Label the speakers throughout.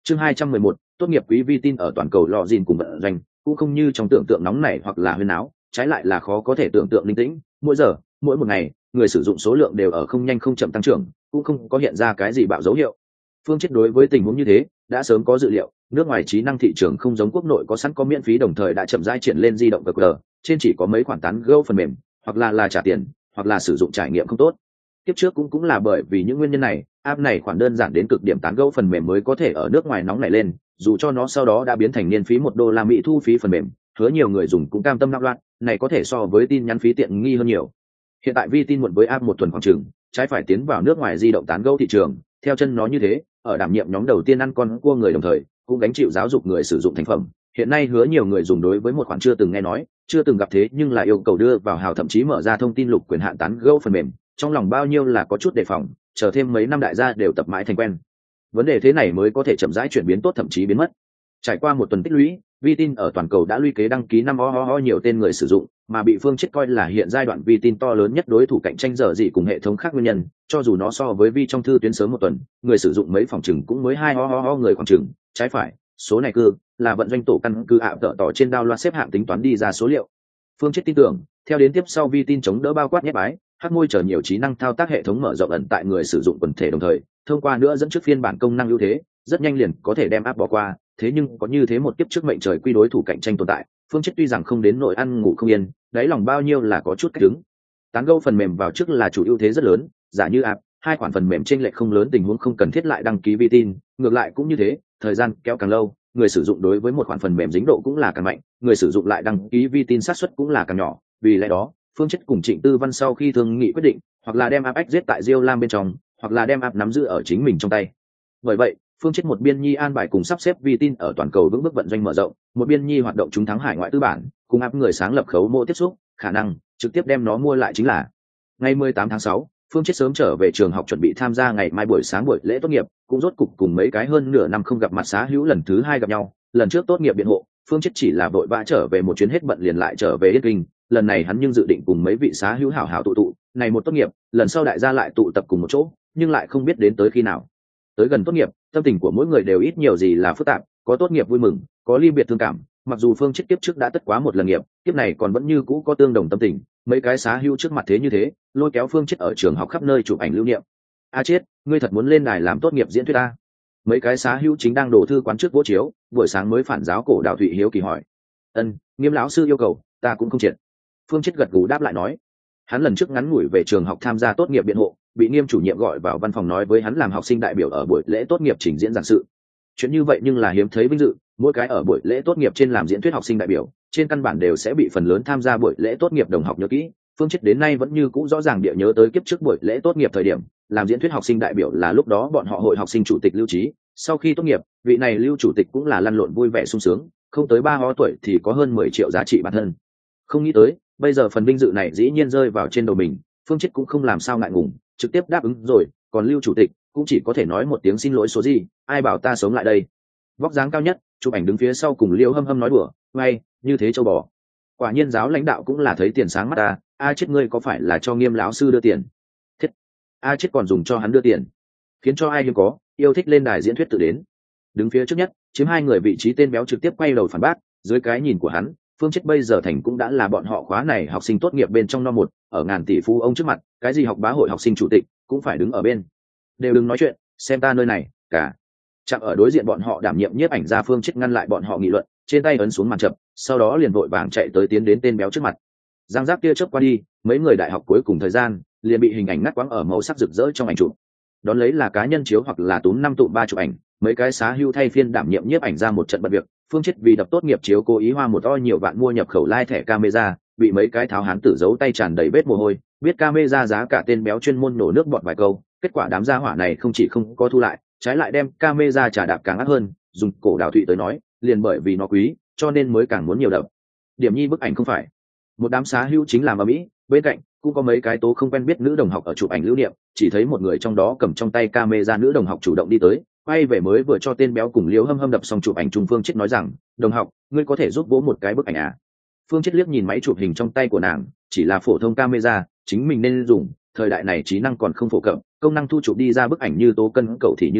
Speaker 1: Chương 211, tốt nghiệp quý vi tin ở toàn cầu lọ gìn cùng vận doanh, cũng không như trong tưởng tượng nóng nảy hoặc là huyên náo, trái lại là khó có thể tưởng tượng linh tĩnh, mỗi giờ, mỗi một ngày, người sử dụng số lượng đều ở không nhanh không chậm tăng trưởng, cũng không có hiện ra cái gì bạo dấu hiệu. Phương Chết đối với tình huống như thế, đã sớm có dự liệu, nước ngoài trí năng thị trường không giống quốc nội có sẵn có miễn phí đồng thời đã chậm rãi triển lên di động QR, trên chỉ có mấy khoản tán gẫu phần mềm, hoặc là trả tiền, hoặc là sử dụng trải nghiệm không tốt. Tiếp trước cũng là bởi vì những nguyên nhân này, app này khoản đơn giản đến cực điểm tán gẫu phần mềm mới có thể ở nước ngoài nóng nảy lên, dù cho nó sau đó đã biến thành niên phí $1 thu phí phần mềm, hứa nhiều người dùng cũng cam tâm nạp loạn, này có thể so với tin nhắn phí tiện nghi hơn nhiều. Hiện tại Vi tin muộn với app một tuần khoảng chừng, trái phải tiến vào nước ngoài di động tán gẫu thị trường, theo chân nó như thế, ở đảm nhiệm nhóm đầu tiên ăn con cua người đồng thời, cũng gánh chịu giáo dục người sử dụng thành phẩm. Hiện nay hứa nhiều người dùng đối với một khoản chưa từng nghe nói, chưa từng gặp thế nhưng là yêu cầu đưa vào hào thậm chí mở ra thông tin lục quyền hạn tán gẫu phần mềm, trong lòng bao nhiêu là có chút đề phòng, chờ thêm mấy năm đại gia đều tập mãi thành quen. Vấn đề thế này mới có thể chậm rãi chuyển biến tốt thậm chí biến mất. Trải qua một tuần tích lũy, Vi tin ở toàn cầu đã lũy kế đăng ký năm nhiều tên người sử dụng, mà bị Phương Chết coi là hiện giai đoạn Vi tin to lớn nhất đối thủ cạnh tranh giờ gì cùng hệ thống khác nguyên nhân, cho dù nó so với Vi trong thư tuyến sớm một tuần, người sử dụng mấy phòng chừng cũng mới 2 người khoảng chừng, trái phải, số này là vận doanh tổ căn cứ ạ tỏ trên đao loa xếp hạng tính toán đi ra số liệu. Phương Chết tin tưởng, theo đến tiếp sau Vi tin chống đỡ bao quát nhét bái, hắc môi chờ nhiều trí năng thao tác hệ thống mở rộng ẩn tại người sử dụng quần thể đồng thời, thông qua nữa dẫn trước phiên bản công năng ưu thế, rất nhanh liền có thể đem app bỏ qua. Thế nhưng có như thế một kiếp trước mệnh trời quy đối thủ cạnh tranh tồn tại, Phương Chết tuy rằng không đến nỗi ăn ngủ không yên, đáy lòng bao nhiêu là có chút cách đứng. Tán gẫu phần mềm vào trước là chủ ưu thế rất lớn, giả như app, hai khoản phần mềm chênh lệch không lớn tình huống không cần thiết lại đăng ký Vi tin, ngược lại cũng như thế, thời gian kéo càng lâu, người sử dụng đối với một khoản phần mềm dính độ cũng là càng mạnh, người sử dụng lại đăng ký Vi tin xác suất cũng là càng nhỏ, vì lẽ đó, Phương Chết cùng Trịnh Tư Văn sau khi thương nghị quyết định, hoặc là đem app giết tại Diêu Lam bên trong, hoặc là đem app nắm giữ ở chính mình trong tay. Bởi vậy, Phương Chết một biên nhi an bài cùng sắp xếp Vi tin ở toàn cầu vững bước vận doanh mở rộng, một biên nhi hoạt động chúng thắng hải ngoại tư bản, cùng app người sáng lập khấu mộ tiếp xúc, khả năng trực tiếp đem nó mua lại chính là. Ngày 18 tháng 6, Phương Chết sớm trở về trường học chuẩn bị tham gia ngày mai buổi sáng buổi lễ tốt nghiệp, cũng rốt cục cùng mấy cái hơn nửa năm không gặp mặt xá hữu lần thứ 2 gặp nhau, lần trước tốt nghiệp biện hộ, Phương Chết chỉ là vội vã trở về một chuyến hết bận liền lại trở về Yên Kinh, lần này hắn nhưng dự định cùng mấy vị xá hữu hảo hảo tụ, này một tốt nghiệp, lần sau đại gia lại tụ tập cùng một chỗ, nhưng lại không biết đến tới khi nào. Tới gần tốt nghiệp, tâm tình của mỗi người đều ít nhiều gì là phức tạp, có tốt nghiệp vui mừng, có ly biệt thương cảm, mặc dù Phương Chết kiếp trước đã tất quá một lần nghiệp, kiếp này còn vẫn như cũ có tương đồng tâm tình, mấy cái xá hữu trước mặt thế như thế, lôi kéo Phương Chết ở trường học khắp nơi chụp ảnh lưu niệm. A Chết, ngươi thật muốn lên đài làm tốt nghiệp diễn thuyết a? Mấy cái xá hữu chính đang đổ thư quán trước vỗ chiếu, buổi sáng mới phản giáo cổ Đào Thụy hiếu kỳ hỏi. Ân, Nghiêm lão sư yêu cầu, ta cũng không triệt. Phương Chết gật gù đáp lại nói. Hắn lần trước ngắn ngủi về trường học tham gia tốt nghiệp biện hộ, bị Nghiêm chủ nhiệm gọi vào văn phòng nói với hắn làm học sinh đại biểu ở buổi lễ tốt nghiệp trình diễn giảng sự. Chuyện như vậy nhưng là hiếm thấy vinh dự, mỗi cái ở buổi lễ tốt nghiệp trên làm diễn thuyết học sinh đại biểu, trên căn bản đều sẽ bị phần lớn tham gia buổi lễ tốt nghiệp đồng học nhớ kỹ. Phương Chết đến nay vẫn như cũ rõ ràng địa nhớ tới kiếp trước buổi lễ tốt nghiệp thời điểm, làm diễn thuyết học sinh đại biểu là lúc đó bọn họ hội học sinh chủ tịch Lưu Trí, sau khi tốt nghiệp, vị này Lưu chủ tịch cũng là lăn lộn vui vẻ sung sướng, không tới 3 tuổi thì có hơn 10 triệu giá trị bản thân. Không nghĩ tới, bây giờ phần vinh dự này dĩ nhiên rơi vào trên đầu mình, Phương Chết cũng không làm sao ngại ngùng, trực tiếp đáp ứng rồi, còn Lưu chủ tịch cũng chỉ có thể nói một tiếng xin lỗi số gì, ai bảo ta sống lại đây. Vóc dáng cao nhất, chụp ảnh đứng phía sau cùng Liêu Hâm Hâm nói đùa, ngay, như thế châu bò. Quả nhiên giáo lãnh đạo cũng là thấy tiền sáng mắt ta, A Chết ngươi có phải là cho Nghiêm lão sư đưa tiền? Thiết, A Chết còn dùng cho hắn đưa tiền, khiến cho ai hiếm có, yêu thích lên đài diễn thuyết tự đến. Đứng phía trước nhất, chiếm 2 người vị trí tên béo trực tiếp quay đầu phản bác, dưới cái nhìn của hắn, Phương Chết bây giờ thành cũng đã là bọn họ khóa này học sinh tốt nghiệp bên trong no 1, ở ngàn tỷ phú ông trước mặt, cái gì học bá hội học sinh chủ tịch cũng phải đứng ở bên. Đều đừng nói chuyện, xem ta nơi này, cả. Chạm ở đối diện bọn họ đảm nhiệm nhiếp ảnh gia Phương Chết ngăn lại bọn họ nghị luận, trên tay ấn xuống màn chậm, sau đó liền vội vàng chạy tới tiến đến tên béo trước mặt. Giang giáp kia chớp qua đi, mấy người đại học cuối cùng thời gian, liền bị hình ảnh ngắt quãng ở màu sắc rực rỡ trong ảnh chụp. Đón lấy là cá nhân chiếu hoặc là túm 5 tụ 3 chụp ảnh, mấy cái xá hưu thay phiên đảm nhiệm nhiếp ảnh ra một trận bận việc. Phương Chết vì đập tốt nghiệp chiếu cố ý hoa một to nhiều vạn mua nhập khẩu lai thẻ camera, bị mấy cái tháo hán tử giấu tay tràn đầy vết mồ hôi, biết camera giá cả tên béo chuyên môn nổ nước bọt vài câu, kết quả đám gia hỏa này không chỉ không có thu lại, trái lại đem camera trả đạp càng ác hơn, dùng cổ Đào Thụy tới nói, liền bởi vì nó quý, cho nên mới càng muốn nhiều đập. Điểm nhi bức ảnh không phải. Một đám xá hưu chính làm ở mỹ, bên cạnh cũng có mấy cái tố không quen biết nữ đồng học ở chụp ảnh lưu niệm, chỉ thấy một người trong đó cầm trong tay camera nữ đồng học chủ động đi tới, quay về mới vừa cho tên béo cùng Liêu Hâm Hâm đập xong chụp ảnh Trung Phương Chết nói rằng, đồng học, ngươi có thể giúp vỗ một cái bức ảnh à? Phương Chết liếc nhìn máy chụp hình trong tay của nàng, chỉ là phổ thông camera, chính mình nên dùng, thời đại này trí năng còn không phổ cập, công năng thu chụp đi ra bức ảnh như tố cân cầu thì như thế,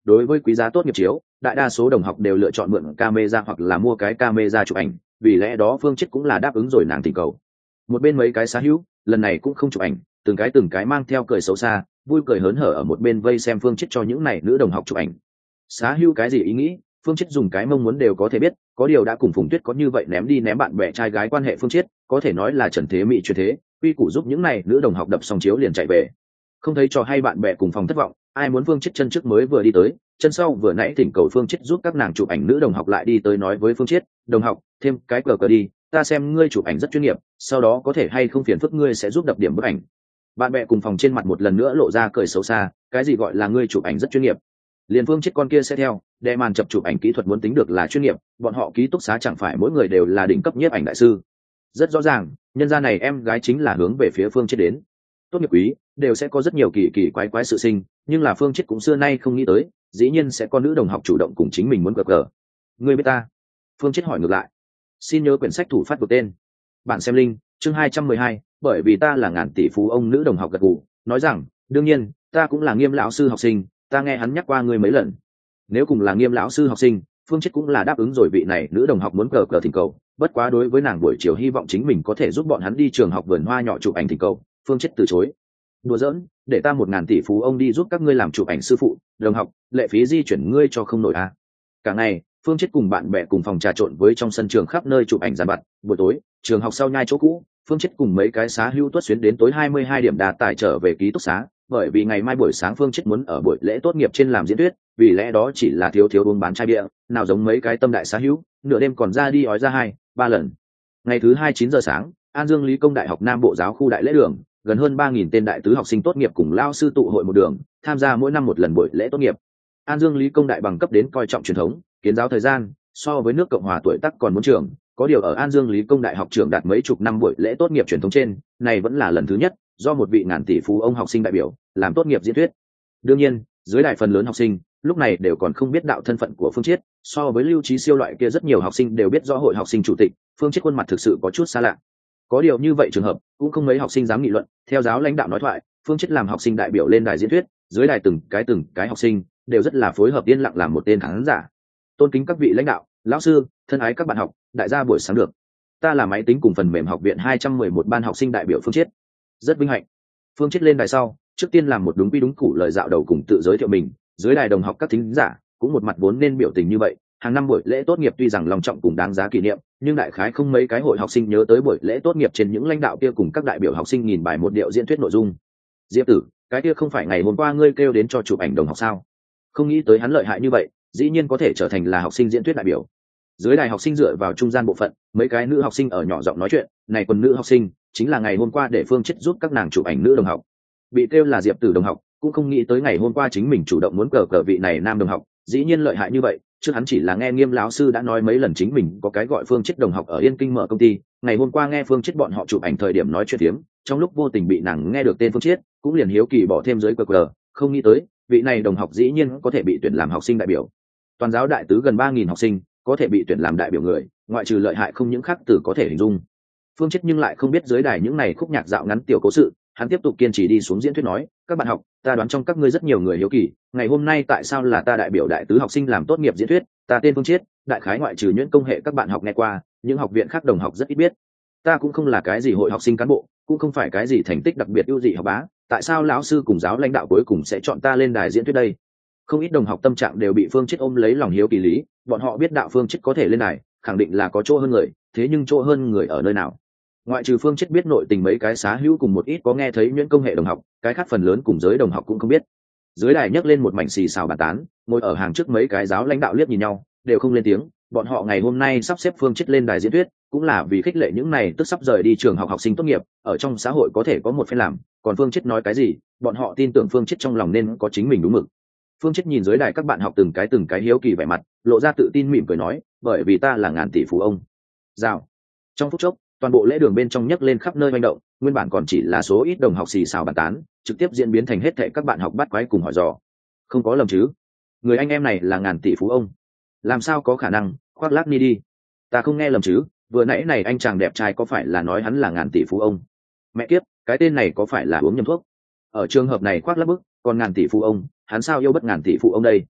Speaker 1: đối với quý giá tốt nghiệp chiếu, đại đa số đồng học đều lựa chọn mượn camera hoặc là mua cái camera chụp ảnh, vì lẽ đó Phương Chết cũng là đáp ứng rồi nàng tình cầu. Một bên mấy cái xá hữu lần này cũng không chụp ảnh, từng cái mang theo cười xấu xa, vui cười hớn hở ở một bên vây xem Phương Chết cho những này nữ đồng học chụp ảnh. Xá hữu cái gì ý nghĩ, Phương Chết dùng cái mong muốn đều có thể biết, có điều đã cùng Phùng Tuyết có như vậy ném đi ném bạn bè trai gái quan hệ Phương Chết, có thể nói là trần thế mỹ truyền thế, quy củ giúp những này nữ đồng học đập xong chiếu liền chạy về. Không thấy trò hay bạn bè cùng phòng thất vọng, ai muốn Phương Chết chân trước mới vừa đi tới, chân sau vừa nãy thỉnh cầu Phương Chết giúp các nàng chụp ảnh nữ đồng học lại đi tới nói với Phương Chết, đồng học, thêm cái cờ đi, ta xem ngươi chụp ảnh rất chuyên nghiệp, sau đó có thể hay không phiền phức ngươi sẽ giúp đập điểm bức ảnh. Bạn bè cùng phòng trên mặt một lần nữa lộ ra cười xấu xa, cái gì gọi là ngươi chụp ảnh rất chuyên nghiệp? Liền Phương Chết con kia sẽ theo, đệ màn chụp ảnh kỹ thuật muốn tính được là chuyên nghiệp, bọn họ ký túc xá chẳng phải mỗi người đều là đỉnh cấp nhiếp ảnh đại sư. Rất rõ ràng, nhân gia này em gái chính là hướng về phía Phương Chết đến. Tốt nghiệp quý đều sẽ có rất nhiều kỳ kỳ quái quái sự sinh, nhưng là Phương Chết cũng xưa nay không nghĩ tới, dĩ nhiên sẽ có nữ đồng học chủ động cùng chính mình muốn cờ. Ngươi biết ta? Phương Chết hỏi ngược lại. Xin nhớ quyển sách thủ phát của tên. Bạn xem link, chương 212, bởi vì ta là ngàn tỷ phú ông nữ đồng học gật gù, nói rằng, đương nhiên, ta cũng là Nghiêm lão sư học sinh, ta nghe hắn nhắc qua ngươi mấy lần. Nếu cùng là Nghiêm lão sư học sinh, Phương Chết cũng là đáp ứng rồi vị này nữ đồng học muốn cờ thỉnh cầu, bất quá đối với nàng buổi chiều hy vọng chính mình có thể giúp bọn hắn đi trường học vườn hoa nhỏ chụp ảnh thỉnh cầu, Phương Chết từ chối. Đùa giỡn, để ta 1.000 tỷ phú ông đi giúp các ngươi làm chụp ảnh sư phụ, đồng học, lệ phí di chuyển ngươi cho không nổi à? Cả ngày, Phương Chết cùng bạn bè cùng phòng trà trộn với trong sân trường khắp nơi chụp ảnh dàn vặt, buổi tối, trường học sau nhai chỗ cũ, Phương Chết cùng mấy cái xá hưu tuất xuyến đến tối 22 điểm đà tải trở về ký túc xá, bởi vì ngày mai buổi sáng Phương Chết muốn ở buổi lễ tốt nghiệp trên làm diễn thuyết, vì lẽ đó chỉ là thiếu uống bán chai bia, nào giống mấy cái tâm đại xá hưu, nửa đêm còn ra đi ói ra 2-3 lần. Ngày thứ 2 9 giờ sáng, An Dương Lý Công Đại học Nam Bộ giáo khu đại lễ đường, gần hơn 3.000 tên đại tứ học sinh tốt nghiệp cùng lao sư tụ hội một đường, tham gia mỗi năm một lần buổi lễ tốt nghiệp. An Dương Lý Công Đại bằng cấp đến coi trọng truyền thống, kiến giáo thời gian, so với nước Cộng hòa tuổi tác còn muốn trưởng, có điều ở An Dương Lý Công Đại học trưởng đạt mấy chục năm buổi lễ tốt nghiệp truyền thống trên, này vẫn là lần thứ nhất, do một vị ngàn tỷ phú ông học sinh đại biểu làm tốt nghiệp diễn thuyết. Đương nhiên, dưới đại phần lớn học sinh lúc này đều còn không biết đạo thân phận của Phương Chết, so với Lưu Trí Siêu loại kia rất nhiều học sinh đều biết rõ hội học sinh chủ tịch, Phương Chết khuôn mặt thực sự có chút xa lạ. Có điều như vậy trường hợp cũng không mấy học sinh dám nghị luận, theo giáo lãnh đạo nói thoại, Phương Chết làm học sinh đại biểu lên đài diễn thuyết, dưới đài từng cái học sinh đều rất là phối hợp yên lặng làm một tên khán giả. Tôn kính các vị lãnh đạo, lão sư, thân ái các bạn học, đại gia buổi sáng được. Ta là máy tính cùng phần mềm học viện 211 ban học sinh đại biểu Phương Chết. Rất vinh hạnh. Phương Chết lên đài sau, trước tiên làm một đúng quy đúng củ lời dạo đầu cùng tự giới thiệu mình, dưới đài đồng học các thính giả cũng một mặt vốn nên biểu tình như vậy. Hàng năm buổi lễ tốt nghiệp tuy rằng long trọng cùng đáng giá kỷ niệm, nhưng đại khái không mấy cái hội học sinh nhớ tới buổi lễ tốt nghiệp trên những lãnh đạo kia cùng các đại biểu học sinh nghìn bài một điệu diễn thuyết nội dung. Diệp Tử, cái kia không phải ngày hôm qua ngươi kêu đến cho chụp ảnh đồng học sao? Không nghĩ tới hắn lợi hại như vậy, dĩ nhiên có thể trở thành là học sinh diễn thuyết đại biểu. Dưới đài học sinh dựa vào trung gian bộ phận, mấy cái nữ học sinh ở nhỏ giọng nói chuyện, này quần nữ học sinh chính là ngày hôm qua để Phương Chết giúp các nàng chụp ảnh nữ đồng học. Bị kêu là Diệp Tử đồng học, cũng không nghĩ tới ngày hôm qua chính mình chủ động muốn cờ vị này nam đồng học, dĩ nhiên lợi hại như vậy. Trước hắn chỉ là nghe Nghiêm lão sư đã nói mấy lần chính mình có cái gọi Phương Chết đồng học ở Yên Kinh mở công ty, ngày hôm qua nghe Phương Chết bọn họ chụp ảnh thời điểm nói chuyện tiếm, trong lúc vô tình bị nàng nghe được tên Phương Chết, cũng liền hiếu kỳ bỏ thêm dưới cờ, không nghĩ tới, vị này đồng học dĩ nhiên có thể bị tuyển làm học sinh đại biểu. Toàn giáo đại tứ gần 3.000 học sinh, có thể bị tuyển làm đại biểu người, ngoại trừ lợi hại không những khác từ có thể hình dung. Phương Chết nhưng lại không biết dưới đài những này khúc nhạc dạo ngắn tiểu cố sự, hắn tiếp tục kiên trì đi xuống diễn thuyết nói, các bạn học, ta đoán trong các ngươi rất nhiều người hiếu kỳ, ngày hôm nay tại sao là ta đại biểu đại tứ học sinh làm tốt nghiệp diễn thuyết, ta tên Phương Chết, đại khái ngoại trừ nhuyễn công hệ các bạn học nghe qua, những học viện khác đồng học rất ít biết. Ta cũng không là cái gì hội học sinh cán bộ, cũng không phải cái gì thành tích đặc biệt ưu dị học bá, tại sao lão sư cùng giáo lãnh đạo cuối cùng sẽ chọn ta lên đài diễn thuyết đây? Không ít đồng học tâm trạng đều bị Phương Chết ôm lấy lòng hiếu kỳ lý, bọn họ biết đạo Phương Chết có thể lên đài, khẳng định là có chỗ hơn người, thế nhưng chỗ hơn người ở nơi nào? Ngoại trừ Phương Chết biết nội tình mấy cái xá hữu cùng một ít có nghe thấy nhuyễn công hệ đồng học, cái khác phần lớn cùng giới đồng học cũng không biết. Dưới đài nhấc lên một mảnh xì xào bàn tán, ngồi ở hàng trước mấy cái giáo lãnh đạo liếc nhìn nhau, đều không lên tiếng. Bọn họ ngày hôm nay sắp xếp Phương Chết lên đài diễn thuyết, cũng là vì khích lệ những này tức sắp rời đi trường học học sinh tốt nghiệp, ở trong xã hội có thể có một phen làm. Còn Phương Chết nói cái gì, bọn họ tin tưởng Phương Chết trong lòng nên có chính mình đúng mực. Phương Chết nhìn dưới đài các bạn học từng cái hiếu kỳ vẻ mặt, lộ ra tự tin mỉm cười nói, bởi vì ta là ngàn tỷ phú ông. Rào. Trong phút chốc, toàn bộ lễ đường bên trong nhấc lên khắp nơi manh động, nguyên bản còn chỉ là số ít đồng học xì xào bàn tán, trực tiếp diễn biến thành hết thảy các bạn học bắt quái cùng hỏi dò. Không có lầm chứ? Người anh em này là ngàn tỷ phú ông? Làm sao có khả năng, khoác lác ni đi. Ta không nghe lầm chứ, vừa nãy này anh chàng đẹp trai có phải là nói hắn là ngàn tỷ phú ông? Mẹ kiếp, cái tên này có phải là uống nhầm thuốc? Ở trường hợp này khoác lác bức, còn ngàn tỷ phú ông, hắn sao yêu bất ngàn tỷ phú ông đây?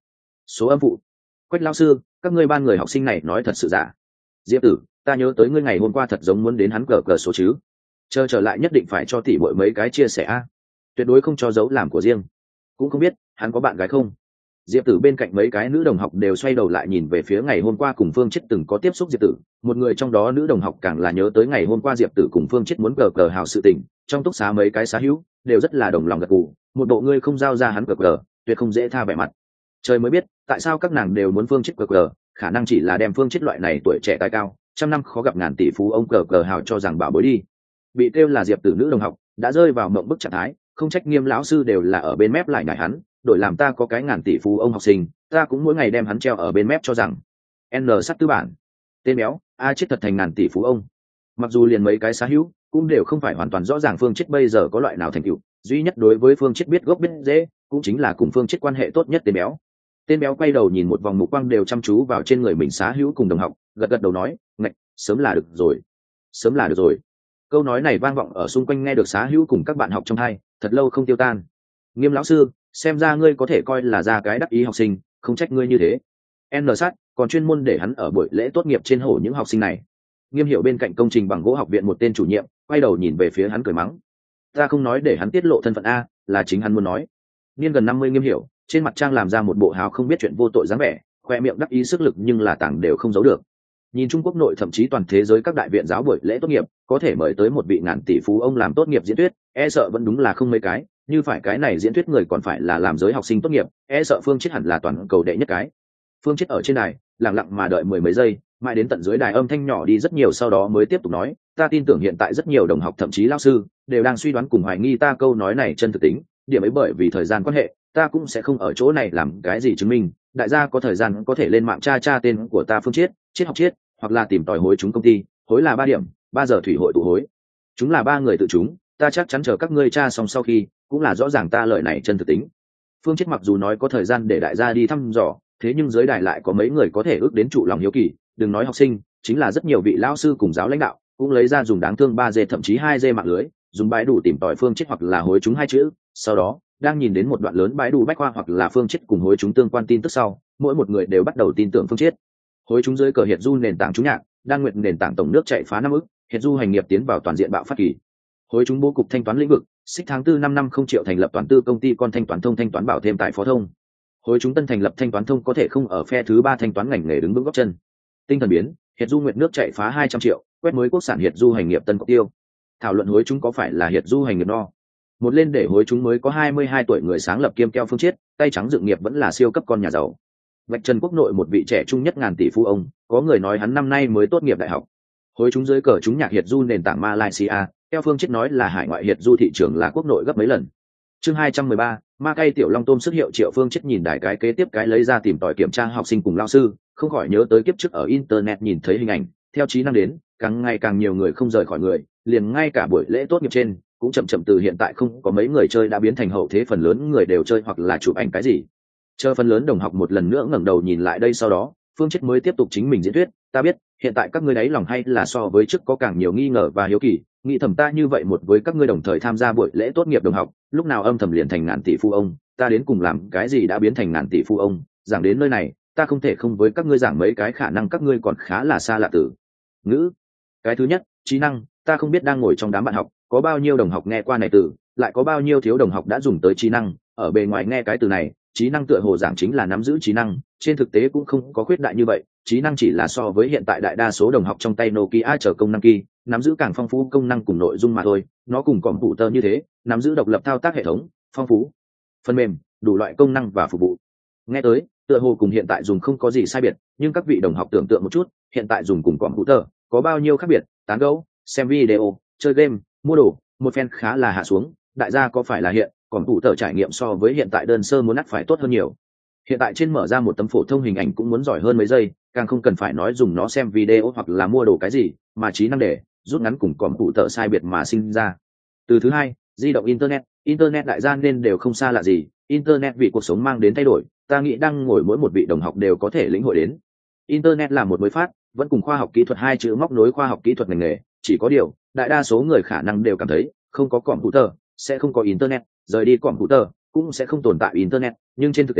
Speaker 1: Số âm phụ. Quách lão sư, các ngươi ban người học sinh này nói thật sự giả? Diệp Tử, ta nhớ tới ngươi ngày hôm qua thật giống muốn đến hắn cờ số chứ. Chờ trở lại nhất định phải cho tỷ muội mấy cái chia sẻ a. Tuyệt đối không cho giấu làm của riêng. Cũng không biết hắn có bạn gái không. Diệp Tử bên cạnh mấy cái nữ đồng học đều xoay đầu lại nhìn về phía ngày hôm qua cùng Phương Chết từng có tiếp xúc Diệp Tử, một người trong đó nữ đồng học càng là nhớ tới ngày hôm qua Diệp Tử cùng Phương Chết muốn cờ hào sự tình, trong túc xá mấy cái xá hữu đều rất là đồng lòng gật gù, một bộ ngươi không giao ra hắn cờ, tuyệt không dễ tha vẻ mặt. Trời mới biết, tại sao các nàng đều muốn Phương Chết cờ, khả năng chỉ là đem Phương Chết loại này tuổi trẻ tài cao, trăm năm khó gặp ngàn tỷ phú ông cờ hào cho rằng bảo bối đi. Bị kêu là Diệp Tử nữ đồng học, đã rơi vào mộng bức trạng thái, không trách Nghiêm lão sư đều là ở bên mép lại nhảy hắn, đổi làm ta có cái ngàn tỷ phú ông học sinh, ta cũng mỗi ngày đem hắn treo ở bên mép cho rằng n sắt tư bản tên béo a chết thật thành ngàn tỷ phú ông. Mặc dù liền mấy cái xá hữu cũng đều không phải hoàn toàn rõ ràng Phương Chết bây giờ có loại nào thành tựu, duy nhất đối với Phương Chết biết gốc biết dễ cũng chính là cùng Phương Chết quan hệ tốt nhất tên béo quay đầu nhìn một vòng mục quang đều chăm chú vào trên người mình xá hữu cùng đồng học, gật gật đầu nói ngạch, sớm là được rồi, sớm là được rồi. Câu nói này vang vọng ở xung quanh nghe được xá hữu cùng các bạn học trong hai thật lâu không tiêu tan. Nghiêm lão sư, xem ra ngươi có thể coi là ra cái đắc ý học sinh, không trách ngươi như thế. N sát còn chuyên môn để hắn ở buổi lễ tốt nghiệp trên hổ những học sinh này. Nghiêm Hiểu bên cạnh công trình bằng gỗ học viện một tên chủ nhiệm quay đầu nhìn về phía hắn cười mắng, ta không nói để hắn tiết lộ thân phận a, là chính hắn muốn nói. Niên gần 50 Nghiêm Hiểu trên mặt trang làm ra một bộ hào không biết chuyện vô tội dáng vẻ, khoe miệng đắc ý sức lực nhưng là tảng đều không giấu được. Nhìn Trung Quốc nội thậm chí toàn thế giới các đại viện giáo buổi lễ tốt nghiệp có thể mời tới một vị ngàn tỷ phú ông làm tốt nghiệp diễn thuyết, e sợ vẫn đúng là không mấy cái, như phải cái này diễn thuyết người còn phải là làm giới học sinh tốt nghiệp, e sợ Phương Chết hẳn là toàn cầu đệ nhất cái. Phương Chết ở trên đài lặng lặng mà đợi mười mấy giây, mãi đến tận dưới đài âm thanh nhỏ đi rất nhiều sau đó mới tiếp tục nói, ta tin tưởng hiện tại rất nhiều đồng học thậm chí lão sư đều đang suy đoán cùng hoài nghi ta câu nói này chân thực tính, điểm ấy bởi vì thời gian quan hệ ta cũng sẽ không ở chỗ này làm cái gì chứng minh, đại gia có thời gian có thể lên mạng tra tên của ta Phương Chết, Chết học Chết, hoặc là tìm tòi hối chúng công ty, hối là 3 điểm, 3 giờ thủy hội tụ hối, chúng là 3 người tự chúng, ta chắc chắn chờ các ngươi tra xong sau khi cũng là rõ ràng ta lời này chân thực tính. Phương Chết mặc dù nói có thời gian để đại gia đi thăm dò, thế nhưng dưới đài lại có mấy người có thể ước đến trụ lòng hiếu kỳ, đừng nói học sinh, chính là rất nhiều vị lão sư cùng giáo lãnh đạo cũng lấy ra dùng đáng thương 3G thậm chí 2G mạng lưới, dùng bãi đủ tìm tòi Phương Chết hoặc là hối chúng hai chữ, sau đó đang nhìn đến một đoạn lớn bãi đủ bách khoa hoặc là Phương Chết cùng hối chúng tương quan tin tức sau, mỗi một người đều bắt đầu tin tưởng Phương Chết. Hối chúng dưới cờ Hiệt Du nền tảng chúng nhạc, đang nguyện nền tảng tổng nước chạy phá 5 ức, Hiệt Du hành nghiệp tiến vào toàn diện bạo phát kỳ. Hối chúng bố cục thanh toán lĩnh vực, xích tháng 4 năm 50 triệu thành lập toàn tư công ty con thanh toán thông thanh toán bảo thêm tại phó thông. Hối chúng tân thành lập thanh toán thông có thể không ở phe thứ 3 thanh toán ngành nghề đứng vững gót chân. Tinh thần biến, Hiệt Du nguyện nước chạy phá 200 triệu, quét mới quốc sản Hiệt Du hành nghiệp tân cọc tiêu. Thảo luận hối chúng có phải là Hiệt Du hành nghiệp no. Một lên để hối chúng mới có 22 tuổi người sáng lập kiêm keo Phương Chết, tay trắng dựng nghiệp vẫn là siêu cấp con nhà giàu. Vạch trần quốc nội một vị trẻ trung nhất ngàn tỷ phú ông, có người nói hắn năm nay mới tốt nghiệp đại học. Hối chúng dưới cờ chúng nhạc Hiệt Du nền tảng Malaysia, theo Phương Chết nói là hải ngoại Hiệt Du thị trường là quốc nội gấp mấy lần. Chương 213, ma cây tiểu long tôm sức hiệu Triệu. Phương Chết nhìn đài cái kế tiếp cái lấy ra tìm tòi kiểm tra học sinh cùng lao sư, không khỏi nhớ tới kiếp trước ở internet nhìn thấy hình ảnh, theo trí năng đến, càng ngày càng nhiều người không rời khỏi người, liền ngay cả buổi lễ tốt nghiệp trên cũng chậm chậm từ hiện tại không có mấy người chơi đã biến thành hậu thế phần lớn người đều chơi hoặc là chụp ảnh cái gì. Chờ phần lớn đồng học một lần nữa ngẩng đầu nhìn lại đây sau đó, Phương Chết mới tiếp tục chính mình diễn thuyết, ta biết hiện tại các ngươi đáy lòng hay là so với trước có càng nhiều nghi ngờ và hiếu kỳ, nghĩ thầm ta như vậy một với các ngươi đồng thời tham gia buổi lễ tốt nghiệp đồng học, lúc nào âm thầm liền thành ngàn tỷ phú ông, ta đến cùng làm cái gì đã biến thành ngàn tỷ phú ông, giảng đến nơi này ta không thể không với các ngươi giảng mấy cái khả năng các ngươi còn khá là xa lạ từ ngữ. Cái thứ nhất, trí năng, ta không biết đang ngồi trong đám bạn học có bao nhiêu đồng học nghe qua này từ, lại có bao nhiêu thiếu đồng học đã dùng tới trí năng, ở bề ngoài nghe cái từ này trí năng tựa hồ giảng chính là nắm giữ trí năng, trên thực tế cũng không có khuyết đại như vậy, trí năng chỉ là so với hiện tại đại đa số đồng học trong tay Nokia chờ công năng key, nắm giữ càng phong phú công năng cùng nội dung mà thôi, nó cùng computer như thế, nắm giữ độc lập thao tác hệ thống, phong phú phần mềm, đủ loại công năng và phục vụ. Nghe tới, tựa hồ cùng hiện tại dùng không có gì sai biệt, nhưng các vị đồng học tưởng tượng một chút, hiện tại dùng cùng computer có bao nhiêu khác biệt, tán gẫu, xem video, chơi game, mua đồ, một phen khá là hạ xuống, đại gia có phải là hiện còn thủ tờ trải nghiệm so với hiện tại đơn sơ muốn ắt phải tốt hơn nhiều. Hiện tại trên mở ra một tấm phổ thông hình ảnh cũng muốn giỏi hơn mấy giây, càng không cần phải nói dùng nó xem video hoặc là mua đồ cái gì, mà trí năng để rút ngắn cùng còn thủ tờ sai biệt mà sinh ra. Từ thứ hai, di động internet đại gia nên đều không xa lạ gì, internet vì cuộc sống mang đến thay đổi, ta nghĩ đang ngồi mỗi một vị đồng học đều có thể lĩnh hội đến. Internet là một mới phát, vẫn cùng khoa học kỹ thuật hai chữ móc nối khoa học kỹ thuật ngành nghề, chỉ có điều đại đa số người khả năng đều cảm thấy không có computer sẽ không có internet, rời đi computer cũng sẽ không tồn tại internet, nhưng trên thực tế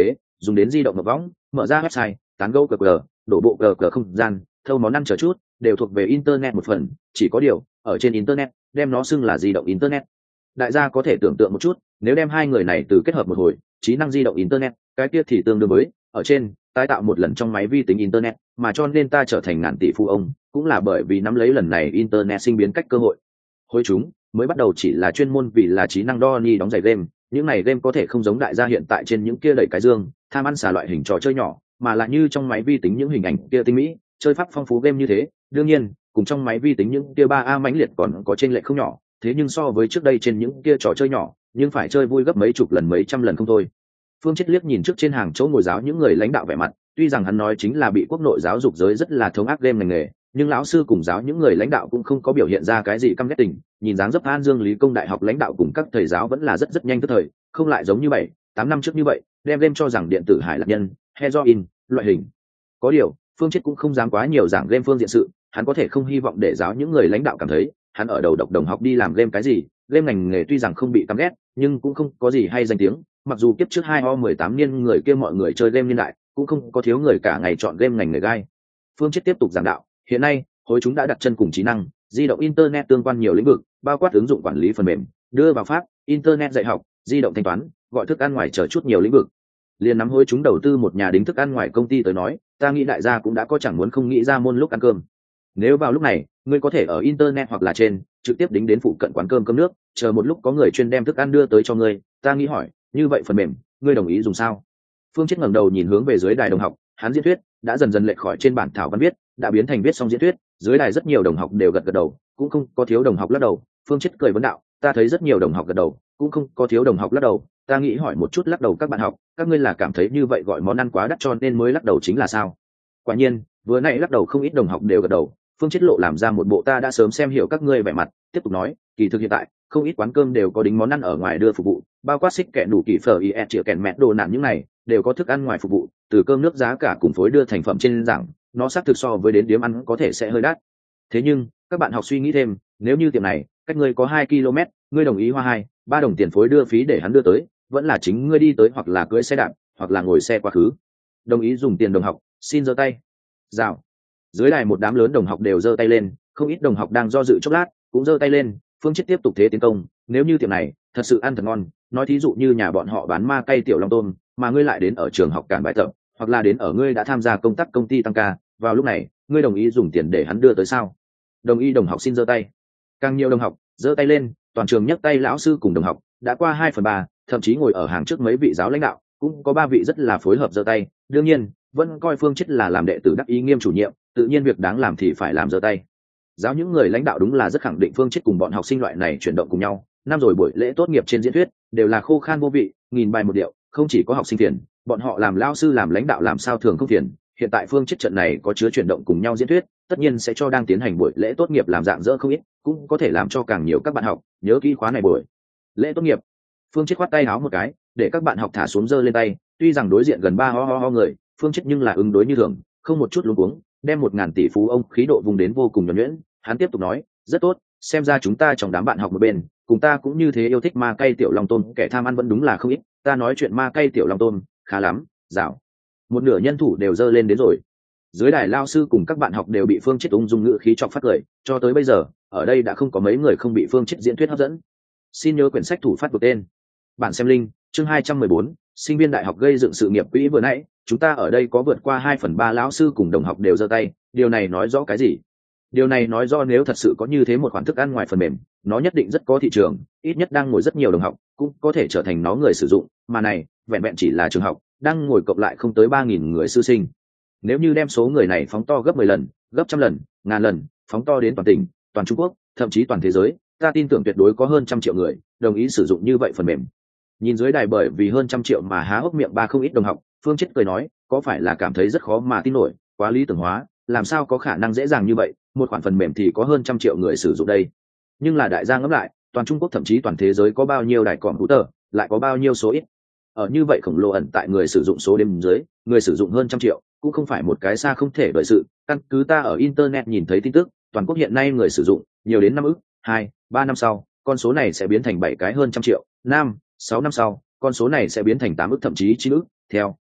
Speaker 1: dùng đến di động mật võng, mở ra website, tán gẫu cờ, đổ bộ cờ không gian, thâu món ăn chờ chút, đều thuộc về internet một phần, chỉ có điều, ở trên internet, đem nó xưng là di động internet. Đại gia có thể tưởng tượng một chút, nếu đem hai người này từ kết hợp một hồi, trí năng di động internet, cái kia thì tương đương với ở trên tái tạo một lần trong máy vi tính internet, mà cho nên ta trở thành ngàn tỷ phú ông, cũng là bởi vì nắm lấy lần này internet sinh biến cách cơ hội. Hồi chúng mới bắt đầu chỉ là chuyên môn vì là trí năng đo ni đóng giày game, những này game có thể không giống đại gia hiện tại trên những kia đẩy cái dương, tham ăn xả loại hình trò chơi nhỏ, mà là như trong máy vi tính những hình ảnh kia tinh mỹ, chơi pháp phong phú game như thế. Đương nhiên, cùng trong máy vi tính những kia 3A mãnh liệt còn có trên lệch không nhỏ, thế nhưng so với trước đây trên những kia trò chơi nhỏ, nhưng phải chơi vui gấp mấy chục lần mấy trăm lần không thôi. Phương Chết liếc nhìn trước trên hàng chỗ ngồi giáo những người lãnh đạo vẻ mặt, tuy rằng hắn nói chính là bị quốc nội giáo dục giới rất là thống ác game ngành nghề, nhưng lão sư cùng giáo những người lãnh đạo cũng không có biểu hiện ra cái gì căm ghét tình, nhìn dáng dấp An Dương Lý Công đại học lãnh đạo cùng các thầy giáo vẫn là rất nhanh tức thời, không lại giống như 7-8 năm trước như vậy, đem game cho rằng điện tử hải lạc nhân, heroin, loại hình. Có điều, Phương Chết cũng không dám quá nhiều giảng game phương diện sự, hắn có thể không hy vọng để giáo những người lãnh đạo cảm thấy, hắn ở đầu độc đồng học đi làm game cái gì, game ngành nghề tuy rằng không bị căm ghét, nhưng cũng không có gì hay danh tiếng, mặc dù kiếp trước 2O18 niên người kia mọi người chơi game niên đại, cũng không có thiếu người cả ngày chọn game ngành nghề gai. Phương Chết tiếp tục giảng đạo, hiện nay, khối chúng đã đặt chân cùng trí năng, di động internet tương quan nhiều lĩnh vực, bao quát ứng dụng quản lý phần mềm, đưa vào pháp, internet dạy học, di động thanh toán, gọi thức ăn ngoài chờ chút nhiều lĩnh vực. Liên nắm hối chúng đầu tư một nhà đính thức ăn ngoài công ty tới nói, ta nghĩ đại gia cũng đã có chẳng muốn không nghĩ ra môn lúc ăn cơm. Nếu vào lúc này, ngươi có thể ở internet hoặc là trên, trực tiếp đính đến phụ cận quán cơm nước, chờ một lúc có người chuyên đem thức ăn đưa tới cho ngươi, ta nghĩ hỏi, như vậy phần mềm, ngươi đồng ý dùng sao? Phương Chết ngẩng đầu nhìn hướng về dưới đài đồng học, hắn diễn thuyết đã dần dần lệch khỏi trên bản thảo văn viết, đã biến thành viết xong diễn thuyết, dưới đài rất nhiều đồng học đều gật đầu, cũng không có thiếu đồng học lắc đầu. Phương Chết cười vấn đạo, ta thấy rất nhiều đồng học gật đầu, cũng không có thiếu đồng học lắc đầu, ta nghĩ hỏi một chút lắc đầu các bạn học, các ngươi là cảm thấy như vậy gọi món ăn quá đắt cho nên mới lắc đầu chính là sao? Quả nhiên, vừa nãy lắc đầu không ít đồng học đều gật đầu. Phương Chết lộ làm ra một bộ ta đã sớm xem hiểu các ngươi vẻ mặt, tiếp tục nói, kỳ thực hiện tại không ít quán cơm đều có đính món ăn ở ngoài đưa phục vụ, bao quát xích kẹn đủ kỳ phở ie chĩa kẹn mẹ đồ nạn những này đều có thức ăn ngoài phục vụ, từ cơm nước giá cả cùng phối đưa thành phẩm trên giảng, nó xác thực so với đến điếm ăn có thể sẽ hơi đắt. Thế nhưng các bạn học suy nghĩ thêm, nếu như tiệm này cách ngươi có 2 km, ngươi đồng ý hoa 2-3 đồng tiền phối đưa phí để hắn đưa tới, vẫn là chính ngươi đi tới hoặc là cưỡi xe đạp hoặc là ngồi xe quá khứ? Đồng ý dùng tiền đồng học xin giơ tay. Rào. Dưới đài một đám lớn đồng học đều giơ tay lên, không ít đồng học đang do dự chốc lát cũng giơ tay lên. Phương Chết tiếp tục thế tiến công, nếu như tiệm này thật sự ăn thật ngon, nói thí dụ như nhà bọn họ bán ma cay tiểu long tôm, mà ngươi lại đến ở trường học cản bài tập, hoặc là đến ở ngươi đã tham gia công tác công ty tăng ca, vào lúc này ngươi đồng ý dùng tiền để hắn đưa tới sao? Đồng ý đồng học xin giơ tay. Càng nhiều đồng học giơ tay lên, toàn trường nhấc tay, lão sư cùng đồng học đã qua 2/3, thậm chí ngồi ở hàng trước mấy vị giáo lãnh đạo cũng có 3 vị rất là phối hợp giơ tay. Đương nhiên vẫn coi Phương Chết là làm đệ tử đắc ý nghiêm chủ nhiệm, tự nhiên việc đáng làm thì phải làm giơ tay. Giáo những người lãnh đạo đúng là rất khẳng định Phương Chết cùng bọn học sinh loại này chuyển động cùng nhau. Năm rồi buổi lễ tốt nghiệp trên diễn thuyết đều là khô khan vô vị, nghìn bài một điệu, không chỉ có học sinh phiền, bọn họ làm lao sư làm lãnh đạo làm sao thường không phiền. Hiện tại Phương Chết trận này có chứa chuyển động cùng nhau diễn thuyết, tất nhiên sẽ cho đang tiến hành buổi lễ tốt nghiệp làm dạng dỡ không ít, cũng có thể làm cho càng nhiều các bạn học nhớ kỹ khóa này buổi lễ tốt nghiệp. Phương Chết khoát tay áo một cái để các bạn học thả xuống giơ lên tay, tuy rằng đối diện gần 3 ho người, Phương Chết nhưng là ứng đối như thường, không một chút luống cuống, đem 1000 tỷ phú ông khí độ vùng đến vô cùng nhuần nhuyễn. Hắn tiếp tục nói, rất tốt, xem ra chúng ta trong đám bạn học một bên cùng ta cũng như thế yêu thích ma cay tiểu long tôm, kẻ tham ăn vẫn đúng là không ít. Ta nói chuyện ma cay tiểu long tôm khá lắm, dạo một nửa nhân thủ đều giơ lên đến rồi. Dưới đài lao sư cùng các bạn học đều bị Phương Chết ung dung ngữ khí chọc phát cười, cho tới bây giờ ở đây đã không có mấy người không bị Phương Chết diễn thuyết hấp dẫn. Xin nhớ quyển sách thủ phát của tên bản xem link chương 214, sinh viên đại học gây dựng sự nghiệp quỹ. Vừa nãy chúng ta ở đây có vượt qua 2/3 lão sư cùng đồng học đều giơ tay, điều này nói rõ cái gì? Điều này nói rõ nếu thật sự có như thế một khoản thức ăn ngoài phần mềm, nó nhất định rất có thị trường, ít nhất đang ngồi rất nhiều đồng học cũng có thể trở thành nó người sử dụng, mà này vẹn vẹn chỉ là trường học đang ngồi cộng lại không tới 3000 người sư sinh. Nếu như đem số người này phóng to gấp 10 lần, gấp trăm lần, ngàn lần, phóng to đến toàn tỉnh, toàn Trung Quốc, thậm chí toàn thế giới, ta tin tưởng tuyệt đối có hơn 100 triệu người đồng ý sử dụng như vậy phần mềm. Nhìn dưới đài bởi vì hơn 100 triệu mà há hốc miệng ba không ít đồng học, Phương Chết cười nói, có phải là cảm thấy rất khó mà tin nổi, quá lý tưởng hóa, làm sao có khả năng dễ dàng như vậy, một khoản phần mềm thì có hơn 100 triệu người sử dụng đây. Nhưng là đại gia ngẫm lại, toàn Trung Quốc thậm chí toàn thế giới có bao nhiêu đài computer, lại có bao nhiêu số ít. Ở như vậy khổng lồ ẩn tại người sử dụng số đếm dưới, người sử dụng hơn 100 triệu, cũng không phải một cái xa không thể đợi sự. Căn cứ ta ở internet nhìn thấy tin tức, toàn quốc hiện nay người sử dụng nhiều đến 5 ức, 2-3 năm sau, con số này sẽ biến thành 7 cái hơn 100 triệu, 5-6 năm sau, con số này sẽ biến thành 8 ức thậm chí 9 ức. Theo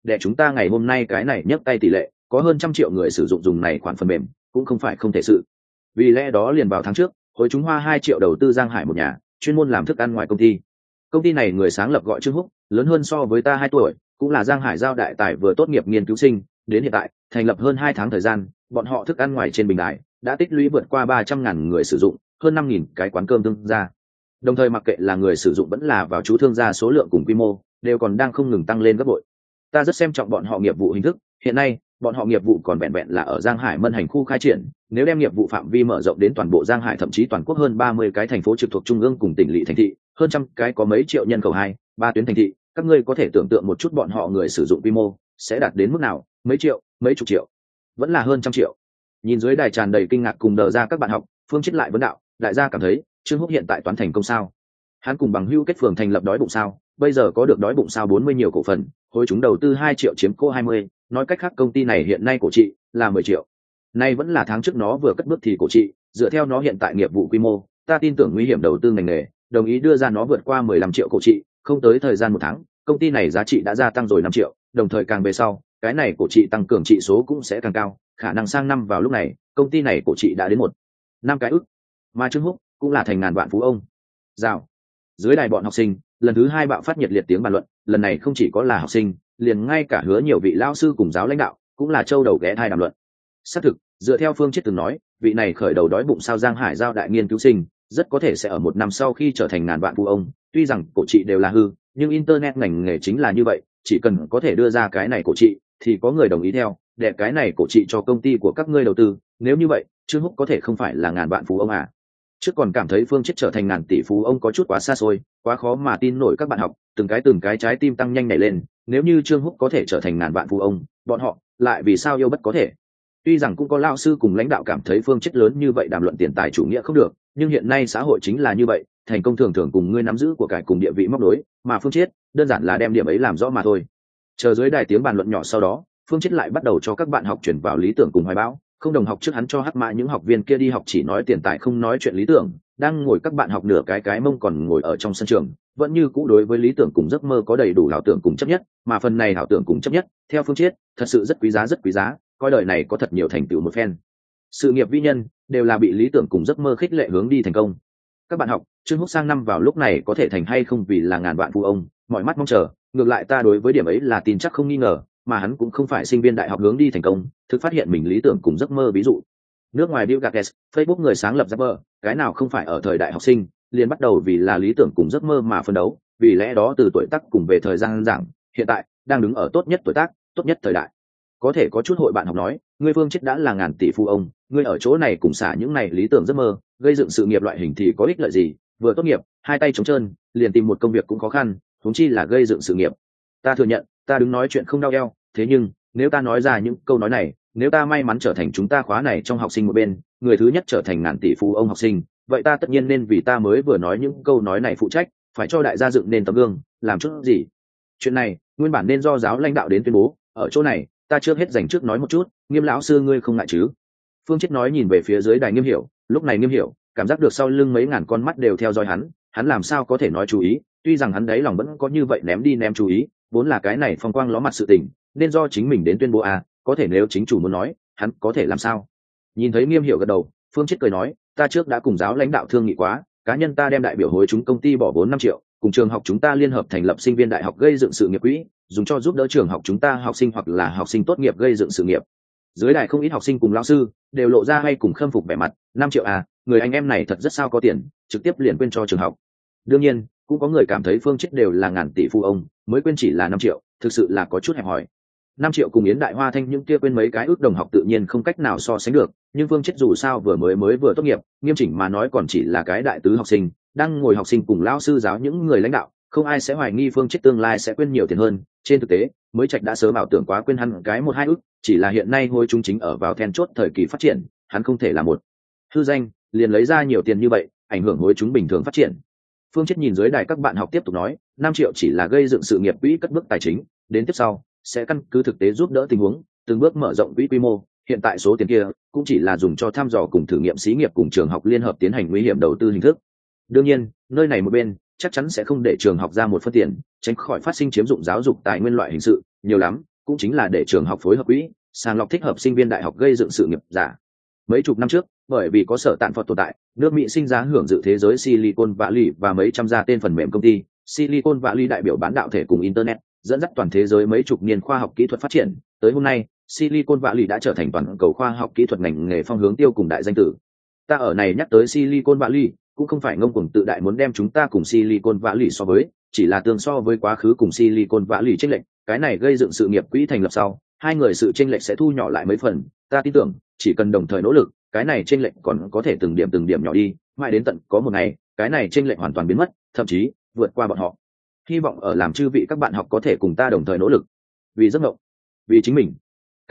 Speaker 1: để chúng ta ngày hôm nay cái này nhấc tay tỷ lệ có hơn 100 triệu người sử dụng dùng này khoản phần mềm cũng không phải không thể sự. Vì lẽ đó liền vào tháng trước hồi chúng hoa 2 triệu đầu tư Giang Hải một nhà chuyên môn làm thức ăn ngoài công ty này người sáng lập gọi Trương Húc, lớn hơn so với ta 2 tuổi, cũng là Giang Hải giao đại tài vừa tốt nghiệp nghiên cứu sinh, đến hiện tại thành lập hơn 2 tháng thời gian, bọn họ thức ăn ngoài trên bình đài đã tích lũy vượt qua 300.000 người sử dụng, hơn 5.000 cái quán cơm thương gia. Đồng thời mặc kệ là người sử dụng vẫn là vào chú thương gia số lượng cùng quy mô đều còn đang không ngừng tăng lên gấp bội. Ta rất xem trọng bọn họ nghiệp vụ hình thức, hiện nay bọn họ nghiệp vụ còn vẹn vẹn là ở Giang Hải Mân Hành khu khai triển, nếu đem nghiệp vụ phạm vi mở rộng đến toàn bộ Giang Hải thậm chí toàn quốc hơn 30 cái thành phố trực thuộc trung ương cùng tỉnh lỵ thành thị, hơn 100 cái có mấy triệu nhân khẩu 2-3 tuyến thành thị, các ngươi có thể tưởng tượng một chút bọn họ người sử dụng quy mô sẽ đạt đến mức nào, mấy triệu, mấy chục triệu, vẫn là hơn 100 triệu. Nhìn dưới đài tràn đầy kinh ngạc cùng đờ ra các bạn học, Phương Chết lại vấn đạo, đại gia cảm thấy Trương Húc hiện tại toán thành công sao? Hắn cùng bằng hữu kết phường thành lập đói bụng sao? Bây giờ có được đói bụng sao 40 nhiều cổ phần, hồi chúng đầu tư 2 triệu chiếm cô 20, nói cách khác công ty này hiện nay cổ trị là 10 triệu. Nay vẫn là tháng trước nó vừa cất bước thì cổ trị, dựa theo nó hiện tại nghiệp vụ quy mô, ta tin tưởng nguy hiểm đầu tư ngành nghề, đồng ý đưa ra nó vượt qua 15 triệu cổ trị, không tới thời gian 1 tháng, công ty này giá trị đã gia tăng rồi 5 triệu, đồng thời càng về sau, cái này cổ trị tăng cường trị số cũng sẽ càng cao, khả năng sang năm vào lúc này, công ty này cổ trị đã đến 1.5 cái ức. Mà Trương Húc cũng là thành ngàn vạn phú ông. Rào. Dưới đài bọn học sinh, lần thứ 2 bạo phát nhiệt liệt tiếng bàn luận, lần này không chỉ có là học sinh, liền ngay cả hứa nhiều vị lão sư cùng giáo lãnh đạo, cũng là châu đầu ghé thai đàm luận. Xác thực, dựa theo Phương Chết từng nói, vị này khởi đầu đói bụng sao Giang Hải giao đại nghiên cứu sinh, rất có thể sẽ ở 1 năm sau khi trở thành ngàn vạn phú ông. Tuy rằng cổ trị đều là hư, nhưng internet ngành nghề chính là như vậy, chỉ cần có thể đưa ra cái này cổ trị, thì có người đồng ý theo, để cái này cổ trị cho công ty của các ngươi đầu tư. Nếu như vậy, Trương Húc có thể không phải là ngàn vạn phú ông à? Trước còn cảm thấy Phương Chết trở thành ngàn tỷ phú ông có chút quá xa xôi, quá khó mà tin nổi các bạn học, từng cái trái tim tăng nhanh nhảy lên. Nếu như Trương Húc có thể trở thành ngàn vạn phú ông, bọn họ lại vì sao yêu bất có thể? Tuy rằng cũng có lao sư cùng lãnh đạo cảm thấy Phương Chết lớn như vậy đàm luận tiền tài chủ nghĩa không được, nhưng hiện nay xã hội chính là như vậy, thành công thường thường cùng ngươi nắm giữ của cải cùng địa vị móc nối, mà Phương Chết đơn giản là đem điểm ấy làm rõ mà thôi. Chờ dưới đài tiếng bàn luận nhỏ sau đó, Phương Chết lại bắt đầu cho các bạn học chuyển vào lý tưởng cùng hoài bão. Không đồng học trước hắn cho hắc mã những học viên kia đi học chỉ nói tiền tài không nói chuyện lý tưởng, đang ngồi các bạn học nửa cái mông còn ngồi ở trong sân trường, vẫn như cũ đối với lý tưởng cùng giấc mơ có đầy đủ ảo tưởng cùng chấp nhất, mà phần này ảo tưởng cùng chấp nhất, theo Phương Chết, thật sự rất quý giá, coi đời này có thật nhiều thành tựu một phen. Sự nghiệp vi nhân đều là bị lý tưởng cùng giấc mơ khích lệ hướng đi thành công. Các bạn học, Trương Húc sang năm vào lúc này có thể thành hay không vì là ngàn vạn phú ông, mọi mắt mong chờ, ngược lại ta đối với điểm ấy là tin chắc không nghi ngờ, mà hắn cũng không phải sinh viên đại học hướng đi thành công, thực phát hiện mình lý tưởng cùng giấc mơ ví dụ. Nước ngoài Bill Gates, Facebook người sáng lập Zuckerberg, cái nào không phải ở thời đại học sinh, liền bắt đầu vì là lý tưởng cùng giấc mơ mà phấn đấu, vì lẽ đó từ tuổi tác cùng về thời gian giảng, hiện tại đang đứng ở tốt nhất tuổi tác, tốt nhất thời đại. Có thể có chút hội bạn học nói, ngươi Phương Chết đã là ngàn tỷ phú ông, ngươi ở chỗ này cùng xả những này lý tưởng giấc mơ, gây dựng sự nghiệp loại hình thì có ích lợi gì, vừa tốt nghiệp, hai tay trống trơn, liền tìm một công việc cũng khó khăn, huống chi là gây dựng sự nghiệp. Ta thừa nhận, ta đứng nói chuyện không đau eo, thế nhưng nếu ta nói ra những câu nói này, nếu ta may mắn trở thành chúng ta khóa này trong học sinh một bên, người thứ nhất trở thành ngàn tỷ phú ông học sinh, vậy ta tất nhiên nên vì ta mới vừa nói những câu nói này phụ trách, phải cho đại gia dựng nên tấm gương, làm chút gì. Chuyện này nguyên bản nên do giáo lãnh đạo đến tuyên bố, ở chỗ này ta trước hết dành trước nói một chút, Nghiêm lão sư ngươi không ngại chứ? Phương Chết nói nhìn về phía dưới đài Nghiêm Hiểu, lúc này Nghiêm Hiểu cảm giác được sau lưng mấy ngàn con mắt đều theo dõi hắn làm sao có thể nói chú ý, tuy rằng hắn đấy lòng vẫn có như vậy ném đi ném chú ý, vốn là cái này phong quang ló mặt sự tình, nên do chính mình đến tuyên bố à, có thể nếu chính chủ muốn nói, hắn có thể làm sao? Nhìn thấy Nghiêm Hiểu gật đầu, Phương Chết cười nói, ta trước đã cùng giáo lãnh đạo thương nghị quá, cá nhân ta đem đại biểu hối chúng công ty bỏ vốn 5 triệu, cùng trường học chúng ta liên hợp thành lập sinh viên đại học gây dựng sự nghiệp quỹ, dùng cho giúp đỡ trường học chúng ta học sinh hoặc là học sinh tốt nghiệp gây dựng sự nghiệp. Dưới đài không ít học sinh cùng lão sư đều lộ ra hay cùng khâm phục vẻ mặt, 5 triệu à, người anh em này thật rất sao có tiền, trực tiếp liền quên cho trường học. Đương nhiên, cũng có người cảm thấy Phương Chết đều là ngàn tỷ phú ông, mới quên chỉ là 5 triệu, thực sự là có chút hẹp hòi. 5 triệu cùng Yến Đại Hoa Thanh những kia quên mấy cái ước đồng học tự nhiên không cách nào so sánh được, nhưng Phương Chết dù sao vừa mới vừa tốt nghiệp, nghiêm chỉnh mà nói còn chỉ là cái đại tứ học sinh, đang ngồi học sinh cùng lão sư giáo những người lãnh đạo, không ai sẽ hoài nghi Phương Chết tương lai sẽ quên nhiều tiền hơn. Trên thực tế, mới Trạch đã sớm ảo tưởng quá quên hắn cái 1-2 ước, chỉ là hiện nay ngôi chúng chính ở vào then chốt thời kỳ phát triển, hắn không thể là một hư danh, liền lấy ra nhiều tiền như vậy, ảnh hưởng ngôi chúng bình thường phát triển. Phương Chết nhìn dưới đài các bạn học tiếp tục nói, 5 triệu chỉ là gây dựng sự nghiệp quỹ cất bước tài chính, đến tiếp sau sẽ căn cứ thực tế giúp đỡ tình huống, từng bước mở rộng quỹ quy mô, hiện tại số tiền kia cũng chỉ là dùng cho thăm dò cùng thử nghiệm xí nghiệp cùng trường học liên hợp tiến hành nguy hiểm đầu tư hình thức. Đương nhiên, nơi này một bên chắc chắn sẽ không để trường học ra một phân tiền, tránh khỏi phát sinh chiếm dụng giáo dục tài nguyên loại hình sự, nhiều lắm, cũng chính là để trường học phối hợp quỹ sàng lọc thích hợp sinh viên đại học gây dựng sự nghiệp giả. Mấy chục năm trước, bởi vì có sở tạn phật tồn tại, nước Mỹ sinh ra hưởng dự thế giới Silicon Valley và mấy trăm gia tên phần mềm công ty. Silicon Valley đại biểu bán đạo thể cùng internet, dẫn dắt toàn thế giới mấy chục niên khoa học kỹ thuật phát triển. Tới hôm nay, Silicon Valley đã trở thành toàn cầu khoa học kỹ thuật ngành nghề phong hướng tiêu cùng đại danh tử. Ta ở này nhắc tới Silicon Valley, cũng không phải ngông cuồng tự đại muốn đem chúng ta cùng Silicon Valley so với, chỉ là tương so với quá khứ cùng Silicon Valley chênh lệch, cái này gây dựng sự nghiệp quỹ thành lập sau, hai người sự chênh lệch sẽ thu nhỏ lại mấy phần, ta tin tưởng, chỉ cần đồng thời nỗ lực, cái này chênh lệch còn có thể từng điểm nhỏ đi, mãi đến tận có một ngày, cái này chênh lệch hoàn toàn biến mất, thậm chí vượt qua bọn họ. Hy vọng ở làm chư vị các bạn học có thể cùng ta đồng thời nỗ lực, vì giấc mộng, vì chính mình.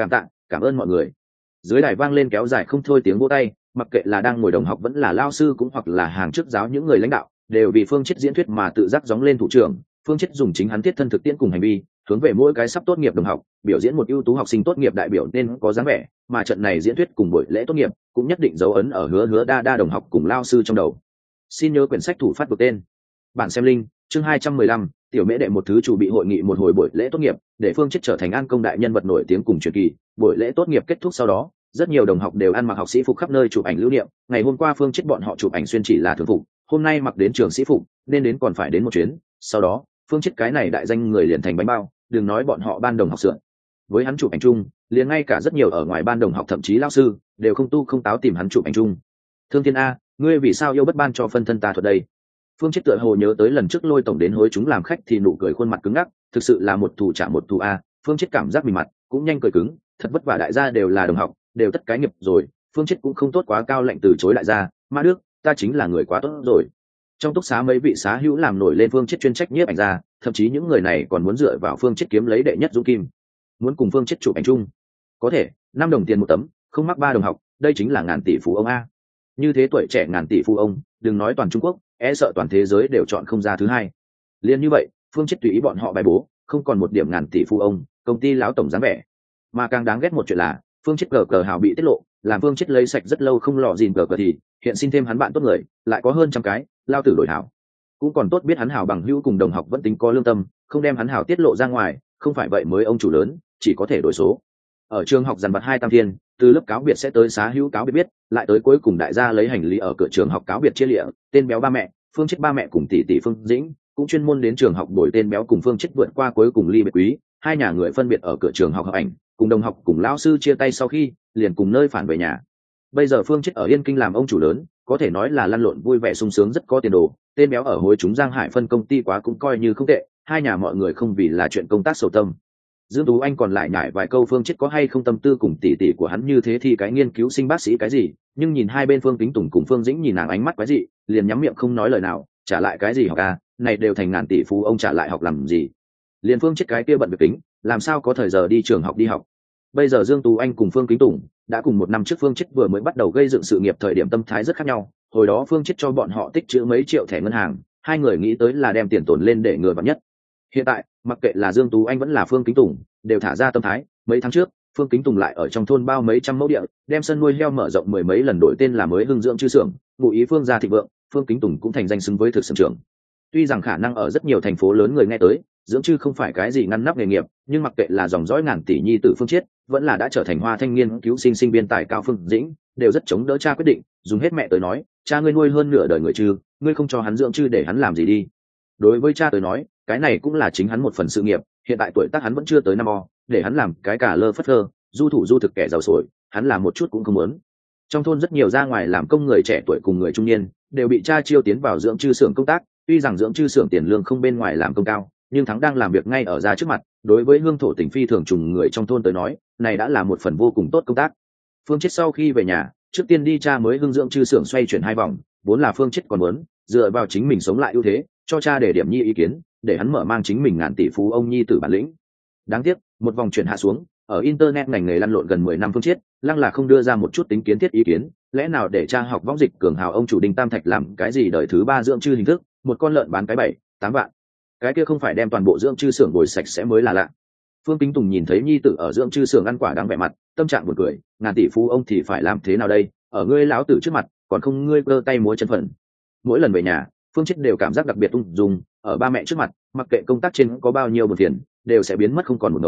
Speaker 1: Cảm ơn mọi người. Dưới đài vang lên kéo dài không thôi tiếng vỗ tay, mặc kệ là đang ngồi đồng học vẫn là lao sư cũng hoặc là hàng trước giáo những người lãnh đạo, đều vì Phương Chiết diễn thuyết mà tự giác gióng lên thủ trưởng. Phương Chiết dùng chính hắn thiết thân thực tiễn cùng hành vi, hướng về mỗi cái sắp tốt nghiệp đồng học, biểu diễn một ưu tú học sinh tốt nghiệp đại biểu nên có dáng vẻ, mà trận này diễn thuyết cùng buổi lễ tốt nghiệp cũng nhất định dấu ấn ở hứa đa đồng học cùng lao sư trong đầu. Xin nhớ quyển sách thủ phát vực tên. Bản xem link, chương 215, tiểu mễ đệ một thứ chủ bị hội nghị một hồi buổi lễ tốt nghiệp, để Phương Chiết trở thành an công đại nhân vật nổi tiếng cùng truyền kỳ. Buổi lễ tốt nghiệp kết thúc sau đó, rất nhiều đồng học đều ăn mặc học sĩ phục khắp nơi chụp ảnh lưu niệm. Ngày hôm qua Phương Chiết bọn họ chụp ảnh xuyên chỉ là thường phục, hôm nay mặc đến trường sĩ phục, nên đến còn phải đến một chuyến. Sau đó, Phương Chiết cái này đại danh người liền thành bánh bao, đừng nói bọn họ ban đồng học sượn. Với hắn chụp ảnh chung, liền ngay cả rất nhiều ở ngoài ban đồng học thậm chí lao sư đều không tu không táo tìm hắn chụp ảnh chung. Thương Thiên A, ngươi vì sao yêu bất ban cho phân thân ta thuật đây? Phương Chiết tựa hồ nhớ tới lần trước Lôi tổng đến hối chúng làm khách thì nụ cười khuôn mặt cứng ngắc, thực sự là một thủ trả một thủ a. Phương Chiết cảm giác mình mặt cũng nhanh cười cứng, thật vất vả đại gia đều là đồng học, đều tất cái nghiệp rồi, Phương Chiết cũng không tốt quá cao lạnh từ chối đại gia, "Ma Đức, ta chính là người quá tốt rồi." Trong túc xá mấy vị xá hữu làm nổi lên Phương Chiết chuyên trách nhiếp ảnh ra, thậm chí những người này còn muốn dựa vào Phương Chiết kiếm lấy đệ nhất dũng kim. Muốn cùng Phương Chiết chụp ảnh chung, có thể, 5 đồng tiền một tấm, không mắc 3 đồng học, đây chính là ngàn tỷ phú ông a. Như thế tuổi trẻ ngàn tỷ phú ông, đừng nói toàn Trung Quốc, e sợ toàn thế giới đều chọn không ra thứ hai. Liên như vậy, Phương Chiết tùy ý bọn họ bài bố, không còn một điểm ngàn tỷ phú ông, công ty lão tổng dáng vẻ. Mà càng đáng ghét một chuyện là, Phương Chiết cờ hào bị tiết lộ, làm Phương Chiết lấy sạch rất lâu không lọ gìn cờ thì hiện xin thêm hắn bạn tốt người, lại có hơn trăm cái, lao tử đổi hảo. Cũng còn tốt biết hắn hảo bằng hữu cùng đồng học vẫn tính có lương tâm, không đem hắn hảo tiết lộ ra ngoài, không phải vậy mới ông chủ lớn, chỉ có thể đổi số. Ở trường học dằn vặt 2 tam thiên, từ lớp cáo biệt sẽ tới xá hữu cáo biệt biết, lại tới cuối cùng đại gia lấy hành lý ở cửa trường học cáo biệt chia lịa, tên béo ba mẹ, Phương Chiết ba mẹ cùng tỷ Phương Dĩnh, cũng chuyên môn đến trường học đổi tên béo cùng Phương Chiết vượt qua cuối cùng ly biệt quý, hai nhà người phân biệt ở cửa trường học hợp ảnh, cùng đồng học cùng lão sư chia tay sau khi, liền cùng nơi phản về nhà. Bây giờ Phương Chiết ở Yên Kinh làm ông chủ lớn, có thể nói là lăn lộn vui vẻ sung sướng rất có tiền đồ, tên béo ở hối chúng Giang Hải phân công ty quá cũng coi như không tệ, hai nhà mọi người không vì là chuyện công tác sầu tâm. Dương Tú Anh còn lại nhải vài câu Phương Chiết có hay không tâm tư cùng tỷ của hắn như thế thì cái nghiên cứu sinh bác sĩ cái gì, nhưng nhìn hai bên Phương Kính Tùng cùng Phương Dĩnh nhìn nàng ánh mắt quái dị, liền nhắm miệng không nói lời nào, trả lại cái gì học à, này đều thành ngàn tỷ phú ông trả lại học làm gì. Liền Phương Chiết cái kia bận việc tính, làm sao có thời giờ đi trường học đi học. Bây giờ Dương Tú Anh cùng Phương Kính Tùng đã cùng một năm trước Phương Chiết vừa mới bắt đầu gây dựng sự nghiệp thời điểm tâm thái rất khác nhau, hồi đó Phương Chiết cho bọn họ tích trữ mấy triệu thẻ ngân hàng, hai người nghĩ tới là đem tiền tồn lên để ngừa vạn nhất. Hiện tại, mặc kệ là Dương Tú Anh vẫn là Phương Kính Tùng, đều thả ra tâm thái. Mấy tháng trước, Phương Kính Tùng lại ở trong thôn bao mấy trăm mẫu địa, đem sân nuôi heo mở rộng 10 mấy lần, đổi tên là mới Hưng Dưỡng Chư Xưởng, ngụ ý Phương gia thịnh vượng, Phương Kính Tùng cũng thành danh xứng với thực xưởng trưởng. Tuy rằng khả năng ở rất nhiều thành phố lớn người nghe tới, dưỡng chư không phải cái gì ngăn nắp nghề nghiệp, nhưng mặc kệ là dòng dõi ngàn tỷ nhi tử Phương Chiết, vẫn là đã trở thành hoa thanh niên cứu sinh viên tài cao Phương Dĩnh, đều rất chống đỡ cha quyết định, dùng hết mẹ tới nói, cha ngươi nuôi hơn nửa đời người chư, ngươi không cho hắn dưỡng chư để hắn làm gì đi. Đối với cha tới nói, cái này cũng là chính hắn một phần sự nghiệp, hiện tại tuổi tác hắn vẫn chưa tới 5 o, để hắn làm cái cả lơ phất lơ, du thủ du thực kẻ giàu sổi, hắn làm một chút cũng không muốn. Trong thôn rất nhiều ra ngoài làm công người trẻ tuổi cùng người trung niên, đều bị cha chiêu tiến vào dưỡng chư xưởng công tác, tuy rằng dưỡng chư xưởng tiền lương không bên ngoài làm công cao, nhưng thắng đang làm việc ngay ở ra trước mặt, đối với hương thổ tỉnh phi thường trùng người trong thôn tới nói, này đã là một phần vô cùng tốt công tác. Phương Chiết sau khi về nhà, trước tiên đi cha mới hưng dưỡng chư xưởng xoay chuyển 2 vòng, vốn là Phương Chiết còn muốn dựa vào chính mình sống lại ưu thế, cho cha để điểm nhi ý kiến, để hắn mở mang chính mình ngàn tỷ phú ông nhi tử bản lĩnh. Đáng tiếc, một vòng chuyển hạ xuống, ở internet ngành nghề lăn lộn gần 10 năm Phương Chiết, lăng là không đưa ra một chút tính kiến thiết ý kiến, lẽ nào để cha học võng dịch cường hào ông chủ Đinh Tam Thạch làm cái gì đời thứ 3 dưỡng chư hình thức, một con lợn bán cái 7-8 vạn. Cái kia không phải đem toàn bộ dưỡng chư xưởng bồi sạch sẽ mới là lạ. Phương Kính Tùng nhìn thấy nhi tử ở dưỡng chư xưởng ăn quả đáng vẻ mặt, tâm trạng buồn cười, ngàn tỷ phú ông thì phải làm thế nào đây, ở ngươi lão tử trước mặt, còn không ngươi cơ tay múa chân phận. Mỗi lần về nhà, Phương Chiết đều cảm giác đặc biệt ung dung, ở ba mẹ trước mặt, mặc kệ công tác trên có bao nhiêu buồn phiền, đều sẽ biến mất không còn một ngống,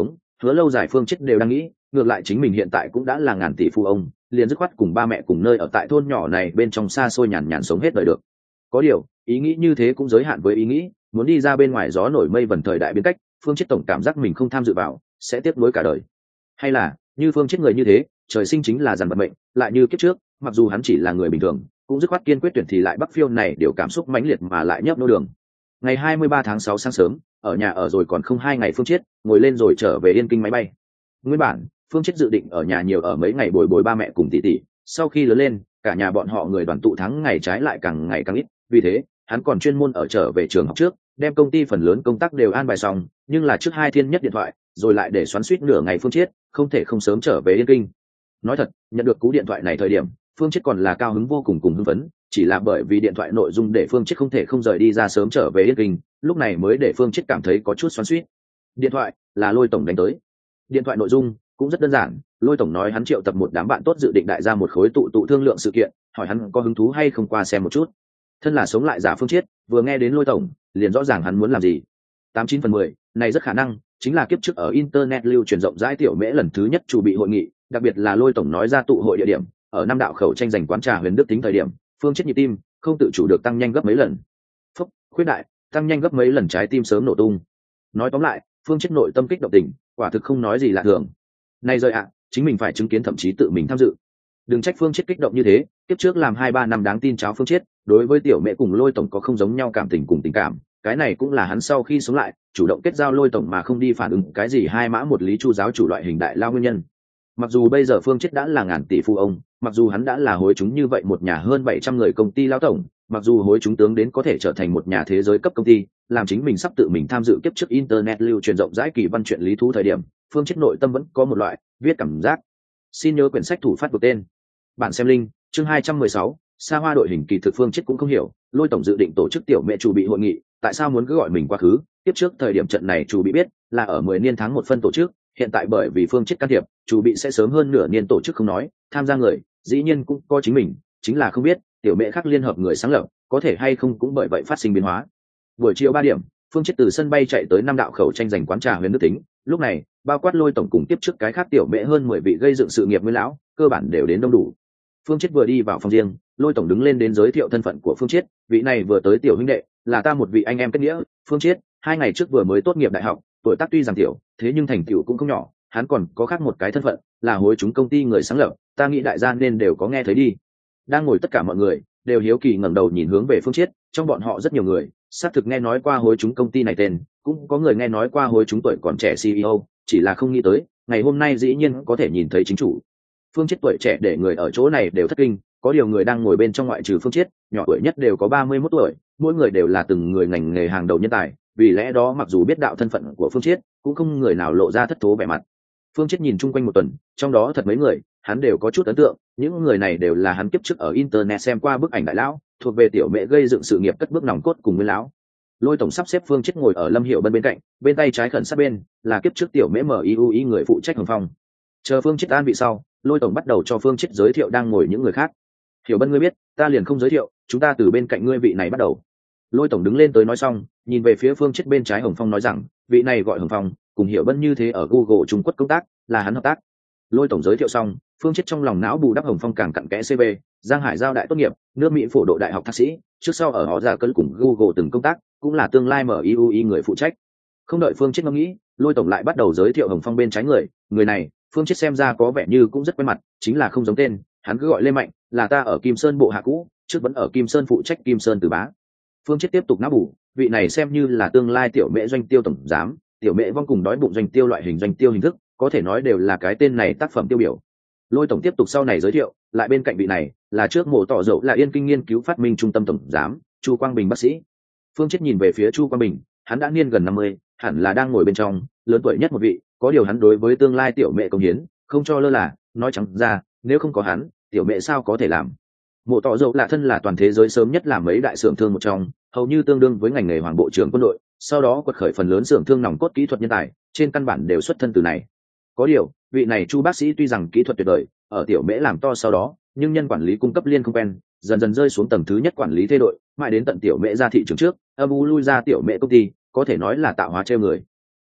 Speaker 1: Hứa Lâu Dài Phương Chết đều đang nghĩ, ngược lại chính mình hiện tại cũng đã là ngàn tỷ phú ông, liền dứt khoát cùng ba mẹ cùng nơi ở tại thôn nhỏ này bên trong xa xôi nhàn nhàn sống hết đời được. Có điều, ý nghĩ như thế cũng giới hạn với ý nghĩ, muốn đi ra bên ngoài gió nổi mây vần thời đại biến cách, Phương Chết tổng cảm giác mình không tham dự vào, sẽ tiếc nuối cả đời. Hay là, như Phương Chết người như thế, trời sinh chính là dàn vận mệnh, lại như kiếp trước, mặc dù hắn chỉ là người bình thường, cũng dứt khoát kiên quyết tuyển thì lại Bắc Phiêu này điều cảm xúc mãnh liệt mà lại nhấp nô đường. Ngày 23 tháng 6 sáng sớm, ở nhà ở rồi còn không 2 ngày Phương Chết ngồi lên rồi trở về Yên Kinh máy bay. Nguyên bản, Phương Chết dự định ở nhà nhiều ở mấy ngày bồi bồi ba mẹ cùng tỷ tỷ, sau khi lớn lên, cả nhà bọn họ người đoàn tụ tháng ngày trái lại càng ngày càng ít, vì thế, hắn còn chuyên môn ở trở về trường học trước, đem công ty phần lớn công tác đều an bài xong, nhưng là trước 2 thiên nhất điện thoại, rồi lại để xoắn xuýt nửa ngày Phương Chết, không thể không sớm trở về Yên Kinh. Nói thật, nhận được cú điện thoại này thời điểm, Phương Chết còn là cao hứng vô cùng cùng hưng phấn, chỉ là bởi vì điện thoại nội dung để Phương Chết không thể không rời đi ra sớm trở về Yên Kinh, lúc này mới để Phương Chết cảm thấy có chút xoắn xuýt. Điện thoại là Lôi tổng đánh tới. Điện thoại nội dung cũng rất đơn giản, Lôi tổng nói hắn triệu tập một đám bạn tốt dự định đại ra một khối tụ thương lượng sự kiện, hỏi hắn có hứng thú hay không qua xem một chút. Thân là sống lại giả Phương Chết, vừa nghe đến Lôi tổng, liền rõ ràng hắn muốn làm gì. 89/10, này rất khả năng chính là kiếp trước ở internet lưu truyền rộng rãi tiểu mễ lần thứ nhất chủ bị hội nghị, đặc biệt là Lôi tổng nói ra tụ hội địa điểm ở Nam Đạo khẩu tranh giành quán trà Huyền Đức tính thời điểm, Phương Chết nhịp tim không tự chủ được tăng nhanh gấp mấy lần. Phúc, khuyết đại, tăng nhanh gấp mấy lần, trái tim sớm nổ tung. Nói tóm lại, Phương Chết nội tâm kích động tình, quả thực không nói gì lạ thường. Này rồi ạ, chính mình phải chứng kiến thậm chí tự mình tham dự. Đừng trách Phương Chết kích động như thế, tiếp trước làm 2-3 năm đáng tin cháo Phương Chết, đối với tiểu mẹ cùng Lôi tổng có không giống nhau cảm tình cùng tình cảm, cái này cũng là hắn sau khi sống lại, chủ động kết giao Lôi tổng mà không đi phản ứng cái gì hai mã một lý chu giáo chủ loại hình đại lao nguyên nhân. Mặc dù bây giờ Phương Chết đã là ngàn tỷ phú ông, mặc dù hắn đã là hối chúng như vậy một nhà hơn 700 người công ty lao tổng, mặc dù hối chúng tướng đến có thể trở thành một nhà thế giới cấp công ty, làm chính mình sắp tự mình tham dự kiếp trước internet lưu truyền rộng rãi kỳ văn chuyện lý thú thời điểm, Phương Chết nội tâm vẫn có một loại viết cảm giác. Xin nhớ quyển sách thủ phát vực tên. Bạn xem link, chương 216, xa hoa đội hình kỳ thực Phương Chết cũng không hiểu, Lôi tổng dự định tổ chức tiểu mẹ chủ bị hội nghị, tại sao muốn cứ gọi mình quá khứ, tiếp trước thời điểm trận này chủ bị biết là ở 10 niên tháng 1 phân tổ chức, hiện tại bởi vì Phương Chết can thiệp, chủ bị sẽ sớm hơn nửa niên tổ chức không nói, tham gia người, dĩ nhiên cũng có chính mình, chính là không biết, tiểu mẹ khác liên hợp người sáng lập, có thể hay không cũng bởi vậy phát sinh biến hóa. Buổi chiều 3 điểm, Phương Chết từ sân bay chạy tới Nam Đạo khẩu tranh giành quán trà Huyền Đức tính, lúc này, bao quát Lôi tổng cùng tiếp trước cái khác tiểu mẹ hơn 10 vị gây dựng sự nghiệp nguyên lão, cơ bản đều đến đông đủ. Phương Chết vừa đi vào phòng riêng, Lôi tổng đứng lên đến giới thiệu thân phận của Phương Chết, vị này vừa tới tiểu huynh đệ, là ta một vị anh em kết nghĩa, Phương Chết, 2 ngày trước vừa mới tốt nghiệp đại học, tuổi tác tuy rằng tiểu, thế nhưng thành tựu cũng không nhỏ, hắn còn có khác một cái thân phận, là hối chúng công ty người sáng lập, ta nghĩ đại gia nên đều có nghe thấy đi. Đang ngồi tất cả mọi người đều hiếu kỳ ngẩng đầu nhìn hướng về Phương Chết, trong bọn họ rất nhiều người xác thực nghe nói qua hối chúng công ty này tên, cũng có người nghe nói qua hối chúng tuổi còn trẻ CEO, chỉ là không nghĩ tới, ngày hôm nay dĩ nhiên có thể nhìn thấy chính chủ. Phương Chết tuổi trẻ để người ở chỗ này đều thất kinh, có điều người đang ngồi bên trong ngoại trừ Phương Chết, nhỏ tuổi nhất đều có 31 tuổi, mỗi người đều là từng người ngành nghề hàng đầu nhân tài, vì lẽ đó mặc dù biết đạo thân phận của Phương Chết, cũng không người nào lộ ra thất thố vẻ mặt. Phương Chết nhìn chung quanh một tuần, trong đó thật mấy người, hắn đều có chút ấn tượng, những người này đều là hắn kiếp trước ở internet xem qua bức ảnh đại lão, thuộc về tiểu mẹ gây dựng sự nghiệp cất bước nòng cốt cùng nguyên lão. Lôi tổng sắp xếp Phương Chết ngồi ở Lâm Hiểu Bân bên cạnh, bên tay trái khẩn sát bên là kiếp trước tiểu mẹ MIUI người phụ trách Hồng Phong. Chờ Phương Chết an vị sau, Lôi tổng bắt đầu cho Phương Chết giới thiệu đang ngồi những người khác. Hiểu Bân ngươi biết, ta liền không giới thiệu, chúng ta từ bên cạnh ngươi vị này bắt đầu. Lôi tổng đứng lên tới nói xong, nhìn về phía Phương Chết bên trái Hồng Phong nói rằng, vị này gọi Hồng Phong, cùng Hiểu Bân như thế ở Google Trung Quốc công tác, là hắn hợp tác. Lôi tổng giới thiệu xong, Phương Chết trong lòng não bù đắp Hồng Phong càng cặn kẽ CV, Giang Hải giao đại tốt nghiệp, nước Mỹ phổ độ đại học thạc sĩ, trước sau ở họ giả cân cùng Google từng công tác, cũng là tương lai MIUI người phụ trách. Không đợi Phương Chết ngẫm nghĩ, Lôi tổng lại bắt đầu giới thiệu Hồng Phong bên trái người này, Phương Chết xem ra có vẻ như cũng rất quen mặt, chính là không giống tên, hắn cứ gọi Lê Mạnh, là ta ở Kim Sơn bộ hạ cũ, trước vẫn ở Kim Sơn phụ trách Kim Sơn Từ Bá. Phương Chết tiếp tục não bù, vị này xem như là tương lai tiểu mẹ doanh tiêu tổng giám, tiểu mẹ vong cùng đói bụng doanh tiêu loại hình doanh tiêu hình thức, có thể nói đều là cái tên này tác phẩm tiêu biểu. Lôi tổng tiếp tục sau này giới thiệu, lại bên cạnh vị này là trước mổ tỏ dậu là Yên Kinh nghiên cứu phát minh trung tâm tổng giám Chu Quang Bình bác sĩ. Phương Chết nhìn về phía Chu Quang Bình, hắn đã niên gần 50, hẳn là đang ngồi bên trong, lớn tuổi nhất một vị, có điều hắn đối với tương lai tiểu mẹ công hiến không cho lơ là, nói chẳng ra, nếu không có hắn, tiểu mẹ sao có thể làm. Mộ tỏ dậu là thân là toàn thế giới sớm nhất làm mấy đại xưởng thương một trong, hầu như tương đương với ngành nghề hoàng bộ trưởng quân đội, sau đó quật khởi phần lớn xưởng thương nòng cốt kỹ thuật nhân tài, trên căn bản đều xuất thân từ này. Có điều, vị này Chu bác sĩ tuy rằng kỹ thuật tuyệt vời, ở tiểu mễ làm to sau đó, nhưng nhân quản lý cung cấp liên không quen, dần dần rơi xuống tầng thứ nhất quản lý thế đội, mãi đến tận tiểu mễ ra thị trường trước, âm u lui ra tiểu mễ công ty, có thể nói là tạo hóa treo người.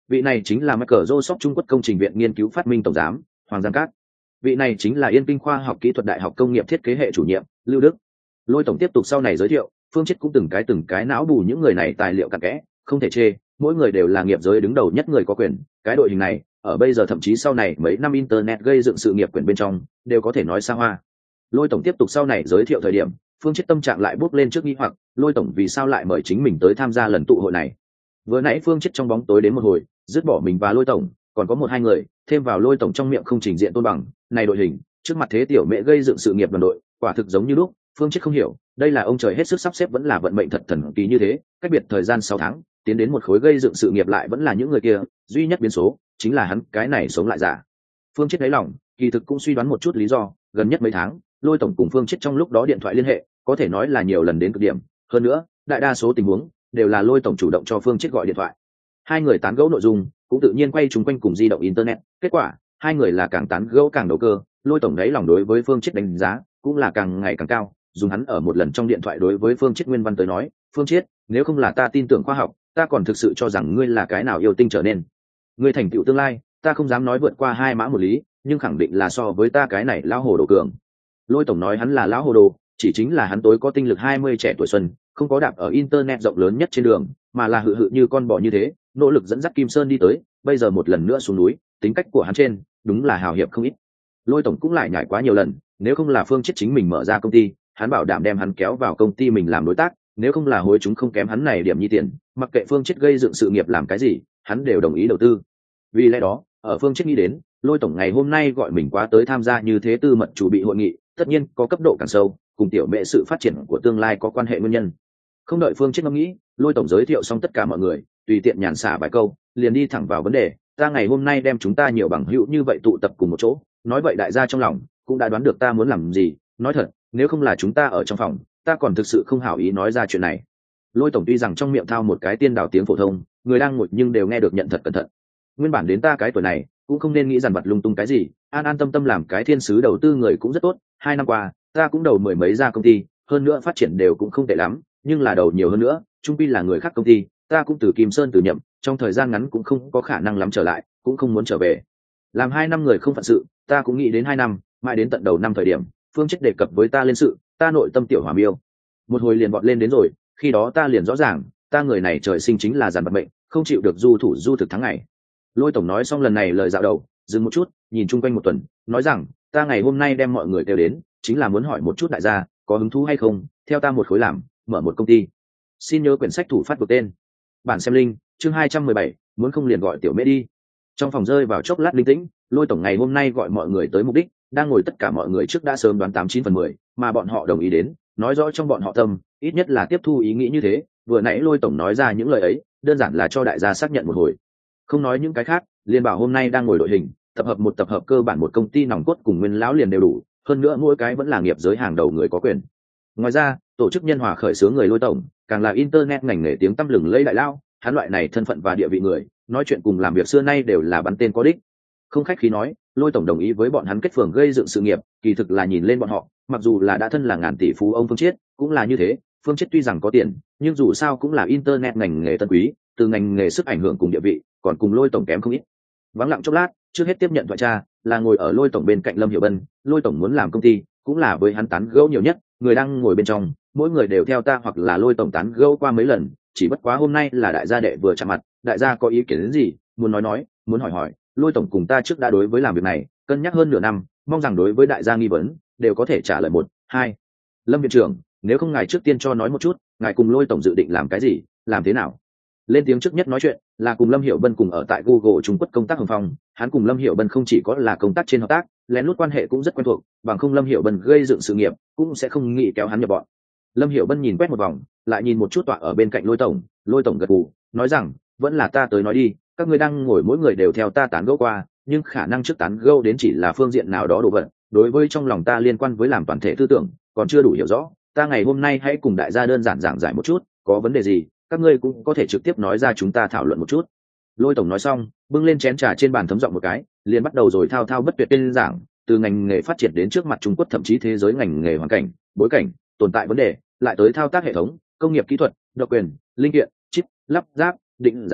Speaker 1: Vị này chính là Microsoft Trung Quốc công trình viện nghiên cứu phát minh tổng giám Hoàng Giang Cát. Vị này chính là Yên Kinh khoa học kỹ thuật đại học công nghiệp thiết kế hệ chủ nhiệm Lưu Đức. Lôi tổng tiếp tục sau này giới thiệu, Phương Chiết cũng từng cái não bù những người này tài liệu cặn kẽ, không thể chê, mỗi người đều là nghiệp giới đứng đầu nhất người có quyền, cái đội hình này ở bây giờ thậm chí sau này mấy năm internet gây dựng sự nghiệp quyền bên trong đều có thể nói xa hoa. Lôi tổng tiếp tục sau này giới thiệu thời điểm, Phương Chiết tâm trạng lại bước lên trước nghi hoặc, Lôi tổng vì sao lại mời chính mình tới tham gia lần tụ hội này. Vừa nãy Phương Chiết trong bóng tối đến một hồi, dứt bỏ mình và Lôi tổng, còn có một hai người, thêm vào Lôi tổng trong miệng không trình diện tôn bằng, này đội hình, trước mặt thế tiểu mẹ gây dựng sự nghiệp đoàn đội, quả thực giống như lúc. Phương Chiết không hiểu, đây là ông trời hết sức sắp xếp vẫn là vận mệnh thật thần kỳ như thế, cách biệt thời gian 6 tháng, tiến đến một khối gây dựng sự nghiệp lại vẫn là những người kia, duy nhất biến số chính là hắn cái này sống lại giả. Phương Chiết thấy lòng, kỳ thực cũng suy đoán một chút lý do, gần nhất mấy tháng, Lôi tổng cùng Phương Chiết trong lúc đó điện thoại liên hệ, có thể nói là nhiều lần đến cực điểm, hơn nữa, đại đa số tình huống đều là Lôi tổng chủ động cho Phương Chiết gọi điện thoại. Hai người tán gẫu nội dung, cũng tự nhiên quay chung quanh cùng di động internet, kết quả, hai người là càng tán gẫu càng đầu cơ, Lôi tổng đấy lòng đối với Phương Chiết đánh giá cũng là càng ngày càng cao, dùng hắn ở một lần trong điện thoại đối với Phương Chiết nguyên văn tới nói, Phương Chiết, nếu không là ta tin tưởng khoa học, ta còn thực sự cho rằng ngươi là cái nào yêu tinh trở nên. Ngươi thành tựu tương lai, ta không dám nói vượt qua 2 mã một lý, nhưng khẳng định là so với ta cái này lão hồ đồ cường. Lôi tổng nói hắn là lão hồ đồ, chỉ chính là hắn tối có tinh lực 20 trẻ tuổi xuân, không có đạp ở internet rộng lớn nhất trên đường, mà là hự hự như con bò như thế, nỗ lực dẫn dắt Kim Sơn đi tới, bây giờ một lần nữa xuống núi, tính cách của hắn trên, đúng là hào hiệp không ít. Lôi tổng cũng lại nhảy quá nhiều lần, nếu không là Phương Chiết chính mình mở ra công ty, hắn bảo đảm đem hắn kéo vào công ty mình làm đối tác, nếu không là hối chúng không kém hắn này điểm nhi tiền, mặc kệ Phương Chiết gây dựng sự nghiệp làm cái gì, hắn đều đồng ý đầu tư. Vì lẽ đó, ở Phương Chiết nghĩ đến, Lôi tổng ngày hôm nay gọi mình qua tới tham gia như thế tư mật chủ bị hội nghị, tất nhiên có cấp độ càng sâu, cùng tiểu mẹ sự phát triển của tương lai có quan hệ nguyên nhân. Không đợi Phương Chiết ngẫm nghĩ, Lôi tổng giới thiệu xong tất cả mọi người, tùy tiện nhàn xả vài câu, liền đi thẳng vào vấn đề, ta ngày hôm nay đem chúng ta nhiều bằng hữu như vậy tụ tập cùng một chỗ, nói vậy đại gia trong lòng cũng đã đoán được ta muốn làm gì, nói thật, nếu không là chúng ta ở trong phòng, ta còn thực sự không hảo ý nói ra chuyện này. Lôi tổng tuy rằng trong miệng thao một cái tiên đào tiếng phổ thông, người đang ngồi nhưng đều nghe được nhận thật cẩn thận. Nguyên bản đến ta cái tuổi này, cũng không nên nghĩ dằn vặt lung tung cái gì, an an tâm tâm làm cái thiên sứ đầu tư người cũng rất tốt. 2 năm qua, ta cũng đầu 10 mấy gia công ty, hơn nữa phát triển đều cũng không tệ lắm, nhưng là đầu nhiều hơn nữa, chung quy là người khác công ty, ta cũng từ Kim Sơn từ nhậm, trong thời gian ngắn cũng không có khả năng lắm trở lại, cũng không muốn trở về. Làm 2 năm người không phận sự, ta cũng nghĩ đến 2 năm, mãi đến tận đầu năm thời điểm, Phương Chiết đề cập với ta lên sự, ta nội tâm tiểu hỏa miêu, một hồi liền vọt lên đến rồi, khi đó ta liền rõ ràng, ta người này trời sinh chính là dàn vật mệnh, không chịu được du thủ du thực tháng ngày. Lôi tổng nói xong lần này lời dạo đầu, dừng một chút, nhìn chung quanh một tuần, nói rằng, ta ngày hôm nay đem mọi người kêu đến, chính là muốn hỏi một chút đại gia, có hứng thú hay không, theo ta một khối làm, mở một công ty. Xin nhớ quyển sách thủ phát của tên. Bản xem link, chương 217, muốn không liền gọi tiểu mẹ đi. Trong phòng rơi vào chốc lát linh tĩnh, Lôi tổng ngày hôm nay gọi mọi người tới mục đích, đang ngồi tất cả mọi người trước đã sớm đoán 89/10, mà bọn họ đồng ý đến, nói rõ trong bọn họ tâm, ít nhất là tiếp thu ý nghĩ như thế. Vừa nãy Lôi tổng nói ra những lời ấy, đơn giản là cho đại gia xác nhận một hồi. Không nói những cái khác, liền bảo hôm nay đang ngồi đội hình, tập hợp cơ bản một công ty nòng cốt cùng Nguyên lão liền đều đủ, hơn nữa mỗi cái vẫn là nghiệp giới hàng đầu người có quyền. Ngoài ra, tổ chức nhân hòa khởi xướng người Lôi tổng, càng là internet ngành nghề tiếng tăm lừng lẫy đại lao, hắn loại này thân phận và địa vị người, nói chuyện cùng làm việc xưa nay đều là bắn tên có đích. Không khách khí nói, Lôi tổng đồng ý với bọn hắn kết phường gây dựng sự nghiệp, kỳ thực là nhìn lên bọn họ, mặc dù là đã thân là ngàn tỷ phú ông Phương Chiết, cũng là như thế. Phương Chiết tuy rằng có tiền, nhưng dù sao cũng là internet ngành nghề tân quý, từ ngành nghề sức ảnh hưởng cùng địa vị, còn cùng Lôi tổng kém không ít. Vắng lặng chốc lát, trước hết tiếp nhận thoại cha, là ngồi ở Lôi tổng bên cạnh Lâm Hiểu Bân. Lôi tổng muốn làm công ty, cũng là với hắn tán gẫu nhiều nhất, người đang ngồi bên trong, mỗi người đều theo ta hoặc là Lôi tổng tán gẫu qua mấy lần, chỉ bất quá hôm nay là đại gia đệ vừa chạm mặt, đại gia có ý kiến đến gì, muốn nói, muốn hỏi. Lôi tổng cùng ta trước đã đối với làm việc này cân nhắc hơn nửa năm, mong rằng đối với đại gia nghi vấn đều có thể trả lời 1, 2. Lâm viện trưởng, nếu không ngài trước tiên cho nói một chút, ngài cùng Lôi tổng dự định làm cái gì, làm thế nào? Lên tiếng trước nhất nói chuyện là cùng Lâm Hiểu Bân cùng ở tại Google Trung Quốc công tác Hồng Phong. Hắn cùng Lâm Hiểu Bân không chỉ có là công tác trên hợp tác, lén lút quan hệ cũng rất quen thuộc, bằng không Lâm Hiểu Bân gây dựng sự nghiệp cũng sẽ không nghĩ kéo hắn nhập bọn. Lâm Hiểu Bân nhìn quét một vòng, lại nhìn một chút tọa ở bên cạnh Lôi tổng gật gù, nói rằng, vẫn là ta tới nói đi, các ngươi đang ngồi mỗi người đều theo ta tán gẫu qua, nhưng khả năng trước tán gẫu đến chỉ là phương diện nào đó đồ vật, đối với trong lòng ta liên quan với làm toàn thể tư tưởng còn chưa đủ hiểu rõ. Ta ngày hôm nay hãy cùng đại gia đơn giản giảng giải một chút, có vấn đề gì các ngươi cũng có thể trực tiếp nói ra, chúng ta thảo luận một chút. Lôi tổng nói xong, bưng lên chén trà trên bàn thấm giọng một cái, liền bắt đầu rồi thao bất tuyệt tên giảng, từ ngành nghề phát triển đến trước mặt Trung Quốc thậm chí thế giới ngành nghề hoàn cảnh, bối cảnh, tồn tại vấn đề, lại tới thao tác hệ thống, công nghiệp kỹ thuật, độc quyền, linh kiện, chip, lắp ráp, định giá,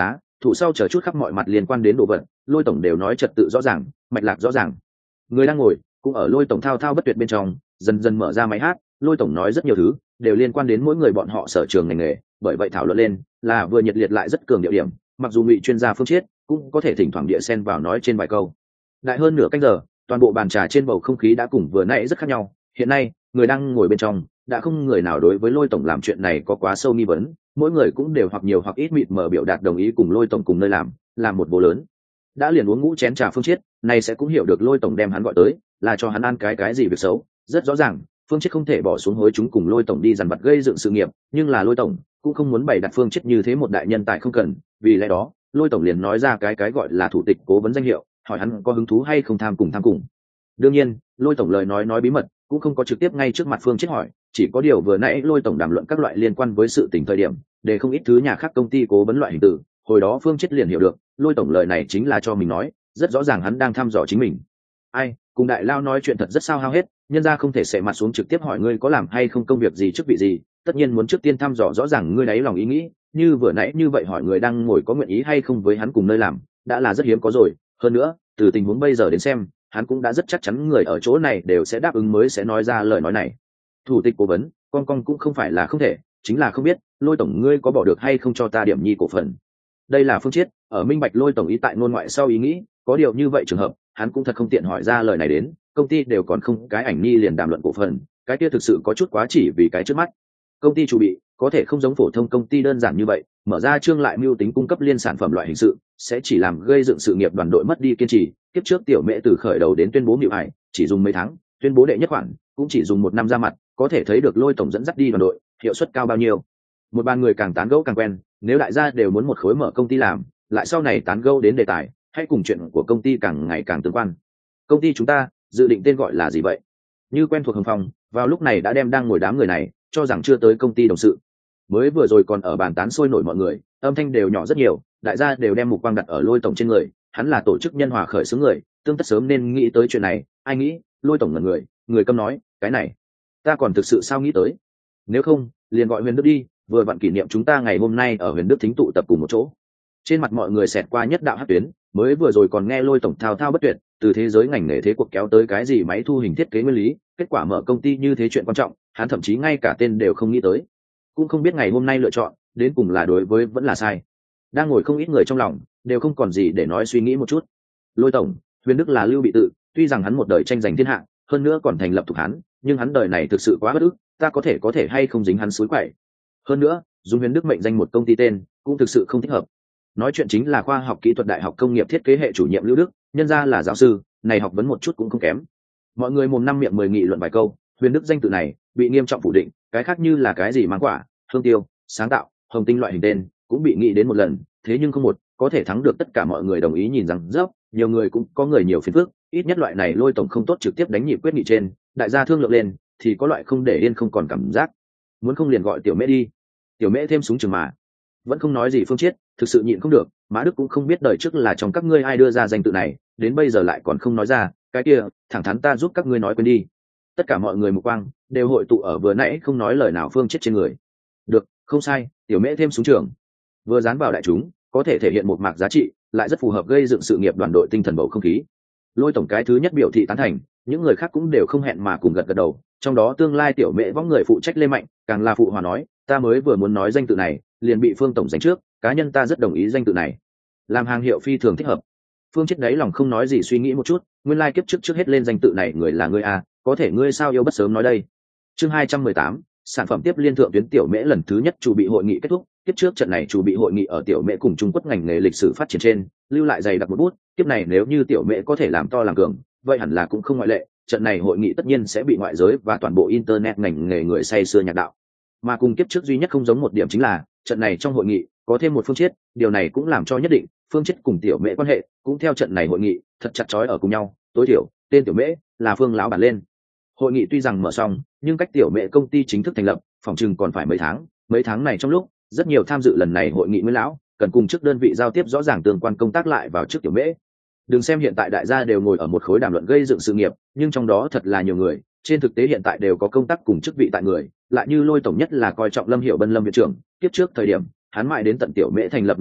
Speaker 1: thủ sau chờ chút khắp mọi mặt liên quan đến đồ vật, Lôi tổng đều nói trật tự rõ ràng, mạch lạc rõ ràng. Người đang ngồi cũng ở Lôi tổng thao thao bất tuyệt bên trong, dần dần mở ra máy hát. Lôi tổng nói rất nhiều thứ đều liên quan đến mỗi người bọn họ sở trường ngành nghề, bởi vậy thảo luận lên là vừa nhiệt liệt lại rất cường điệu điểm. Mặc dù Ngụy chuyên gia Phương Chiết cũng có thể thỉnh thoảng địa xen vào nói trên vài câu. Đại hơn nửa canh giờ, toàn bộ bàn trà trên bầu không khí đã cùng vừa nãy rất khác nhau. Hiện nay người đang ngồi bên trong đã không người nào đối với Lôi tổng làm chuyện này có quá sâu nghi vấn, mỗi người cũng đều hoặc nhiều hoặc ít mịt mờ biểu đạt đồng ý cùng Lôi tổng cùng nơi làm một bố lớn. Đã liền uống ngũ chén trà Phương Chiết này sẽ cũng hiểu được Lôi tổng đem hắn gọi tới là cho hắn ăn cái gì việc xấu. Rất rõ ràng Phương Chiết không thể bỏ xuống hối chúng cùng Lôi tổng đi dằn vặt gây dựng sự nghiệp, nhưng là Lôi tổng cũng không muốn bày đặt Phương Chiết như thế một đại nhân tài không cần, vì lẽ đó Lôi tổng liền nói ra cái gọi là thủ tịch cố vấn danh hiệu, hỏi hắn có hứng thú hay không tham cùng. Đương nhiên Lôi tổng lời nói bí mật cũng không có trực tiếp ngay trước mặt Phương Chiết hỏi, chỉ có điều vừa nãy Lôi tổng đàm luận các loại liên quan với sự tình thời điểm để không ít thứ nhà khác công ty cố vấn loại hình tử, hồi đó Phương Chiết liền hiểu được Lôi tổng lời này chính là cho mình nói, rất rõ ràng hắn đang thăm dò chính mình. Ai cùng đại lao nói chuyện thật rất sao hao hết, nhân ra không thể xệ mặt xuống trực tiếp hỏi ngươi có làm hay không công việc gì chức vị gì, tất nhiên muốn trước tiên thăm dò rõ ràng ngươi đáy lòng ý nghĩ, như vừa nãy như vậy hỏi người đang ngồi có nguyện ý hay không với hắn cùng nơi làm đã là rất hiếm có rồi. Hơn nữa từ tình huống bây giờ đến xem hắn cũng đã rất chắc chắn người ở chỗ này đều sẽ đáp ứng mới sẽ nói ra lời nói này. Thủ tịch cố vấn con cũng không phải là không thể, chính là không biết Lôi tổng ngươi có bỏ được hay không cho ta điểm nhi cổ phần. Đây là Phương Chiết ở minh bạch Lôi tổng ý tại ngôn ngoại sau ý nghĩ, có điều như vậy trường hợp hắn cũng thật không tiện hỏi ra lời này đến, công ty đều còn không cái ảnh nhi liền đàm luận cổ phần, cái kia thực sự có chút quá chỉ vì cái trước mắt. Công ty chủ bị có thể không giống phổ thông công ty đơn giản như vậy mở ra chương lại mưu tính cung cấp liên sản phẩm loại hình sự, sẽ chỉ làm gây dựng sự nghiệp đoàn đội mất đi kiên trì. Kiếp trước Tiểu Mễ từ khởi đầu đến tuyên bố Mịu Hải chỉ dùng mấy tháng, tuyên bố đệ nhất khoản cũng chỉ dùng 1 năm ra mặt, có thể thấy được Lôi tổng dẫn dắt đi đoàn đội hiệu suất cao bao nhiêu. Một bàn người càng tán gẫu càng quen, nếu đại gia đều muốn một khối mở công ty làm, lại sau này tán gẫu đến đề tài hay cùng chuyện của công ty càng ngày càng tương quan. Công ty chúng ta dự định tên gọi là gì vậy? Như quen thuộc Hồng Phong vào lúc này đã đem đang ngồi đám người này cho rằng chưa tới công ty đồng sự. Mới vừa rồi còn ở bàn tán sôi nổi mọi người, âm thanh đều nhỏ rất nhiều, đại gia đều đem mục quang đặt ở Lôi tổng trên người, hắn là tổ chức nhân hòa khởi xướng người, tương tất sớm nên nghĩ tới chuyện này. Ai nghĩ? Lôi tổng ngẩn người câm nói, cái này ta còn thực sự sao nghĩ tới, nếu không liền gọi Huyền Đức đi, vừa vặn kỷ niệm chúng ta ngày hôm nay ở Huyền Đức thính tụ tập cùng một chỗ. Trên mặt mọi người xẹt qua nhất đạo hắc tuyến, mới vừa rồi còn nghe Lôi tổng thao thao bất tuyệt từ thế giới ngành nghề thế cuộc kéo tới cái gì máy thu hình thiết kế nguyên lý, kết quả mở công ty như thế chuyện quan trọng hắn thậm chí ngay cả tên đều không nghĩ tới, cũng không biết ngày hôm nay lựa chọn đến cùng là đối với vẫn là sai. Đang ngồi không ít người trong lòng đều không còn gì để nói, suy nghĩ một chút. Lôi tổng Huyền Đức là Lưu Bị tự, tuy rằng hắn một đời tranh giành thiên hạ, hơn nữa còn thành lập thuộc hắn, nhưng hắn đời này thực sự quá bất ức, ta có thể hay không dính hắn suối quậy. Hơn nữa dùng Huyền Đức mệnh danh một công ty tên cũng thực sự không thích hợp. Nói chuyện chính là khoa học kỹ thuật đại học công nghiệp thiết kế hệ chủ nhiệm Lưu Đức, nhân ra là giáo sư, này học vấn một chút cũng không kém. Mọi người mồm năm miệng 10 nghị luận vài câu, Huyền Đức danh tự này bị nghiêm trọng phủ định, cái khác như là cái gì mang quả, hương tiêu, sáng tạo, hồng tinh loại hình tên cũng bị nghĩ đến một lần, thế nhưng không một có thể thắng được tất cả mọi người đồng ý. nhìn rằng dốc nhiều người cũng có người nhiều phiền phức, ít nhất loại này Lôi tổng không tốt trực tiếp đánh nhịp quyết nghị trên, đại gia thương lượng lên thì có loại không để yên không còn cảm giác. Muốn không liền gọi Tiểu Mễ đi, Tiểu Mễ thêm súng trường mà. Vẫn không nói gì Phương Chiết thực sự nhịn không được, Mã Đức cũng không biết đời trước là trong các ngươi ai đưa ra danh tự này, đến bây giờ lại còn không nói ra, cái kia thẳng thắn ta giúp các ngươi nói quên đi. Tất cả mọi người mục quang đều hội tụ ở vừa nãy không nói lời nào Phương Chiết trên người. Được, không sai, Tiểu Mễ thêm súng trường vừa dán vào đại chúng, có thể thể hiện một mạc giá trị, lại rất phù hợp gây dựng sự nghiệp đoàn đội tinh thần bầu không khí. Lôi tổng cái thứ nhất biểu thị tán thành, những người khác cũng đều không hẹn mà cùng gật gật đầu, trong đó tương lai Tiểu Mễ võng người phụ trách Lê Mạnh càng là phụ hòa nói, ta mới vừa muốn nói danh tự này liền bị Phương tổng giành trước, cá nhân ta rất đồng ý danh tự này, làm hàng hiệu phi thường thích hợp. Phương Chiết đấy lòng không nói gì, suy nghĩ một chút, nguyên lai kiếp trước hết lên danh tự này người là ngươi à, có thể ngươi sao yêu bất sớm nói đây. Chương 218, sản phẩm tiếp liên thượng tuyến Tiểu Mễ lần thứ nhất chủ bị hội nghị kết thúc. Tiếp trước trận này chủ bị hội nghị ở Tiểu Mễ cùng Trung Quốc ngành nghề lịch sử phát triển trên lưu lại dày đặc một bút, tiếp này nếu như Tiểu Mễ có thể làm to làm cường, vậy hẳn là cũng không ngoại lệ, trận này hội nghị tất nhiên sẽ bị ngoại giới và toàn bộ internet ngành nghề người say sưa nhạc đạo. Mà cùng kiếp trước duy nhất không giống một điểm chính là trận này trong hội nghị có thêm một Phương Chiết, điều này cũng làm cho nhất định Phương Chiết cùng Tiểu Mễ quan hệ cũng theo trận này hội nghị thật chặt chói ở cùng nhau, tối thiểu tên Tiểu Mễ là Phương lão bản lên. Hội nghị tuy rằng mở xong, nhưng cách Tiểu Mễ công ty chính thức thành lập phòng chừng còn phải mấy tháng này trong lúc rất nhiều tham dự lần này hội nghị mới lão cần cùng trước đơn vị giao tiếp rõ ràng tương quan công tác lại vào trước Tiểu Mễ. Đừng xem hiện tại đại gia đều ngồi ở một khối đàm luận gây dựng sự nghiệp, nhưng trong đó thật là nhiều người trên thực tế hiện tại đều có công tác cùng chức vị tại người, lại như Lôi tổng nhất là coi trọng Lâm Hiểu Bân Lâm viện trưởng, tiếp trước thời điểm hắn mãi đến tận Tiểu Mễ thành lập nửa năm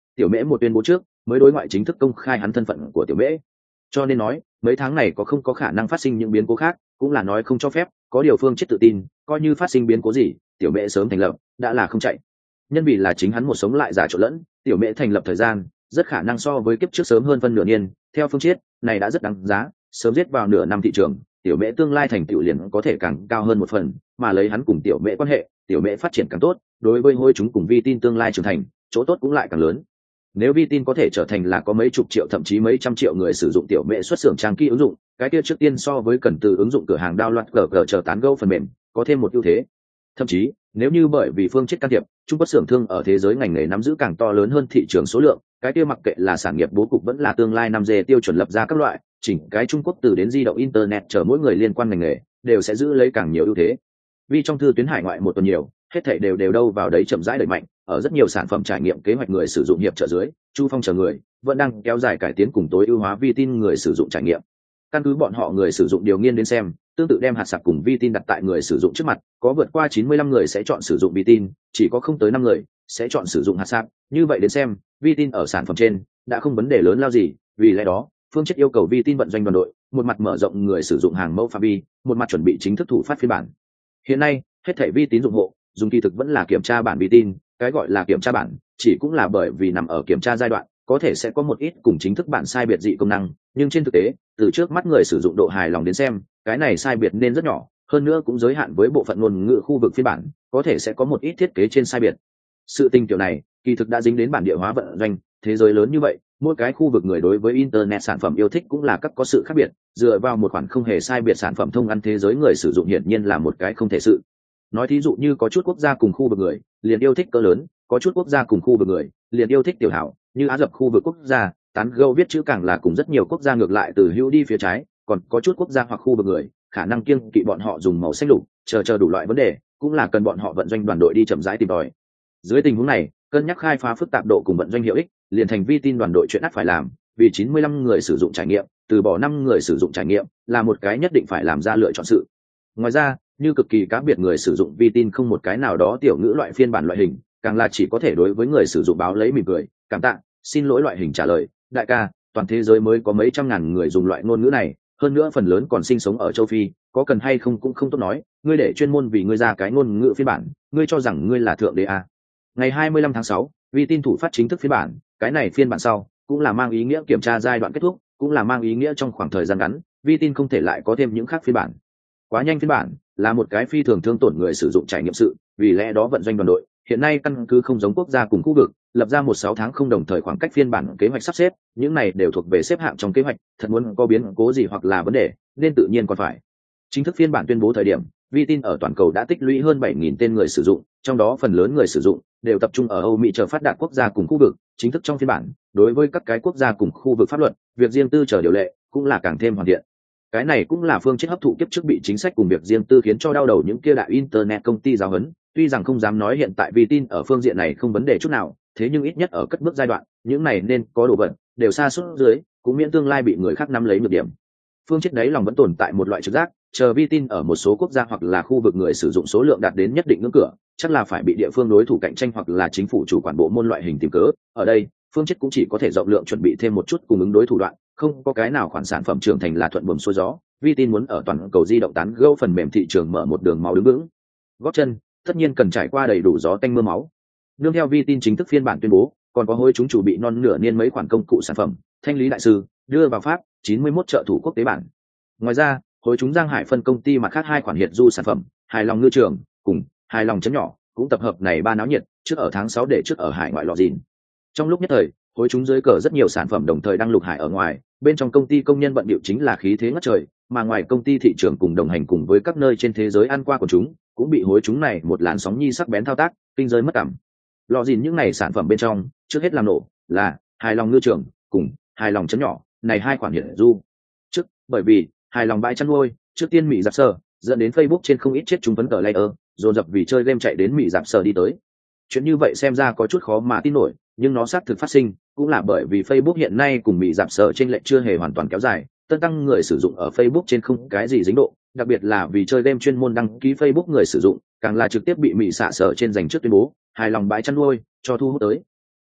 Speaker 1: tiểu mễ một tuyên bố trước mới đối ngoại chính thức công khai hắn thân phận của tiểu mễ. Cho nên nói mấy tháng này có không có khả năng phát sinh những biến cố khác cũng là nói không cho phép, có điều Phương Chết tự tin coi như phát sinh biến cố gì tiểu mễ sớm thành lập đã là không chạy. Nhân vì là chính hắn một sống lại giả trộn lẫn, tiểu mễ thành lập thời gian rất khả năng so với kiếp trước sớm hơn phân nửa niên. Theo Phương Chết này đã rất đáng giá, sớm giết vào nửa năm thị trường, tiểu mễ tương lai thành tựu liền có thể càng cao hơn một phần, mà lấy hắn cùng tiểu mễ quan hệ, tiểu mễ phát triển càng tốt, đối với hôi chúng cùng vi tin tương lai trưởng thành chỗ tốt cũng lại càng lớn. Nếu vi tin có thể trở thành là có mấy chục triệu thậm chí mấy trăm triệu người sử dụng tiểu mễ xuất xưởng trang kỹ ứng dụng, cái kia trước tiên so với cần từ ứng dụng cửa hàng download cờ chờ tán gẫu phần mềm có thêm một ưu thế. Thậm chí nếu như bởi vì Phương Chết can thiệp, Trung Quốc xưởng thương ở thế giới ngành nghề nắm giữ càng to lớn hơn thị trường số lượng, cái kia mặc kệ là sản nghiệp bố cục vẫn là tương lai 5G tiêu chuẩn lập ra các loại, chỉnh cái Trung Quốc từ đến di động internet chờ mỗi người liên quan ngành nghề đều sẽ giữ lấy càng nhiều ưu thế. Vì trong thư tuyến hải ngoại một tuần nhiều, hết thảy đều đâu vào đấy chậm rãi đẩy mạnh, ở rất nhiều sản phẩm trải nghiệm kế hoạch người sử dụng hiệp trợ dưới, Chu Phong chờ người vẫn đang kéo dài cải tiến cùng tối ưu hóa vi tin người sử dụng trải nghiệm. Căn cứ bọn họ người sử dụng điều nghiên đến xem, tương tự đem hạt sạc cùng vi tin đặt tại người sử dụng trước mặt, có vượt qua 95 người sẽ chọn sử dụng vi tin, chỉ có không tới 5 người sẽ chọn sử dụng hạt sạc. Như vậy đến xem, vi tin ở sản phẩm trên đã không vấn đề lớn lao gì, vì lẽ đó Phương Chết yêu cầu vi tin vận doanh đoàn đội một mặt mở rộng người sử dụng hàng mẫu phạm vi, một mặt chuẩn bị chính thức thủ phát phiên bản. Hiện nay hết thảy vi tín dụng hộ dùng kỳ thực vẫn là kiểm tra bản vi tin, cái gọi là kiểm tra bản chỉ cũng là bởi vì nằm ở kiểm tra giai đoạn, có thể sẽ có một ít cùng chính thức bản sai biệt dị công năng, nhưng trên thực tế từ trước mắt người sử dụng độ hài lòng đến xem, cái này sai biệt nên rất nhỏ, hơn nữa cũng giới hạn với bộ phận ngôn ngữ khu vực phiên bản, có thể sẽ có một ít thiết kế trên sai biệt. Sự tình kiểu này kỳ thực đã dính đến bản địa hóa vận doanh, thế giới lớn như vậy, mỗi cái khu vực người đối với internet sản phẩm yêu thích cũng là các có sự khác biệt, dựa vào một khoản không hề sai biệt sản phẩm thông ăn thế giới người sử dụng hiển nhiên là một cái không thể sự. Nói thí dụ như có chút quốc gia cùng khu vực người liền yêu thích cỡ lớn, có chút quốc gia cùng khu vực người liền yêu thích tiểu hảo, như Á Dập khu vực quốc gia tán gẫu viết chữ càng là cùng rất nhiều quốc gia ngược lại từ hữu đi phía trái, còn có chút quốc gia hoặc khu vực người khả năng kiêng kỵ bọn họ dùng màu xanh lục, chờ đủ loại vấn đề, cũng là cần bọn họ vận doanh đoàn đội đi chậm rãi tìm tòi. Dưới tình huống này, cân nhắc khai phá phức tạp độ cùng vận doanh hiệu ích, liền thành vi tin đoàn đội chuyện ắt phải làm, vì 95 người sử dụng trải nghiệm, từ bỏ 5 người sử dụng trải nghiệm là một cái nhất định phải làm ra lựa chọn sự. Ngoài ra, như cực kỳ cá biệt người sử dụng vi tin không một cái nào đó tiểu ngữ loại phiên bản loại hình, càng là chỉ có thể đối với người sử dụng báo lấy mỉm cười, cảm tạ, xin lỗi loại hình trả lời. Đại ca, toàn thế giới mới có mấy trăm ngàn người dùng loại ngôn ngữ này, hơn nữa phần lớn còn sinh sống ở châu Phi, có cần hay không cũng không tốt nói, ngươi để chuyên môn vì ngươi ra cái ngôn ngữ phiên bản, ngươi cho rằng ngươi là thượng đế à. Ngày 25 tháng 6, vi tin thủ phát chính thức phiên bản, cái này phiên bản sau cũng là mang ý nghĩa kiểm tra giai đoạn kết thúc, cũng là mang ý nghĩa trong khoảng thời gian ngắn, vi tin không thể lại có thêm những khác phiên bản. Quá nhanh phiên bản là một cái phi thường thương tổn người sử dụng trải nghiệm sự, vì lẽ đó vận doanh đoàn đội hiện nay căn cứ không giống quốc gia cùng khu vực, lập ra 16 tháng không đồng thời khoảng cách phiên bản kế hoạch sắp xếp, những này đều thuộc về xếp hạng trong kế hoạch, thật muốn có biến cố gì hoặc là vấn đề, nên tự nhiên còn phải. Chính thức phiên bản tuyên bố thời điểm, vi tin ở toàn cầu đã tích lũy hơn 7.000 tên người sử dụng, trong đó phần lớn người sử dụng đều tập trung ở Âu Mỹ chờ phát đạt quốc gia cùng khu vực. Chính thức trong phiên bản, đối với các cái quốc gia cùng khu vực pháp luật, việc riêng tư chờ điều lệ cũng là càng thêm hoàn thiện. Cái này cũng là Phương Chết hấp thụ kiếp trước bị chính sách cùng việc riêng tư khiến cho đau đầu những kia đại internet công ty giáo huấn, tuy rằng không dám nói hiện tại vi tin ở phương diện này không vấn đề chút nào, thế nhưng ít nhất ở cất bước giai đoạn, những này nên có đồ vật đều xa suốt dưới, cũng miễn tương lai bị người khác nắm lấy nhược điểm. Phương Chết đấy lòng vẫn tồn tại một loại trực giác, chờ vi tin ở một số quốc gia hoặc là khu vực người sử dụng số lượng đạt đến nhất định ngưỡng cửa, chắc là phải bị địa phương đối thủ cạnh tranh hoặc là chính phủ chủ quản bộ môn loại hình tìm cớ. Ở đây, Phương Chết cũng chỉ có thể rộng lượng chuẩn bị thêm một chút cung ứng đối thủ đoạn, không có cái nào khoản sản phẩm trưởng thành là thuận buồm xuôi gió. Vi tin muốn ở toàn cầu di động tán gẫu phần mềm thị trường mở một đường máu đứng vững gót chân, tất nhiên cần trải qua đầy đủ gió tanh mưa máu. Nương theo vi tin chính thức phiên bản tuyên bố, còn có hối chúng chủ bị non nửa niên mấy khoản công cụ sản phẩm thanh lý đại sư đưa vào Pháp 91 trợ thủ quốc tế bản. Ngoài ra, hối chúng Giang Hải phân công ty mặt khác 2 khoản hiện du sản phẩm hài lòng ngư trường cùng hài lòng chấm nhỏ cũng tập hợp này 3 náo nhiệt, trước ở tháng 6 để trước ở hải ngoại lọ dìn. Trong lúc nhất thời, hối chúng dưới cờ rất nhiều sản phẩm đồng thời đang lục hải ở ngoài, bên trong công ty công nhân bận bịu chính là khí thế ngất trời, mà ngoài công ty thị trường cùng đồng hành cùng với các nơi trên thế giới ăn qua của chúng cũng bị hối chúng này một làn sóng nhi sắc bén thao tác kinh giới mất cảm. Lọ dìn những này sản phẩm bên trong trước hết làm nổ là hài lòng ngư trường cùng hài lòng chấm nhỏ, này 2 khoản hiện du. Trước bởi vì hài lòng bãi chăn nuôi trước tiên Mỹ Dạp Sở dẫn đến Facebook trên không ít chết chúng vấn cờ layer dồn dập vì chơi game chạy đến Mỹ Dạp Sở đi tới. Chuyện như vậy xem ra có chút khó mà tin nổi, nhưng nó xác thực phát sinh, cũng là bởi vì Facebook hiện nay cùng Mỹ Dạp Sở trên lệnh chưa hề hoàn toàn kéo dài, tân tăng người sử dụng ở Facebook trên không cái gì dính độ, đặc biệt là vì chơi game chuyên môn đăng ký Facebook người sử dụng, càng là trực tiếp bị Mỹ xạ sở trên dành trước tuyên bố hài lòng bãi chăn nuôi cho thu hút tới.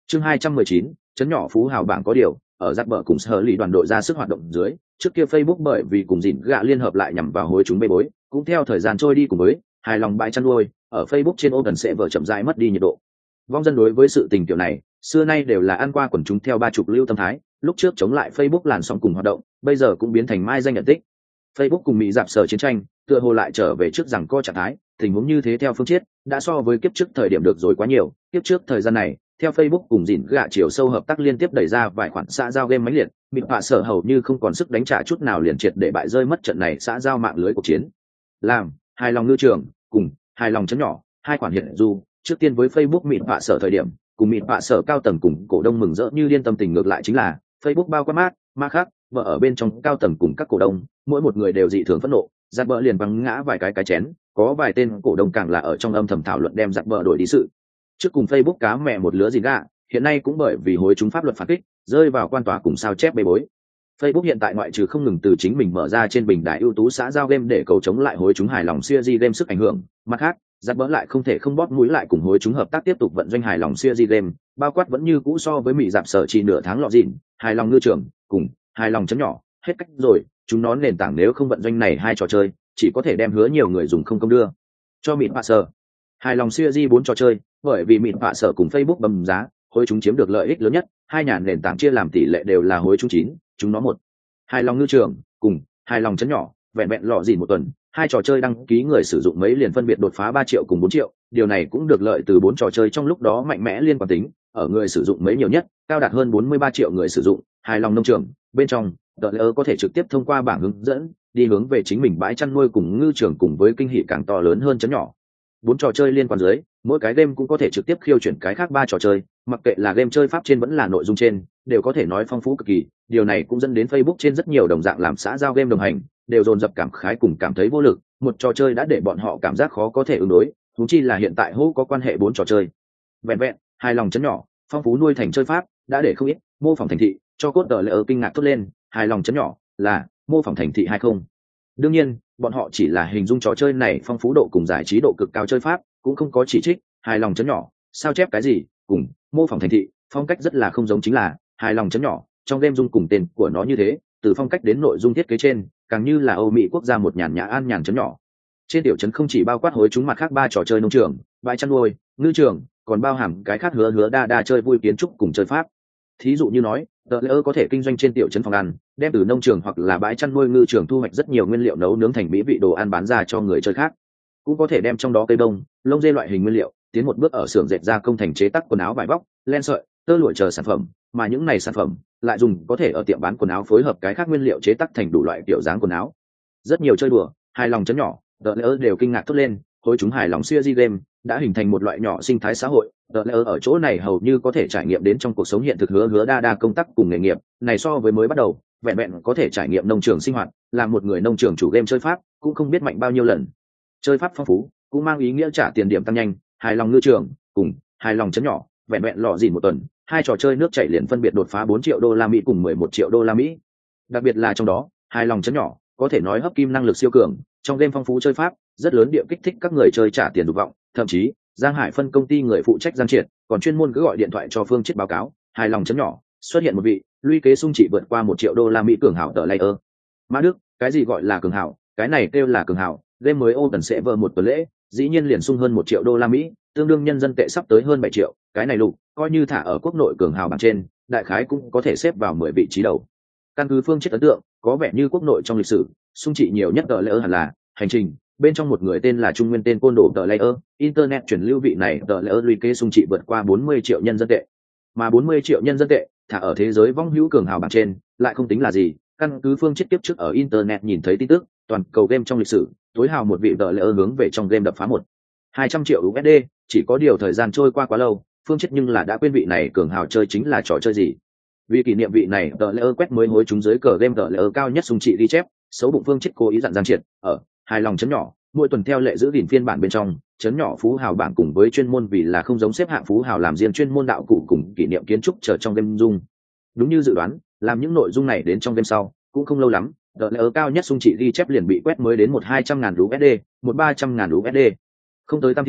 Speaker 1: Chương 219, chấn nhỏ phú hào bảng có điều, ở giáp bờ cùng sở lì đoàn đội ra sức hoạt động dưới, trước kia Facebook bởi vì cùng dìn gạ liên hợp lại nhằm vào hối chúng bê bối, cũng theo thời gian trôi đi cùng với hài lòng bãi chăn nuôi, ở Facebook trên Open sẽ vợ chậm rãi mất đi nhiệt độ. Vong dân đối với sự tình kiểu này, xưa nay đều là ăn qua quần chúng theo ba chục lưu tâm thái, lúc trước chống lại Facebook làn sóng cùng hoạt động, bây giờ cũng biến thành mai danh nhận tích. Facebook cùng Mỹ dạp sở chiến tranh, tựa hồ lại trở về trước rằng co trạng thái, tình huống như thế theo phương chiết, đã so với kiếp trước thời điểm được rồi quá nhiều, kiếp trước thời gian này, theo Facebook cùng dìn gạ chiều sâu hợp tác liên tiếp đẩy ra vài khoản xã giao game mãnh liệt, bị họa sở hầu như không còn sức đánh trả chút nào liền triệt để bại rơi mất trận này xã giao mạng lưới cuộc chiến. Làm, hài lòng ngư trường, cùng hài lòng chấm nhỏ, hai khoản hiện dù, trước tiên với Facebook mịn họa sở thời điểm, cùng mịn họa sở cao tầng cùng cổ đông mừng rỡ như liên tâm tình ngược lại chính là Facebook bao quát mát khác, vợ ở bên trong cao tầng cùng các cổ đông, mỗi một người đều dị thường phẫn nộ, giặt bờ liền văng ngã vài cái chén, có vài tên cổ đông càng là ở trong âm thầm thảo luận đem giặt bờ đổi đi sự. Trước cùng Facebook cá mẹ một lứa gì gạ, hiện nay cũng bởi vì hối chúng pháp luật phản kích, rơi vào quan tòa cùng sao chép bê bối. Facebook hiện tại ngoại trừ không ngừng từ chính mình mở ra trên bình đại ưu tú xã giao game để cầu chống lại hối chúng hài lòng series game sức ảnh hưởng, mặt khác, giặt bỡ lại không thể không bóp mũi lại cùng hối chúng hợp tác tiếp tục vận doanh hài lòng series game, bao quát vẫn như cũ so với mỹ dạp sở chỉ nửa tháng lọ dịn, hài lòng ngư trường, cùng hài lòng chấm nhỏ, hết cách rồi, chúng nó nền tảng nếu không vận doanh này hai trò chơi, chỉ có thể đem hứa nhiều người dùng không công đưa. Cho mịn bạ sở, hài lòng series 4 trò chơi, bởi vì mịn bạ sở cùng Facebook bầm giá, hối chúng chiếm được lợi ích lớn nhất, hai nhà nền tảng chia làm tỷ lệ đều là hối chúng 9, chúng nó một. Hài lòng ngư trường, cùng hài lòng chấm nhỏ, vẹn vẹn lọ dịn một tuần, hai trò chơi đăng ký người sử dụng mấy liền phân biệt đột phá 3 triệu cùng 4 triệu, điều này cũng được lợi từ 4 trò chơi trong lúc đó mạnh mẽ liên quan tính, ở người sử dụng mấy nhiều nhất, cao đạt hơn 43 triệu người sử dụng, hài lòng nông trường, bên trong, DLR có thể trực tiếp thông qua bảng hướng dẫn, đi hướng về chính mình bãi chăn nuôi cùng ngư trường cùng với kinh hỉ càng to lớn hơn chấm nhỏ. 4 trò chơi liên quan dưới, mỗi cái game cũng có thể trực tiếp khiêu chuyển cái khác 3 trò chơi, mặc kệ là game chơi pháp trên vẫn là nội dung trên, đều có thể nói phong phú cực kỳ, điều này cũng dẫn đến Facebook trên rất nhiều đồng dạng làm xã giao game đồng hành, đều dồn dập cảm khái cùng cảm thấy vô lực, một trò chơi đã để bọn họ cảm giác khó có thể ứng đối, huống chi là hiện tại hô có quan hệ 4 trò chơi. Vẹn vẹn, hài lòng chấm nhỏ, phong phú nuôi thành chơi pháp, đã để không ít mô phỏng thành thị, cho cốt đỡ lỡ kinh ngạc thốt lên, hài lòng chấm nhỏ là mô phỏng thành thị hay không? Đương nhiên, bọn họ chỉ là hình dung trò chơi này phong phú độ cùng giải trí độ cực cao chơi pháp, cũng không có chỉ trích, hài lòng chấm nhỏ, sao chép cái gì, cùng mô phỏng thành thị, phong cách rất là không giống chính là hài lòng chấm nhỏ, trong game dung cùng tên của nó như thế, từ phong cách đến nội dung thiết kế trên, càng như là Âu Mỹ quốc gia một nhàn nhã an nhàn chấm nhỏ. Trên tiểu trấn không chỉ bao quát hối chúng mặt khác 3 trò chơi nông trường, bãi chăn nuôi, ngư trường, còn bao hàm cái khác hứa đa chơi vui kiến trúc cùng chơi pháp. Thí dụ như nói, DLR có thể kinh doanh trên tiểu trấn phòng ăn, đem từ nông trường hoặc là bãi chăn nuôi ngư trường thu hoạch rất nhiều nguyên liệu nấu nướng thành mỹ vị đồ ăn bán ra cho người chơi khác. Cũng có thể đem trong đó cây bông, lông dê loại hình nguyên liệu, tiến một bước ở xưởng dệt gia công thành chế tác quần áo vải vóc, len sợi, tơ lụa chờ sản phẩm, mà những này sản phẩm lại dùng có thể ở tiệm bán quần áo phối hợp cái khác nguyên liệu chế tác thành đủ loại kiểu dáng quần áo. Rất nhiều chơi đùa, hài lòng chấm nhỏ, DLR đều kinh ngạc thốt lên, hối chúng hài lòng series game đã hình thành một loại nhỏ sinh thái xã hội. DLR ở chỗ này hầu như có thể trải nghiệm đến trong cuộc sống hiện thực hứa đa công tác cùng nghề nghiệp, này so với mới bắt đầu, vẹn vẹn có thể trải nghiệm nông trường sinh hoạt, làm một người nông trường chủ game chơi pháp, cũng không biết mạnh bao nhiêu lần. Chơi pháp phong phú, cũng mang ý nghĩa trả tiền điểm tăng nhanh, hài lòng ngư trường, cùng hài lòng chấm nhỏ, vẹn vẹn lọ dìn một tuần, hai trò chơi nước chảy liền phân biệt đột phá 4 triệu đô la Mỹ cùng 11 triệu đô la Mỹ. Đặc biệt là trong đó, hài lòng chấm nhỏ, có thể nói hấp kim năng lực siêu cường, trong game phong phú chơi pháp, rất lớn địa kích thích các người chơi trả tiền dục vọng, thậm chí, Giang Hải phân công ty người phụ trách Giang Triệt, còn chuyên môn cứ gọi điện thoại cho Phương Chiết báo cáo, hài lòng chấm nhỏ, xuất hiện một vị, lũy kế sung trị vượt qua 1 triệu đô la Mỹ cường hảo tờ layer. Mã Đức, cái gì gọi là cường hảo, cái này kêu là cường hảo, game mới Open sẽ vờ một tuần lễ, dĩ nhiên liền sung hơn 1 triệu đô la Mỹ, tương đương nhân dân tệ sắp tới hơn 7 triệu, cái này lục, coi như thả ở quốc nội cường hào bảng trên, đại khái cũng có thể xếp vào 10 vị trí đầu. Căn cứ Phương Chiết ấn tượng, có vẻ như quốc nội trong lịch sử, sung trị nhiều nhất tờ layer hẳn là hành trình, bên trong một người tên là trung nguyên tên côn đồ tờ layer, internet chuyển lưu vị này tờ layer lũy kế sung trị vượt qua 40 triệu nhân dân tệ. Mà 40 triệu nhân dân tệ, thả ở thế giới vong hữu cường hào bảng trên, lại không tính là gì, căn cứ Phương Chiết tiếp trước ở internet nhìn thấy tin tức, toàn cầu game trong lịch sử, tối hào một vị tờ layer hướng về trong game đập phá 200 triệu USD, chỉ có điều thời gian trôi qua quá lâu, Phương Chiết nhưng là đã quên vị này cường hào chơi chính là trò chơi gì. Vì kỷ niệm vị này, tờ layer quét mới hối chúng dưới cờ game tờ layer cao nhất sung trị ghi chép, xấu bụng Phương Chiết cố ý dặn Giang Triệt, ở hài lòng chấm nhỏ, mỗi tuần theo lệ giữ gìn phiên bản bên trong, chấn nhỏ phú hào bảng cùng với chuyên môn vì là không giống xếp hạng phú hào làm riêng chuyên môn đạo cụ cùng kỷ niệm kiến trúc chờ trong game dung. Đúng như dự đoán, làm những nội dung này đến trong game sau, cũng không lâu lắm, tờ layer cao nhất sung trị ghi chép liền bị quét mới đến 200.000 USD, 300.000 USD. Không tới tam thiên,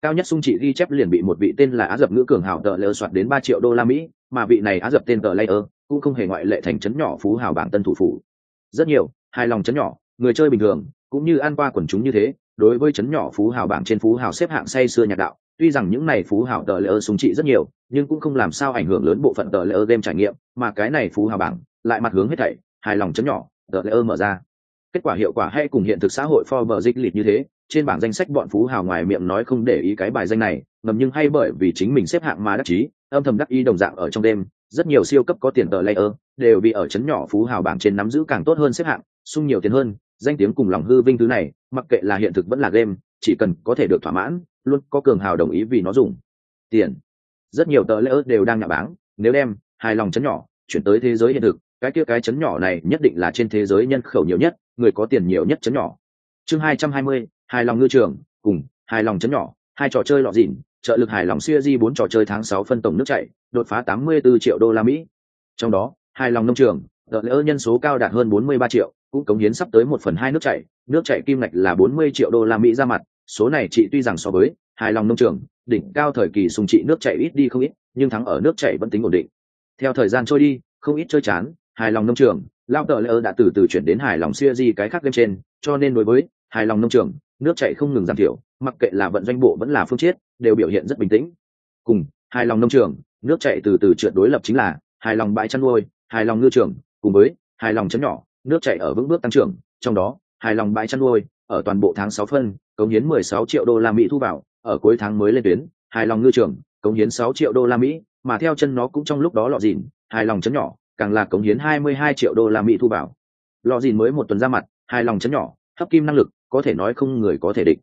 Speaker 1: Cao nhất xung trị ghi chép liền bị một vị tên là Á Dập ngữ cường hào tờ lỡ soạt đến 3 triệu đô la Mỹ, mà vị này Á Dập tên tờ layer cũng không hề ngoại lệ thành chấn nhỏ phú hào bảng tân thủ phủ. Rất nhiều, hài lòng chấn nhỏ, người chơi bình thường, cũng như an qua quần chúng như thế, đối với chấn nhỏ phú hào bảng trên phú hào xếp hạng say xưa nhạc đạo, tuy rằng những này phú hào tờ layer xung trị rất nhiều, nhưng cũng không làm sao ảnh hưởng lớn bộ phận tờ layer game trải nghiệm, mà cái này phú hào bảng lại mặt hướng hết thảy, hài lòng chấn nhỏ, tờ layer mở ra. Kết quả hiệu quả hay cùng hiện thực xã hội Forbes dịch lịch như thế, trên bảng danh sách bọn phú hào ngoài miệng nói không để ý cái bài danh này, ngầm nhưng hay bởi vì chính mình xếp hạng mà đắc chí, âm thầm đắc ý đồng dạng ở trong đêm, rất nhiều siêu cấp có tiền tờ layer đều bị ở chấn nhỏ phú hào bảng trên nắm giữ càng tốt hơn xếp hạng, sung nhiều tiền hơn, danh tiếng cùng lòng hư vinh thứ này, mặc kệ là hiện thực vẫn là game, chỉ cần có thể được thỏa mãn, luôn có cường hào đồng ý vì nó dùng tiền. Rất nhiều tờ layer đều đang nhạ báng, nếu đem hài lòng chấn nhỏ chuyển tới thế giới hiện thực, cái kia cái chấn nhỏ này nhất định là trên thế giới nhân khẩu nhiều nhất, người có tiền nhiều nhất chấn nhỏ. Chương 220, hài lòng ngư trường cùng hài lòng chấn nhỏ, hai trò chơi lọ dỉn, trợ lực hài lòng series 4 trò chơi tháng 6 phân tổng nước chảy, đột phá 84 triệu đô la Mỹ. Trong đó, hài lòng nông trường, layer nhân số cao đạt hơn 43 triệu, cũng cống hiến sắp tới 1/2 nước chảy kim ngạch là 40 triệu đô la Mỹ ra mặt, số này chị tuy rằng so với hài lòng nông trường, đỉnh cao thời kỳ sung trị nước chảy ít đi không ít, nhưng thắng ở nước chảy vẫn tính ổn định. Theo thời gian trôi đi, không ít chơi chán, hài lòng nông trường, lao tờ layer đã từ từ chuyển đến hài lòng series cái khác game trên, cho nên đối với hài lòng nông trường, nước chảy không ngừng giảm thiểu, mặc kệ là vận doanh bộ vẫn là phương chiết, đều biểu hiện rất bình tĩnh. Cùng hài lòng nông trường, nước chảy từ từ trượt đối lập chính là hài lòng bãi chăn nuôi, hài lòng ngư trường, cùng với hài lòng chấn nhỏ, nước chảy ở vững bước tăng trưởng, trong đó hài lòng bãi chăn nuôi ở toàn bộ tháng 6 phân cống hiến 16 triệu đô la Mỹ thu vào, ở cuối tháng mới lên tuyến, hài lòng ngư trường cống hiến 6 triệu đô la Mỹ, mà theo chân nó cũng trong lúc đó lọ dỉn, hài lòng chấn nhỏ càng là cống hiến 22 triệu đô la Mỹ thu vào. Lọ dỉn mới một tuần ra mặt, hài lòng chấn nhỏ hấp kim năng lực có thể nói không người có thể địch.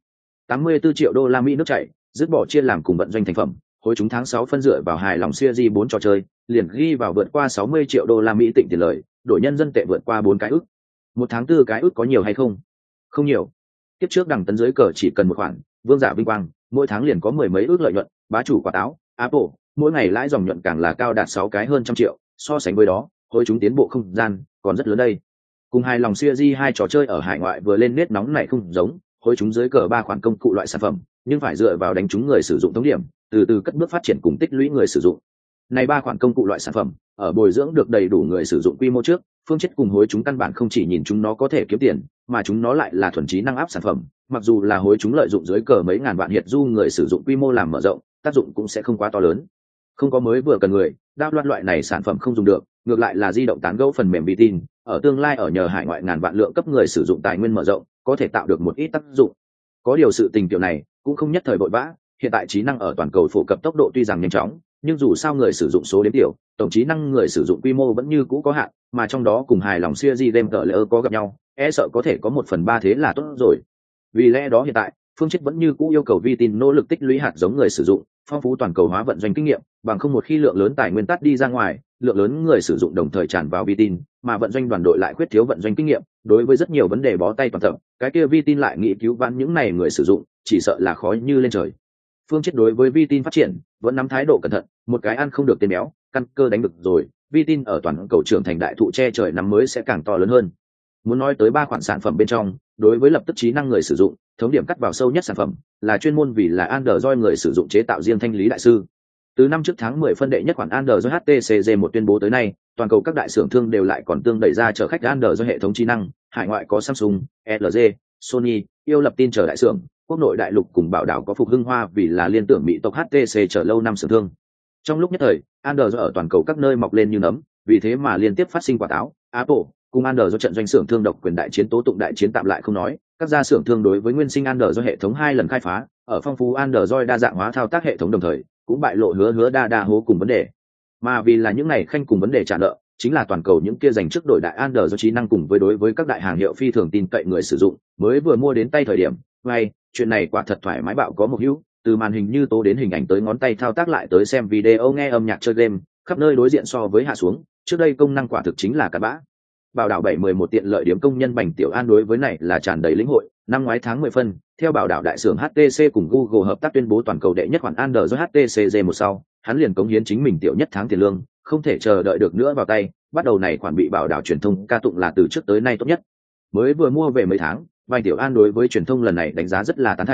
Speaker 1: 84 triệu đô la Mỹ nước chảy dứt bỏ chia làm cùng vận doanh thành phẩm, hồi chúng tháng 6 phân dựa vào hài lòng series 4 trò chơi, liền ghi vào vượt qua 60 triệu đô la Mỹ tịnh tiền lời, đổi nhân dân tệ vượt qua 4 cái ức. Một tháng 4 cái ức có nhiều hay không? Không nhiều. Tiếp trước đằng tấn dưới cờ chỉ cần một khoản, vương giả vinh quang, mỗi tháng liền có mười mấy ức lợi nhuận, bá chủ quả táo, Apple, mỗi ngày lãi dòng nhuận càng là cao đạt 6 cái hơn trăm triệu, so sánh với đó, hồi chúng tiến bộ không gian còn rất lớn đây. Cùng hài lòng series 2 trò chơi ở hải ngoại vừa lên nét nóng này không giống, hồi chúng dưới cờ 3 khoản công cụ loại sản phẩm, nhưng phải dựa vào đánh trúng người sử dụng thống điểm, từ từ cất bước phát triển cùng tích lũy người sử dụng. Này 3 khoản công cụ loại sản phẩm, ở bồi dưỡng được đầy đủ người sử dụng quy mô trước, phương chất cùng hối chúng căn bản không chỉ nhìn chúng nó có thể kiếm tiền, mà chúng nó lại là thuần trí năng áp sản phẩm, mặc dù là hối chúng lợi dụng dưới cờ mấy ngàn vạn hiệp du người sử dụng quy mô làm mở rộng, tác dụng cũng sẽ không quá to lớn. Không có mới vừa cần người, đao loạn loại này sản phẩm không dùng được, ngược lại là di động tán gẫu phần mềm vi tin, ở tương lai ở nhờ hải ngoại ngàn vạn lượng cấp người sử dụng tài nguyên mở rộng, có thể tạo được một ít tác dụng. Có điều sự tình kiểu này cũng không nhất thời vội vã, hiện tại trí năng ở toàn cầu phổ cập tốc độ tuy rằng nhanh chóng, nhưng dù sao người sử dụng số đếm tiểu, tổng trí năng người sử dụng quy mô vẫn như cũ có hạn, mà trong đó cùng hài lòng series game tờ layer có gặp nhau, sợ có thể có 1/3 thế là tốt rồi. Vì lẽ đó hiện tại, phương chất vẫn như cũ yêu cầu vi tin nỗ lực tích lũy hạt giống người sử dụng, phong phú toàn cầu hóa vận doanh kinh nghiệm, bằng không một khi lượng lớn tài nguyên tắt đi ra ngoài, lượng lớn người sử dụng đồng thời tràn vào vi tin, mà vận doanh đoàn đội lại khuyết thiếu vận doanh kinh nghiệm, đối với rất nhiều vấn đề bó tay toàn tập, cái kia vi tin lại nghĩ cứu vãn những này người sử dụng, chỉ sợ là khó như lên trời. Phương chất đối với vi tin phát triển vẫn nắm thái độ cẩn thận, một cái ăn không được tên béo, căn cơ đánh được rồi, vi tin ở toàn cầu trưởng thành đại thụ che trời năm mới sẽ càng to lớn hơn. Muốn nói tới 3 khoản sản phẩm bên trong, đối với lập tức trí năng người sử dụng, thống điểm cắt vào sâu nhất sản phẩm là chuyên môn vì là Android người sử dụng chế tạo riêng thanh lý đại sư. Từ năm trước tháng 10 phân đệ nhất khoản Android HTC một tuyên bố tới nay, toàn cầu các đại xưởng thương đều lại còn tương đẩy ra chở khách Android hệ thống trí năng, hải ngoại có Samsung, LG, Sony, yêu lập tin chở đại xưởng, quốc nội đại lục cùng bảo đảo có Phục Hưng Hoa vì là liên tưởng mỹ tộc HTC chở lâu năm xưởng thương. Trong lúc nhất thời, Android ở toàn cầu các nơi mọc lên như nấm, vì thế mà liên tiếp phát sinh quả táo, Apple cùng Android do trận doanh xưởng thương độc quyền đại chiến tố tụng đại chiến tạm lại không nói, các gia xưởng thương đối với nguyên sinh Android do hệ thống 2 lần khai phá, ở phong phú Android đa dạng hóa thao tác hệ thống đồng thời, cũng bại lộ hứa đa hố cùng vấn đề. Mà vì là những này khanh cùng vấn đề trả nợ, chính là toàn cầu những kia dành trước đổi đại Android do trí năng cùng với đối với các đại hàng hiệu phi thường tin cậy người sử dụng, mới vừa mua đến tay thời điểm, ngay, chuyện này quả thật thoải mái bạo có một hữu, từ màn hình như tố đến hình ảnh tới ngón tay thao tác lại tới xem video nghe âm nhạc chơi game, khắp nơi đối diện so với hạ xuống, trước đây công năng quả thực chính là cặn bã. Bảo đảo 711 tiện lợi điểm công nhân Bành Tiểu An đối với này là tràn đầy lĩnh hội, năm ngoái tháng 10 phân, theo bảo đảo đại xưởng HTC cùng Google hợp tác tuyên bố toàn cầu đệ nhất khoản Android HTC G1 sau, hắn liền cống hiến chính mình tiểu nhất tháng tiền lương, không thể chờ đợi được nữa vào tay, bắt đầu này khoản bị bảo đảo truyền thông ca tụng là từ trước tới nay tốt nhất. Mới vừa mua về mấy tháng, Bành Tiểu An đối với truyền thông lần này đánh giá rất là tán thành,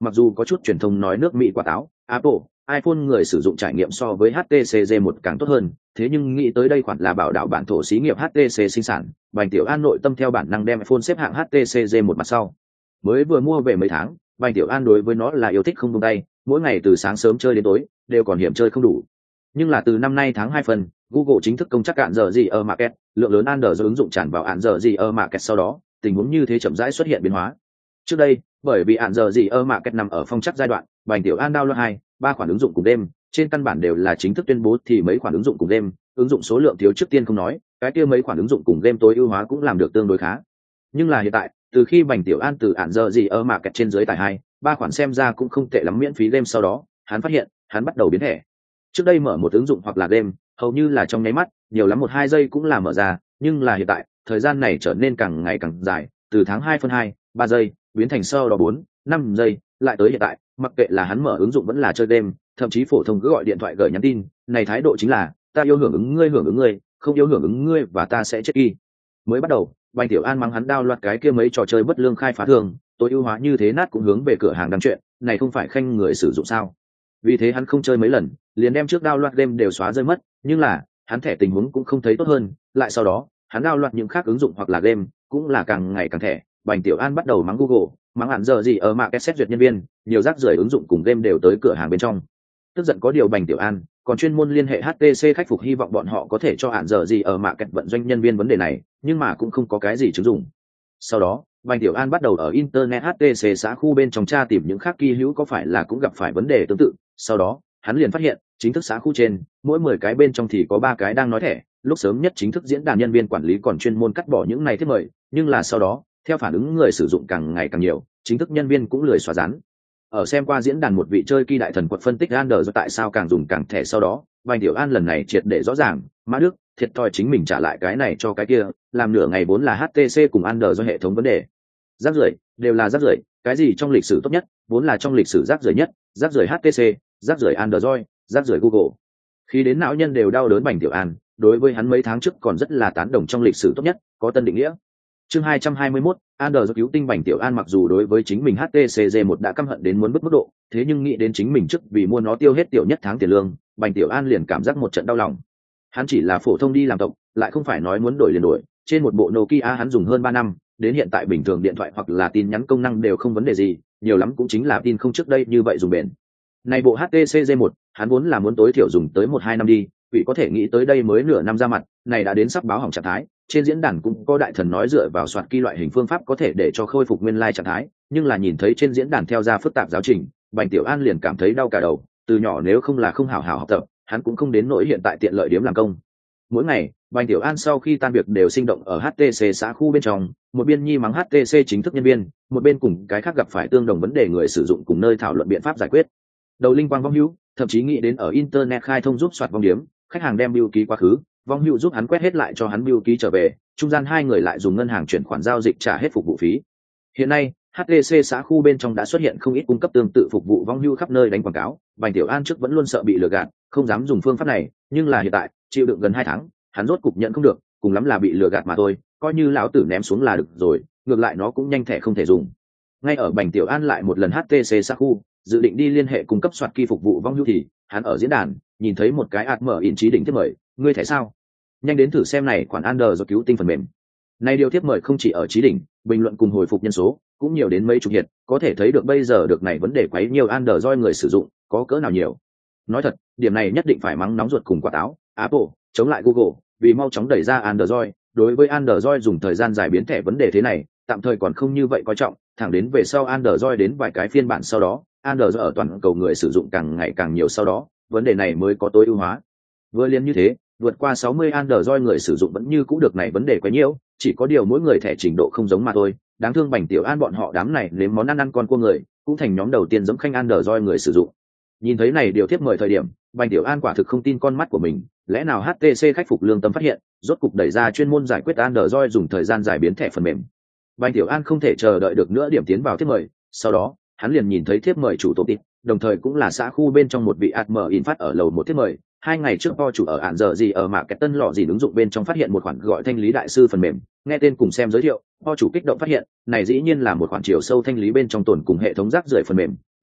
Speaker 1: mặc dù có chút truyền thông nói nước Mỹ quả táo, Apple, iPhone người sử dụng trải nghiệm so với HTC một càng tốt hơn, thế nhưng nghĩ tới đây khoản là bảo đạo bản thổ xí nghiệp HTC sinh sản, Bành Tiểu An nội tâm theo bản năng đem iPhone xếp hạng HTC một mặt sau. Mới vừa mua về mấy tháng, Bành Tiểu An đối với nó là yêu thích không buông tay, mỗi ngày từ sáng sớm chơi đến tối, đều còn hiểm chơi không đủ. Nhưng là từ năm nay tháng 2 phần, Google chính thức công chắc cạn giờ gì ở market, lượng lớn Android ứng dụng tràn vào án giờ gì ở market sau đó, tình huống như thế chậm rãi xuất hiện biến hóa. Trước đây, bởi vì án giờ gì ở market nằm ở phong chắc giai đoạn, Bành Tiểu An download 2-3 khoản ứng dụng cùng đêm, trên căn bản đều là chính thức tuyên bố thì mấy khoản ứng dụng cùng đêm, ứng dụng số lượng thiếu trước tiên không nói, cái kia mấy khoản ứng dụng cùng game tối ưu hóa cũng làm được tương đối khá. Nhưng là hiện tại, từ khi Bành Tiểu An từ án giờ gì ở market trên dưới tải 2-3 khoản xem ra cũng không tệ lắm miễn phí game sau đó, hắn phát hiện, hắn bắt đầu biến thẻ. Trước đây mở một ứng dụng hoặc là game, hầu như là trong nháy mắt, nhiều lắm 1-2 giây cũng là mở ra, nhưng là hiện tại, thời gian này trở nên càng ngày càng dài, từ tháng 2 phân 2-3 giây, biến thành sau đó 4-5 giây, lại tới hiện tại, mặc kệ là hắn mở ứng dụng vẫn là chơi game, thậm chí phổ thông cứ gọi điện thoại gửi nhắn tin, này thái độ chính là, ta yêu hưởng ứng ngươi, không yêu hưởng ứng ngươi và ta sẽ chết y. Mới bắt đầu, Bành Tiểu An mắng hắn download cái kia mấy trò chơi bất lương khai phá thường, tối ưu hóa như thế nát cũng hướng về cửa hàng đăng chuyện, này không phải khanh người sử dụng sao? Vì thế hắn không chơi mấy lần, liền đem trước download game đều xóa rơi mất, nhưng là, hắn thẻ tình huống cũng không thấy tốt hơn, lại sau đó, hắn download những khác ứng dụng hoặc là game, cũng là càng ngày càng thẻ. Bành Tiểu An bắt đầu mắng Google, mắng hạn giờ gì ở market xét duyệt nhân viên, nhiều rác rưởi ứng dụng cùng game đều tới cửa hàng bên trong. Tức giận có điều Bành Tiểu An còn chuyên môn liên hệ HTC khách phục hy vọng bọn họ có thể cho hạn giờ gì ở market vận doanh nhân viên vấn đề này, nhưng mà cũng không có cái gì chứng dụng. Sau đó, Bành Tiểu An bắt đầu ở internet HTC xã khu bên trong tra tìm những khác kỳ hữu có phải là cũng gặp phải vấn đề tương tự. Sau đó, hắn liền phát hiện, chính thức xã khu trên, mỗi 10 cái bên trong thì có 3 cái đang nói thẻ, lúc sớm nhất chính thức diễn đàn nhân viên quản lý còn chuyên môn cắt bỏ những này thiết mời, nhưng là sau đó, theo phản ứng người sử dụng càng ngày càng nhiều, chính thức nhân viên cũng lười xóa dán. Ở xem qua diễn đàn một vị chơi kỳ đại thần quật phân tích Android tại sao càng dùng càng thẻ sau đó, Bành Tiểu An lần này triệt để rõ ràng, Mã Đức, thiệt thòi chính mình trả lại cái này cho cái kia, làm nửa ngày vốn là HTC cùng Android do hệ thống vấn đề. Rác rưởi, đều là rác rưởi, cái gì trong lịch sử tốt nhất, vốn là trong lịch sử rác rưởi nhất, rác rưởi HTC, rác rưởi Android, rác rưởi Google. Khi đến não nhân đều đau đớn Bành Tiểu An, đối với hắn mấy tháng trước còn rất là tán đồng trong lịch sử tốt nhất, có tân định nghĩa. Chương 221, Android cứu tinh. Bành Tiểu An mặc dù đối với chính mình HTC một đã căm hận đến muốn bứt mức độ, thế nhưng nghĩ đến chính mình trước vì mua nó tiêu hết tiểu nhất tháng tiền lương, Bành Tiểu An liền cảm giác một trận đau lòng. Hắn chỉ là phổ thông đi làm tộc, lại không phải nói muốn đổi liền đổi, trên một bộ Nokia hắn dùng hơn 3 năm, đến hiện tại bình thường điện thoại hoặc là tin nhắn công năng đều không vấn đề gì, nhiều lắm cũng chính là tin không trước đây như vậy dùng bền. Này bộ HTC G1, hắn vốn là muốn tối thiểu dùng tới 1-2 năm đi, quỷ có thể nghĩ tới đây mới nửa năm ra mặt, này đã đến sắp báo hỏng trạng thái. Trên diễn đàn cũng có đại thần nói dựa vào soạt key loại hình phương pháp có thể để cho khôi phục nguyên lai trạng thái, nhưng là nhìn thấy trên diễn đàn theo ra phức tạp giáo trình, Bành Tiểu An liền cảm thấy đau cả đầu, từ nhỏ nếu không là không hảo hảo học tập, hắn cũng không đến nỗi hiện tại tiện lợi điểm làm công. Mỗi ngày, Bành Tiểu An sau khi tan việc đều sinh động ở HTC xã khu bên trong, một bên nhi mắng HTC chính thức nhân viên, một bên cùng cái khác gặp phải tương đồng vấn đề người sử dụng cùng nơi thảo luận biện pháp giải quyết. Đầu linh quang vong hữu, thậm chí nghĩ đến ở internet khai thông giúp soạt vong điểm, khách hàng đem bưu ký quá khứ, vong hữu giúp hắn quét hết lại cho hắn bưu ký trở về, trung gian hai người lại dùng ngân hàng chuyển khoản giao dịch trả hết phục vụ phí. Hiện nay, HTC xã khu bên trong đã xuất hiện không ít cung cấp tương tự phục vụ vong hữu khắp nơi đánh quảng cáo, Bành Tiểu An trước vẫn luôn sợ bị lừa gạt, không dám dùng phương pháp này, nhưng là hiện tại, chịu đựng gần 2 tháng, hắn rốt cục nhận không được, cùng lắm là bị lừa gạt mà thôi, coi như lão tử ném xuống là được rồi, ngược lại nó cũng nhanh thẻ không thể dùng. Ngay ở Bành Tiểu An lại một lần HTC xã khu, dự định đi liên hệ cung cấp soạt kỳ phục vụ vong hữu thì, hắn ở diễn đàn nhìn thấy một cái mở in trí đỉnh thiết mời, ngươi thẻ sao? Nhanh đến thử xem này khoản Android do cứu tinh phần mềm. Này điều tiếp mời không chỉ ở trí đỉnh, bình luận cùng hồi phục nhân số cũng nhiều đến mấy chục hiệp, có thể thấy được bây giờ được này vấn đề quấy nhiều Android người sử dụng có cỡ nào nhiều. Nói thật, điểm này nhất định phải mắng nóng ruột cùng quả táo, Apple chống lại Google, vì mau chóng đẩy ra Android, đối với Android dùng thời gian dài biến thẻ vấn đề thế này, tạm thời còn không như vậy coi trọng, thẳng đến về sau Android đến vài cái phiên bản sau đó, Android ở toàn cầu người sử dụng càng ngày càng nhiều sau đó, vấn đề này mới có tối ưu hóa. Vừa liền như thế, vượt qua 60 Android người sử dụng vẫn như cũ được này vấn đề quá nhiều, chỉ có điều mỗi người thẻ trình độ không giống mà thôi. Đáng thương Bành Tiểu An bọn họ đám này nếm món ăn con cua người, cũng thành nhóm đầu tiên giẫm khanh Android người sử dụng. Nhìn thấy này điều tiếp mời thời điểm, Bành Tiểu An quả thực không tin con mắt của mình, lẽ nào HTC khách phục lương tâm phát hiện, rốt cục đẩy ra chuyên môn giải quyết Android dùng thời gian dài biến thẻ phần mềm. Bành Tiểu An không thể chờ đợi được nữa điểm tiến vào tiếp mời, sau đó, hắn liền nhìn thấy tiếp mời chủ tổ tịch, đồng thời cũng là xã khu bên trong một vị admin phát ở lầu một tiếp mời. 2 ngày trước po chủ ở ạn giờ gì ở mạ cái tân lọ gì ứng dụng bên trong phát hiện một khoản gọi thanh lý đại sư phần mềm, nghe tên cùng xem giới thiệu, po chủ kích động phát hiện, này dĩ nhiên là một khoản chiều sâu thanh lý bên trong tồn cùng hệ thống rác rưởi phần mềm,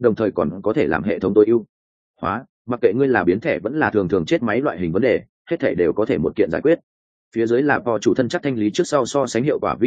Speaker 1: đồng thời còn có thể làm hệ thống tối ưu hóa, mặc kệ ngươi là biến thể vẫn là thường thường chết máy loại hình vấn đề, hết thể đều có thể một kiện giải quyết. Phía dưới là po chủ thân chắc thanh lý trước sau so sánh hiệu quả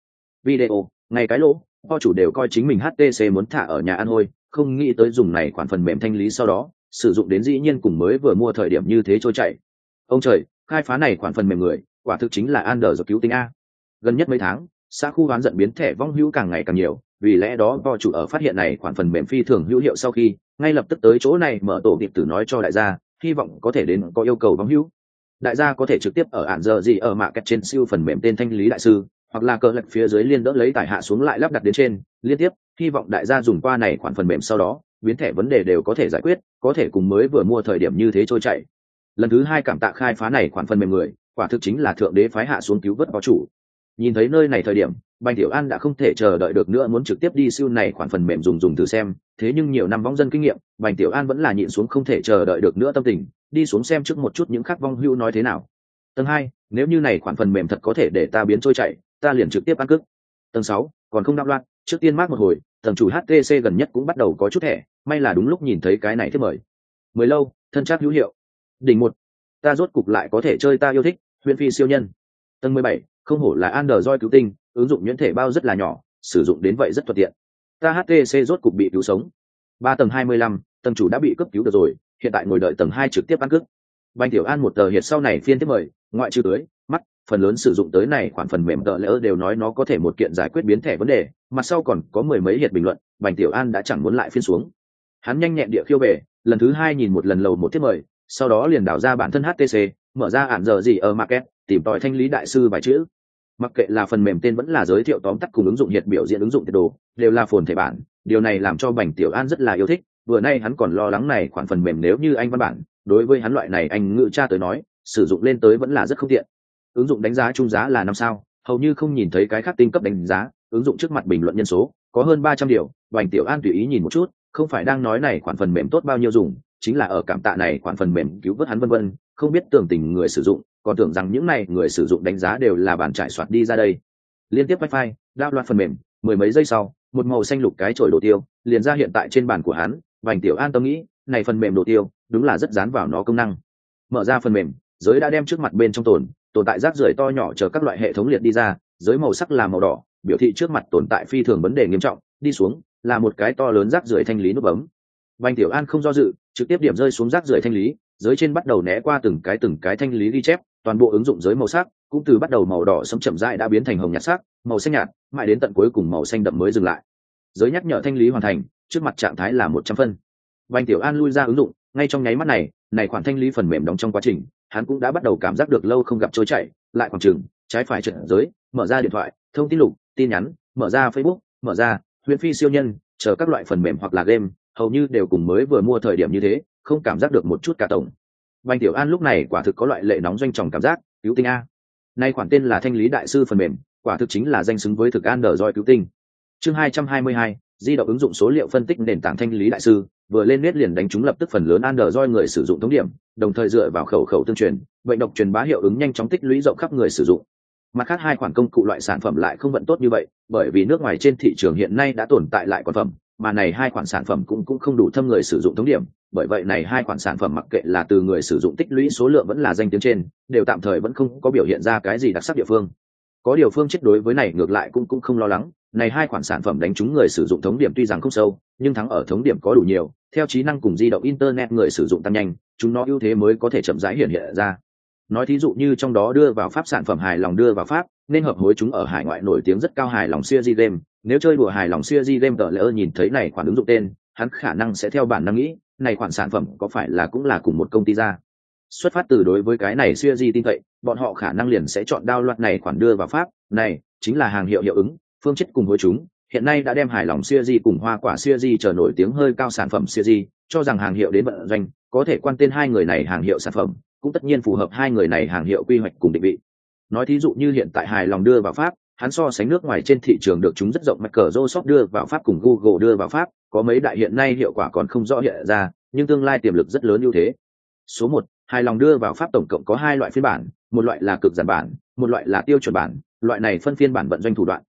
Speaker 1: video ngay cái lỗ po chủ đều coi chính mình HTC muốn thả ở nhà ăn hôi, không nghĩ tới dùng này khoản phần mềm thanh lý sau đó sử dụng đến dĩ nhiên cùng mới vừa mua thời điểm như thế trôi chảy. Ông trời, khai phá này khoản phần mềm người quả thực chính là Android cứu tinh a. Gần nhất mấy tháng xã khu đoán giận biến thể vong hữu càng ngày càng nhiều, vì lẽ đó po chủ ở phát hiện này khoản phần mềm phi thường hữu hiệu sau khi ngay lập tức tới chỗ này mở tổ tiệp tử nói cho đại gia, hy vọng có thể đến có yêu cầu vong hữu. Đại gia có thể trực tiếp ở ản giờ gì ở mạ kẹt trên siêu phần mềm tên thanh lý đại sư, hoặc là cờ lệch phía dưới liên đỡ lấy tải hạ xuống lại lắp đặt đến trên liên tiếp. Hy vọng đại gia dùng qua này khoản phần mềm sau đó biến thể vấn đề đều có thể giải quyết, có thể cùng mới vừa mua thời điểm như thế trôi chảy. Lần thứ hai cảm tạ khai phá này khoản phần mềm người, quả thực chính là thượng đế phái hạ xuống cứu vớt có chủ. Nhìn thấy nơi này thời điểm Bành Tiểu An đã không thể chờ đợi được nữa, muốn trực tiếp đi siêu này khoản phần mềm dùng thử xem. Thế nhưng nhiều năm vong dân kinh nghiệm, Bành Tiểu An vẫn là nhịn xuống không thể chờ đợi được nữa tâm tình, đi xuống xem trước một chút những khác vong hữu nói thế nào. Tầng 2, nếu như này khoản phần mềm thật có thể để ta biến trôi chảy, ta liền trực tiếp ăn cức. Tầng 6, còn không đạo loạn, trước tiên mát một hồi, tầng chủ HTC gần nhất cũng bắt đầu có chút thẻ, may là đúng lúc nhìn thấy cái này thiết mời. Mới lâu, thân chắc hữu hiệu. Đỉnh 1, ta rốt cục lại có thể chơi ta yêu thích, Huyền Phi siêu nhân. Tầng 17, không hổ là Android cứu tinh, ứng dụng nhuyễn thể bao rất là nhỏ, sử dụng đến vậy rất thuận tiện. Ta HTC rốt cục bị cứu sống. 3 tầng 25, tầng chủ đã bị cấp cứu được rồi, hiện tại ngồi đợi tầng 2 trực tiếp ăn cức. Bành Tiểu An một tờ hiệt sau này phiên tiếp mời, ngoại trừ tưới mắt, phần lớn sử dụng tới này khoản phần mềm tờ lỡ đều nói nó có thể một kiện giải quyết biến thể vấn đề, mặt sau còn có mười mấy hiệt bình luận, Bành Tiểu An đã chẳng muốn lại phiên xuống. Hắn nhanh nhẹn địa khiêu về, lần thứ 2 nhìn một lần lầu một tiếp mời, sau đó liền đảo ra bản thân HTC, mở ra ản giờ gì ở market, tìm tòi thanh lý đại sư vài chữ. Mặc kệ là phần mềm tên vẫn là giới thiệu tóm tắt cùng ứng dụng hiệt biểu diễn ứng dụng tiệt đồ, đều là phồn thể bản, điều này làm cho Bành Tiểu An rất là yêu thích. Vừa nay hắn còn lo lắng này khoản phần mềm nếu như anh văn bản, đối với hắn loại này anh ngữ tra tới nói, sử dụng lên tới vẫn là rất không tiện. Ứng dụng đánh giá trung giá là 5 sao, hầu như không nhìn thấy cái khác tinh cấp đánh giá, ứng dụng trước mặt bình luận nhân số có hơn 300 điều. Bành Tiểu An tùy ý nhìn một chút, không phải đang nói này khoản phần mềm tốt bao nhiêu dùng, chính là ở cảm tạ này khoản phần mềm cứu vớt hắn vân vân, không biết tưởng tình người sử dụng, còn tưởng rằng những này người sử dụng đánh giá đều là bản trải soạt đi ra đây. Liên tiếp wifi, download phần mềm, mười mấy giây sau, một màu xanh lục cái chổi đồ tiêu liền ra hiện tại trên bàn của hắn. Bành Tiểu An tâm nghĩ, này phần mềm đồ tiêu đúng là rất dán vào nó công năng. Mở ra phần mềm, giới đã đem trước mặt bên trong tồn tại rác rưởi to nhỏ chờ các loại hệ thống liệt đi ra, giới màu sắc là màu đỏ, biểu thị trước mặt tồn tại phi thường vấn đề nghiêm trọng, đi xuống là một cái to lớn rác rưởi thanh lý nút bấm. Bành Tiểu An không do dự, trực tiếp điểm rơi xuống rác rưởi thanh lý, giới trên bắt đầu né qua từng cái thanh lý ghi chép, toàn bộ ứng dụng giới màu sắc cũng từ bắt đầu màu đỏ sẫm chậm rãi đã biến thành hồng nhạt sắc, màu xanh nhạt, mãi đến tận cuối cùng màu xanh đậm mới dừng lại. Giới nhắc nhở thanh lý hoàn thành, trước mặt trạng thái là 100 phân. Bành Tiểu An lui ra ứng dụng, ngay trong nháy mắt này khoản thanh lý phần mềm đóng trong quá trình, hắn cũng đã bắt đầu cảm giác được lâu không gặp trôi chảy, lại khoảng chừng trái phải trận giới, mở ra điện thoại, thông tin lục, tin nhắn, mở ra Facebook, mở ra Huyền Phi siêu nhân, chờ các loại phần mềm hoặc là game, hầu như đều cùng mới vừa mua thời điểm như thế, không cảm giác được một chút cả tổng. Bành Tiểu An lúc này quả thực có loại lệ nóng doanh tròng cảm giác, cứu tinh a. Nay khoản tên là thanh lý đại sư phần mềm, quả thực chính là danh xứng với thực Android cứu tinh. Chương 222, di động ứng dụng số liệu phân tích nền tảng thanh lý đại sư, vừa lên nét liền đánh trúng lập tức phần lớn Android người sử dụng thống điểm, đồng thời dựa vào khẩu tương truyền, bệnh độc truyền bá hiệu ứng nhanh chóng tích lũy rộng khắp người sử dụng. Mặt khác hai khoản công cụ loại sản phẩm lại không vận tốt như vậy, bởi vì nước ngoài trên thị trường hiện nay đã tồn tại lại còn phẩm, mà này hai khoản sản phẩm cũng không đủ thâm người sử dụng thống điểm, bởi vậy này hai khoản sản phẩm mặc kệ là từ người sử dụng tích lũy số lượng vẫn là danh tiếng trên, đều tạm thời vẫn không có biểu hiện ra cái gì đặc sắc địa phương. Có điều Phương chết đối với này ngược lại cũng không lo lắng, này hai khoản sản phẩm đánh trúng người sử dụng thống điểm tuy rằng không sâu, nhưng thắng ở thống điểm có đủ nhiều, theo trí năng cùng di động internet người sử dụng tăng nhanh, chúng nó ưu thế mới có thể chậm rãi hiện ra. Nói thí dụ như trong đó đưa vào pháp sản phẩm hài lòng đưa vào pháp, nên hợp hối chúng ở hải ngoại nổi tiếng rất cao hài lòng series game, nếu chơi đùa hài lòng series game tờ lỡ nhìn thấy này khoản ứng dụng tên, hắn khả năng sẽ theo bản năng nghĩ, này khoản sản phẩm có phải là cũng là cùng một công ty ra. Xuất phát từ đối với cái này series tin cậy, bọn họ khả năng liền sẽ chọn download này khoản đưa vào pháp, này chính là hàng hiệu hiệu ứng, Phương chết cùng hối chúng, hiện nay đã đem hài lòng series cùng hoa quả series trở nổi tiếng hơi cao sản phẩm series, cho rằng hàng hiệu đến vận doanh, có thể quan tên hai người này hàng hiệu sản phẩm, cũng tất nhiên phù hợp hai người này hàng hiệu quy hoạch cùng định vị. Nói thí dụ như hiện tại hài lòng đưa vào pháp, hắn so sánh nước ngoài trên thị trường được chúng rất rộng, Microsoft đưa vào pháp cùng Google đưa vào pháp, có mấy đại hiện nay hiệu quả còn không rõ hiện ra, nhưng tương lai tiềm lực rất lớn ưu thế. Số 1, hài lòng đưa vào pháp tổng cộng có hai loại phiên bản, một loại là cực giản bản, một loại là tiêu chuẩn bản, loại này phân phiên bản vận doanh thủ đoạn,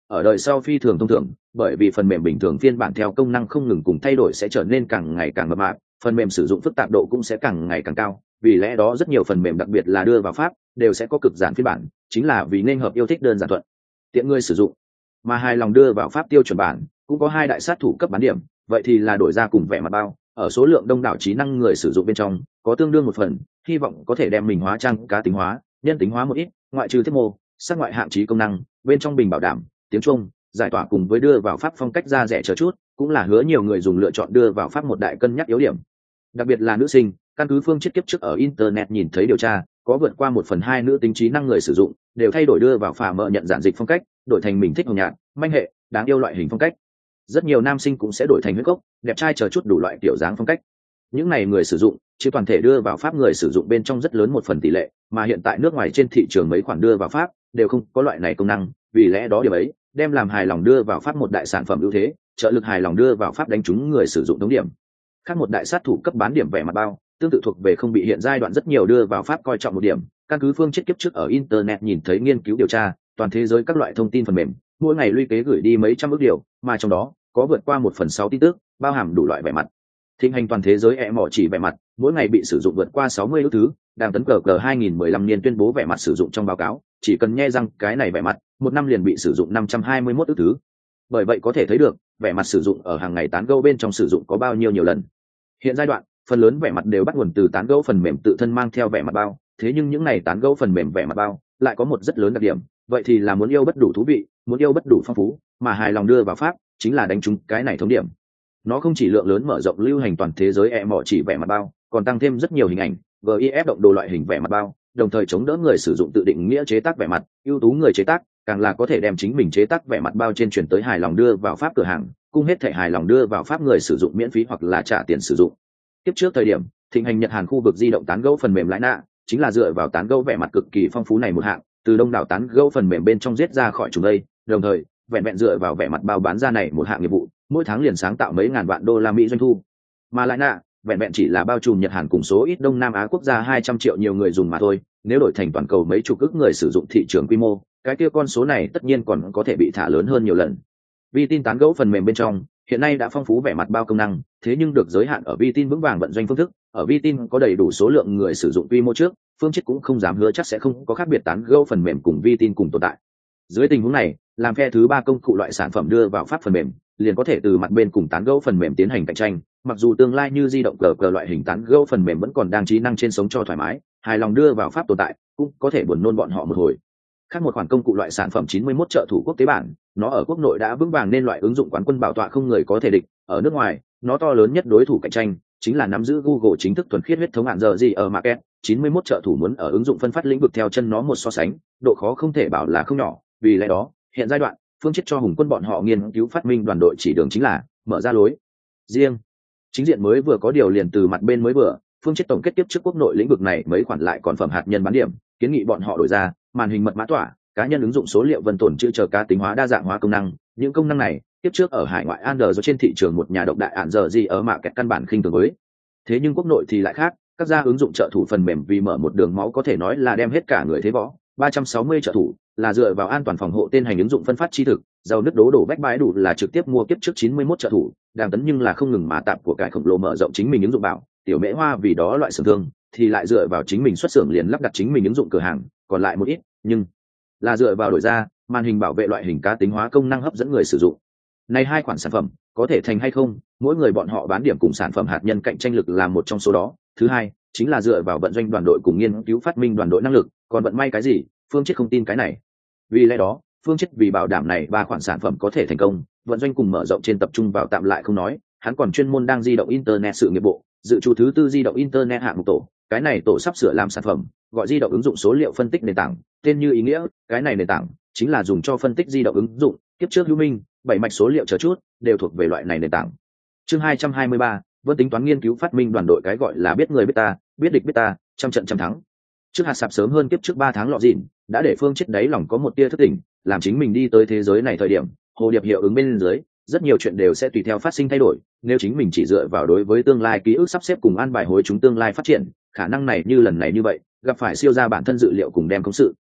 Speaker 1: ở đời sau phi thường thông thường, bởi vì phần mềm bình thường phiên bản theo công năng không ngừng cùng thay đổi sẽ trở nên càng ngày càng mập mạp, phần mềm sử dụng phức tạp độ cũng sẽ càng ngày càng cao, vì lẽ đó rất nhiều phần mềm đặc biệt là đưa vào Pháp đều sẽ có cực giản phiên bản, chính là vì nên hợp yêu thích đơn giản thuận tiện người sử dụng. Mà hài lòng đưa vào Pháp tiêu chuẩn bản cũng có hai đại sát thủ cấp bán điểm, vậy thì là đổi ra cùng vẻ mặt bao, ở số lượng đông đảo trí năng người sử dụng bên trong có tương đương một phần, hy vọng có thể đem mình hóa trang cá tính hóa, nhân tính hóa một ít, ngoại trừ thiết mô, sắc ngoại hạng trí công năng, bên trong bình bảo đảm, tiếng Trung, giải tỏa cùng với đưa vào Pháp phong cách ra rẻ chờ chút, cũng là hứa nhiều người dùng lựa chọn đưa vào Pháp một đại cân nhắc yếu điểm. Đặc biệt là nữ sinh, căn cứ Phương Chiết kiếp trước ở internet nhìn thấy điều tra, có vượt qua 1/2 nữ tính trí năng người sử dụng đều thay đổi đưa vào phà mở nhận giản dịch phong cách, đổi thành mình thích hồng nhạt, manh hệ, đáng yêu loại hình phong cách. Rất nhiều nam sinh cũng sẽ đổi thành huyết gốc, đẹp trai chờ chút đủ loại kiểu dáng phong cách. Những này người sử dụng chỉ toàn thể đưa vào Pháp người sử dụng bên trong rất lớn một phần tỷ lệ, mà hiện tại nước ngoài trên thị trường mấy khoản đưa vào Pháp đều không có loại này công năng, vì lẽ đó điều ấy đem làm hài lòng đưa vào Pháp một đại sản phẩm ưu thế, trợ lực hài lòng đưa vào Pháp đánh trúng người sử dụng thống điểm. Khác một đại sát thủ cấp bán điểm vẻ mặt bao, tương tự thuộc về không bị hiện giai đoạn rất nhiều đưa vào Pháp coi trọng một điểm, căn cứ Phương Chiết kiếp trước ở internet nhìn thấy nghiên cứu điều tra, toàn thế giới các loại thông tin phần mềm mỗi ngày lũy kế gửi đi mấy trăm ức điều, mà trong đó có vượt qua 1/6 tin tức bao hàm đủ loại vẻ mặt. Thịnh hành toàn thế giới mỏ chỉ vẻ mặt, mỗi ngày bị sử dụng vượt qua 60 ức thứ, đang tấn cờ 2015 niên tuyên bố vẻ mặt sử dụng trong báo cáo, chỉ cần nhe răng cái này vẻ mặt, một năm liền bị sử dụng 521 ức thứ. Bởi vậy có thể thấy được, vẻ mặt sử dụng ở hàng ngày tán gẫu bên trong sử dụng có bao nhiêu nhiều lần. Hiện giai đoạn, phần lớn vẻ mặt đều bắt nguồn từ tán gẫu phần mềm tự thân mang theo vẻ mặt bao, thế nhưng những này tán gẫu phần mềm vẻ mặt bao lại có một rất lớn đặc điểm, vậy thì là muốn yêu bất đủ thú vị, muốn yêu bất đủ phong phú, mà hài lòng đưa vào Pháp chính là đánh trúng cái này thống điểm. Nó không chỉ lượng lớn mở rộng lưu hành toàn thế giới mỏ chỉ vẻ mặt bao, còn tăng thêm rất nhiều hình ảnh, GIF động đồ loại hình vẻ mặt bao, đồng thời chống đỡ người sử dụng tự định nghĩa chế tác vẻ mặt, ưu tú người chế tác, càng là có thể đem chính mình chế tác vẻ mặt bao trên chuyển tới hài lòng đưa vào Pháp cửa hàng, cung hết thảy hài lòng đưa vào Pháp người sử dụng miễn phí hoặc là trả tiền sử dụng. Tiếp trước thời điểm, thịnh hành Nhật Hàn khu vực di động tán gẫu phần mềm lãi nạ, chính là dựa vào tán gẫu vẻ mặt cực kỳ phong phú này một hạng, từ đông đảo tán gẫu phần mềm bên trong giết ra khỏi chúng đây, đồng thời vẹn vẹn dựa vào vẻ mặt bao bán ra này một hạng nghiệp vụ, mỗi tháng liền sáng tạo mấy ngàn vạn đô la Mỹ doanh thu. Mà lãi nạ, vẹn vẹn chỉ là bao trùm Nhật Hàn cùng số ít Đông Nam Á quốc gia 200 triệu nhiều người dùng mà thôi, nếu đổi thành toàn cầu mấy chục ức người sử dụng thị trường quy mô, cái kia con số này tất nhiên còn có thể bị thả lớn hơn nhiều lần. Vi tin tán gẫu phần mềm bên trong hiện nay đã phong phú vẻ mặt bao công năng, thế nhưng được giới hạn ở vi tin vững vàng vận doanh phương thức, ở vi tin có đầy đủ số lượng người sử dụng quy mô trước, Phương Chiết cũng không dám hứa chắc sẽ không có khác biệt tán gẫu phần mềm cùng vi tin cùng tồn tại. Dưới tình huống này, làm phe thứ ba công cụ loại sản phẩm đưa vào Pháp phần mềm, liền có thể từ mặt bên cùng tán gẫu phần mềm tiến hành cạnh tranh, mặc dù tương lai như di động cờ loại hình tán gẫu phần mềm vẫn còn đang trí năng trên sống cho thoải mái, hài lòng đưa vào Pháp tồn tại, cũng có thể buồn nôn bọn họ một hồi. Khác một khoản công cụ loại sản phẩm 91 trợ thủ quốc tế bản, nó ở quốc nội đã vững vàng nên loại ứng dụng quán quân bảo tọa không người có thể địch, ở nước ngoài, nó to lớn nhất đối thủ cạnh tranh chính là nắm giữ Google chính thức thuần khiết huyết thống hạn giờ gì ở market, 91 trợ thủ muốn ở ứng dụng phân phát lĩnh vực theo chân nó một so sánh, độ khó không thể bảo là không nhỏ, vì lẽ đó, hiện giai đoạn, Phương Chiết cho Hùng Quân bọn họ nghiên cứu phát minh đoàn đội chỉ đường chính là mở ra lối riêng. Chính diện mới vừa có điều liền từ mặt bên mới vừa, Phương Chiết tổng kết tiếp trước quốc nội lĩnh vực này mấy khoản lại còn phẩm hạt nhân bán điểm, kiến nghị bọn họ đổi ra màn hình mật mã tỏa, cá nhân ứng dụng số liệu vân tồn chữ chờ cá tính hóa đa dạng hóa công năng, những công năng này tiếp trước ở hải ngoại Android trên thị trường một nhà độc đại ạn giờ gì ở mạ kẹt căn bản khinh thường với. Thế nhưng quốc nội thì lại khác, các gia ứng dụng trợ thủ phần mềm vì mở một đường máu có thể nói là đem hết cả người thế võ, 360 trợ thủ là dựa vào an toàn phòng hộ tên hành ứng dụng phân phát chi thực, giàu nứt đố đổ vách bãi đủ là trực tiếp mua kiếp trước 91 trợ thủ, đang tấn nhưng là không ngừng mà tạp của cải khổng lồ mở rộng chính mình ứng dụng bảo, tiểu mễ hoa vì đó loại xưởng thương thì lại dựa vào chính mình xuất xưởng liền lắp đặt chính mình ứng dụng cửa hàng, còn lại một ít, nhưng là dựa vào đổi ra màn hình bảo vệ loại hình cá tính hóa công năng hấp dẫn người sử dụng. Này hai khoản sản phẩm có thể thành hay không, mỗi người bọn họ bán điểm cùng sản phẩm hạt nhân cạnh tranh lực là một trong số đó. Thứ hai chính là dựa vào vận doanh đoàn đội cùng nghiên cứu phát minh đoàn đội năng lực, còn vận may cái gì, Phương Chiết không tin cái này. Vì lẽ đó, Phương Chiết vì bảo đảm này ba khoản sản phẩm có thể thành công, vận doanh cùng mở rộng trên tập trung vào tạm lại không nói, hắn còn chuyên môn đang di động internet sự nghiệp bộ dự trù thứ tư di động internet hạng mục tổ, cái này tổ sắp sửa làm sản phẩm gọi di động ứng dụng số liệu phân tích nền tảng, tên như ý nghĩa, cái này nền tảng chính là dùng cho phân tích di động ứng dụng, tiếp trước Lưu Minh, 7 mạch số liệu chờ chút đều thuộc về loại này nền tảng. Chương 223, vẫn tính toán nghiên cứu phát minh đoàn đội, cái gọi là biết người biết ta, biết địch biết ta, trăm trận trăm thắng. Trước hạt sạp sớm hơn kiếp trước 3 tháng lọ dịn, đã để Phương Chiết đáy lòng có một tia thức tỉnh, làm chính mình đi tới thế giới này thời điểm, hồ điệp hiệu ứng bên dưới, rất nhiều chuyện đều sẽ tùy theo phát sinh thay đổi, nếu chính mình chỉ dựa vào đối với tương lai ký ức sắp xếp cùng an bài hối chúng tương lai phát triển, khả năng này như lần này như vậy, gặp phải siêu ra bản thân dự liệu cùng đem công sự.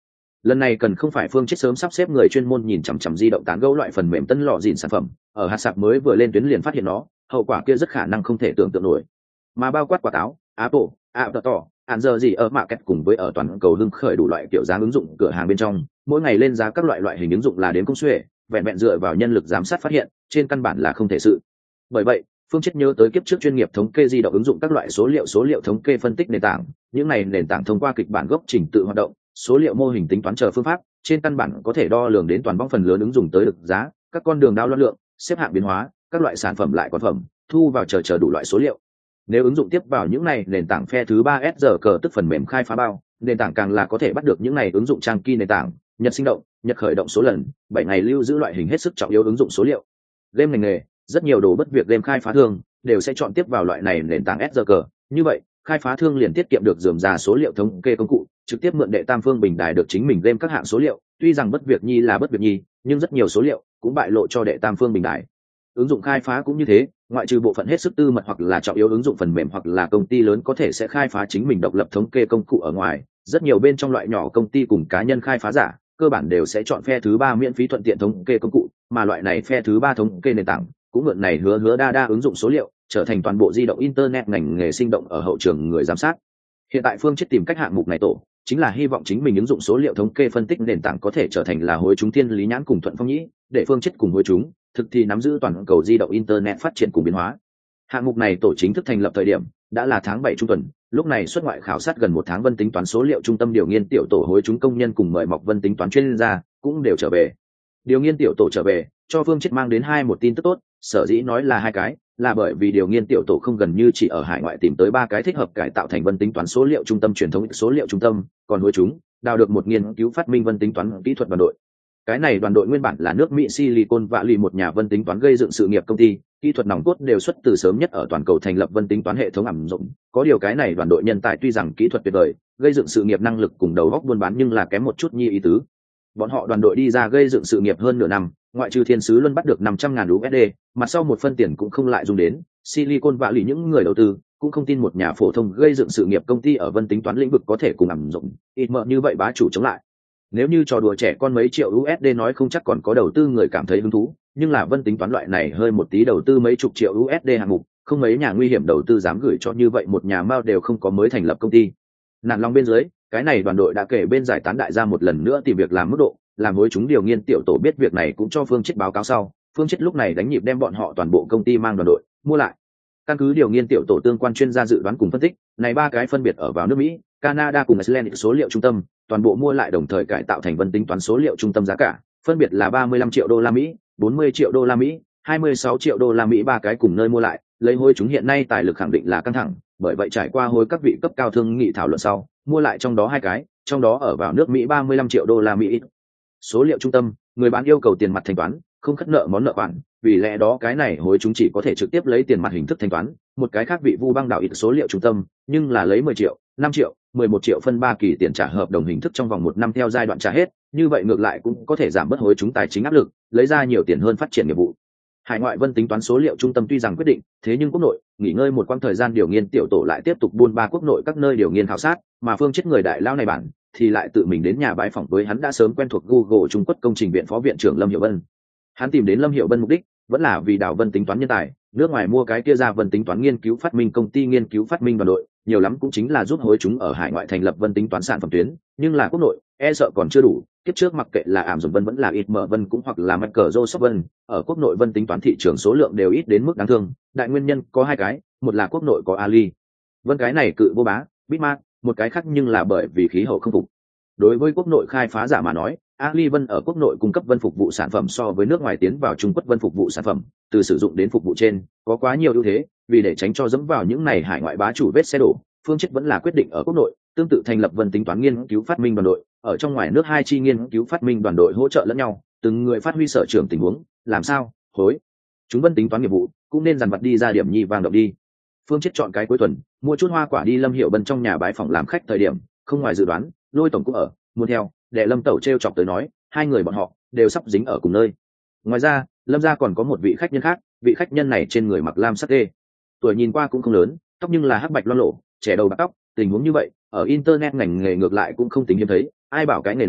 Speaker 1: Lần này cần không phải Phương Chết sớm sắp xếp người chuyên môn nhìn chằm chằm di động tán gẫu loại phần mềm tân lọ dìn sản phẩm, ở hạt sạp mới vừa lên tuyến liền phát hiện nó, hậu quả kia rất khả năng không thể tưởng tượng nổi. Mà bao quát quả táo, Apple, App Store, Android gì ở market cùng với ở toàn cầu hưng khởi đủ loại kiểu dáng ứng dụng cửa hàng bên trong, mỗi ngày lên giá các loại hình ứng dụng là đến công xuể, vẹn vẹn dựa vào nhân lực giám sát phát hiện, trên căn bản là không thể sự. Bởi vậy, Phương Chết nhớ tới kiếp trước chuyên nghiệp thống kê di động ứng dụng các loại số liệu thống kê phân tích nền tảng, những này nền tảng thông qua kịch bản gốc trình tự hoạt động, số liệu mô hình tính toán chờ phương pháp, trên căn bản có thể đo lường đến toàn bóng phần lớn ứng dụng tới được giá, các con đường đao loạn lượng, xếp hạng biến hóa, các loại sản phẩm lại còn phẩm, thu vào chờ đủ loại số liệu. Nếu ứng dụng tiếp vào những này nền tảng phe thứ 3 SRC tức phần mềm khai phá bao, nền tảng càng là có thể bắt được những này ứng dụng trang key nền tảng, nhật sinh động, nhật khởi động số lần, 7 ngày lưu giữ loại hình hết sức trọng yếu ứng dụng số liệu. Game ngành nghề, rất nhiều đồ bất việc game khai phá thương đều sẽ chọn tiếp vào loại này nền tảng SRC, như vậy, khai phá thương liền tiết kiệm được rườm rà số liệu thống kê công cụ, trực tiếp mượn đệ tam phương bình đài được chính mình game các hạng số liệu, tuy rằng bất việc nhi là bất việc nhi, nhưng rất nhiều số liệu cũng bại lộ cho đệ tam phương bình đài. Ứng dụng khai phá cũng như thế, ngoại trừ bộ phận hết sức tư mật hoặc là trọng yếu ứng dụng phần mềm hoặc là công ty lớn có thể sẽ khai phá chính mình độc lập thống kê công cụ ở ngoài, rất nhiều bên trong loại nhỏ công ty cùng cá nhân khai phá giả, cơ bản đều sẽ chọn phe thứ 3 miễn phí thuận tiện thống kê công cụ, mà loại này phe thứ 3 thống kê nền tảng, cũng mượn này hứa đa ứng dụng số liệu, trở thành toàn bộ di động internet ngành nghề sinh động ở hậu trường người giám sát. Hiện tại Phương Chết tìm cách hạng mục này tổ, chính là hy vọng chính mình ứng dụng số liệu thống kê phân tích nền tảng có thể trở thành là hối chúng thiên lý nhãn cùng thuận phong nhĩ, để Phương Chết cùng hối chúng thực thì nắm giữ toàn cầu di động internet phát triển cùng biến hóa. Hạng mục này tổ chính thức thành lập thời điểm đã là tháng 7 trung tuần, lúc này xuất ngoại khảo sát gần 1 tháng Vân tính toán số liệu trung tâm điều nghiên tiểu tổ hối chúng công nhân cùng mời mọc Vân tính toán chuyên gia cũng đều trở về. Điều nghiên tiểu tổ trở về, cho Phương Chết mang đến một tin tức tốt, sở dĩ nói là 2 cái, là bởi vì điều nghiên tiểu tổ không gần như chỉ ở hải ngoại tìm tới 3 cái thích hợp cải tạo thành Vân tính toán số liệu trung tâm truyền thống số liệu trung tâm, còn hối chúng đào được một nghiên cứu phát minh Vân tính toán kỹ thuật đoàn đội. Cái này đoàn đội nguyên bản là nước Mỹ Silicon Valley một nhà Vân tính toán gây dựng sự nghiệp công ty, kỹ thuật nòng cốt đều xuất từ sớm nhất ở toàn cầu thành lập Vân tính toán hệ thống ẩm dụng. Có điều cái này đoàn đội nhân tài tuy rằng kỹ thuật tuyệt vời, gây dựng sự nghiệp năng lực cùng đầu óc buôn bán nhưng là kém một chút nhi ý tứ. Bọn họ đoàn đội đi ra gây dựng sự nghiệp hơn nửa năm, ngoại trừ Thiên Sứ Luân bắt được 500.000 USD, mặt sau một phân tiền cũng không lại dùng đến. Silicon Valley những người đầu tư cũng không tin một nhà phổ thông gây dựng sự nghiệp công ty ở Vân tính toán lĩnh vực có thể cùng ẩm dụng ít mợ như vậy bá chủ chống lại. Nếu như trò đùa trẻ con mấy triệu USD nói không chắc còn có đầu tư người cảm thấy hứng thú, nhưng là Vân tính toán loại này hơi một tí đầu tư mấy chục triệu USD hạng mục, không mấy nhà nguy hiểm đầu tư dám gửi cho như vậy một nhà mao đều không có mới thành lập công ty. Nạn lòng bên dưới, cái này đoàn đội đã kể bên giải tán đại gia một lần nữa tìm việc làm mức độ, làm hối chúng điều nghiên tiểu tổ biết việc này cũng cho Phương Chết báo cáo sau, Phương Chết lúc này đánh nhịp đem bọn họ toàn bộ công ty mang đoàn đội mua lại. Căn cứ điều nghiên tiểu tổ tương quan chuyên gia dự đoán cùng phân tích, này 3 cái phân biệt ở vào nước Mỹ, Canada cùng Iceland số liệu trung tâm, toàn bộ mua lại đồng thời cải tạo thành Vân tính toán số liệu trung tâm giá cả, phân biệt là 35 triệu đô la Mỹ, 40 triệu đô la Mỹ, 26 triệu đô la Mỹ 3 cái cùng nơi mua lại, lấy hối chúng hiện nay tài lực khẳng định là căng thẳng, bởi vậy trải qua hối các vị cấp cao thương nghị thảo luận sau, mua lại trong đó 2 cái, trong đó ở vào nước Mỹ 35 triệu đô la Mỹ. Số liệu trung tâm, người bán yêu cầu tiền mặt thanh toán, không khất nợ món nợ khoản, vì lẽ đó cái này hối chúng chỉ có thể trực tiếp lấy tiền mặt hình thức thanh toán, một cái khác vị Vu Băng đảo ít số liệu trung tâm, nhưng là lấy 10 triệu, 5 triệu, 11 triệu phân 3 kỳ tiền trả hợp đồng hình thức trong vòng 1 năm theo giai đoạn trả hết, như vậy ngược lại cũng có thể giảm bớt hối chúng tài chính áp lực, lấy ra nhiều tiền hơn phát triển nghiệp vụ. Hải ngoại Vân tính toán số liệu trung tâm tuy rằng quyết định, thế nhưng quốc nội, nghỉ ngơi một quãng thời gian điều nghiên tiểu tổ lại tiếp tục buôn ba quốc nội các nơi điều nghiên khảo sát, mà Phương Chết người đại lao này bản thì lại tự mình đến nhà bái phỏng với hắn đã sớm quen thuộc Google Trung Quốc công trình viện phó viện trưởng Lâm Hiểu Vân. Hắn tìm đến Lâm Hiểu Vân mục đích vẫn là vì đào Vân tính toán nhân tài, nước ngoài mua cái kia ra Vân tính toán nghiên cứu phát minh công ty nghiên cứu phát minh đoàn đội, nhiều lắm cũng chính là giúp hối chúng ở hải ngoại thành lập Vân tính toán sản phẩm tuyến, nhưng là quốc nội e sợ còn chưa đủ. Kiếp trước mặc kệ là ảm dùng Vân vẫn là ít mở Vân cũng hoặc là Microsoft Vân, ở quốc nội Vân tính toán thị trường số lượng đều ít đến mức đáng thương. Đại nguyên nhân có 2 cái, một là quốc nội có Ali Vân cái này cự vô bá, Bitmark, một cái khác nhưng là bởi vì khí hậu không phục. Đối với quốc nội khai phá giả mà nói, Ali Vân ở quốc nội cung cấp Vân phục vụ sản phẩm so với nước ngoài tiến vào Trung Quốc Vân phục vụ sản phẩm, từ sử dụng đến phục vụ trên, có quá nhiều ưu thế, vì để tránh cho dẫm vào những này hải ngoại bá chủ vết xe đổ, Phương Chết vẫn là quyết định ở quốc nội, tương tự thành lập Vân tính toán nghiên cứu phát minh đoàn đội, ở trong ngoài nước 2 chi nghiên cứu phát minh đoàn đội hỗ trợ lẫn nhau, từng người phát huy sở trường tình huống, làm sao? Hối. Chúng Vân tính toán nghiệp vụ, cũng nên dàn vật đi ra điểm nhi vàng động đi. Phương Chết chọn cái cuối tuần, mua chút hoa quả đi Lâm Hiểu Bân trong nhà bái phòng làm khách thời điểm, không ngoài dự đoán, Lôi tổng cũng ở, muốn theo, để Lâm tẩu trêu chọc tới nói, 2 người bọn họ đều sắp dính ở cùng nơi. Ngoài ra, Lâm gia còn có một vị khách nhân khác, vị khách nhân này trên người mặc lam sắc tê, tuổi nhìn qua cũng không lớn, tóc nhưng là hắc bạch loang lổ, trẻ đầu bạc tóc, tình huống như vậy, ở internet ngành nghề ngược lại cũng không tính hiếm thấy, ai bảo cái nghề này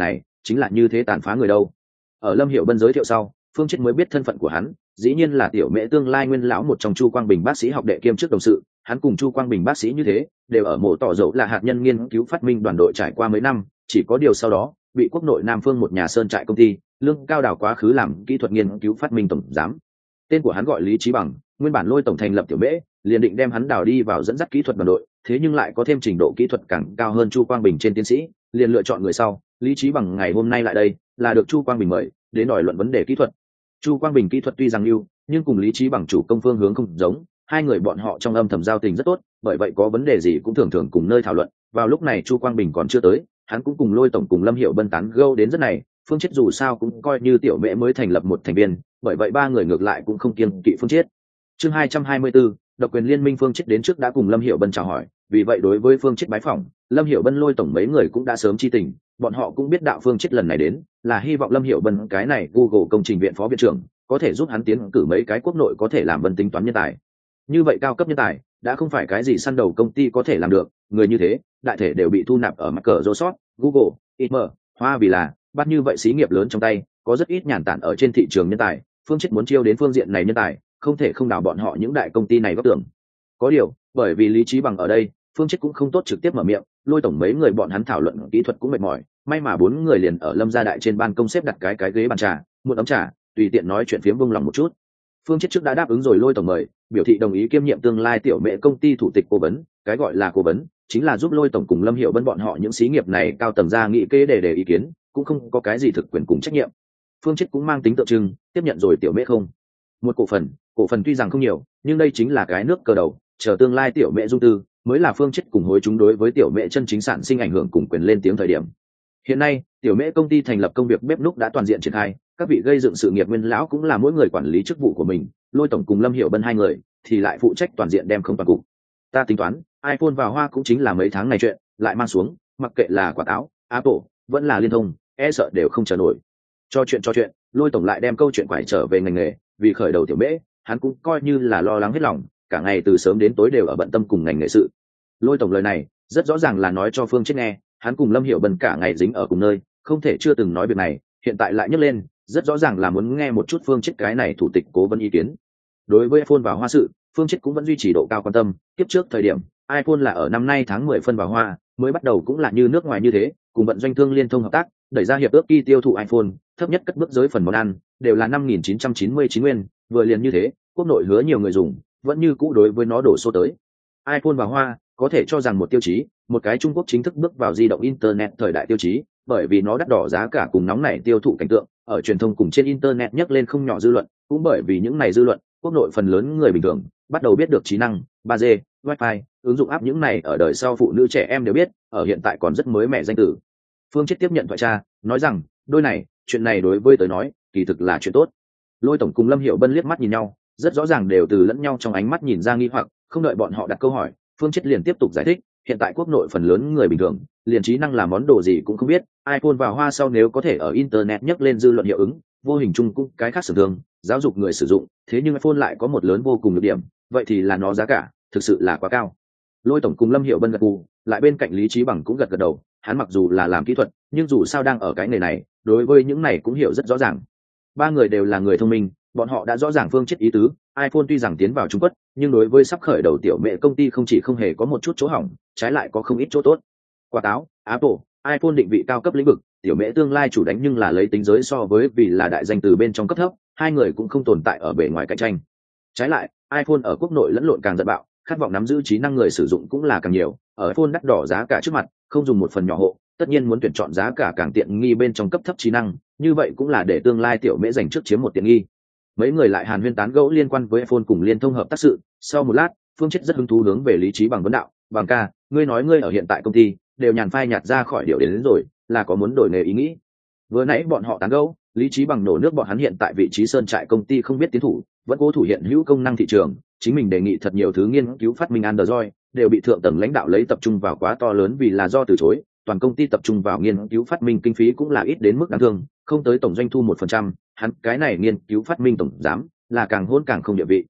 Speaker 1: chính là như thế tàn phá người đâu. Ở Lâm Hiểu Bân giới thiệu sau, Phương Chết mới biết thân phận của hắn, dĩ nhiên là tiểu mễ tương lai nguyên lão một trong Chu Quang Bình bác sĩ học đệ kiêm chức đồng sự. Hắn cùng Chu Quang Bình bác sĩ như thế, đều ở mổ tỏ dầu là hạt nhân nghiên cứu phát minh đoàn đội trải qua mấy năm, chỉ có điều sau đó bị quốc nội Nam Phương một nhà sơn trại công ty lương cao đảo quá khứ làm kỹ thuật nghiên cứu phát minh tổng giám. Tên của hắn gọi Lý Chí Bằng, nguyên bản Lôi tổng thành lập tiểu mễ, liền định đem hắn đào đi vào dẫn dắt kỹ thuật đoàn đội, thế nhưng lại có thêm trình độ kỹ thuật càng cao hơn Chu Quang Bình trên tiến sĩ, liền lựa chọn người sau. Lý Chí Bằng ngày hôm nay lại đây, là được Chu Quang Bình mời đến đòi luận vấn đề kỹ thuật. Chu Quang Bình kỹ thuật tuy rằng ưu, nhưng cùng Lý Chí Bằng chủ công phương hướng không giống, hai người bọn họ trong âm thầm giao tình rất tốt, bởi vậy có vấn đề gì cũng thường thường cùng nơi thảo luận. Vào lúc này Chu Quang Bình còn chưa tới, hắn cũng cùng Lôi tổng cùng Lâm Hiểu Bân tán gẫu đến rất này. Phương Chết dù sao cũng coi như tiểu mễ mới thành lập một thành viên, bởi vậy ba người ngược lại cũng không kiêng kỵ Phương Chết. Chương 224, độc quyền liên minh. Phương Chết đến trước đã cùng Lâm Hiểu Bân chào hỏi, vì vậy đối với Phương Chết bái phỏng, Lâm Hiểu Bân Lôi tổng mấy người cũng đã sớm chi tình, bọn họ cũng biết đạo Phương Chết lần này đến là hy vọng Lâm Hiểu Bân cái này Google công trình viện phó viện trưởng có thể giúp hắn tiến cử mấy cái quốc nội có thể làm vân tính toán nhân tài. Như vậy cao cấp nhân tài đã không phải cái gì săn đầu công ty có thể làm được, người như thế đại thể đều bị thu nạp ở Microsoft, Google, IBM, Hoa vì là bắt như vậy xí nghiệp lớn trong tay, có rất ít nhàn tản ở trên thị trường nhân tài. Phương Chết muốn chiêu đến phương diện này nhân tài, không thể không đào bọn họ những đại công ty này góc tưởng. Có điều, bởi vì Lý Chí Bằng ở đây, Phương Chết cũng không tốt trực tiếp mở miệng, Lôi tổng mấy người bọn hắn thảo luận kỹ thuật cũng mệt mỏi, may mà bốn người liền ở Lâm gia đại trên ban công xếp đặt cái ghế bàn trà, một ấm trà, tùy tiện nói chuyện phiếm vung lòng một chút. Phương Chết trước đã đáp ứng rồi Lôi tổng mời, biểu thị đồng ý kiêm nhiệm tương lai tiểu mễ công ty thủ tịch cố vấn. Cái gọi là cố vấn chính là giúp Lôi tổng cùng Lâm Hiểu Bân bọn họ những xí nghiệp này cao tầng ra nghị kê để ý kiến, cũng không có cái gì thực quyền cùng trách nhiệm. Phương Chết cũng mang tính tượng trưng tiếp nhận rồi tiểu mễ không một cổ phần tuy rằng không nhiều, nhưng đây chính là cái nước cờ đầu, chờ tương lai tiểu mễ dung tư mới là Phương Chết cùng hối chúng đối với tiểu mễ chân chính sản sinh ảnh hưởng cùng quyền lên tiếng thời điểm. Hiện nay tiểu mễ công ty thành lập công việc bếp núc đã toàn diện triển khai, các vị gây dựng sự nghiệp nguyên lão cũng là mỗi người quản lý chức vụ của mình, Lôi tổng cùng Lâm Hiểu Bân hai người thì lại phụ trách toàn diện đem không toàn cục. Ta tính toán iPhone vào Hoa cũng chính là mấy tháng này chuyện, lại mang xuống, mặc kệ là quả táo, Apple vẫn là Liên Thông, e sợ đều không chờ nổi. Cho chuyện, Lôi tổng lại đem câu chuyện quải trở về ngành nghề, vì khởi đầu tiểu mễ, hắn cũng coi như là lo lắng hết lòng, cả ngày từ sớm đến tối đều ở bận tâm cùng ngành nghệ sự. Lôi tổng lời này rất rõ ràng là nói cho Phương Chết nghe, hắn cùng Lâm Hiểu Bân cả ngày dính ở cùng nơi, không thể chưa từng nói việc này, hiện tại lại nhấc lên, rất rõ ràng là muốn nghe một chút Phương Chết cái này thủ tịch cố vấn ý kiến. Đối với iPhone vào Hoa sự, Phương Chết cũng vẫn duy trì độ cao quan tâm. Tiếp trước thời điểm iPhone là ở năm nay tháng 10 phân vào Hoa, mới bắt đầu cũng là như nước ngoài như thế, cùng vận doanh thương Liên Thông hợp tác, đẩy ra hiệp ước kỳ tiêu thụ iPhone, thấp nhất cất bước giới phần món ăn đều là 5.999 nguyên, vừa liền như thế, quốc nội hứa nhiều người dùng, vẫn như cũ đối với nó đổ số tới. iPhone vào Hoa có thể cho rằng một tiêu chí, một cái Trung Quốc chính thức bước vào di động internet thời đại tiêu chí, bởi vì nó đắt đỏ giá cả cùng nóng nảy tiêu thụ cảnh tượng, ở truyền thông cùng trên internet nhắc lên không nhỏ dư luận, cũng bởi vì những này dư luận, quốc nội phần lớn người bình thường bắt đầu biết được trí năng 3G, Wi-Fi, ứng dụng áp những này ở đời sau phụ nữ trẻ em đều biết, ở hiện tại còn rất mới mẻ danh từ. Phương Chết tiếp nhận thoại tra, nói rằng, đôi này, chuyện này đối với tới nói, kỳ thực là chuyện tốt. Lôi tổng cùng Lâm Hiểu Bân liếc mắt nhìn nhau, rất rõ ràng đều từ lẫn nhau trong ánh mắt nhìn ra nghi hoặc, không đợi bọn họ đặt câu hỏi, Phương Chết liền tiếp tục giải thích, hiện tại quốc nội phần lớn người bình thường liền trí năng là món đồ gì cũng không biết, iPhone vào Hoa sau nếu có thể ở internet nhấc lên dư luận hiệu ứng, vô hình chung cũng cái khác sử thương, giáo dục người sử dụng, thế nhưng iPhone lại có một lớn vô cùng nhược điểm, vậy thì là nó giá cả thực sự là quá cao. Lôi tổng cùng Lâm Hiểu Bân gật gù, lại bên cạnh Lý Chí Bằng cũng gật gật đầu, hắn mặc dù là làm kỹ thuật, nhưng dù sao đang ở cái nghề này, đối với những này cũng hiểu rất rõ ràng. Ba người đều là người thông minh, bọn họ đã rõ ràng Phương Chết ý tứ, iPhone tuy rằng tiến vào Trung Quốc, nhưng đối với sắp khởi đầu tiểu mẹ công ty không chỉ không hề có một chút chỗ hỏng, trái lại có không ít chỗ tốt. Quả táo, Apple, iPhone định vị cao cấp lĩnh vực, tiểu mẹ tương lai chủ đánh nhưng là lấy tính giới so với vì là đại danh từ bên trong cấp thấp, hai người cũng không tồn tại ở bề ngoài cạnh tranh. Trái lại, iPhone ở quốc nội lẫn lộn càng giận bạo, khát vọng nắm giữ trí năng người sử dụng cũng là càng nhiều, ở iPhone đắt đỏ giá cả trước mặt, không dùng một phần nhỏ hộ, tất nhiên muốn tuyển chọn giá cả càng tiện nghi bên trong cấp thấp trí năng, như vậy cũng là để tương lai tiểu mễ giành trước chiếm một tiện nghi. Mấy người lại hàn huyên tán gẫu liên quan với iPhone cùng Liên Thông hợp tác sự, sau một lát, Phương Chết rất hứng thú hướng về Lý Chí Bằng vấn đạo, "Bằng ca, ngươi nói ngươi ở hiện tại công ty đều nhàn phai nhạt ra khỏi điều đến rồi, là có muốn đổi nghề ý nghĩ?" Vừa nãy bọn họ tán gẫu, Lý Chí Bằng nổ nước bọn hắn hiện tại vị trí sơn trại công ty không biết tiến thủ, vẫn cố thủ hiện hữu công năng thị trường, chính mình đề nghị thật nhiều thứ nghiên cứu phát minh Android đều bị thượng tầng lãnh đạo lấy tập trung vào quá to lớn vì là do từ chối, toàn công ty tập trung vào nghiên cứu phát minh kinh phí cũng là ít đến mức đáng thương, không tới tổng doanh thu 1%, hắn cái này nghiên cứu phát minh tổng giám là càng hỗn càng không địa vị.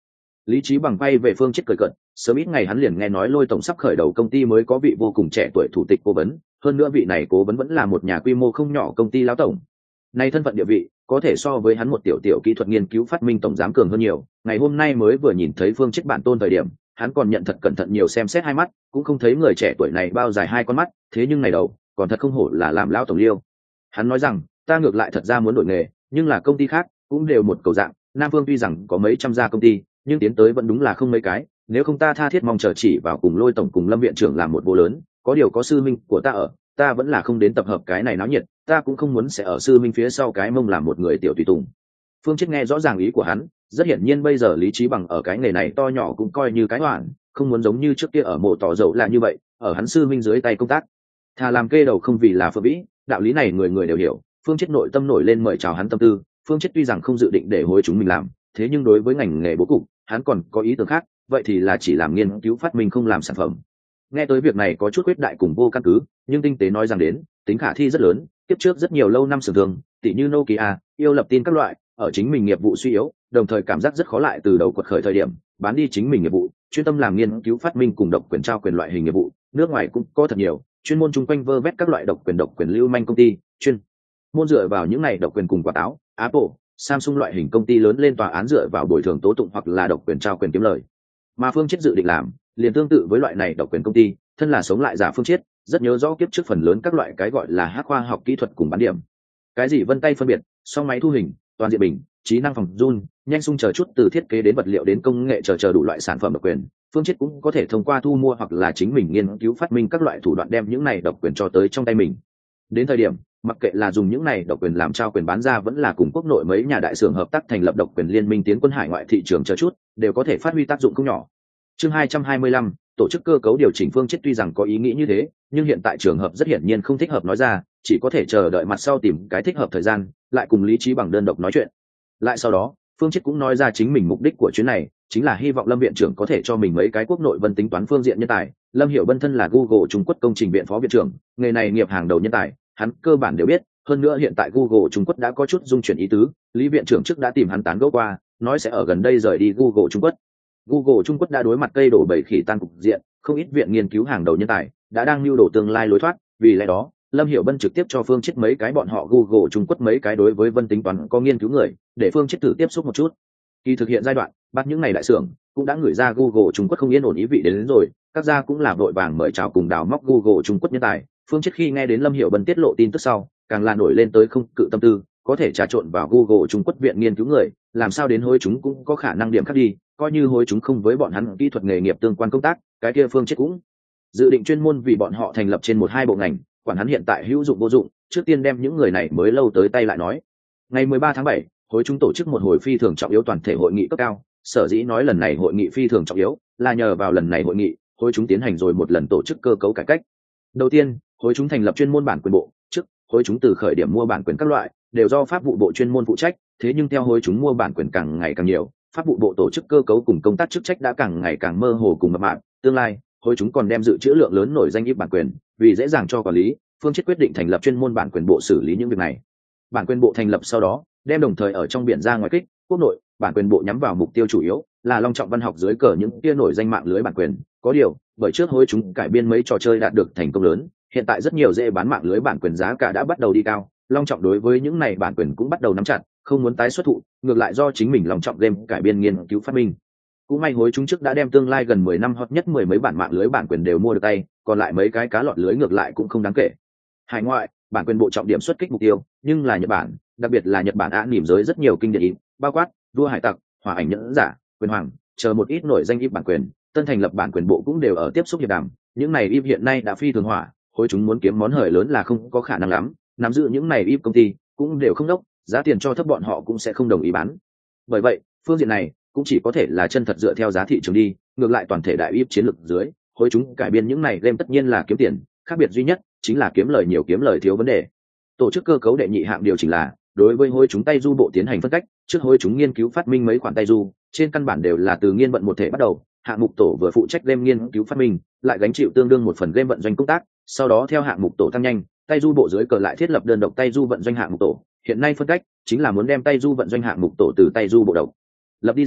Speaker 1: Lý Chí Bằng bay về Phương Chết cười cợt, sớm ít ngày hắn liền nghe nói Lôi tổng sắp khởi đầu công ty mới có vị vô cùng trẻ tuổi thủ tịch cố vấn, hơn nữa vị này cố vấn vẫn là một nhà quy mô không nhỏ công ty lão tổng. Nay thân phận địa vị, có thể so với hắn một tiểu tiểu kỹ thuật nghiên cứu phát minh tổng giám cường hơn nhiều. Ngày hôm nay mới vừa nhìn thấy Phương Chết bản tôn thời điểm, hắn còn nhận thật cẩn thận nhiều xem xét hai mắt, cũng không thấy người trẻ tuổi này bao dài hai con mắt, thế nhưng này đầu, còn thật không hổ là làm lão tổng liêu. Hắn nói rằng, ta ngược lại thật ra muốn đổi nghề, nhưng là công ty khác cũng đều một cầu dạng, Nam Phương tuy rằng có mấy trăm gia công ty, nhưng tiến tới vẫn đúng là không mấy cái, nếu không ta tha thiết mong chờ chỉ vào cùng Lôi tổng cùng Lâm viện trưởng làm một bố lớn, có điều có sư minh của ta ở, ta vẫn là không đến tập hợp cái này náo nhiệt, ta cũng không muốn sẽ ở sư minh phía sau cái mông làm một người tiểu tùy tùng. Phương Chết nghe rõ ràng ý của hắn, rất hiển nhiên bây giờ Lý Chí Bằng ở cái nghề này to nhỏ cũng coi như cái hoạn, không muốn giống như trước kia ở mộ tỏ dầu là như vậy, ở hắn sư minh dưới tay công tác. Thà làm kê đầu không vì là phượng vĩ, đạo lý này người người đều hiểu. Phương Chết nội tâm nổi lên mời chào hắn tâm tư, Phương Chết tuy rằng không dự định để hối chúng mình làm, thế nhưng đối với ngành nghề bố cục, hắn còn có ý tưởng khác, vậy thì là chỉ làm nghiên cứu phát minh không làm sản phẩm. Nghe tới việc này có chút quyết đại cùng vô căn cứ, nhưng tinh tế nói rằng đến, tính khả thi rất lớn. Tiếp trước rất nhiều lâu năm sừng thường, tỷ như Nokia, yêu lập tin các loại, ở chính mình nghiệp vụ suy yếu, đồng thời cảm giác rất khó lại từ đầu quật khởi thời điểm, bán đi chính mình nghiệp vụ, chuyên tâm làm nghiên cứu phát minh cùng độc quyền trao quyền loại hình nghiệp vụ. Nước ngoài cũng có thật nhiều, chuyên môn chung quanh vơ vét các loại độc quyền lưu manh công ty, chuyên môn dựa vào những này độc quyền cùng quả táo, Apple, Samsung loại hình công ty lớn lên tòa án dựa vào bồi thường tố tụng hoặc là độc quyền trao quyền kiếm lời. Mà Phương Chết dự định làm, liền tương tự với loại này độc quyền công ty, thân là sống lại giả Phương Chết, rất nhớ rõ kiếp trước phần lớn các loại cái gọi là hắc khoa học kỹ thuật cùng bán điểm. Cái gì vân tay phân biệt, song máy thu hình, toàn diện bình, trí năng phòng run, nhanh sung chờ chút từ thiết kế đến vật liệu đến công nghệ chờ đủ loại sản phẩm độc quyền, Phương Chết cũng có thể thông qua thu mua hoặc là chính mình nghiên cứu phát minh các loại thủ đoạn đem những này độc quyền cho tới trong tay mình. Đến thời điểm, mặc kệ là dùng những này độc quyền làm trao quyền bán ra vẫn là cùng quốc nội mấy nhà đại xưởng hợp tác thành lập độc quyền liên minh tiến quân hải ngoại thị trường chờ chút, đều có thể phát huy tác dụng không nhỏ. Chương 225, tổ chức cơ cấu điều chỉnh. Phương Chết tuy rằng có ý nghĩ như thế, nhưng hiện tại trường hợp rất hiển nhiên không thích hợp nói ra, chỉ có thể chờ đợi mặt sau tìm cái thích hợp thời gian, lại cùng Lý Chí Bằng đơn độc nói chuyện. Lại sau đó, Phương Chết cũng nói ra chính mình mục đích của chuyến này, chính là hy vọng Lâm viện trưởng có thể cho mình mấy cái quốc nội vân tính toán phương diện nhân tài. Lâm Hiểu Bân thân là Google Trung Quốc công trình viện phó viện trưởng, nghề này nghiệp hàng đầu nhân tài, hắn cơ bản đều biết, hơn nữa hiện tại Google Trung Quốc đã có chút dung chuyển ý tứ, Lý viện trưởng trước đã tìm hắn tán gẫu qua, nói sẽ ở gần đây rời đi Google Trung Quốc. Google Trung Quốc đã đối mặt cây đổ bầy khỉ tan cục diện, không ít viện nghiên cứu hàng đầu nhân tài đã đang lưu đồ tương lai lối thoát, vì lẽ đó, Lâm Hiểu Bân trực tiếp cho Phương Chết mấy cái bọn họ Google Trung Quốc mấy cái đối với vân tính toán có nghiên cứu người, để Phương Chết thử tiếp xúc một chút. Khi thực hiện giai đoạn, bắt những này đại xưởng cũng đã gửi ra Google Trung Quốc không yên ổn ý vị đến rồi, các gia cũng là vội vàng mời chào cùng đào móc Google Trung Quốc nhân tài. Phương Chết khi nghe đến Lâm Hiểu Bân tiết lộ tin tức sau, càng là nổi lên tới không cự tâm tư, có thể trà trộn vào Google Trung Quốc viện nghiên cứu người, làm sao đến hối chúng cũng có khả năng điểm khác đi, coi như hối chúng không với bọn hắn kỹ thuật nghề nghiệp tương quan công tác, cái kia Phương Chết cũng dự định chuyên môn vì bọn họ thành lập trên một hai bộ ngành, quản hắn hiện tại hữu dụng vô dụng, trước tiên đem những người này mới lâu tới tay lại nói. Ngày 13 tháng 7, hối chúng tổ chức một hồi phi thường trọng yếu toàn thể hội nghị cấp cao, sở dĩ nói lần này hội nghị phi thường trọng yếu, là nhờ vào lần này hội nghị, hối chúng tiến hành rồi một lần tổ chức cơ cấu cải cách. Đầu tiên, hối chúng thành lập chuyên môn bản quyền bộ, trước hối chúng từ khởi điểm mua bản quyền các loại đều do pháp vụ bộ chuyên môn phụ trách, thế nhưng theo hối chúng mua bản quyền càng ngày càng nhiều, pháp vụ bộ tổ chức cơ cấu cùng công tác chức trách đã càng ngày càng mơ hồ cùng mập mạp, tương lai hối chúng còn đem dự trữ lượng lớn nổi danh ít bản quyền, vì dễ dàng cho quản lý, Phương Chết quyết định thành lập chuyên môn bản quyền bộ xử lý những việc này. Bản quyền bộ thành lập sau đó, đem đồng thời ở trong biển ra ngoài kích, quốc nội, bản quyền bộ nhắm vào mục tiêu chủ yếu là long trọng văn học dưới cờ những kia nổi danh mạng lưới bản quyền, có điều, bởi trước hối chúng cải biên mấy trò chơi đạt được thành công lớn, hiện tại rất nhiều dễ bán mạng lưới bản quyền giá cả đã bắt đầu đi cao, long trọng đối với những này bản quyền cũng bắt đầu nắm chặt, không muốn tái xuất thụ, ngược lại do chính mình long trọng game cải biên nghiên cứu phát minh. Cũng may hối chúng trước đã đem tương lai gần 10 năm hot nhất mười mấy bản mạng lưới bản quyền đều mua được tay, còn lại mấy cái cá lọt lưới ngược lại cũng không đáng kể. Hải ngoại, bản quyền bộ trọng điểm xuất kích mục tiêu, nhưng là Nhật Bản, đặc biệt là Nhật Bản đã niềm giới rất nhiều kinh điển ý, bao quát đua hải tặc, hỏa ảnh nhẫn giả, quyền hoàng, chờ một ít nổi danh ít bản quyền, tân thành lập bản quyền bộ cũng đều ở tiếp xúc hiệp đàm, những này ít hiện nay đã phi thường hỏa, hối chúng muốn kiếm món hời lớn là không có khả năng lắm, nắm giữ những này ít công ty cũng đều không đốc, giá tiền cho thấp bọn họ cũng sẽ không đồng ý bán. Bởi vậy, phương diện này cũng chỉ có thể là chân thật dựa theo giá thị trường đi, ngược lại toàn thể đại ít chiến lược dưới, hối chúng cải biên những này game tất nhiên là kiếm tiền, khác biệt duy nhất chính là kiếm lời nhiều kiếm lời thiếu vấn đề. Tổ chức cơ cấu đệ nhị hạng điều chỉnh là đối với hối chúng tay du bộ tiến hành phân cách, trước hối chúng nghiên cứu phát minh mấy khoản tay du, trên căn bản đều là từ nghiên vận một thể bắt đầu, hạng mục tổ vừa phụ trách game nghiên cứu phát minh, lại gánh chịu tương đương một phần game vận doanh công tác, sau đó theo hạng mục tổ tăng nhanh, tay du bộ dưới cờ lại thiết lập đơn độc tay du vận doanh hạng mục tổ, hiện nay phân cách chính là muốn đem tay du vận doanh hạng mục tổ từ tay du bộ đầu lập đi ra,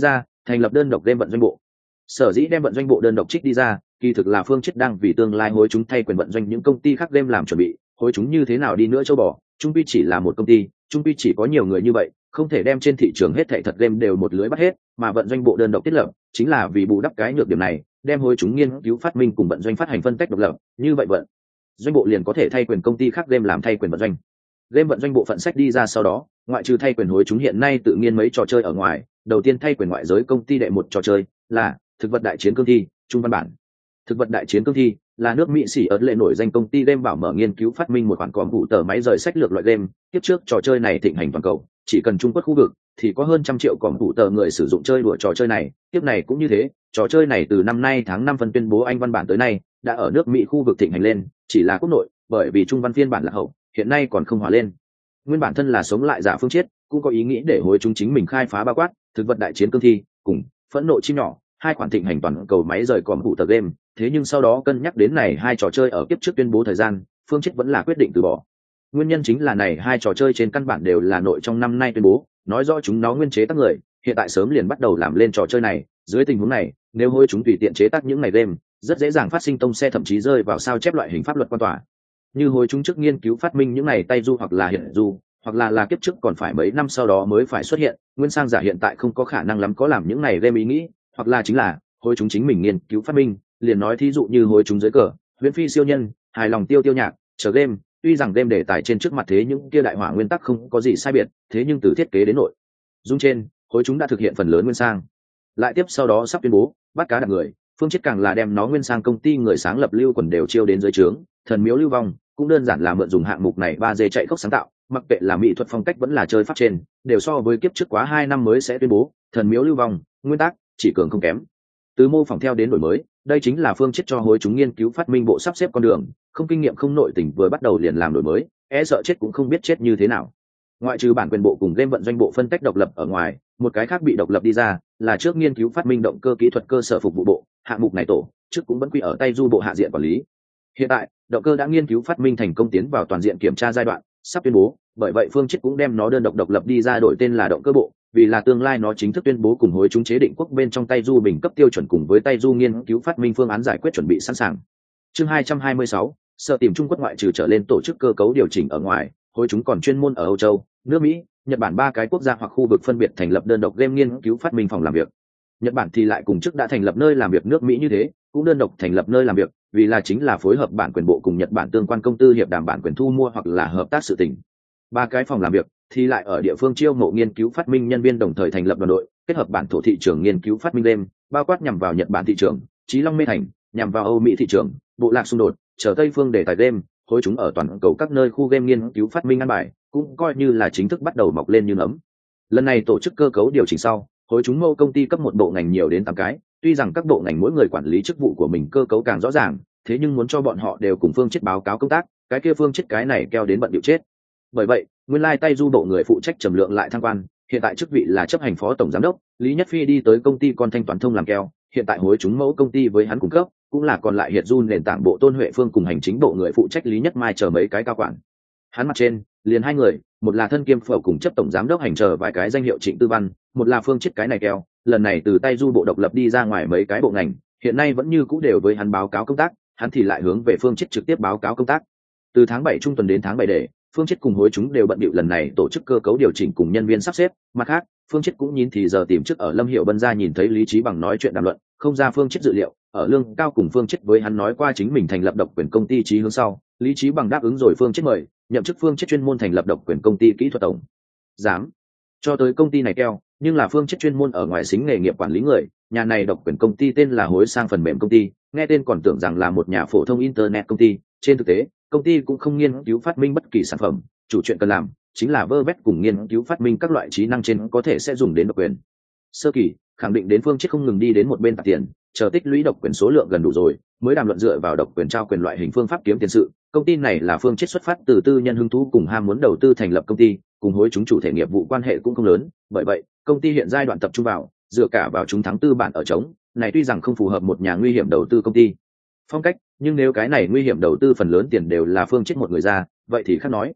Speaker 1: thành lập đơn độc game vận doanh bộ. Sở dĩ đem vận doanh bộ đơn độc trích đi ra, kỳ thực là Phương Chiết đang vì tương lai hối chúng thay quyền vận doanh những công ty khác game làm chuẩn bị. Hối chúng như thế nào đi nữa châu bò, trung quy chỉ là một công ty, trung quy chỉ có nhiều người như vậy, không thể đem trên thị trường hết thảy thật game đều một lưới bắt hết, mà vận doanh bộ đơn độc thiết lập chính là vì bù đắp cái nhược điểm này, đem hối chúng nghiên cứu phát minh cùng vận doanh phát hành phân tách độc lập, như vậy vận doanh bộ liền có thể thay quyền công ty khác game làm thay quyền vận doanh. Game vận doanh bộ phận sách đi ra sau đó, ngoại trừ thay quyền hối chúng hiện nay tự nhiên mấy trò chơi ở ngoài, đầu tiên thay quyền ngoại giới công ty đệ một trò chơi là thực vật đại chiến cương thi trung văn bản. Thực vật đại chiến cương thi là nước Mỹ xỉ ớt lệ nổi danh công ty game bảo mở nghiên cứu phát minh một khoản còm vụ tờ máy rời sách lược loại game. Tiếp trước trò chơi này thịnh hành toàn cầu, chỉ cần Trung Quốc khu vực thì có hơn 100 triệu còm vụ tờ người sử dụng chơi đùa trò chơi này. Tiếp này cũng như thế, trò chơi này từ năm nay tháng 5 phân tuyên bố Anh văn bản tới nay đã ở nước Mỹ khu vực thịnh hành lên, chỉ là quốc nội bởi vì trung văn phiên bản là hậu, hiện nay còn không hòa lên. Nguyên bản thân là sống lại giả Phương Chiết cũng có ý nghĩ để hối chúng chính mình khai phá bao quát thực vật đại chiến cương thi cùng phẫn nộ chim nhỏ, hai khoản thịnh hành toàn cầu máy rời còm vụ tờ game. Thế nhưng sau đó cân nhắc đến này hai trò chơi ở kiếp trước tuyên bố thời gian, Phương Chiết vẫn là quyết định từ bỏ. Nguyên nhân chính là này hai trò chơi trên căn bản đều là nội trong năm nay tuyên bố, nói rõ chúng nó nguyên chế tác người hiện tại sớm liền bắt đầu làm lên trò chơi này. Dưới tình huống này, nếu hối chúng tùy tiện chế tác những này game, rất dễ dàng phát sinh tông xe thậm chí rơi vào sao chép loại hình pháp luật quan tòa. Như hối chúng trước nghiên cứu phát minh những này tay du hoặc là hiện du, hoặc là kiếp trước còn phải mấy năm sau đó mới phải xuất hiện, nguyên sang giả hiện tại không có khả năng lắm có làm những này game ý nghĩ, hoặc là chính là hối chúng chính mình nghiên cứu phát minh. Liền nói thí dụ như hối chúng dưới cờ viễn phi siêu nhân, hài lòng tiêu nhạc chờ game, tuy rằng game đề tài trên trước mặt thế những kia đại hỏa nguyên tắc không có gì sai biệt, thế nhưng từ thiết kế đến nội dung trên, hối chúng đã thực hiện phần lớn nguyên sang. Lại tiếp sau đó sắp tuyên bố bắt cá đặt người, Phương Chiết càng là đem nó nguyên sang công ty người sáng lập Lưu Quần đều chiêu đến dưới trướng. Thần miếu lưu vong cũng đơn giản là mượn dùng hạng mục này 3D chạy khốc sáng tạo, mặc kệ là mỹ thuật phong cách vẫn là chơi pháp trên, đều so với kiếp trước quá 2 năm mới sẽ tuyên bố thần miếu lưu vong, nguyên tắc chỉ cường không kém. Từ mô phỏng theo đến đổi mới, đây chính là Phương Chiết cho hối chúng nghiên cứu phát minh bộ sắp xếp con đường, không kinh nghiệm không nội tình vừa bắt đầu liền làm đổi mới, e sợ chết cũng không biết chết như thế nào. Ngoại trừ bản quyền bộ cùng game vận doanh bộ phân tách độc lập ở ngoài, một cái khác bị độc lập đi ra là trước nghiên cứu phát minh động cơ kỹ thuật cơ sở phục vụ bộ. Hạng mục này tổ trước cũng vẫn quy ở tay du bộ hạ diện quản lý. Hiện tại động cơ đã nghiên cứu phát minh thành công tiến vào toàn diện kiểm tra giai đoạn, sắp tuyên bố, bởi vậy Phương Chiết cũng đem nó đơn độc lập đi ra, đổi tên là động cơ bộ, vì là tương lai nó chính thức tuyên bố cùng hối chúng chế định quốc bên trong tay du bình cấp tiêu chuẩn cùng với tay du nghiên cứu phát minh phương án giải quyết chuẩn bị sẵn sàng. Chương 226, sợ tìm Trung Quốc ngoại trừ trở lên tổ chức cơ cấu điều chỉnh ở ngoài, hối chúng còn chuyên môn ở Âu Châu, nước Mỹ, Nhật Bản 3 cái quốc gia hoặc khu vực phân biệt thành lập đơn độc game nghiên cứu phát minh phòng làm việc. Nhật Bản thì lại cùng trước đã thành lập nơi làm việc nước Mỹ như thế, cũng đơn độc thành lập nơi làm việc, vì là chính là phối hợp bản quyền bộ cùng Nhật Bản tương quan công tư hiệp đàm bản quyền thu mua hoặc là hợp tác sự tình. 3 cái phòng làm việc thì lại ở địa phương chiêu mộ nghiên cứu phát minh nhân viên, đồng thời thành lập đoàn đội kết hợp bản thổ thị trường nghiên cứu phát minh game, bao quát nhằm vào Nhật Bản thị trường, Chí Long Mê Thành, nhằm vào Âu Mỹ thị trường, bộ lạc xung đột, chờ Tây phương đề tài game, hối chúng ở toàn cầu các nơi khu game nghiên cứu phát minh ăn bài, cũng coi như là chính thức bắt đầu mọc lên như nấm. Lần này tổ chức cơ cấu điều chỉnh sau, hối chúng mâu công ty cấp một bộ ngành nhiều đến 8 cái, tuy rằng các bộ ngành mỗi người quản lý chức vụ của mình cơ cấu càng rõ ràng, thế nhưng muốn cho bọn họ đều cùng Phương Chiết báo cáo công tác, cái kia Phương Chiết cái này keo đến bận điệu chết. Bởi vậy, nguyên lai tay du bộ người phụ trách trầm lượng lại thăng quan, hiện tại chức vị là chấp hành phó tổng giám đốc, Lý Nhất Phi đi tới công ty con thanh toán thông làm keo, hiện tại hối chúng mẫu công ty với hắn cung cấp, cũng là còn lại hiệt du nền tảng bộ Tôn Huệ Phương cùng hành chính bộ người phụ trách Lý Nhất Mai chờ mấy cái cao quản. Hắn mặt trên liền 2 người, một là thân kiêm phó cùng chấp tổng giám đốc hành chờ vài cái danh hiệu Trịnh Tư Văn, một là Phương Chiết cái này keo, lần này từ tay du bộ độc lập đi ra ngoài mấy cái bộ ngành, hiện nay vẫn như cũ đều với hắn báo cáo công tác, hắn thì lại hướng về Phương Chiết trực tiếp báo cáo công tác. Từ tháng 7 trung tuần đến tháng 7 để Phương Chiết cùng hối chúng đều bận bịu lần này tổ chức cơ cấu điều chỉnh cùng nhân viên sắp xếp. Mặt khác, Phương Chiết cũng nhìn thì giờ tìm trước ở Lâm Hiệu Bân ra nhìn thấy Lý Chí Bằng nói chuyện đàm luận, không ra Phương Chiết dự liệu, ở lương cao cùng Phương Chiết với hắn nói qua chính mình thành lập độc quyền công ty Chí Hướng sau, Lý Chí Bằng đáp ứng rồi Phương Chiết mời, nhậm chức Phương Chiết chuyên môn thành lập độc quyền công ty kỹ thuật tổng giám. Cho tới công ty này keo, nhưng là Phương Chiết chuyên môn ở ngoài xính nghề nghiệp quản lý người, nhà này độc quyền công ty tên là Hối Sang phần mềm công ty, nghe tên còn tưởng rằng là một nhà phổ thông internet công ty, trên thực tế, công ty cũng không nghiên cứu phát minh bất kỳ sản phẩm, chủ chuyện cần làm chính là vơ vét cùng nghiên cứu phát minh các loại trí năng trên có thể sẽ dùng đến độc quyền. Sơ kỳ khẳng định đến Phương Chiết không ngừng đi đến một bên tạp tiền, chờ tích lũy độc quyền số lượng gần đủ rồi, mới đàm luận dựa vào độc quyền trao quyền loại hình phương pháp kiếm tiền sự. Công ty này là Phương Chiết xuất phát từ tư nhân hứng thú cùng ham muốn đầu tư thành lập công ty, cùng hối chúng chủ thể nghiệp vụ quan hệ cũng không lớn, bởi vậy công ty hiện giai đoạn tập trung vào dựa cả vào chúng thắng tư bản ở trống này, tuy rằng không phù hợp một nhà nguy hiểm đầu tư công ty phong cách, nhưng nếu cái này nguy hiểm đầu tư phần lớn tiền đều là Phương Chiết một người ra, vậy thì khác nói.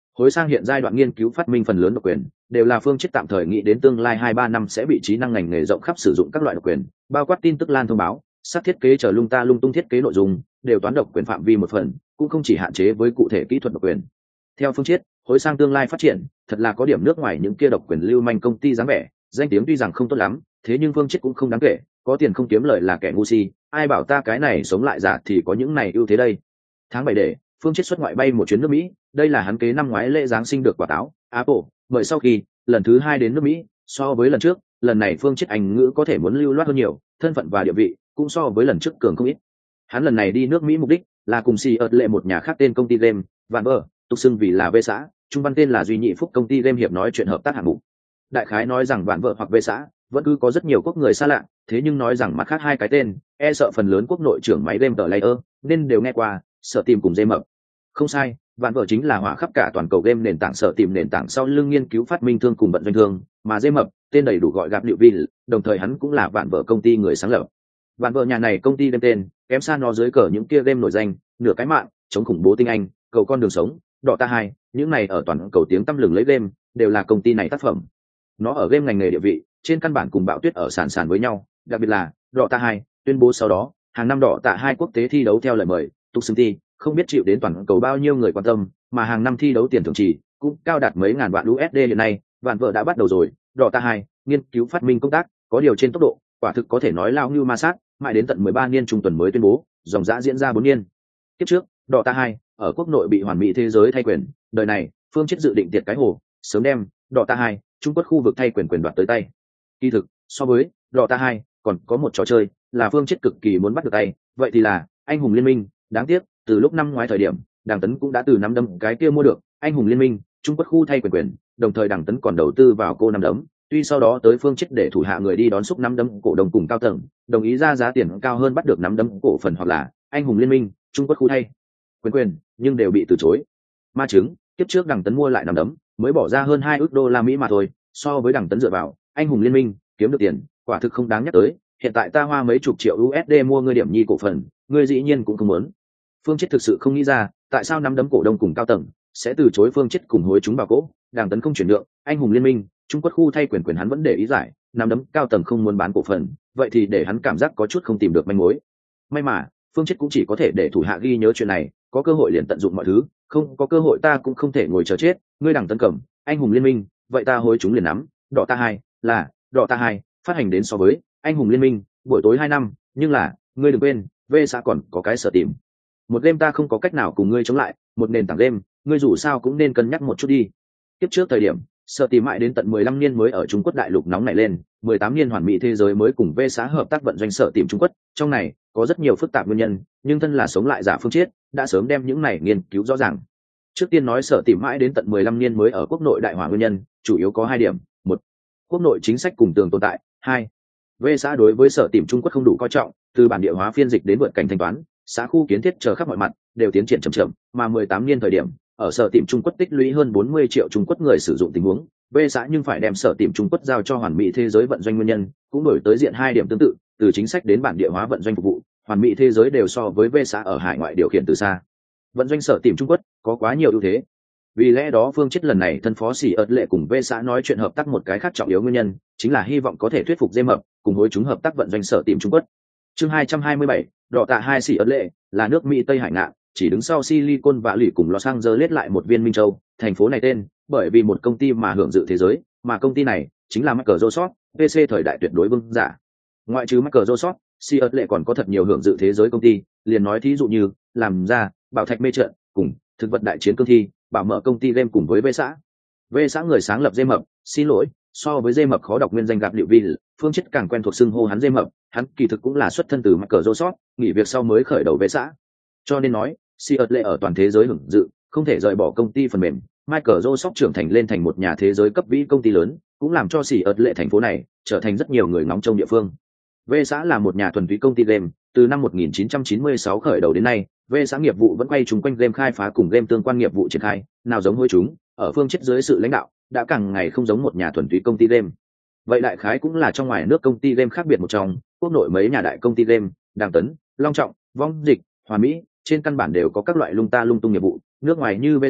Speaker 1: Hối sang hiện giai đoạn nghiên cứu phát minh phần lớn độc quyền đều là Phương Chiết tạm thời nghĩ đến tương lai 2-3 năm sẽ bị trí năng ngành nghề rộng khắp sử dụng các loại độc quyền, bao quát tin tức lan thông báo, sát thiết kế chờ lung ta lung tung thiết kế nội dung, đều toán độc quyền phạm vi một phần, cũng không chỉ hạn chế với cụ thể kỹ thuật độc quyền. Theo Phương Chiết, hối sang tương lai phát triển, thật là có điểm nước ngoài những kia độc quyền lưu manh công ty dáng vẻ, danh tiếng tuy rằng không tốt lắm, thế nhưng Phương Chiết cũng không đáng kể, có tiền không kiếm lời là kẻ ngu si, ai bảo ta cái này sống lại giả thì có những này ưu thế đây. Tháng 7 để Phương Chiết xuất ngoại bay một chuyến nước Mỹ, đây là hắn kế năm ngoái lễ giáng sinh được quả táo Apple mời sau khi lần thứ 2 đến nước Mỹ. So với lần trước, lần này Phương Chiết Anh ngữ có thể muốn lưu loát hơn nhiều, thân phận và địa vị cũng so với lần trước cường không ít. Hắn lần này đi nước Mỹ mục đích là cùng lệ một nhà khác tên công ty game Vạn Vợ, tục xưng vì là V xã, trung văn tên là Duy Nhị Phúc công ty game hiệp nói chuyện hợp tác hạng mục. Đại khái nói rằng Vạn Vợ hoặc V xã vẫn cứ có rất nhiều quốc người xa lạ, thế nhưng nói rằng mặt khác hai cái tên, e sợ phần lớn quốc nội trưởng máy game tờ layer nên đều nghe qua, sợ tìm cùng dê mập. Không sai, Vạn Vợ chính là hỏa khắp cả toàn cầu game nền tảng sợ tìm nền tảng sau lưng nghiên cứu phát minh thương cùng vận doanh thương, mà dê mập tên đầy đủ gọi gặp liệu Vil, đồng thời hắn cũng là Vạn Vợ công ty người sáng lập. Vạn Vợ nhà này công ty game tên kém xa nó dưới cờ những kia game nổi danh, nửa cái mạng, chống khủng bố tinh anh, cầu con đường sống, đỏ ta hai, những này ở toàn cầu tiếng tăm lừng lấy game đều là công ty này tác phẩm. Nó ở game ngành nghề địa vị trên căn bản cùng Bạo Tuyết ở sàn với nhau, đặc biệt là đỏ ta hai tuyên bố sau đó hàng năm đỏ tạ hai quốc tế thi đấu theo lời mời tục xưng ti không biết chịu đến toàn cầu bao nhiêu người quan tâm, mà hàng năm thi đấu tiền thưởng chỉ cũng cao đạt mấy ngàn vạn USD. Hiện nay Vạn Vợ đã bắt đầu rồi, đỏ ta hai nghiên cứu phát minh công tác có điều trên tốc độ quả thực có thể nói lao như ma sát, mãi đến tận 13 niên trung tuần mới tuyên bố dòng dã diễn ra 4 niên. Tiếp trước đỏ ta hai ở quốc nội bị hoàn mỹ thế giới thay quyền, đời này Phương Chiết dự định tiệt cái hồ sớm đem đỏ ta hai Trung Quốc khu vực thay quyền đoạt tới tay. Kỳ thực so với đỏ ta hai còn có một trò chơi là Phương Chiết cực kỳ muốn bắt được tay, vậy thì là anh hùng liên minh. Đáng tiếc từ lúc năm ngoái thời điểm Đàng Tấn cũng đã từ nắm đấm cái kia mua được anh hùng liên minh Trung Quốc khu thay quyền, đồng thời Đàng Tấn còn đầu tư vào cô nắm đấm, tuy sau đó tới Phương Chiết để thủ hạ người đi đón xúc nắm đấm cổ đồng cùng cao tầng đồng ý ra giá tiền cao hơn bắt được nắm đấm cổ phần hoặc là anh hùng liên minh Trung Quốc khu thay quyền, nhưng đều bị từ chối. Ma chứng tiếp trước Đàng Tấn mua lại nắm đấm mới bỏ ra hơn 2 ức đô la Mỹ mà thôi, so với Đàng Tấn dựa vào anh hùng liên minh kiếm được tiền quả thực không đáng nhắc tới. Hiện tại ta hoa mấy chục triệu USD mua ngươi điểm nhi cổ phần, ngươi dĩ nhiên cũng không muốn. Phương Chiết thực sự không nghĩ ra tại sao nắm đấm cổ đông cùng cao tầng sẽ từ chối Phương Chiết cùng hối chúng vào cỗ. Đàng Tấn không chuyển nhượng anh hùng liên minh Trung Quốc khu thay quyền hắn vẫn để ý giải, nắm đấm cao tầng không muốn bán cổ phần, vậy thì để hắn cảm giác có chút không tìm được manh mối. May mà Phương Chiết cũng chỉ có thể để thủ hạ ghi nhớ chuyện này, có cơ hội liền tận dụng mọi thứ, không có cơ hội ta cũng không thể ngồi chờ chết. Ngươi Đàng Tấn cầm anh hùng liên minh, vậy ta hối chúng liền nắm đỏ ta hai, là đỏ ta hai phát hành đến so với anh hùng liên minh buổi tối 2 năm, nhưng là ngươi đừng quên V xã còn có cái sở tìm. Một game ta không có cách nào cùng ngươi chống lại, một nền tảng game ngươi dù sao cũng nên cân nhắc một chút đi. Tiếp trước thời điểm sở tìm mãi đến tận 15 niên mới ở Trung Quốc đại lục nóng nảy lên, 18 niên hoàn mỹ thế giới mới cùng V xã hợp tác vận doanh sở tìm Trung Quốc, trong này có rất nhiều phức tạp nguyên nhân, nhưng thân là sống lại giả Phương Chiết đã sớm đem những này nghiên cứu rõ ràng. Trước tiên nói sở tìm mãi đến tận 15 niên mới ở quốc nội đại hỏa nguyên nhân chủ yếu có 2 điểm: 1, quốc nội chính sách cùng tường tồn tại; 2, V xã đối với sở tìm Trung Quốc không đủ coi trọng, từ bản địa hóa phiên dịch đến vượt cảnh thanh toán, xã khu kiến thiết chờ khắp mọi mặt đều tiến triển chậm chậm, mà 18 niên thời điểm ở sở tìm Trung Quốc tích lũy hơn 40 triệu Trung Quốc người sử dụng tình huống, V xã nhưng phải đem sở tìm Trung Quốc giao cho hoàn mỹ thế giới vận doanh nguyên nhân cũng đổi tới diện 2 điểm tương tự, từ chính sách đến bản địa hóa vận doanh phục vụ, hoàn mỹ thế giới đều so với V xã ở hải ngoại điều khiển từ xa vận doanh sở tìm Trung Quốc có quá nhiều ưu thế. Vì lẽ đó Phương Chiết lần này thân phó lệ cùng V xã nói chuyện hợp tác một cái khác trọng yếu nguyên nhân chính là hy vọng có thể thuyết phục dê mập cùng hối chúng hợp tác vận doanh sở tìm Trung Quốc. Chương 227, đỏ tạ hai lệ là nước Mỹ Tây Hải ngạn, chỉ đứng sau Silicon Valley cùng Los Angeles lại một viên Minh Châu, thành phố này tên bởi vì một công ty mà hưởng dự thế giới, mà công ty này chính là Microsoft, PC thời đại tuyệt đối vương giả. Ngoại trừ Microsoft, lệ còn có thật nhiều hưởng dự thế giới công ty, liền nói thí dụ như làm ra Bảo Thạch mê trận cùng thực vật đại chiến cương thi, bảo mở công ty game cùng với V xã. V xã người sáng lập dê mập, xin lỗi, so với dê mập khó đọc nguyên danh gặp liệu Vil, Phương Chiết càng quen thuộc xưng hô hắn dê mập, hắn kỳ thực cũng là xuất thân từ Microsoft, nghỉ việc sau mới khởi đầu V xã. Cho nên nói, lệ ở toàn thế giới hưởng dự, không thể rời bỏ công ty phần mềm. Microsoft trưởng thành lên thành một nhà thế giới cấp vĩ công ty lớn, cũng làm cho lệ thành phố này trở thành rất nhiều người ngóng trông địa phương. V xã là một nhà thuần túy công ty game, từ năm 1996 khởi đầu đến nay, V xã nghiệp vụ vẫn quay chung quanh game khai phá cùng game tương quan nghiệp vụ triển khai, nào giống hối chúng, ở Phương Chiết dưới sự lãnh đạo, đã càng ngày không giống một nhà thuần túy công ty game. Vậy đại khái cũng là trong ngoài nước công ty game khác biệt một trong, quốc nội mấy nhà đại công ty game, Đàng Tấn, Long Trọng, Vong Dịch, Hoàn Mỹ, trên căn bản đều có các loại lung ta lung tung nghiệp vụ, nước ngoài như V xã,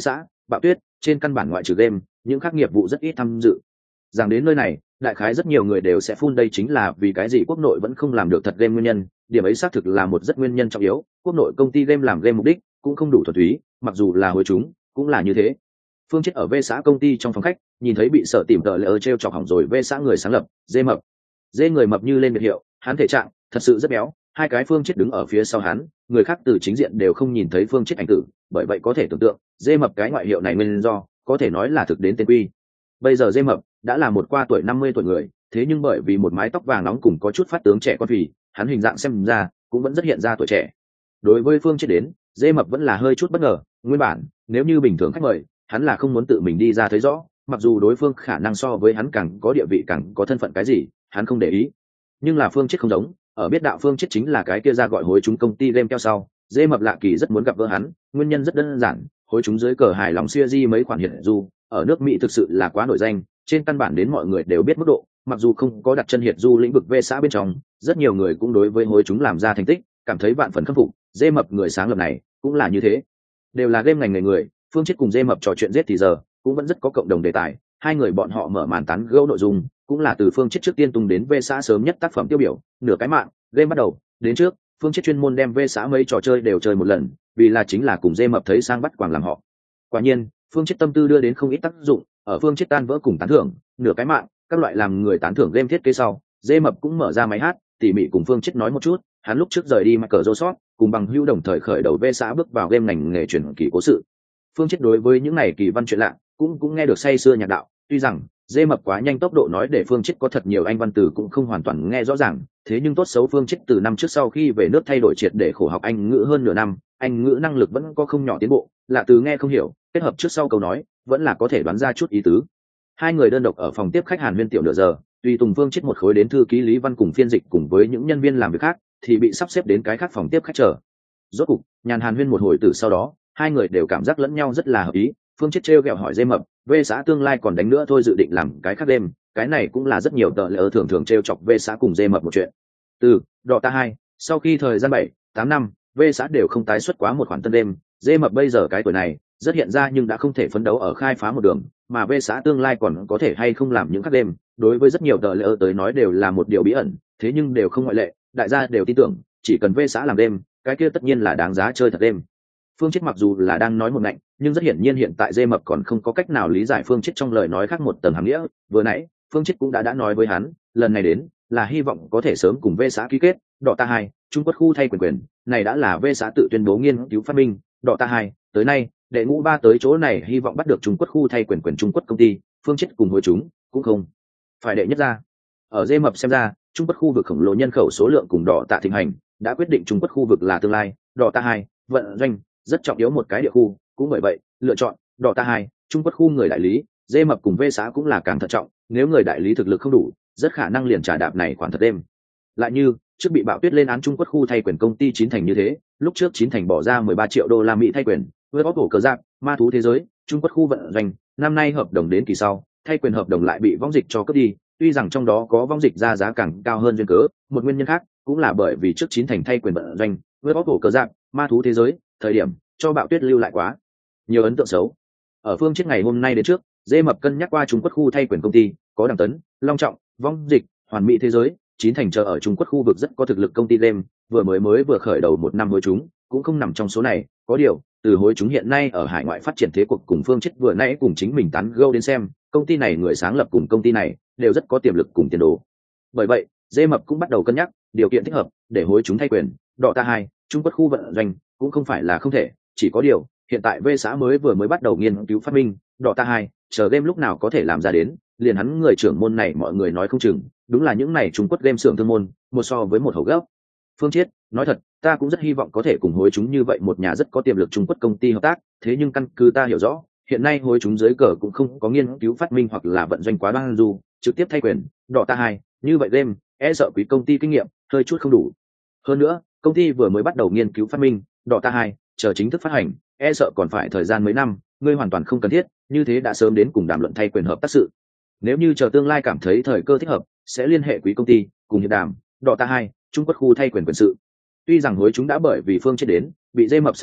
Speaker 1: Bạo Tuyết trên căn bản ngoại trừ game, những khác nghiệp vụ rất ít tham dự. Rằng đến nơi này, đại khái rất nhiều người đều sẽ phun đây chính là vì cái gì quốc nội vẫn không làm được thật game nguyên nhân, điểm ấy xác thực là một rất nguyên nhân trọng yếu. Quốc nội công ty game làm game mục đích cũng không đủ thuần túy, mặc dù là hối chúng cũng là như thế. Phương Chết ở V xã công ty trong phòng khách, nhìn thấy bị sợ tìm tợ lỡ treo chọc hỏng rồi V xã người sáng lập, Dê Mập. Dê người mập như lên biệt hiệu, hắn thể trạng thật sự rất béo, hai cái Phương Chết đứng ở phía sau hắn, người khác từ chính diện đều không nhìn thấy Phương Chết ảnh tử, bởi vậy có thể tưởng tượng, Dê Mập cái ngoại hiệu này nguyên do, có thể nói là thực đến tên quy. Bây giờ Dê Mập đã là một qua tuổi 50 tuổi người, thế nhưng bởi vì một mái tóc vàng nóng cùng có chút phát tướng trẻ con phì, hắn hình dạng xem ra cũng vẫn rất hiện ra tuổi trẻ. Đối với Phương Chết đến, Dê Mập vẫn là hơi chút bất ngờ, nguyên bản nếu như bình thường khách mời, hắn là không muốn tự mình đi ra thấy rõ, mặc dù đối phương khả năng so với hắn càng có địa vị càng có thân phận cái gì, hắn không để ý. Nhưng là Phương Chết không giống, ở biết đạo Phương Chết chính là cái kia ra gọi hối chúng công ty game keo sau, Dê Mập lạ kỳ rất muốn gặp gỡ hắn, nguyên nhân rất đơn giản, hối chúng dưới cờ hài lòng series mấy khoản hiện du, ở nước Mỹ thực sự là quá nổi danh, trên căn bản đến mọi người đều biết mức độ, mặc dù không có đặt chân hiệt du lĩnh vực V xã bên trong, rất nhiều người cũng đối với hối chúng làm ra thành tích, cảm thấy vạn phần khâm phục. Dê Mập người sáng lập này cũng là như thế, đều là game ngành người. Phương Chết cùng Dê Mập trò chuyện giết thì giờ cũng vẫn rất có cộng đồng đề tài, hai người bọn họ mở màn tán gẫu nội dung cũng là từ Phương Chết trước tiên tung đến V xã sớm nhất tác phẩm tiêu biểu, nửa cái mạng game bắt đầu đến trước, Phương Chết chuyên môn đem V xã mấy trò chơi đều chơi một lần, vì là chính là cùng Dê Mập thấy sang bắt quàng làm họ. Quả nhiên, Phương Chết tâm tư đưa đến không ít tác dụng, ở Phương Chết tan vỡ cùng tán thưởng, nửa cái mạng, các loại làm người tán thưởng game thiết kế sau, Dê Mập cũng mở ra máy hát, tỉ mỉ cùng Phương Chết nói một chút, hắn lúc trước rời đi Microsoft, cùng bằng hữu đồng thời khởi đầu V xã bước vào game ngành nghề truyền kỳ cố sự. Phương Chết đối với những này kỳ văn chuyện lạ, cũng nghe được say sưa nhạc đạo, tuy rằng Dê Mập quá nhanh tốc độ nói để Phương Chết có thật nhiều anh văn từ cũng không hoàn toàn nghe rõ ràng, thế nhưng tốt xấu Phương Chết từ năm trước sau khi về nước thay đổi triệt để khổ học Anh ngữ hơn nửa năm, Anh ngữ năng lực vẫn có không nhỏ tiến bộ, lạ từ nghe không hiểu, kết hợp trước sau câu nói, vẫn là có thể đoán ra chút ý tứ. Hai người đơn độc ở phòng tiếp khách hàn huyên tiểu nửa giờ, tùy tùng Phương Chết một khối đến thư ký Lý Văn cùng phiên dịch cùng với những nhân viên làm việc khác, thì bị sắp xếp đến cái khác phòng tiếp khách chờ. Rốt cục, nhàn hàn huyên một hồi từ sau đó, hai người đều cảm giác lẫn nhau rất là hợp ý. Phương Chết trêu ghẹo hỏi Dê Mập, V xã tương lai còn đánh nữa thôi dự định làm cái khác đêm, cái này cũng là rất nhiều tờ lỡ thường thường trêu chọc V xã cùng Dê Mập một chuyện. Từ Dota 2, sau khi thời gian 7-8 năm, V xã đều không tái xuất quá một khoản tân đêm, Dê Mập bây giờ cái tuổi này rất hiện ra nhưng đã không thể phấn đấu ở khai phá một đường, mà V xã tương lai còn có thể hay không làm những khác đêm, đối với rất nhiều tờ lỡ tới nói đều là một điều bí ẩn, thế nhưng đều không ngoại lệ, đại gia đều tin tưởng, chỉ cần V xã làm đêm, cái kia tất nhiên là đáng giá chơi thật đêm. Phương Chết mặc dù là đang nói một ngạnh, nhưng rất hiển nhiên hiện tại Dê Mập còn không có cách nào lý giải Phương Chết trong lời nói khác một tầng hàm nghĩa. Vừa nãy, Phương Chết cũng đã nói với hắn, lần này đến là hy vọng có thể sớm cùng V xã ký kết. Dota 2, Trung Quốc khu thay quyền, này đã là V xã tự tuyên bố nghiên cứu phát minh. Dota 2, tới nay, đệ ngũ ba tới chỗ này hy vọng bắt được Trung Quốc khu thay quyền Trung Quốc công ty, Phương Chết cùng với chúng cũng không phải đệ nhất ra. Ở Dê Mập xem ra, Trung Quốc khu vực khổng lồ nhân khẩu số lượng cùng Dota thịnh hành, đã quyết định Trung Quốc khu vực là tương lai. Dota 2, vận doanh rất trọng yếu một cái địa khu, cũng bởi vậy lựa chọn Dota 2, Trung Quốc khu người đại lý. Dê Mập cùng V xã cũng là càng thận trọng, nếu người đại lý thực lực không đủ, rất khả năng liền trả đạp này khoản thật đêm. Lại như trước bị Bạo Tuyết lên án Trung Quốc khu thay quyền công ty Chín Thành như thế, lúc trước Chín Thành bỏ ra 13 triệu đô la Mỹ thay quyền với bóp cổ cờ giáp ma thú thế giới. Trung Quốc khu vận doanh năm nay hợp đồng đến kỳ sau, thay quyền hợp đồng lại bị vong dịch cho cướp đi, tuy rằng trong đó có vong dịch ra giá càng cao hơn duyên cớ, một nguyên nhân khác cũng là bởi vì trước Chín Thành thay quyền vận doanh với bóp cổ cờ giáp ma thú thế giới thời điểm cho Bạo Tuyết lưu lại quá nhiều ấn tượng xấu. Ở Phương Chết ngày hôm nay đến trước, Dê Mập cân nhắc qua Trung Quốc khu thay quyền công ty có Đằng Tấn, Long Trọng, vong dịch, Hoàn Mỹ thế giới, Chín Thành chờ ở Trung Quốc khu vực rất có thực lực công ty game, vừa khởi đầu một năm với chúng cũng không nằm trong số này. Có điều từ hối chúng hiện nay ở hải ngoại phát triển thế cuộc cùng Phương Chết vừa nãy cùng chính mình tán gẫu đến xem, công ty này người sáng lập cùng công ty này đều rất có tiềm lực cùng tiền đồ. Bởi vậy Dê Mập cũng bắt đầu cân nhắc điều kiện thích hợp để hối chúng thay quyền. Dota 2, Trung Quốc khu vận doanh cũng không phải là không thể, chỉ có điều hiện tại V xã vừa mới bắt đầu nghiên cứu phát minh. Dota 2, chờ game lúc nào có thể làm ra đến, liền hắn người trưởng môn này mọi người nói không chừng, đúng là những này Trung Quốc game xưởng thương môn, một so với một hầu gốc. Phương Chết nói thật, ta cũng rất hy vọng có thể cùng hối chúng như vậy một nhà rất có tiềm lực Trung Quốc công ty hợp tác, thế nhưng căn cứ ta hiểu rõ, hiện nay hối chúng dưới cờ cũng không có nghiên cứu phát minh hoặc là vận doanh quá ban du, trực tiếp thay quyền. Dota 2, như vậy game, sợ quý công ty kinh nghiệm hơi chút không đủ. Hơn nữa, công ty vừa mới bắt đầu nghiên cứu phát minh, Dota 2, chờ chính thức phát hành, sợ còn phải thời gian mấy năm, ngươi hoàn toàn không cần thiết, như thế đã sớm đến cùng đàm luận thay quyền hợp tác sự. Nếu như chờ tương lai cảm thấy thời cơ thích hợp, sẽ liên hệ quý công ty, cùng hiệp đàm. Dota 2, Trung Quốc khu thay quyền sự. Tuy rằng hối chúng đã bởi vì Phương Chết đến, bị Dê Mập xếp vào,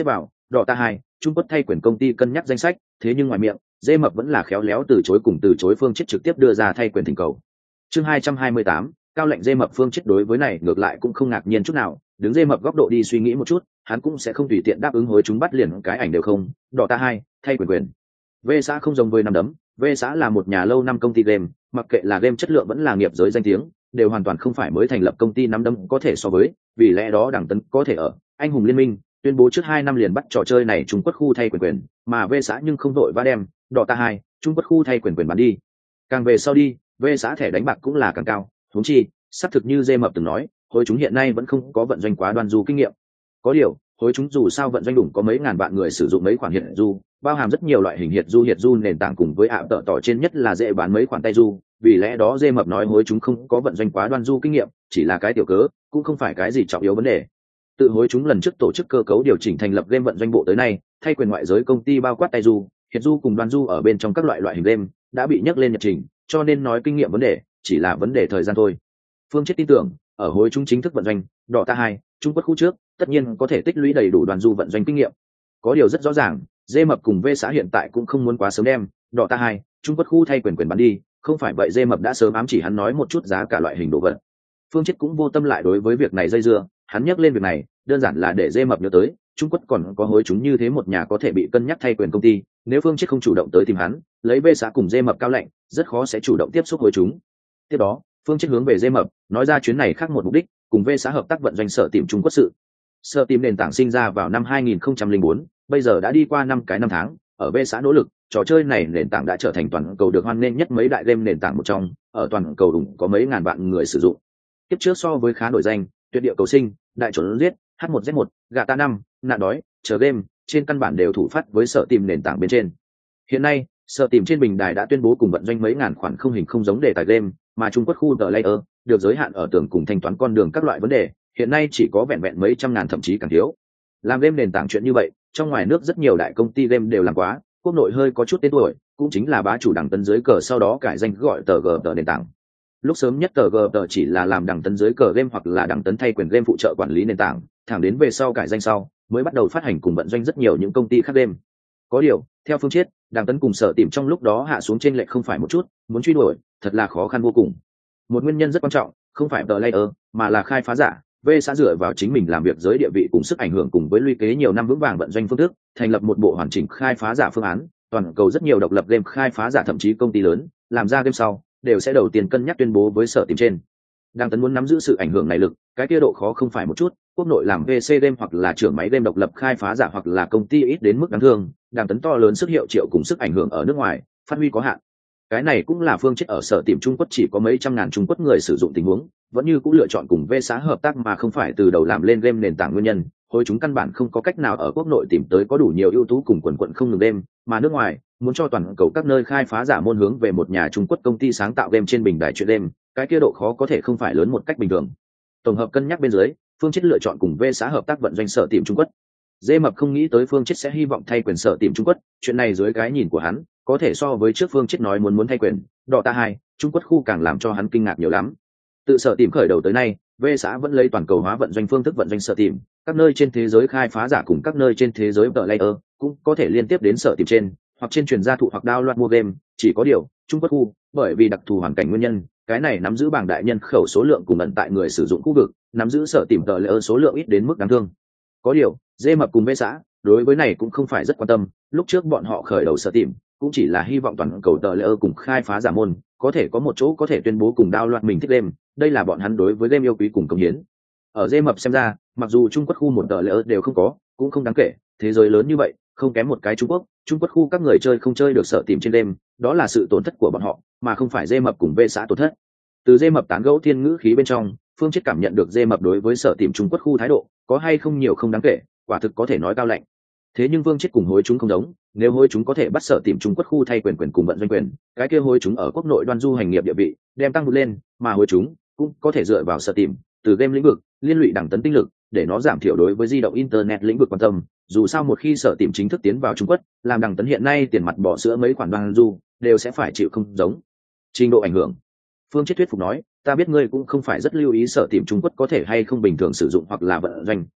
Speaker 1: đỏ ta hai Trung Quốc thay quyền công ty cân nhắc danh sách, thế nhưng ngoài miệng dê mập vẫn là khéo léo từ chối Phương Chiết trực tiếp đưa ra thay quyền thỉnh cầu. Chương 228, cao lệnh dê mập. Phương Chiết đối với này ngược lại cũng không ngạc nhiên chút nào, đứng dê mập góc độ đi suy nghĩ một chút, hắn cũng sẽ không tùy tiện đáp ứng hối chúng bắt liền cái ảnh đều không. Đỏ ta hai thay quyền. V xã không giống với năm đấm, V xã là một nhà lâu năm công ty game, mặc kệ là game chất lượng vẫn là nghiệp giới danh tiếng, đều hoàn toàn không phải mới thành lập công ty năm đấm có thể so với, vì lẽ đó Đảng Tấn có thể ở anh hùng liên minh tuyên bố trước 2 năm liền bắt trò chơi này Trung Quốc khu thay quyền, mà V xã nhưng không đội va đem, đỏ ta hai Trung Quốc khu thay quyền bán đi. Càng về sau đi, V xã thẻ đánh bạc cũng là càng cao, huống chi, xác thực như dê mập từng nói, hối chúng hiện nay vẫn không có vận doanh quá đoan du kinh nghiệm. Có điều, hối chúng dù sao vận doanh đủ có mấy ngàn vạn người sử dụng mấy khoản hiện du, bao hàm rất nhiều loại hình hiện du nền tảng cùng với tợ tỏ trên nhất là dễ bán mấy khoản tay du, vì lẽ đó dê mập nói hối chúng không có vận doanh quá đoan du kinh nghiệm, chỉ là cái tiểu cớ, cũng không phải cái gì trọng yếu vấn đề. Tự hối chúng lần trước tổ chức cơ cấu điều chỉnh thành lập game vận doanh bộ tới nay, thay quyền ngoại giới công ty bao quát tay du, hiện du cùng đoan du ở bên trong các loại hình game đã bị nhắc lên nhật trình, cho nên nói kinh nghiệm vấn đề chỉ là vấn đề thời gian thôi. Phương Chiết tin tưởng, ở hối chúng chính thức vận doanh, đỏ ta hai Trung Quốc khu trước, tất nhiên có thể tích lũy đầy đủ đoan du vận doanh kinh nghiệm. Có điều rất rõ ràng, dê mập cùng V xã hiện tại cũng không muốn quá sớm đem đỏ ta hai Trung Quốc khu thay quyền bán đi, không phải vậy dê mập đã sớm ám chỉ hắn nói một chút giá cả loại hình đồ vật. Phương Chiết cũng vô tâm lại đối với việc này dây dưa, hắn nhắc lên việc này đơn giản là để dê mập nhớ tới Trung Quốc còn có hối chúng như thế một nhà có thể bị cân nhắc thay quyền công ty, nếu Phương Chiết không chủ động tới tìm hắn lấy V xã cùng dê mập cao lệnh, rất khó sẽ chủ động tiếp xúc hối chúng. Tiếp đó Phương Chiết hướng về dê mập nói ra chuyến này khác một mục đích, cùng V xã hợp tác vận doanh Sở Tìm Trung Quốc sự. Sở Tìm nền tảng sinh ra vào năm 2004, bây giờ đã đi qua 5 tháng, ở V xã nỗ lực, trò chơi này nền tảng đã trở thành toàn cầu được hoan nghênh nhất mấy đại game nền tảng một trong, ở toàn cầu đủ có mấy ngàn vạn người sử dụng. Tiếp trước so với khá nổi danh, Tuyệt địa cầu sinh, Đại trốn giết, H1Z1, Gà ta 5, Nạn đói, chờ game, trên căn bản đều thủ phát với Sở Tìm nền tảng bên trên. Hiện nay, Sở Tìm trên bình đài đã tuyên bố cùng vận doanh mấy ngàn khoản không hình không giống đề tài game, mà Trung Quốc khu The Layer được giới hạn ở tưởng cùng thanh toán con đường các loại vấn đề, hiện nay chỉ có vẹn mấy trăm ngàn thậm chí càng thiếu. Làm game nền tảng chuyện như vậy, trong ngoài nước rất nhiều đại công ty game đều làm quá, quốc nội hơi có chút tên tuổi, cũng chính là bá chủ Đảng Tấn dưới cờ sau đó cải danh gọi tờ nền tảng. Lúc sớm nhất tờ chỉ là làm Đảng Tấn dưới cờ game hoặc là Đảng Tấn thay quyền game phụ trợ quản lý nền tảng, thẳng đến về sau cải danh sau, mới bắt đầu phát hành cùng vận doanh rất nhiều những công ty khác game. Có điều, theo Phương Chiết, Đảng Tấn cùng Sở Tìm trong lúc đó hạ xuống trên lệch không phải một chút, muốn truy đuổi, thật là khó khăn vô cùng. Một nguyên nhân rất quan trọng, không phải The Layer, mà là khai phá giả. V xã dựa vào chính mình làm việc giới địa vị cùng sức ảnh hưởng cùng với luy kế nhiều năm vững vàng vận doanh phương thức, thành lập một bộ hoàn chỉnh khai phá giả phương án, toàn cầu rất nhiều độc lập game khai phá giả thậm chí công ty lớn, làm ra game sau, đều sẽ đầu tiên cân nhắc tuyên bố với Sở Tìm trên. Đảng Tấn muốn nắm giữ sự ảnh hưởng này lực, cái kia độ khó không phải một chút, quốc nội làm PC game hoặc là trưởng máy game độc lập khai phá giả hoặc là công ty ít đến mức đáng thương, Đảng Tấn to lớn sức hiệu triệu cùng sức ảnh hưởng ở nước ngoài, phát huy có hạn. Cái này cũng là Phương Chiết ở Sở Tìm Trung Quốc chỉ có mấy trăm ngàn Trung Quốc người sử dụng tình huống, vẫn như cũng lựa chọn cùng V xã hợp tác mà không phải từ đầu làm lên game nền tảng nguyên nhân, hối chúng căn bản không có cách nào ở quốc nội tìm tới có đủ nhiều ưu tú cùng quần không ngừng game, mà nước ngoài muốn cho toàn cầu các nơi khai phá giả môn hướng về một nhà Trung Quốc công ty sáng tạo game trên bình đài chuyện game, cái kia độ khó có thể không phải lớn một cách bình thường. Tổng hợp cân nhắc bên dưới, Phương Chiết lựa chọn cùng V xã hợp tác vận doanh Sở Tìm Trung Quốc. Dê mập không nghĩ tới Phương Chiết sẽ hy vọng thay quyền Sở Tìm Trung Quốc, chuyện này dưới cái nhìn của hắn, có thể so với trước Phương Chiết nói muốn thay quyền đỏ ta hai Trung Quốc khu càng làm cho hắn kinh ngạc nhiều lắm. Tự Sở Tìm khởi đầu tới nay, V xã vẫn lấy toàn cầu hóa vận doanh phương thức vận doanh Sở Tìm, các nơi trên thế giới khai phá giả cùng các nơi trên thế giới The Layer cũng có thể liên tiếp đến Sở Tìm trên, hoặc trên truyền gia thụ hoặc download mua game, chỉ có điều, Trung Quốc khu, bởi vì đặc thù hoàn cảnh nguyên nhân, cái này nắm giữ bảng đại nhân khẩu số lượng cùng ẩn tại người sử dụng khu vực, nắm giữ Sở Tìm The Layer số lượng ít đến mức đáng thương. Có điều, dê mập cùng V xã, đối với này cũng không phải rất quan tâm, lúc trước bọn họ khởi đầu Sở Tìm, cũng chỉ là hy vọng toàn cầu The Layer cùng khai phá giả môn, có thể có một chỗ có thể tuyên bố cùng download mình thích game, đây là bọn hắn đối với game yêu quý cùng công hiến. Ở dê mập xem ra, mặc dù Trung Quốc khu một The Layer đều không có, cũng không đáng kể, thế giới lớn như vậy, không kém một cái Trung Quốc khu các người chơi không chơi được Sở Tìm trên game, đó là sự tổn thất của bọn họ, mà không phải dê mập cùng V xã tổn thất. Từ dê mập tán gẫu thiên ngữ khí bên trong, Phương Chiết cảm nhận được dê mập đối với Sở Tìm Trung Quốc khu thái độ, có hay không nhiều không đáng kể, quả thực có thể nói cao lạnh. Thế nhưng Phương Chiết cùng hối chúng không giống, nếu hối chúng có thể bắt Sở Tìm Trung Quốc khu thay quyền cùng vận doanh quyền, cái kia hối chúng ở quốc nội đoan du hành nghiệp địa vị đem tăng vượt lên, mà hối chúng cũng có thể dựa vào Sở Tìm từ game lĩnh vực liên lụy Đảng Tấn tinh lực để nó giảm thiểu đối với di động internet lĩnh vực quan tâm. Dù sao một khi Sở Tìm chính thức tiến vào Trung Quốc, làm Đảng Tấn hiện nay tiền mặt bỏ sữa mấy khoản đoan du đều sẽ phải chịu không giống trình độ ảnh hưởng. Phương Chiết thuyết phục nói, ta biết ngươi cũng không phải rất lưu ý Sở Tìm Trung Quốc có thể hay không bình thường sử dụng hoặc là vận doanh,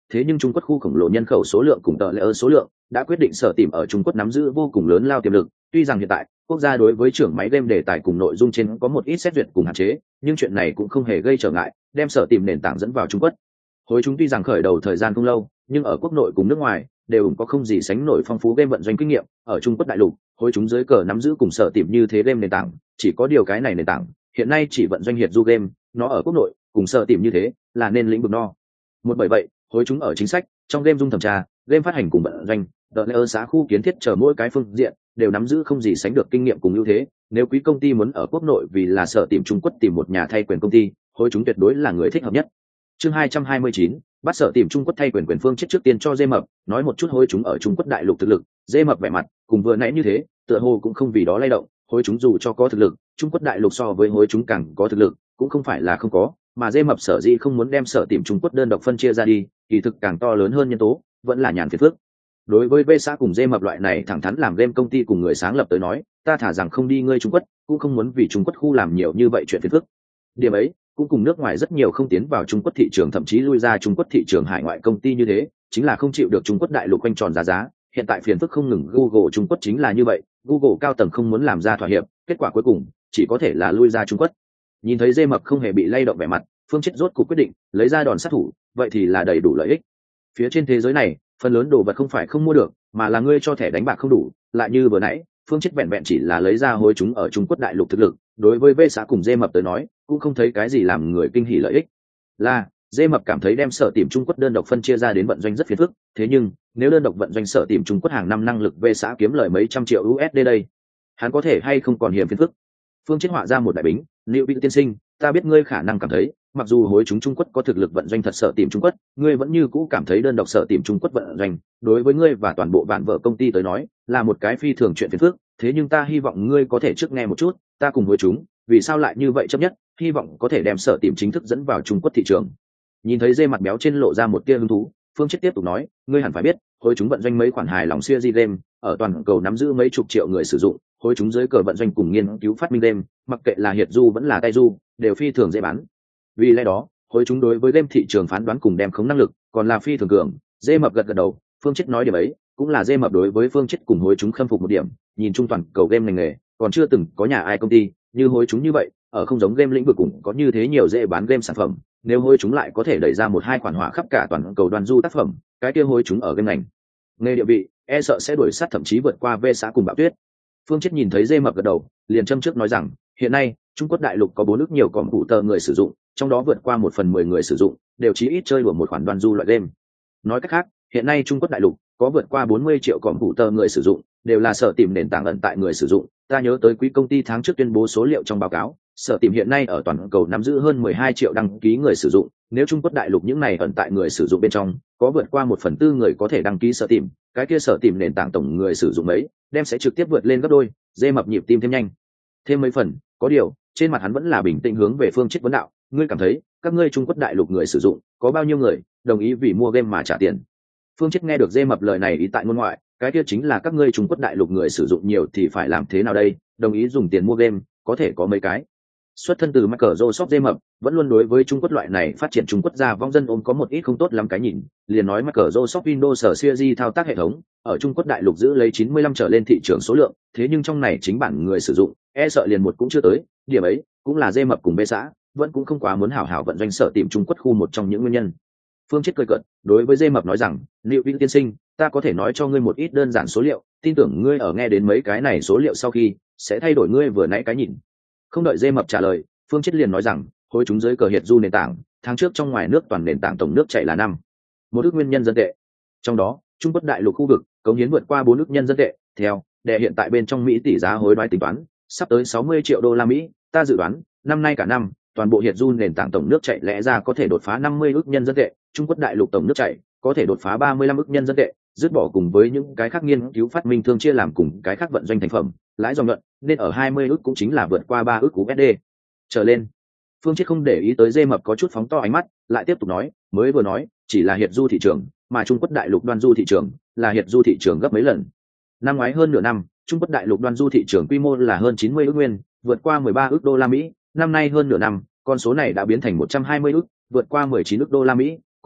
Speaker 1: thế nhưng Trung Quốc khu khổng lồ nhân khẩu số lượng cùng tờ lệ ơ số lượng đã quyết định Sở Tìm ở Trung Quốc nắm giữ vô cùng lớn lao tiềm lực. Tuy rằng hiện tại quốc gia đối với trưởng máy game đề tài cùng nội dung trên có một ít xét duyệt cùng hạn chế, nhưng chuyện này cũng không hề gây trở ngại, đem Sở Tìm nền tảng dẫn vào Trung Quốc. Hối chúng tuy rằng khởi đầu thời gian không lâu, nhưng ở quốc nội cùng nước ngoài đều có không gì sánh nổi phong phú game vận doanh kinh nghiệm. Ở Trung Quốc đại lục, hối chúng dưới cờ nắm giữ cùng Sở Tìm như thế game nền tảng, chỉ có điều cái này nền tảng hiện nay chỉ vận doanh hiệp du game, nó ở quốc nội cùng Sở Tìm như thế là nên lĩnh vực no. Một bởi vậy, hối chúng ở chính sách trong game dung thẩm tra, game phát hành cùng vận doanh, đợt lễ xã khu kiến thiết chờ mỗi cái phương diện đều nắm giữ không gì sánh được kinh nghiệm cùng ưu thế. Nếu quý công ty muốn ở quốc nội vì là Sở Tìm Trung Quốc tìm một nhà thay quyền công ty, hối chúng tuyệt đối là người thích hợp nhất. Chương 229, bắt Sở Tìm Trung Quốc thay quyền phương chết trước tiên cho Dê Mập nói một chút hối chúng ở Trung Quốc đại lục thực lực. Dê Mập vẻ mặt cùng vừa nãy như thế, tựa hồ cũng không vì đó lay động. Hối chúng dù cho có thực lực, Trung Quốc đại lục so với hối chúng càng có thực lực, cũng không phải là không có, mà Dê Mập sở dĩ không muốn đem Sở Tìm Trung Quốc đơn độc phân chia ra đi, kỳ thực càng to lớn hơn nhân tố vẫn là nhàn phiền phức. Đối với Bê xã cùng Dê Mập loại này thẳng thắn làm game công ty cùng người sáng lập tới nói, ta thả rằng không đi ngươi Trung Quốc, cũng không muốn vì Trung Quốc khu làm nhiều như vậy chuyện phiền phức. Điểm ấy cũng cùng nước ngoài rất nhiều không tiến vào Trung Quốc thị trường, thậm chí lui ra Trung Quốc thị trường hải ngoại công ty như thế, chính là không chịu được Trung Quốc đại lục quanh tròn giá. Hiện tại phiền phức không ngừng Google Trung Quốc chính là như vậy, Google cao tầng không muốn làm ra thỏa hiệp, kết quả cuối cùng chỉ có thể là lui ra Trung Quốc. Nhìn thấy Dê Mập không hề bị lay động vẻ mặt, Phương Chết rốt cuộc quyết định lấy ra đòn sát thủ, vậy thì là đầy đủ lợi ích. Phía trên thế giới này, phần lớn đồ vật không phải không mua được, mà là ngươi cho thẻ đánh bạc không đủ. Lại như vừa nãy, Phương Chết vẹn vẹn chỉ là lấy ra hối chúng ở Trung Quốc đại lục thực lực, đối với Vê xã cùng Dê Mập tới nói, cũng không thấy cái gì làm người kinh hỉ lợi ích. Là Dê Mập cảm thấy đem Sở Tìm Trung Quốc đơn độc phân chia ra đến vận doanh rất phiền phức, thế nhưng nếu đơn độc vận doanh Sở Tìm Trung Quốc hàng năm năng lực Vê xã kiếm lời mấy trăm triệu USD đây, hắn có thể hay không còn hiểm phiền phức. Phương Chết họa ra một đại bính, Liệu Bị tiên sinh, ta biết ngươi khả năng cảm thấy, mặc dù hối chúng Trung Quốc có thực lực vận doanh thật Sở Tìm Trung Quốc, ngươi vẫn như cũ cảm thấy đơn độc Sở Tìm Trung Quốc vận doanh đối với ngươi và toàn bộ vạn vợ công ty tới nói là một cái phi thường chuyện phiền phức. Thế nhưng ta hy vọng ngươi có thể trước nghe một chút, ta cùng với chúng vì sao lại như vậy chấp nhất, hy vọng có thể đem Sở Tìm chính thức dẫn vào Trung Quốc thị trường. Nhìn thấy Dê mặt béo trên lộ ra một tia hứng thú, Phương Chết tiếp tục nói, ngươi hẳn phải biết, hối chúng vận doanh mấy khoản hài lòng series game, ở toàn cầu nắm giữ mấy chục triệu người sử dụng, hối chúng dưới cờ vận doanh cùng nghiên cứu phát minh game, mặc kệ là hiệt du vẫn là tay du, đều phi thường dễ bán. Vì lẽ đó, hối chúng đối với game thị trường phán đoán cùng đem khống năng lực, còn là phi thường cường. Dê Mập gật gật đầu, Phương Chết nói điểm ấy, cũng là Dê Mập đối với Phương Chết cùng hối chúng khâm phục một điểm, nhìn chung toàn cầu game ngành nghề, còn chưa từng có nhà ai công ty như hối chúng như vậy, ở không giống game lĩnh vực cũng có như thế nhiều dễ bán game sản phẩm. Nếu hối chúng lại có thể đẩy ra một hai khoản hỏa khắp cả toàn cầu đoàn du tác phẩm, cái kia hối chúng ở game ngành nghề địa vị e sợ sẽ đuổi sát thậm chí vượt qua Vê xã cùng Bạo Tuyết. Phương Chết nhìn thấy Dê Mập gật đầu, liền châm trước nói rằng, hiện nay Trung Quốc đại lục có 4 nước nhiều còm phụ tờ người sử dụng, trong đó vượt qua 1/10 người sử dụng đều chí ít chơi đùa một khoản đoàn du loại game. Nói cách khác, hiện nay Trung Quốc đại lục có vượt qua 40 triệu còm phụ tờ người sử dụng, đều là Sở Tìm nền tảng ẩn tại người sử dụng. Ta nhớ tới quý công ty tháng trước tuyên bố số liệu trong báo cáo, Sở Tìm hiện nay ở toàn cầu nắm giữ hơn 12 triệu đăng ký người sử dụng. Nếu Trung Quốc đại lục những này ẩn tại người sử dụng bên trong có vượt qua 1/4 người có thể đăng ký Sở Tìm, cái kia Sở Tìm nền tảng tổng người sử dụng ấy đem sẽ trực tiếp vượt lên gấp đôi. Dê Mập nhịp tim thêm nhanh thêm mấy phần, có điều trên mặt hắn vẫn là bình tĩnh hướng về Phương Chết vấn đạo, ngươi cảm thấy các ngươi Trung Quốc đại lục người sử dụng có bao nhiêu người đồng ý vì mua game mà trả tiền? Phương Chết nghe được Dê Mập lời này ý tại ngôn ngoại, cái kia chính là các ngươi Trung Quốc đại lục người sử dụng nhiều thì phải làm thế nào đây, đồng ý dùng tiền mua game có thể có mấy cái. Xuất thân từ Microsoft Dê Mập vẫn luôn đối với Trung Quốc loại này phát triển Trung Quốc gia vong dân ôm có một ít không tốt lắm cái nhìn, liền nói Microsoft Windows Series thao tác hệ thống ở Trung Quốc đại lục giữ lấy 95 trở lên thị trường số lượng, thế nhưng trong này chính bản người sử dụng e sợ liền một cũng chưa tới. Điểm ấy cũng là Dê Mập cùng Bê xã vẫn cũng không quá muốn hảo hảo vận doanh Sở Tìm Trung Quốc khu một trong những nguyên nhân. Phương Chết cười cợt, đối với Dê Mập nói rằng, Liệu Vĩ tiên sinh, ta có thể nói cho ngươi một ít đơn giản số liệu, tin tưởng ngươi ở nghe đến mấy cái này số liệu sau khi sẽ thay đổi ngươi vừa nãy cái nhìn. Không đợi Dê Mập trả lời, Phương Chết liền nói rằng, hối chúng dưới cờ hiệt du nền tảng tháng trước trong ngoài nước toàn nền tảng tổng nước chảy là 1 ức nguyên nhân dân tệ, trong đó Trung Quốc đại lục khu vực cống hiến vượt qua 4 ức nhân dân tệ. Theo đệ hiện tại bên trong Mỹ tỷ giá hối đoái tính toán sắp tới 60 triệu đô la Mỹ, ta dự đoán năm nay cả năm toàn bộ hiệt du nền tảng tổng nước chảy lẽ ra có thể đột phá 50 ức nhân dân tệ, Trung Quốc đại lục tổng nước chảy có thể đột phá 35 ức nhân dân tệ, dứt bỏ cùng với những cái khác nghiên cứu phát minh thương chia làm cùng cái khác vận doanh thành phẩm, lãi dòng nhuận nên ở 20 ức cũng chính là vượt qua 3 ức USD trở lên. Phương Chết không để ý tới Dê Mập có chút phóng to ánh mắt, lại tiếp tục nói, mới vừa nói chỉ là hiệt du thị trường, mà Trung Quốc đại lục đoan du thị trường là hiệt du thị trường gấp mấy lần. Năm ngoái hơn nửa năm, Trung Quốc đại lục đoan du thị trường quy mô là hơn 90 ức nguyên, vượt qua 13 ức đô la Mỹ, năm nay hơn nửa năm, con số này đã biến thành 120 ức, vượt qua 19 ức đô la Mỹ,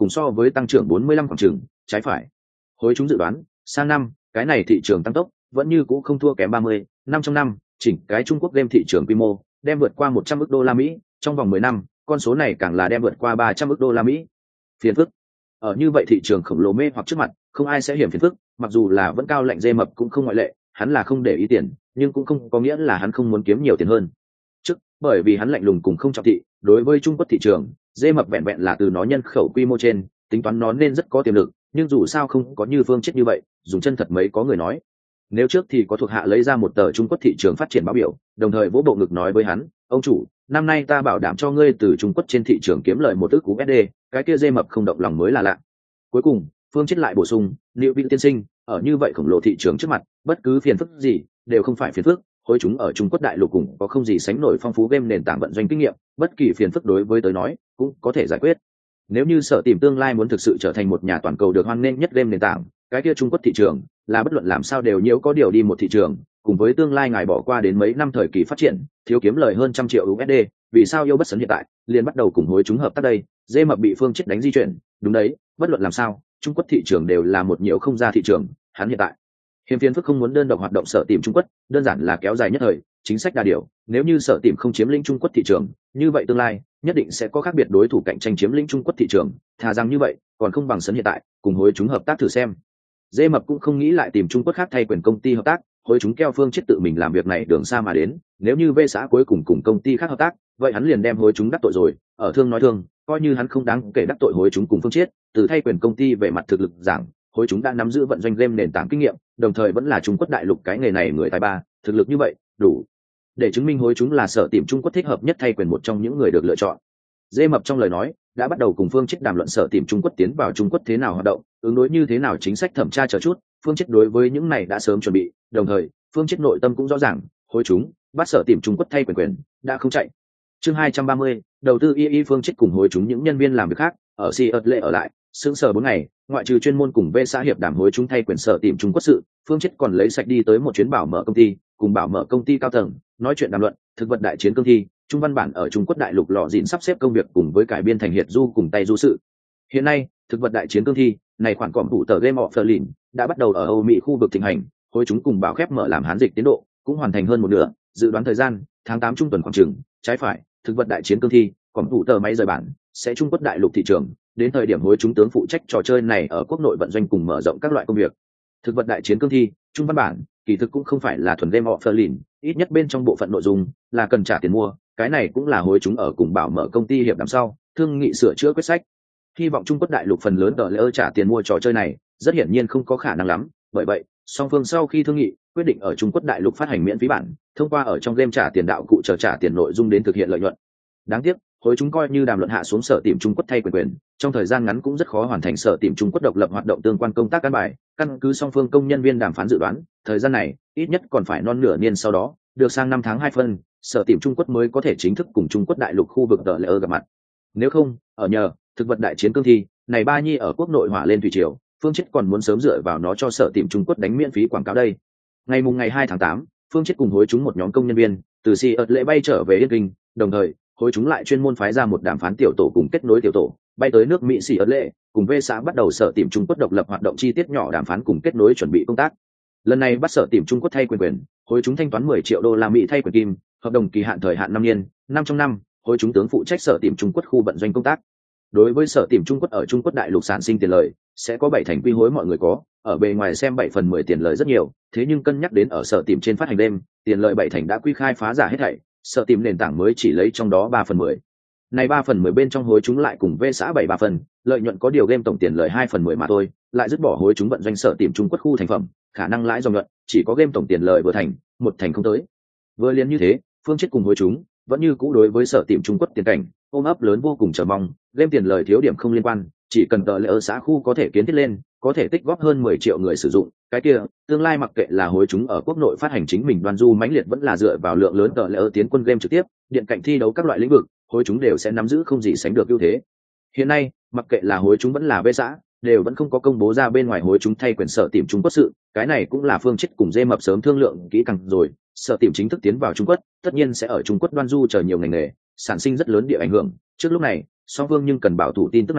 Speaker 1: cùng so với tăng trưởng 45 khoảng chừng, trái phải. Hối chúng dự đoán, sang năm, cái này thị trường tăng tốc vẫn như cũ không thua kém 30, năm trong năm, chỉnh cái Trung Quốc game thị trường quy mô đem vượt qua 100 ức đô la Mỹ, trong vòng 10 năm, con số này càng là đem vượt qua 300 ức đô la Mỹ. Phiền phức. Ở như vậy thị trường khổng lồ mê hoặc trước mặt, không ai sẽ hiểm phiền phức, mặc dù là vẫn cao lạnh dê mập cũng không ngoại lệ, hắn là không để ý tiền, nhưng cũng không có nghĩa là hắn không muốn kiếm nhiều tiền hơn. Trước, bởi vì hắn lạnh lùng cùng không trọng thị, đối với Trung Quốc thị trường, dê mập vẹn vẹn là từ nó nhân khẩu quy mô trên, tính toán nó nên rất có tiềm lực, nhưng dù sao không có như Phương chết như vậy, dùng chân thật mấy có người nói. Nếu trước thì có thuộc hạ lấy ra một tờ Trung Quốc thị trường phát triển báo biểu, đồng thời vỗ bộ ngực nói với hắn, ông chủ, năm nay ta bảo đảm cho ngươi từ Trung Quốc trên thị trường kiếm lời một ức USD, cái kia dê mập không động lòng mới là lạ. Cuối cùng, Phương chết lại bổ sung, liệu vị tiên sinh, ở như vậy khổng lồ thị trường trước mặt, bất cứ phiền phức gì đều không phải phiền phức, hối chúng ở Trung Quốc đại lục cũng có không gì sánh nổi phong phú game nền tảng vận doanh kinh nghiệm, bất kỳ phiền phức đối với tới nói cũng có thể giải quyết. Nếu như Sở Tìm tương lai muốn thực sự trở thành một nhà toàn cầu được hoan nghênh nhất game nền tảng, cái kia Trung Quốc thị trường là bất luận làm sao đều nhiễu có điều đi một thị trường, cùng với tương lai ngài bỏ qua đến mấy năm thời kỳ phát triển, thiếu kiếm lời hơn 100 triệu USD, vì sao yêu bất sấn hiện tại liền bắt đầu cùng hối chúng hợp tác đây? Dê mập bị Phương chết đánh di chuyển, đúng đấy, bất luận làm sao, Trung Quốc thị trường đều là một nhiễu không ra thị trường, hắn hiện tại hiếm phiền phức không muốn đơn độc hoạt động Sở Tìm Trung Quốc, đơn giản là kéo dài nhất thời, chính sách đa điều, nếu như Sở Tìm không chiếm lĩnh Trung Quốc thị trường, như vậy tương lai nhất định sẽ có khác biệt đối thủ cạnh tranh chiếm lĩnh Trung Quốc thị trường, thà rằng như vậy, còn không bằng sấn hiện tại, cùng hối chúng hợp tác thử xem. Dê mập cũng không nghĩ lại tìm Trung Quốc khác thay quyền công ty hợp tác, hối chúng keo Phương chết tự mình làm việc này đường xa mà đến, nếu như Vê xã cuối cùng cùng công ty khác hợp tác, vậy hắn liền đem hối chúng đắc tội rồi, ở thương nói thương, coi như hắn không đáng kể đắc tội hối chúng cùng Phương chết, từ thay quyền công ty về mặt thực lực giảng, hối chúng đã nắm giữ vận doanh game nền tảng kinh nghiệm, đồng thời vẫn là Trung Quốc đại lục cái nghề này người tài ba, thực lực như vậy, đủ để chứng minh hối chúng là Sở Tìm Trung Quốc thích hợp nhất thay quyền một trong những người được lựa chọn. Dê mập trong lời nói đã bắt đầu cùng Phương chết đàm luận Sở Tìm Trung Quốc tiến vào Trung Quốc thế nào hoạt động, ứng đối như thế nào chính sách thẩm tra chờ chút, Phương chết đối với những này đã sớm chuẩn bị, đồng thời Phương chết nội tâm cũng rõ ràng, hối chúng bắt Sở Tìm Trung Quốc thay quyền đã không chạy. Chương 230, đầu tư y Phương chết cùng hối chúng những nhân viên làm việc khác ở Siêu lệ ở lại sững sờ 4 ngày, ngoại trừ chuyên môn cùng Vê xã hiệp đàm hối chúng thay quyền Sở Tìm Trung Quốc sự, Phương chết còn lấy sạch đi tới một chuyến bảo mở công ty, cùng bảo mở công ty cao tầng nói chuyện đàm luận thực vật đại chiến cương thi, trung văn bản ở Trung Quốc đại lục lọ dịn sắp xếp công việc cùng với cải biên thành hiệt du cùng tay du sự. Hiện nay, thực vật đại chiến cương thi này khoản cọm thủ tờ game of Berlin đã bắt đầu ở Âu Mỹ khu vực thịnh hành, hối chúng cùng bảo khép mở làm hán dịch tiến độ cũng hoàn thành hơn một nửa, dự đoán thời gian tháng 8 trung tuần khoảng chừng, trái phải, thực vật đại chiến cương thi, cọm thủ tờ máy rời bản sẽ Trung Quốc đại lục thị trường, đến thời điểm hối chúng tướng phụ trách trò chơi này ở quốc nội vận doanh cùng mở rộng các loại công việc. Thực vật đại chiến cương thi, trung văn bản, kỳ thực cũng không phải là thuần game of Berlin, ít nhất bên trong bộ phận nội dung là cần trả tiền mua, cái này cũng là hối chúng ở cùng bảo mở công ty hiệp đàm sau thương nghị sửa chữa quyết sách. Hy vọng Trung Quốc đại lục phần lớn tờ lỡ trả tiền mua trò chơi này rất hiển nhiên không có khả năng lắm, bởi vậy song phương sau khi thương nghị quyết định ở Trung Quốc đại lục phát hành miễn phí bản, thông qua ở trong game trả tiền đạo cụ chờ trả tiền nội dung đến thực hiện lợi nhuận. Đáng tiếc hối chúng coi như đàm luận hạ xuống Sở Tìm Trung Quốc thay quyền, trong thời gian ngắn cũng rất khó hoàn thành Sở Tìm Trung Quốc độc lập hoạt động tương quan công tác căn bài, căn cứ song phương công nhân viên đàm phán dự đoán, thời gian này ít nhất còn phải non nửa niên sau đó, được sang năm tháng 2 phân, Sở Tìm Trung Quốc mới có thể chính thức cùng Trung Quốc đại lục khu vực tờ lỡ gặp mặt. Nếu không, ở nhờ thực vật đại chiến cương thi này ba nhi ở quốc nội hỏa lên thủy triều, Phương chết còn muốn sớm dựa vào nó cho Sở Tìm Trung Quốc đánh miễn phí quảng cáo đây. Ngày 2 tháng 8, Phương chết cùng hối chúng một nhóm công nhân viên từ Siêu lệ bay trở về Yên Kinh, đồng thời hối chúng lại chuyên môn phái ra một đàm phán tiểu tổ cùng kết nối tiểu tổ bay tới nước Mỹ Siêu lệ, cùng Vê xã bắt đầu Sở Tìm Trung Quốc độc lập hoạt động chi tiết nhỏ đàm phán cùng kết nối chuẩn bị công tác. Lần này bắt Sở Tìm Trung Quốc thay quyền, hối chúng thanh toán 10 triệu đô la Mỹ thay quyền kim, hợp đồng kỳ hạn thời hạn 5 niên, 5 trong năm, hối chúng tướng phụ trách Sở Tìm Trung Quốc khu vận doanh công tác. Đối với Sở Tìm Trung Quốc ở Trung Quốc đại lục sản sinh tiền lời, sẽ có 7 thành quy hối mọi người có, ở bề ngoài xem 7 phần 10 tiền lời rất nhiều, thế nhưng cân nhắc đến ở Sở Tìm trên phát hành đêm, tiền lợi 7 thành đã quy khai phá giả hết thảy, Sở Tìm nền tảng mới chỉ lấy trong đó 3 phần 10. Này 3 phần 10 bên trong hối chúng lại cùng Vê xã 7/3 phần, lợi nhuận có điều game tổng tiền lời 2 phần 10 mà thôi, lại dứt bỏ hối chúng vận doanh Sở Tìm Trung Quốc khu thành phẩm, khả năng lãi dòng nhuận chỉ có game tổng tiền lời vừa thành, 1 thành không tới. Vừa liền như thế, Phương chết cùng hối chúng vẫn như cũ đối với Sở Tìm Trung Quốc tiền cảnh ôm ấp lớn vô cùng chờ mong, game tiền lời thiếu điểm không liên quan, chỉ cần tờ lỡ xã khu có thể kiến thiết lên, có thể tích góp hơn 10 triệu người sử dụng, cái kia tương lai mặc kệ là hối chúng ở quốc nội phát hành chính mình đoan du mãnh liệt vẫn là dựa vào lượng lớn tờ lỡ tiến quân game trực tiếp, điện cạnh thi đấu các loại lĩnh vực, hối chúng đều sẽ nắm giữ không gì sánh được ưu thế. Hiện nay mặc kệ là hối chúng vẫn là Vê xã đều vẫn không có công bố ra bên ngoài hối chúng thay quyền Sở Tìm Trung Quốc sự, cái này cũng là Phương chết cùng Dê mập sớm thương lượng kỹ càng rồi, Sở Tìm chính thức tiến vào Trung Quốc tất nhiên sẽ ở Trung Quốc đoan du chờ nhiều ngành nghề, sản sinh rất lớn địa ảnh hưởng, trước lúc này song phương nhưng cần bảo thủ tin tức này,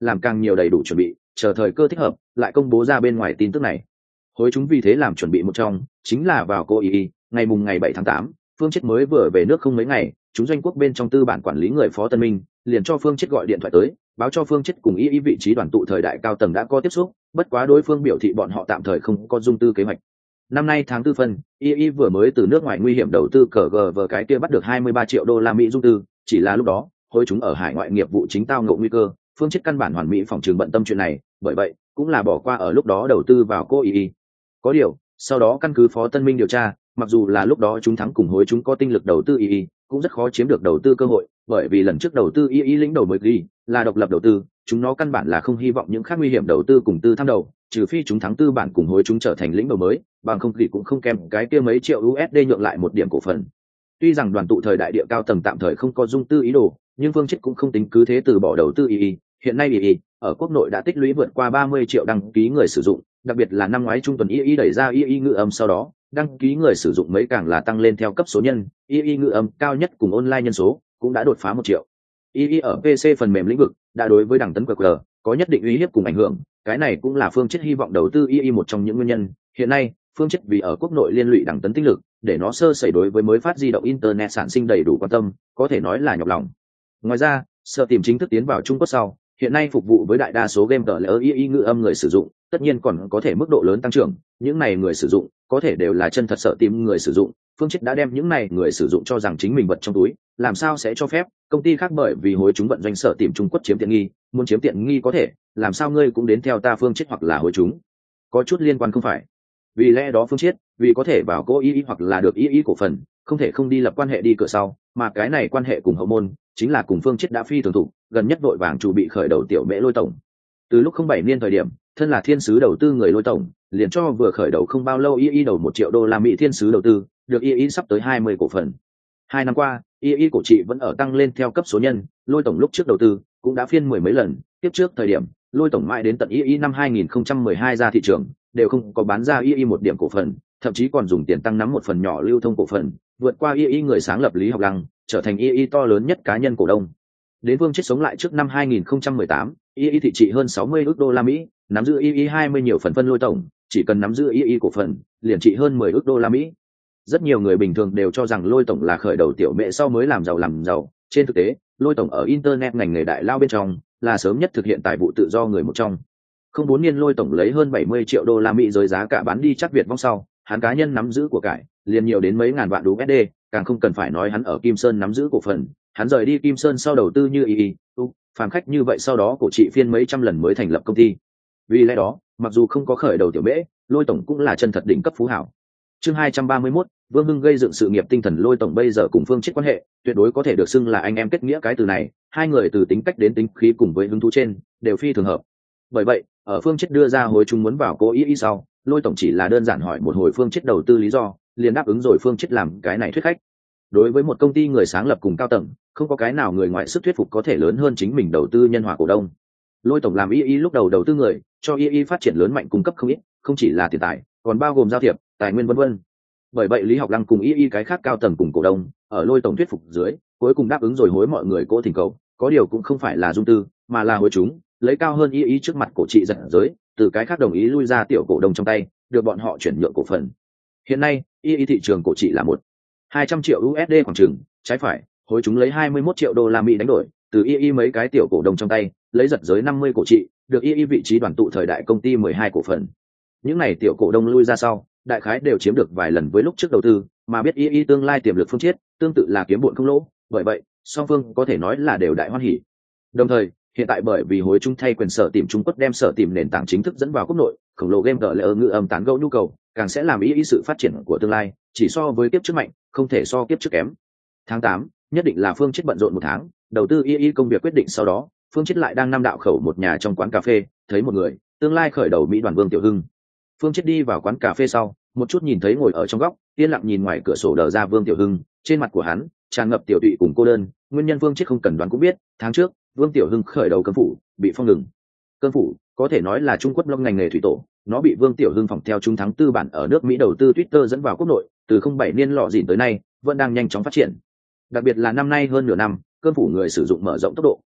Speaker 1: làm càng nhiều đầy đủ chuẩn bị, chờ thời cơ thích hợp lại công bố ra bên ngoài tin tức này. Hối chúng vì thế làm chuẩn bị một trong chính là vào cô y ngày 7 tháng 8, Phương Chết mới vừa về nước không mấy ngày, chúng doanh quốc bên trong tư bản quản lý người Phó Tân Minh liền cho Phương Chết gọi điện thoại tới, báo cho Phương Chết cùng y vị trí đoàn tụ thời đại cao tầng đã có tiếp xúc, bất quá đối phương biểu thị bọn họ tạm thời không có dung tư kế hoạch. Năm nay tháng 4 phân, y vừa mới từ nước ngoài nguy hiểm đầu tư cờ gờ vờ cái kia bắt được 23 triệu đô la Mỹ dung tư, chỉ là lúc đó hối chúng ở hải ngoại nghiệp vụ chính tao ngộ nguy cơ, Phương Chết căn bản hoàn mỹ phòng trường bận tâm chuyện này, bởi vậy cũng là bỏ qua ở lúc đó đầu tư vào cô y. Có điều sau đó căn cứ Phó Tân Minh điều tra, mặc dù là lúc đó chúng thắng cùng hối chúng có tinh lực đầu tư y cũng rất khó chiếm được đầu tư cơ hội, bởi vì lần trước đầu tư y lĩnh đầu mới ghi là độc lập đầu tư, chúng nó căn bản là không hy vọng những khác nguy hiểm đầu tư cùng tư tham đầu, trừ phi chúng thắng tư bản cùng hối chúng trở thành lĩnh đầu mới, bằng không thì cũng không kèm cái kia mấy triệu USD nhượng lại một điểm cổ phần. Tuy rằng đoàn tụ thời đại địa cao tầng tạm thời không có dung tư ý đồ, nhưng Phương Chết cũng không tính cứ thế từ bỏ đầu tư y. Hiện nay y ở quốc nội đã tích lũy vượt qua 30 triệu đăng ký người sử dụng, đặc biệt là năm ngoái trung tuần y đẩy ra y ngữ âm sau đó, đăng ký người sử dụng mấy càng là tăng lên theo cấp số nhân, y ngữ âm cao nhất cùng online nhân số cũng đã đột phá 1 triệu. Y ở PC phần mềm lĩnh vực đã đối với đẳng tấn QR có nhất định uy hiếp cùng ảnh hưởng, cái này cũng là Phương Chết hy vọng đầu tư y một trong những nguyên nhân. Hiện nay Phương Chết vì ở quốc nội liên lụy đẳng tấn tinh lực, để nó sơ sẩy đối với mới phát di động internet sản sinh đầy đủ quan tâm, có thể nói là nhọc lòng. Ngoài ra, Sở tìm chính thức tiến vào Trung Quốc sau, hiện nay phục vụ với đại đa số game tờ y ngữ âm người sử dụng, tất nhiên còn có thể mức độ lớn tăng trưởng, những này người sử dụng có thể đều là chân thật Sở tìm người sử dụng. Phương Chết đã đem những này người sử dụng cho rằng chính mình vật trong túi, làm sao sẽ cho phép công ty khác bởi vì hối chúng vận doanh Sở tìm Trung Quốc chiếm tiện nghi, muốn chiếm tiện nghi có thể, làm sao ngươi cũng đến theo ta Phương Chết hoặc là hối chúng, có chút liên quan không phải? Vì lẽ đó Phương Chết vì có thể vào cố y hoặc là được y cổ phần, không thể không đi lập quan hệ đi cửa sau, mà cái này quan hệ cùng hậu môn chính là cùng Phương Chết đã phi thường thủ, gần nhất vội vàng chuẩn bị khởi đầu tiểu mễ Lôi tổng. Từ lúc 07 niên thời điểm, thân là thiên sứ đầu tư người Lôi tổng, liền cho vừa khởi đầu không bao lâu y đầu 1 triệu đô la Mỹ thiên sứ đầu tư, được y sắp tới 20 cổ phần. 2 năm qua, y cổ trị vẫn ở tăng lên theo cấp số nhân, Lôi tổng lúc trước đầu tư cũng đã phiên 10 mấy lần, tiếp trước thời điểm, Lôi tổng mãi đến tận y năm 2012 ra thị trường, đều không có bán ra y một điểm cổ phần, thậm chí còn dùng tiền tăng nắm một phần nhỏ lưu thông cổ phần, vượt qua y người sáng lập Lý Học Lăng, trở thành y to lớn nhất cá nhân cổ đông. Đến Phương Chết sống lại trước năm 2018, y thị trị hơn 60 ức đô la Mỹ, nắm giữ y 20 nhiều phần phân Lôi tổng, chỉ cần nắm giữ y cổ phần, liền trị hơn 10 ức đô la Mỹ. Rất nhiều người bình thường đều cho rằng Lôi tổng là khởi đầu tiểu mẹ sau mới làm giàu, trên thực tế, Lôi tổng ở internet ngành nghề đại lao bên trong, là sớm nhất thực hiện tài vụ tự do người một trong. Không 4 niên Lôi tổng lấy hơn 70 triệu đô la Mỹ rồi giá cả bán đi chắc Việt vong sau, hắn cá nhân nắm giữ của cải liền nhiều đến mấy ngàn vạn USD, càng không cần phải nói hắn ở Kim Sơn nắm giữ cổ phần, hắn rời đi Kim Sơn sau đầu tư như phàm khách như vậy sau đó cổ trị phiên mấy trăm lần mới thành lập công ty. Vì lẽ đó, mặc dù không có khởi đầu tiểu mễ, Lôi tổng cũng là chân thật đỉnh cấp phú hảo. Chương 231, Vương Hưng gây dựng sự nghiệp tinh thần. Lôi tổng bây giờ cùng Phương Chết quan hệ, tuyệt đối có thể được xưng là anh em kết nghĩa, cái từ này, hai người từ tính cách đến tính khí cùng với hứng thú trên, đều phi thường hợp. Bởi vậy, ở Phương Chết đưa ra hối chúng muốn vào cố ý sau, Lôi tổng chỉ là đơn giản hỏi một hồi Phương Chết đầu tư lý do, liền đáp ứng rồi Phương Chết làm cái này thuyết khách. Đối với một công ty người sáng lập cùng cao tầng, không có cái nào người ngoại sức thuyết phục có thể lớn hơn chính mình đầu tư nhân hòa cổ đông. Lôi tổng làm lúc đầu đầu tư người, cho phát triển lớn mạnh cung cấp không ít, không chỉ là tiền tài, còn bao gồm giao thiệp, tài nguyên vân vân. Bởi vậy Lý Học Lăng cùng cái khác cao tầng cùng cổ đông, ở Lôi tổng thuyết phục dưới, cuối cùng đáp ứng rồi hối mọi người cố thỉnh cầu, có điều cũng không phải là dung tư, mà là hối chúng, lấy cao hơn trước mặt cổ trị giật giới, từ cái khác đồng ý lui ra tiểu cổ đông trong tay, được bọn họ chuyển nhượng cổ phần. Hiện nay, thị trường cổ trị là 200 triệu USD khoảng chừng, trái phải, hối chúng lấy 21 triệu đô la Mỹ đánh đổi, từ mấy cái tiểu cổ đông trong tay, lấy giật giới 50 cổ trị, được vị trí đoàn tụ thời đại công ty 12 cổ phần. Những này tiểu cổ đông lui ra sau, đại khái đều chiếm được vài lần với lúc trước đầu tư, mà biết tương lai tiềm lực Phương Chết, tương tự là kiếm bộn không lỗ, bởi vậy, song phương có thể nói là đều đại hoan hỉ. Đồng thời, hiện tại bởi vì hối chúng thay quyền Sở tìm Trung Quốc đem Sở tìm nền tảng chính thức dẫn vào quốc nội, khổng lồ game ngữ âm tán gẫu nhu cầu, càng sẽ làm sự phát triển của tương lai, chỉ so với kiếp trước mạnh, không thể so kiếp trước kém. Tháng 8, nhất định là Phương Chết bận rộn 1 tháng, đầu tư công việc quyết định sau đó, Phương Chết lại đang Nam Đạo khẩu một nhà trong quán cà phê, thấy một người, tương lai khởi đầu Mỹ đoàn Vương Tiểu Hưng. Phương Chết đi vào quán cà phê sau, một chút nhìn thấy ngồi ở trong góc, yên lặng nhìn ngoài cửa sổ đờ ra Vương Tiểu Hưng, trên mặt của hắn tràn ngập tiểu tụy cùng cô đơn, nguyên nhân Phương Chết không cần đoán cũng biết, tháng trước, Vương Tiểu Hưng khởi đầu Cơn Phủ, bị phong ngừng. Cơn Phủ có thể nói là Trung Quốc long ngành nghề thủy tổ, nó bị Vương Tiểu Hưng phòng theo Trung thắng tư bản ở nước Mỹ đầu tư Twitter dẫn vào quốc nội, từ 07 niên lọ dỉn tới nay, vẫn đang nhanh chóng phát triển. Đặc biệt là năm nay hơn nửa năm, Cơn Phủ người sử dụng mở rộng tốc độ,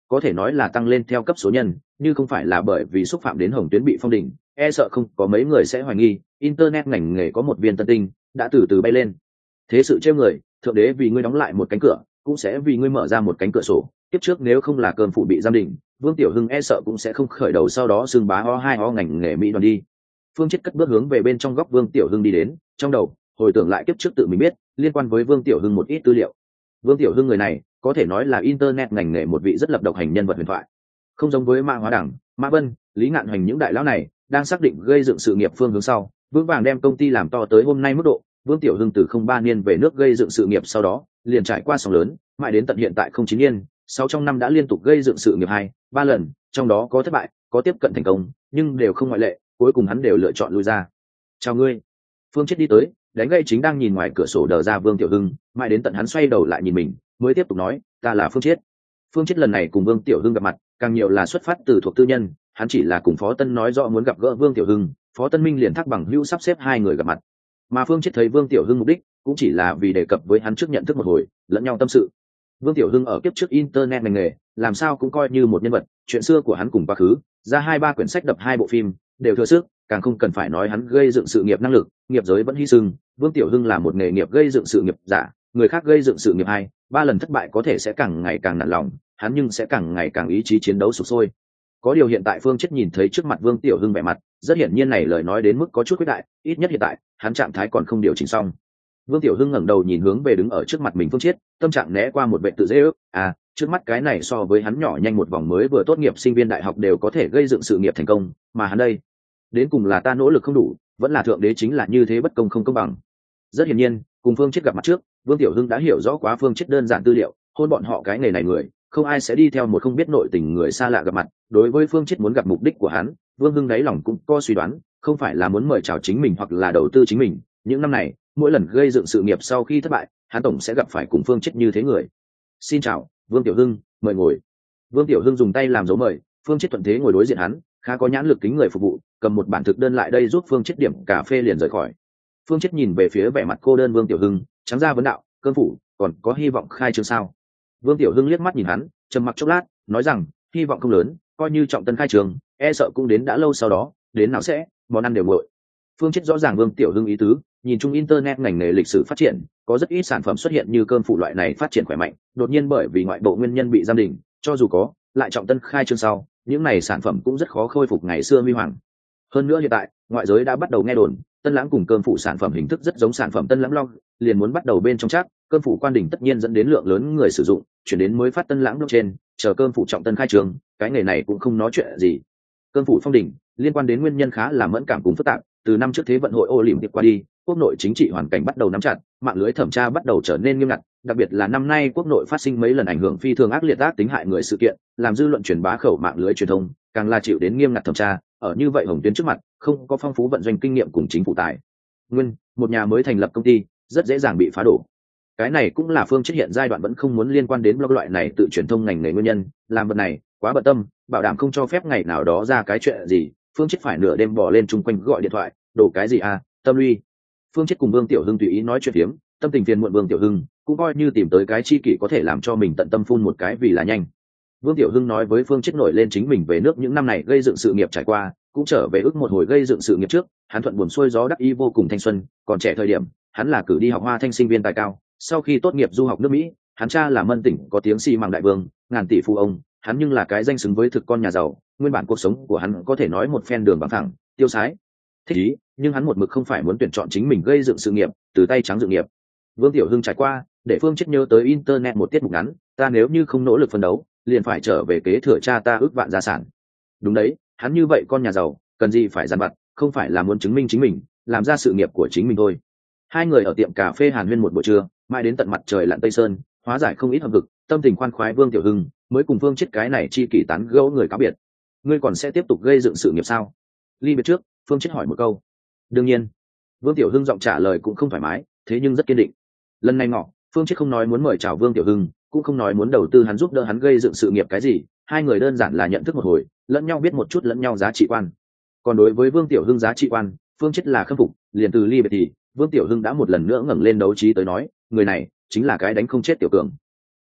Speaker 1: có thể nói là tăng lên theo cấp số nhân, như không phải là bởi vì xúc phạm đến Hồng Tuyến bị phong đỉnh, e sợ không có mấy người sẽ hoài nghi internet ngành nghề có một viên tân tinh đã từ từ bay lên. Thế sự trêu người, thượng đế vì ngươi đóng lại một cánh cửa, cũng sẽ vì ngươi mở ra một cánh cửa sổ. Tiếp trước nếu không là cơn phụ bị giam định, Vương Tiểu Hưng e sợ cũng sẽ không khởi đầu sau đó xưng bá ho ngành nghề mỹ đoàn đi. Phương Chết cất bước hướng về bên trong góc Vương Tiểu Hưng đi đến, trong đầu hồi tưởng lại kiếp trước tự mình biết liên quan với Vương Tiểu Hưng một ít tư liệu. Vương Tiểu Hưng người này có thể nói là internet ngành nghề một vị rất lập độc hành nhân vật huyền thoại, không giống với Mã Hóa Đẳng, Mã Vân, Lý Ngạn Hoành những đại lão này đang xác định gây dựng sự nghiệp phương hướng sau, vững vàng đem công ty làm to tới hôm nay mức độ. Vương Tiểu Hưng từ 03 niên về nước gây dựng sự nghiệp, sau đó liền trải qua sóng lớn, mãi đến tận hiện tại 09 niên, 6 trong năm đã liên tục gây dựng sự nghiệp 2-3 lần, trong đó có thất bại, có tiếp cận thành công, nhưng đều không ngoại lệ, cuối cùng hắn đều lựa chọn lui ra. Chào ngươi. Phương Chết đi tới, đánh gây chính đang nhìn ngoài cửa sổ đờ ra Vương Tiểu Hưng, mãi đến tận hắn xoay đầu lại nhìn mình, mới tiếp tục nói, ta là Phương Chết. Phương Chết lần này cùng Vương Tiểu Hưng gặp mặt, càng nhiều là xuất phát từ thuộc tư nhân, hắn chỉ là cùng Phó Tân nói rõ muốn gặp gỡ Vương Tiểu Hưng, Phó Tân Minh liền thắc bằng hữu sắp xếp hai người gặp mặt. Mà Phương Chết thấy Vương Tiểu Hưng mục đích cũng chỉ là vì đề cập với hắn trước nhận thức một hồi, lẫn nhau tâm sự. Vương Tiểu Hưng ở kiếp trước internet ngành nghề, làm sao cũng coi như một nhân vật, chuyện xưa của hắn cùng quá khứ, ra 2-3 quyển sách, đập 2 bộ phim, đều thừa sức, càng không cần phải nói hắn gây dựng sự nghiệp năng lực, nghiệp giới vẫn hy sinh. Vương Tiểu Hưng là một nghề nghiệp gây dựng sự nghiệp giả, người khác gây dựng sự nghiệp 2-3 lần thất bại có thể sẽ càng ngày càng nản lòng, hắn nhưng sẽ càng ngày càng ý chí chiến đấu sục sôi. Có điều hiện tại Phương Chết nhìn thấy trước mặt Vương Tiểu Hưng vẻ mặt, rất hiển nhiên này lời nói đến mức có chút quyết đại, ít nhất hiện tại, hắn trạng thái còn không điều chỉnh xong. Vương Tiểu Hưng ngẩng đầu nhìn hướng về đứng ở trước mặt mình Phương Chết, tâm trạng né qua một vẻ tự dễ ước, trước mắt cái này so với hắn nhỏ nhanh một vòng mới vừa tốt nghiệp sinh viên đại học đều có thể gây dựng sự nghiệp thành công, mà hắn đây, đến cùng là ta nỗ lực không đủ, vẫn là thượng đế chính là như thế bất công không công bằng. Rất hiển nhiên, cùng Phương Chết gặp mặt trước, Vương Tiểu Hưng đã hiểu rõ quá Phương Chết đơn giản tư liệu, hôn bọn họ cái nghề này người, không ai sẽ đi theo một không biết nội tình người xa lạ gặp mặt. Đối với Phương Chết muốn gặp mục đích của hắn, Vương Hưng đáy lòng cũng có suy đoán, không phải là muốn mời chào chính mình hoặc là đầu tư chính mình. Những năm này, mỗi lần gây dựng sự nghiệp sau khi thất bại, hắn tổng sẽ gặp phải cùng Phương Chết như thế người. Xin chào, Vương Tiểu Hưng, mời ngồi. Vương Tiểu Hưng dùng tay làm dấu mời, Phương Chết thuận thế ngồi đối diện hắn, khá có nhãn lực kính người phục vụ, cầm một bản thực đơn lại đây giúp Phương Chết điểm cà phê liền rời khỏi. Phương Chết nhìn về phía vẻ mặt cô đơn Vương Tiểu Hưng, trắng ra vấn đạo, cơn phủ còn có hy vọng khai trương sao? Vương Tiểu Hưng liếc mắt nhìn hắn, trầm mặc chốc lát, nói rằng, hy vọng không lớn, coi như trọng tân khai trường, e sợ cũng đến đã lâu sau đó, đến nào sẽ, món ăn đều nguội. Phương Chết rõ ràng Vương Tiểu Hưng ý tứ, nhìn chung internet ngành nghề lịch sử phát triển, có rất ít sản phẩm xuất hiện như cơm phụ loại này phát triển khỏe mạnh, đột nhiên bởi vì ngoại bộ nguyên nhân bị giam đình, cho dù có, lại trọng tân khai trương sau, những này sản phẩm cũng rất khó khôi phục ngày xưa huy hoàng. Hơn nữa hiện tại, ngoại giới đã bắt đầu nghe đồn, Tân Lãng cùng cơm phụ sản phẩm hình thức rất giống sản phẩm Tân Lãng Long, liền muốn bắt đầu bên trong chắc, cơm phụ quan đỉnh tất nhiên dẫn đến lượng lớn người sử dụng, chuyển đến mới phát Tân Lãng trên, chờ cơm phụ trọng tân khai trường, cái nghề này cũng không nói chuyện gì. Cơm phụ phong đỉnh, liên quan đến nguyên nhân khá là mẫn cảm cùng phức tạp, từ năm trước thế vận hội Olympic qua đi, quốc nội chính trị hoàn cảnh bắt đầu nắm chặt, mạng lưới thẩm tra bắt đầu trở nên nghiêm ngặt, đặc biệt là năm nay quốc nội phát sinh mấy lần ảnh hưởng phi thường ác liệt ác tính hại người sự kiện, làm dư luận truyền bá khẩu mạng lưới truyền thông, càng là chịu đến nghiêm ngặt thẩm tra. Ở như vậy Hồng Tuyến trước mặt, không có phong phú vận doanh kinh nghiệm cùng chính phủ tài nguyên, một nhà mới thành lập công ty rất dễ dàng bị phá đổ. Cái này cũng là Phương Chết hiện giai đoạn vẫn không muốn liên quan đến blog loại này tự truyền thông ngành nghề nguyên nhân, làm vật này quá bận tâm, bảo đảm không cho phép ngày nào đó ra cái chuyện gì, Phương Chết phải nửa đêm bỏ lên chung quanh gọi điện thoại, đổ cái gì tâm uy. Phương Chết cùng Vương Tiểu Hưng tùy ý nói chuyện phiếm, tâm tình phiền muộn Vương Tiểu Hưng cũng coi như tìm tới cái chi kỷ có thể làm cho mình tận tâm phun một cái vì là nhanh. Vương Tiểu Hưng nói với Phương Chết nổi lên chính mình về nước những năm này gây dựng sự nghiệp trải qua, cũng trở về ước một hồi gây dựng sự nghiệp trước, hắn thuận buồm xuôi gió đắc ý vô cùng thanh xuân, còn trẻ thời điểm, hắn là cử đi học Hoa Thanh sinh viên tài cao, sau khi tốt nghiệp du học nước Mỹ, hắn cha là Mân Tỉnh có tiếng xi măng đại vương, ngàn tỷ phú ông, hắn nhưng là cái danh xứng với thực con nhà giàu, nguyên bản cuộc sống của hắn có thể nói một phen đường bằng thẳng, tiêu sái, thích ý, nhưng hắn một mực không phải muốn tuyển chọn chính mình gây dựng sự nghiệp, từ tay trắng dự nghiệp. Vương Tiểu Hưng trải qua, để Phương Chết nhớ tới internet một tiết mục ngắn, ta nếu như không nỗ lực phấn đấu, liền phải trở về kế thừa cha ta ước vạn gia sản. Đúng đấy, hắn như vậy con nhà giàu, cần gì phải dằn vặt, không phải là muốn chứng minh chính mình, làm ra sự nghiệp của chính mình thôi. Hai người ở tiệm cà phê hàn huyên một buổi trưa, mãi đến tận mặt trời lặn tây sơn, hóa giải không ít hợp vực, tâm tình khoan khoái Vương Tiểu Hưng mới cùng Phương Chết cái này chi kỷ tán gẫu người cáo biệt. Ngươi còn sẽ tiếp tục gây dựng sự nghiệp sao? Ly biệt trước, Phương Chết hỏi một câu. Đương nhiên. Vương Tiểu Hưng giọng trả lời cũng không thoải mái, thế nhưng rất kiên định. Lần này ngọ, Phương Chết không nói muốn mời chào Vương Tiểu Hưng, cũng không nói muốn đầu tư hắn giúp đỡ hắn gây dựng sự nghiệp cái gì, hai người đơn giản là nhận thức một hồi, lẫn nhau biết một chút lẫn nhau giá trị quan. Còn đối với Vương Tiểu Hưng giá trị quan, Phương Chết là khâm phục, liền từ ly biệt thì Vương Tiểu Hưng đã một lần nữa ngẩng lên đấu trí tới nói, người này chính là cái đánh không chết tiểu cường.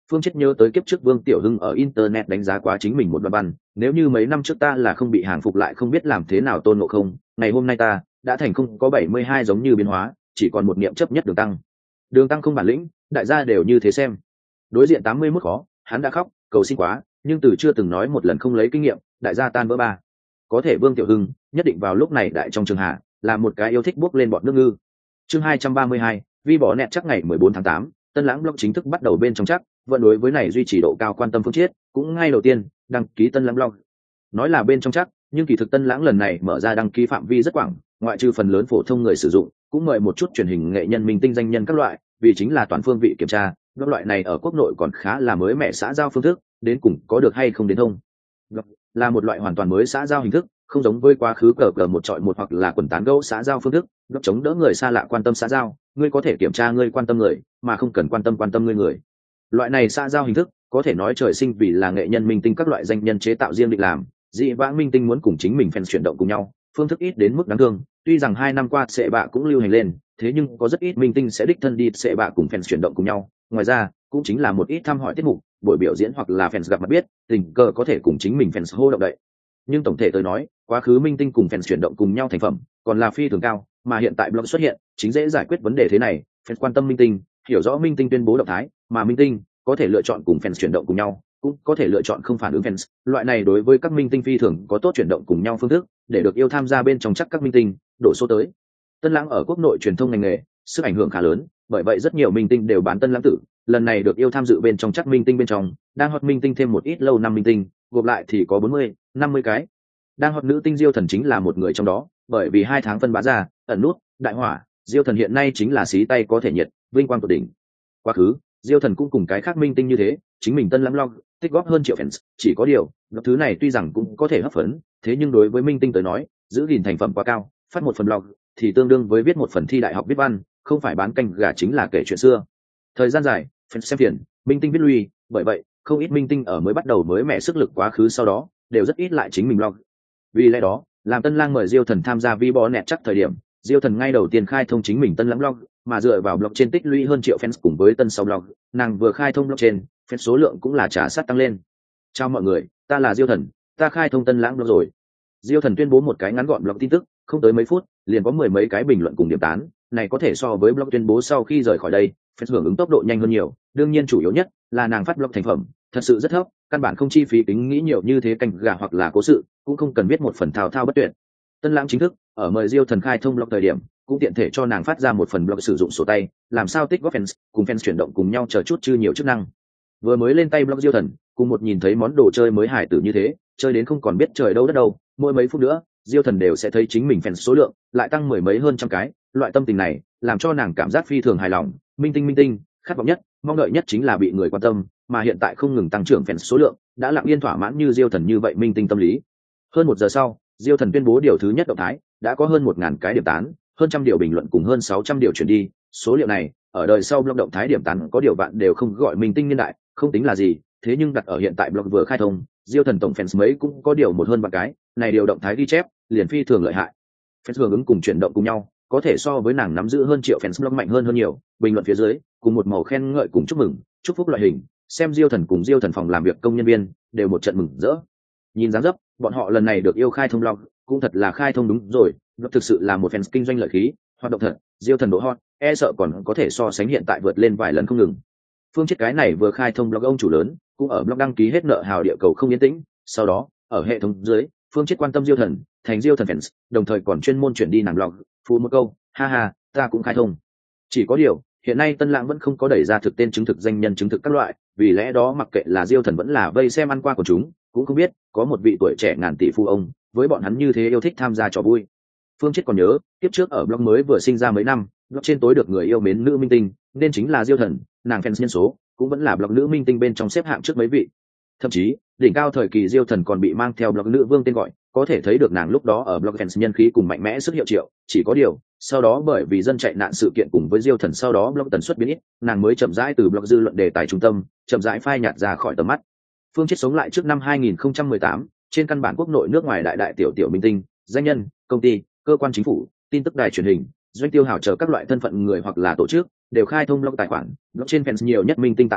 Speaker 1: Phương Chết nhớ tới kiếp trước Vương Tiểu Hưng ở internet đánh giá quá chính mình một đoạn văn, nếu như mấy năm trước ta là không bị hàng phục lại không biết làm thế nào Tôn Ngộ Không, ngày hôm nay ta đã thành không có 72 giống như biến hóa, chỉ còn một niệm chấp nhất Đường Tăng. Đường Tăng không bản lĩnh, đại gia đều như thế xem. Đối diện 81 khó, hắn đã khóc, cầu xin quá, nhưng từ chưa từng nói một lần không lấy kinh nghiệm, đại gia tan vỡ ba. Có thể Vương Tiểu Hưng nhất định vào lúc này đại trong trường hạ, là một cái yêu thích bước lên bọn nước ngư. Chương 232, vi bỏ nẹt chắc ngày 14 tháng 8, Tân Lãng blog chính thức bắt đầu bên trong chắc, vẫn đối với này duy trì độ cao quan tâm Phương Chiết, cũng ngay đầu tiên đăng ký Tân Lãng blog. Nói là bên trong chắc, nhưng kỳ thực Tân Lãng lần này mở ra đăng ký phạm vi rất quảng, ngoại trừ phần lớn phổ thông người sử dụng, cũng mời một chút truyền hình nghệ nhân minh tinh danh nhân các loại, vì chính là toàn phương vị kiểm tra, blog loại này ở quốc nội còn khá là mới mẻ xã giao phương thức, đến cùng có được hay không đến thông. Blog là một loại hoàn toàn mới xã giao hình thức, không giống với quá khứ cờ một trọi một hoặc là quần tán gẫu xã giao phương thức, blog chống đỡ người xa lạ quan tâm xã giao, ngươi có thể kiểm tra ngươi quan tâm người, mà không cần quan tâm ngươi người. Loại này xã giao hình thức có thể nói trời sinh vì là nghệ nhân minh tinh các loại danh nhân chế tạo riêng định làm, dị vãng minh tinh muốn cùng chính mình fans chuyển động cùng nhau, phương thức ít đến mức đáng thương. Tuy rằng 2 năm qua sệ bạ cũng lưu hành lên, thế nhưng có rất ít minh tinh sẽ đích thân đi sệ bạ cùng fans chuyển động cùng nhau. Ngoài ra, cũng chính là một ít thăm hỏi tiết mục, buổi biểu diễn hoặc là fans gặp mặt biết, tình cờ có thể cùng chính mình fans hô động đậy. Nhưng tổng thể tôi nói, quá khứ minh tinh cùng fans chuyển động cùng nhau thành phẩm, còn là phi thường cao, mà hiện tại blog xuất hiện, chính dễ giải quyết vấn đề thế này. Fans quan tâm minh tinh, hiểu rõ minh tinh tuyên bố động thái, mà minh tinh có thể lựa chọn cùng fans chuyển động cùng nhau, cũng có thể lựa chọn không phản ứng fans. Loại này đối với các minh tinh phi thường có tốt chuyển động cùng nhau phương thức, để được yêu tham gia bên trong chắc các minh tinh đổ số tới. Tân Lãng ở quốc nội truyền thông ngành nghề sức ảnh hưởng khá lớn, bởi vậy rất nhiều minh tinh đều bán Tân Lãng tử. Lần này được yêu tham dự bên trong chắc minh tinh bên trong, đang hot minh tinh thêm một ít lâu năm minh tinh, gộp lại thì có 40-50 cái. Đang hot nữ tinh Diêu Thần chính là một người trong đó, bởi vì 2 tháng phân bá ra, ẩn nút, đại hỏa, Diêu Thần hiện nay chính là xí tay có thể nhiệt, vinh quang tột đỉnh. Quá khứ, Diêu Thần cũng cùng cái khác minh tinh như thế, chính mình Tân Lãng blog, tích góp hơn triệu fans, chỉ có điều, thứ này tuy rằng cũng có thể hấp dẫn, thế nhưng đối với minh tinh tới nói, giữ gìn thành phẩm quá cao, phát một phần blog thì tương đương với viết một phần thi đại học viết văn, không phải bán canh gà chính là kể chuyện xưa. Thời gian dài, fans xem phiền, minh tinh viết lui, bởi vậy, không ít minh tinh ở mới bắt đầu mới mẻ sức lực quá khứ sau đó, đều rất ít lại chính mình blog. Vì lẽ đó, làm Tân Lang mời Diêu Thần tham gia vi bó nẹt chắc thời điểm, Diêu Thần ngay đầu tiên khai thông chính mình Tân Lãng blog, mà dựa vào blog trên tích lũy hơn triệu fans cùng với tân sau blog, nàng vừa khai thông blog trên, fans số lượng cũng là trả sát tăng lên. Chào mọi người, ta là Diêu Thần, ta khai thông Tân Lãng blog rồi. Diêu Thần tuyên bố một cái ngắn gọn blog tin tức, không tới mấy phút, liền có 10 mấy cái bình luận cùng điểm tán, này có thể so với blog tuyên bố sau khi rời khỏi đây, fans hưởng ứng tốc độ nhanh hơn nhiều, đương nhiên chủ yếu nhất là nàng phát blog thành phẩm, thật sự rất thấp, căn bản không chi phí tính nghĩ nhiều như thế canh gà hoặc là cố sự, cũng không cần viết một phần thao thao bất tuyệt. Tân Lãng chính thức ở mời Diêu Thần khai thông blog thời điểm, cũng tiện thể cho nàng phát ra một phần blog sử dụng sổ tay, làm sao tích góp fans, cùng fans chuyển động cùng nhau chờ chút chưa nhiều chức năng. Vừa mới lên tay blog Diêu Thần, cùng một nhìn thấy món đồ chơi mới hài tử như thế, chơi đến không còn biết trời đâu đất đâu, mỗi mấy phút nữa, Diêu Thần đều sẽ thấy chính mình fans số lượng lại tăng 10 mấy hơn trăm cái, loại tâm tình này làm cho nàng cảm giác phi thường hài lòng. Minh tinh, khát vọng nhất, mong đợi nhất chính là bị người quan tâm, mà hiện tại không ngừng tăng trưởng fans số lượng, đã lặng yên thỏa mãn như Diêu Thần như vậy minh tinh tâm lý. Hơn 1 giờ sau, Diêu Thần tuyên bố điều thứ nhất động thái, đã có hơn 1000 cái điểm tán, hơn trăm điều bình luận cùng hơn 600 điều chuyển đi. Số liệu này, ở đời sau blog động thái điểm tán có điều bạn đều không gọi minh tinh niên đại, không tính là gì, thế nhưng đặt ở hiện tại blog vừa khai thông, Diêu Thần tổng fans mấy cũng có điều một hơn vạn cái, này điều động thái ghi chép, liền phi thường lợi hại. Fans hưởng ứng cùng chuyển động cùng nhau, có thể so với nàng nắm giữ hơn triệu fans blog mạnh hơn nhiều, bình luận phía dưới, cùng một màu khen ngợi cùng chúc mừng, chúc phúc loại hình, xem Diêu Thần cùng Diêu Thần phòng làm việc công nhân viên, đều một trận mừng rỡ. Nhìn dáng dấp, bọn họ lần này được yêu khai thông blog, cũng thật là khai thông đúng rồi, blog thực sự là một fans kinh doanh lợi khí, hoạt động thật, Diêu Thần độ hot, e sợ còn có thể so sánh hiện tại vượt lên vài lần không ngừng. Phương Chiết cái này vừa khai thông blog ông chủ lớn, cũng ở blog đăng ký hết nợ hào địa cầu không yên tĩnh, sau đó, ở hệ thống dưới, Phương Chiết quan tâm Diêu Thần, thành Diêu Thần fans, đồng thời còn chuyên môn chuyển đi nàng blog, phụ một câu, ha ha, ta cũng khai thông. Chỉ có điều, hiện nay Tân Lãng vẫn không có đẩy ra thực tên chứng thực danh nhân chứng thực các loại, vì lẽ đó mặc kệ là Diêu Thần vẫn là vây xem ăn qua của chúng, cũng không biết có một vị tuổi trẻ ngàn tỷ phu ông với bọn hắn như thế yêu thích tham gia trò vui. Phương Chiết còn nhớ, tiếp trước ở blog mới vừa sinh ra mấy năm, blog trên tối được người yêu mến nữ minh tinh, nên chính là Diêu Thần, nàng fans nhân số cũng vẫn là blog nữ minh tinh bên trong xếp hạng trước mấy vị. Thậm chí, đỉnh cao thời kỳ Diêu Thần còn bị mang theo blog nữ vương tên gọi, có thể thấy được nàng lúc đó ở blog fans nhân khí cùng mạnh mẽ sức hiệu triệu. Chỉ có điều, sau đó bởi vì dân chạy nạn sự kiện cùng với Diêu Thần sau đó blog tần suất biến ít, nàng mới chậm rãi từ blog dư luận đề tài trung tâm, chậm rãi phai nhạt ra khỏi tầm mắt. Phương Chiết sống lại trước năm 2018, trên căn bản quốc nội nước ngoài đại tiểu minh tinh, danh nhân, công ty, cơ quan chính phủ, tin tức đài truyền hình, doanh tiêu hào chờ các loại thân phận người hoặc là tổ chức đều khai thông blog tài khoản. Blog trên fans nhiều nhất minh tinh Tạ Na,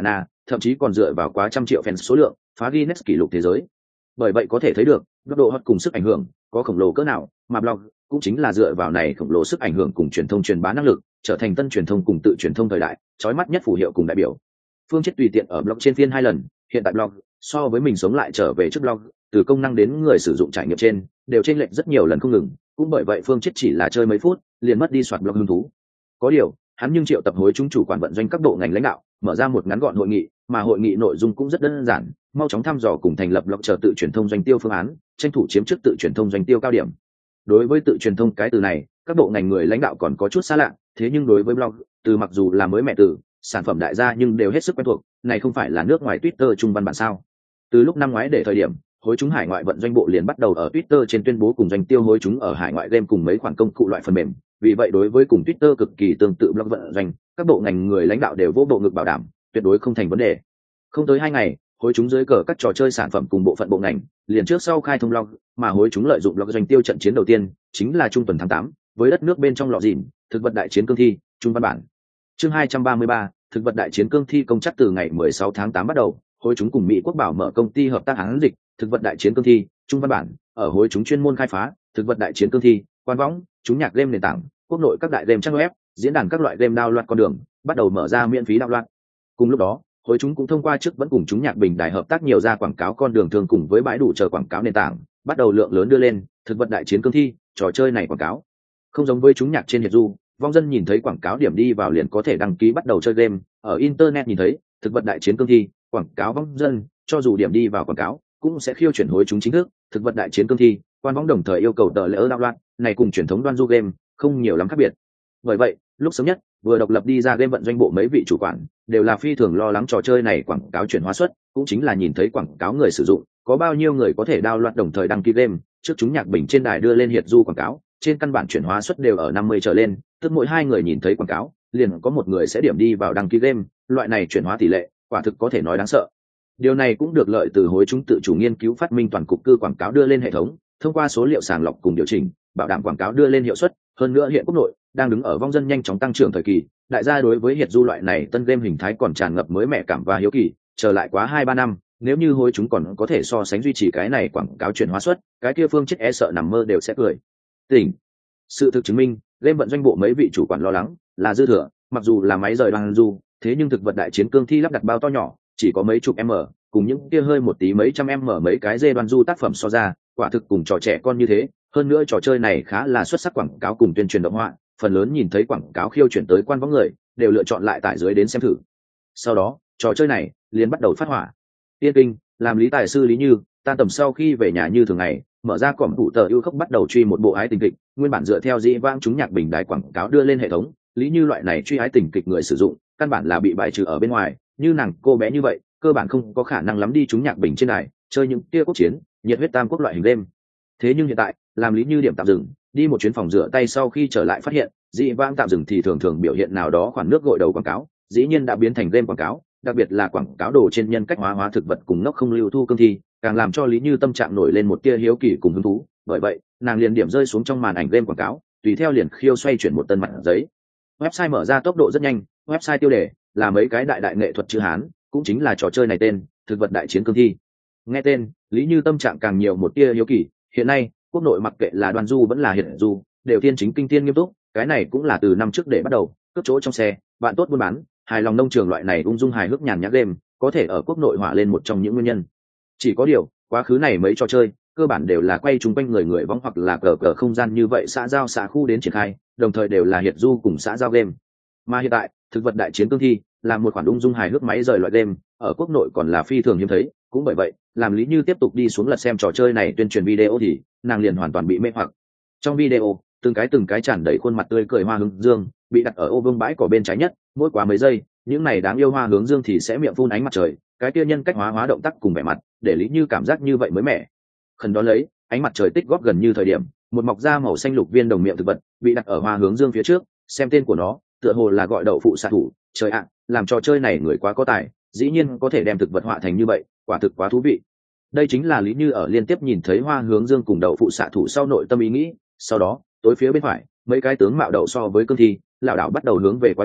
Speaker 1: thậm chí còn dựa vào quá trăm triệu fans số lượng phá Guinness kỷ lục thế giới. Bởi vậy có thể thấy được góc độ hot cùng sức ảnh hưởng có khổng lồ cỡ nào, mà blog cũng chính là dựa vào này khổng lồ sức ảnh hưởng cùng truyền thông truyền bá năng lực, trở thành tân truyền thông cùng tự truyền thông thời đại chói mắt nhất phù hiệu cùng đại biểu. Phương Chết tùy tiện ở blog trên phiên 2 lần, hiện tại blog so với mình sống lại trở về trước blog, từ công năng đến người sử dụng trải nghiệm trên đều chênh lệch rất nhiều lần không ngừng, cũng bởi vậy Phương Chết chỉ là chơi mấy phút liền mất đi soạt blog hứng thú. Có điều hắn nhưng triệu tập hối chúng chủ quản vận doanh các bộ ngành lãnh đạo, mở ra một ngắn gọn hội nghị, mà hội nghị nội dung cũng rất đơn giản, mau chóng thăm dò cùng thành lập blog chờ tự truyền thông doanh tiêu phương án, tranh thủ chiếm trước tự truyền thông doanh tiêu cao điểm. Đối với tự truyền thông cái từ này, các bộ ngành người lãnh đạo còn có chút xa lạ, thế nhưng đối với blog, từ mặc dù là mới mẹ từ, sản phẩm đại gia nhưng đều hết sức quen thuộc, này không phải là nước ngoài Twitter trung văn bản sao? Từ lúc năm ngoái để thời điểm, hối chúng hải ngoại vận doanh bộ liền bắt đầu ở Twitter trên tuyên bố cùng doanh tiêu hối chúng ở hải ngoại game cùng mấy khoản công cụ loại phần mềm, vì vậy đối với cùng Twitter cực kỳ tương tự blog vận doanh, các bộ ngành người lãnh đạo đều vô bộ ngực bảo đảm, tuyệt đối không thành vấn đề. Không tới 2 ngày, hối chúng dưới cờ các trò chơi sản phẩm cùng bộ phận bộ ngành, liền trước sau khai thông blog, mà hối chúng lợi dụng blog doanh tiêu trận chiến đầu tiên, chính là trung tuần tháng 8, với đất nước bên trong lọ dìn, thực vật đại chiến cương thi, trung văn bản. Chương 233, thực vật đại chiến cương thi công chắc từ ngày 16 tháng 8 bắt đầu, hối chúng cùng Mỹ Quốc bảo mở công ty hợp tác hãng dịch, thực vật đại chiến cương thi, trung văn bản, ở hối chúng chuyên môn khai phá, thực vật đại chiến cương thi, quan võng, chúng nhạc game nền tảng, quốc nội các đại game trang web, diễn đàn các loại game download con đường, bắt đầu mở ra miễn phí download. Cùng lúc đó, hối chúng cũng thông qua trước vẫn cùng chúng nhạc bình đài hợp tác nhiều ra quảng cáo con đường thường cùng với bãi đủ chờ quảng cáo nền tảng, bắt đầu lượng lớn đưa lên thực vật đại chiến cương thi, trò chơi này quảng cáo. Không giống với chúng nhạc trên hiệp du, vong dân nhìn thấy quảng cáo điểm đi vào liền có thể đăng ký bắt đầu chơi game, ở internet nhìn thấy thực vật đại chiến cương thi, quảng cáo vong dân, cho dù điểm đi vào quảng cáo, cũng sẽ khiêu chuyển hối chúng chính thức, thực vật đại chiến cương thi, quan võng đồng thời yêu cầu tờ lỡ đạo loạn, này cùng truyền thống đoan du game không nhiều lắm khác biệt. Bởi vậy, lúc sớm nhất, vừa độc lập đi ra game vận doanh bộ mấy vị chủ quản đều là phi thường lo lắng trò chơi này quảng cáo chuyển hóa suất, cũng chính là nhìn thấy quảng cáo người sử dụng, có bao nhiêu người có thể download đồng thời đăng ký game, trước chúng nhạc bình trên đài đưa lên hiệp du quảng cáo, trên căn bản chuyển hóa suất đều ở 50 trở lên, tức mỗi 2 người nhìn thấy quảng cáo, liền có một người sẽ điểm đi vào đăng ký game, loại này chuyển hóa tỷ lệ, quả thực có thể nói đáng sợ. Điều này cũng được lợi từ hối chúng tự chủ nghiên cứu phát minh toàn cục cư quảng cáo đưa lên hệ thống, thông qua số liệu sàng lọc cùng điều chỉnh, bảo đảm quảng cáo đưa lên hiệu suất. Hơn nữa hiện quốc nội đang đứng ở vong dân nhanh chóng tăng trưởng thời kỳ, đại gia đối với hiệp du loại này tân game hình thái còn tràn ngập mới mẻ cảm và hiếu kỳ, chờ lại quá 2-3 năm, nếu như hối chúng còn có thể so sánh duy trì cái này quảng cáo chuyển hóa suất, cái kia Phương Chết e sợ nằm mơ đều sẽ cười. Tỉnh. Sự thực chứng minh, game vận doanh bộ mấy vị chủ quản lo lắng là dư thừa, mặc dù là máy rời đoan du, thế nhưng thực vật đại chiến cương thi lắp đặt bao to nhỏ, chỉ có mấy chục m, cùng những kia hơi một tí mấy trăm m mấy cái dê đoan du tác phẩm so ra, quả thực cùng trò trẻ con như thế. Hơn nữa trò chơi này khá là xuất sắc, quảng cáo cùng tuyên truyền động họa, phần lớn nhìn thấy quảng cáo khiêu chuyển tới quan võng người đều lựa chọn lại tải dưới đến xem thử. Sau đó trò chơi này liền bắt đầu phát hỏa. Tiên kinh làm lý tài sư Lý Như tan tầm sau khi về nhà như thường ngày, mở ra cổng phụ tờ yêu khốc bắt đầu truy một bộ ái tình kịch, nguyên bản dựa theo dĩ vãng chúng nhạc bình đài quảng cáo đưa lên hệ thống, Lý Như loại này truy ái tình kịch người sử dụng căn bản là bị bài trừ ở bên ngoài, như nàng cô bé như vậy cơ bản không có khả năng lắm đi chúng nhạc bình trên đài chơi những kia quốc chiến nhiệt huyết tam quốc loại hình đêm. Thế nhưng hiện tại làm Lý Như điểm tạm dừng, đi một chuyến phòng rửa tay sau khi trở lại phát hiện dĩ vãng tạm dừng thì thường thường biểu hiện nào đó khoản nước gội đầu quảng cáo dĩ nhiên đã biến thành game quảng cáo, đặc biệt là quảng cáo đồ trên nhân cách hóa thực vật cùng ngốc không lưu thu cương thi, càng làm cho Lý Như tâm trạng nổi lên một tia hiếu kỳ cùng hứng thú. Bởi vậy nàng liền điểm rơi xuống trong màn ảnh game quảng cáo, tùy theo liền khiêu xoay chuyển một tân mặt giấy. Website mở ra tốc độ rất nhanh, website tiêu đề là mấy cái đại nghệ thuật chữ Hán, cũng chính là trò chơi này tên thực vật đại chiến cương thi. Nghe tên, Lý Như tâm trạng càng nhiều một tia hiếu kỳ. Hiện nay quốc nội mặc kệ là đoàn du vẫn là hiện du đều thiên chính kinh tiên nghiêm túc, cái này cũng là từ năm trước để bắt đầu cướp chỗ trong xe, bạn tốt buôn bán, hài lòng nông trường loại này ung dung hài hước nhàn nhã game có thể ở quốc nội hỏa lên một trong những nguyên nhân. Chỉ có điều quá khứ này mấy trò chơi cơ bản đều là quay chung quanh người võng hoặc là cờ không gian như vậy xã giao xã khu đến triển khai, đồng thời đều là hiệp du cùng xã giao game. Mà hiện tại thực vật đại chiến cương thi là một khoản ung dung hài hước máy rời loại game, ở quốc nội còn là phi thường hiếm thấy. Cũng bởi vậy làm Lý Như tiếp tục đi xuống lật xem trò chơi này tuyên truyền video thì nàng liền hoàn toàn bị mê hoặc. Trong video từng cái tràn đầy khuôn mặt tươi cười hoa hướng dương bị đặt ở ô vương bãi cỏ bên trái nhất, mỗi quá mấy giây những này đáng yêu hoa hướng dương thì sẽ miệng phun ánh mặt trời, cái kia nhân cách hóa động tác cùng vẻ mặt để Lý Như cảm giác như vậy mới mẻ. Khẩn đó lấy ánh mặt trời tích góp gần như thời điểm, một mọc da màu xanh lục viên đồng miệng thực vật bị đặt ở hoa hướng dương phía trước, xem tên của nó tựa hồ là gọi đậu phụ xạ thủ. Trời ạ, làm trò chơi này người quá có tài, dĩ nhiên có thể đem thực vật họa thành như vậy, quả thực quá thú vị. Đây chính là Lý Như ở liên tiếp nhìn thấy hoa hướng dương cùng đậu phụ xạ thủ sau nội tâm ý nghĩ. Sau đó tối phía bên phải mấy cái tướng mạo đậu so với cương thi lảo đảo bắt đầu hướng về quá đi,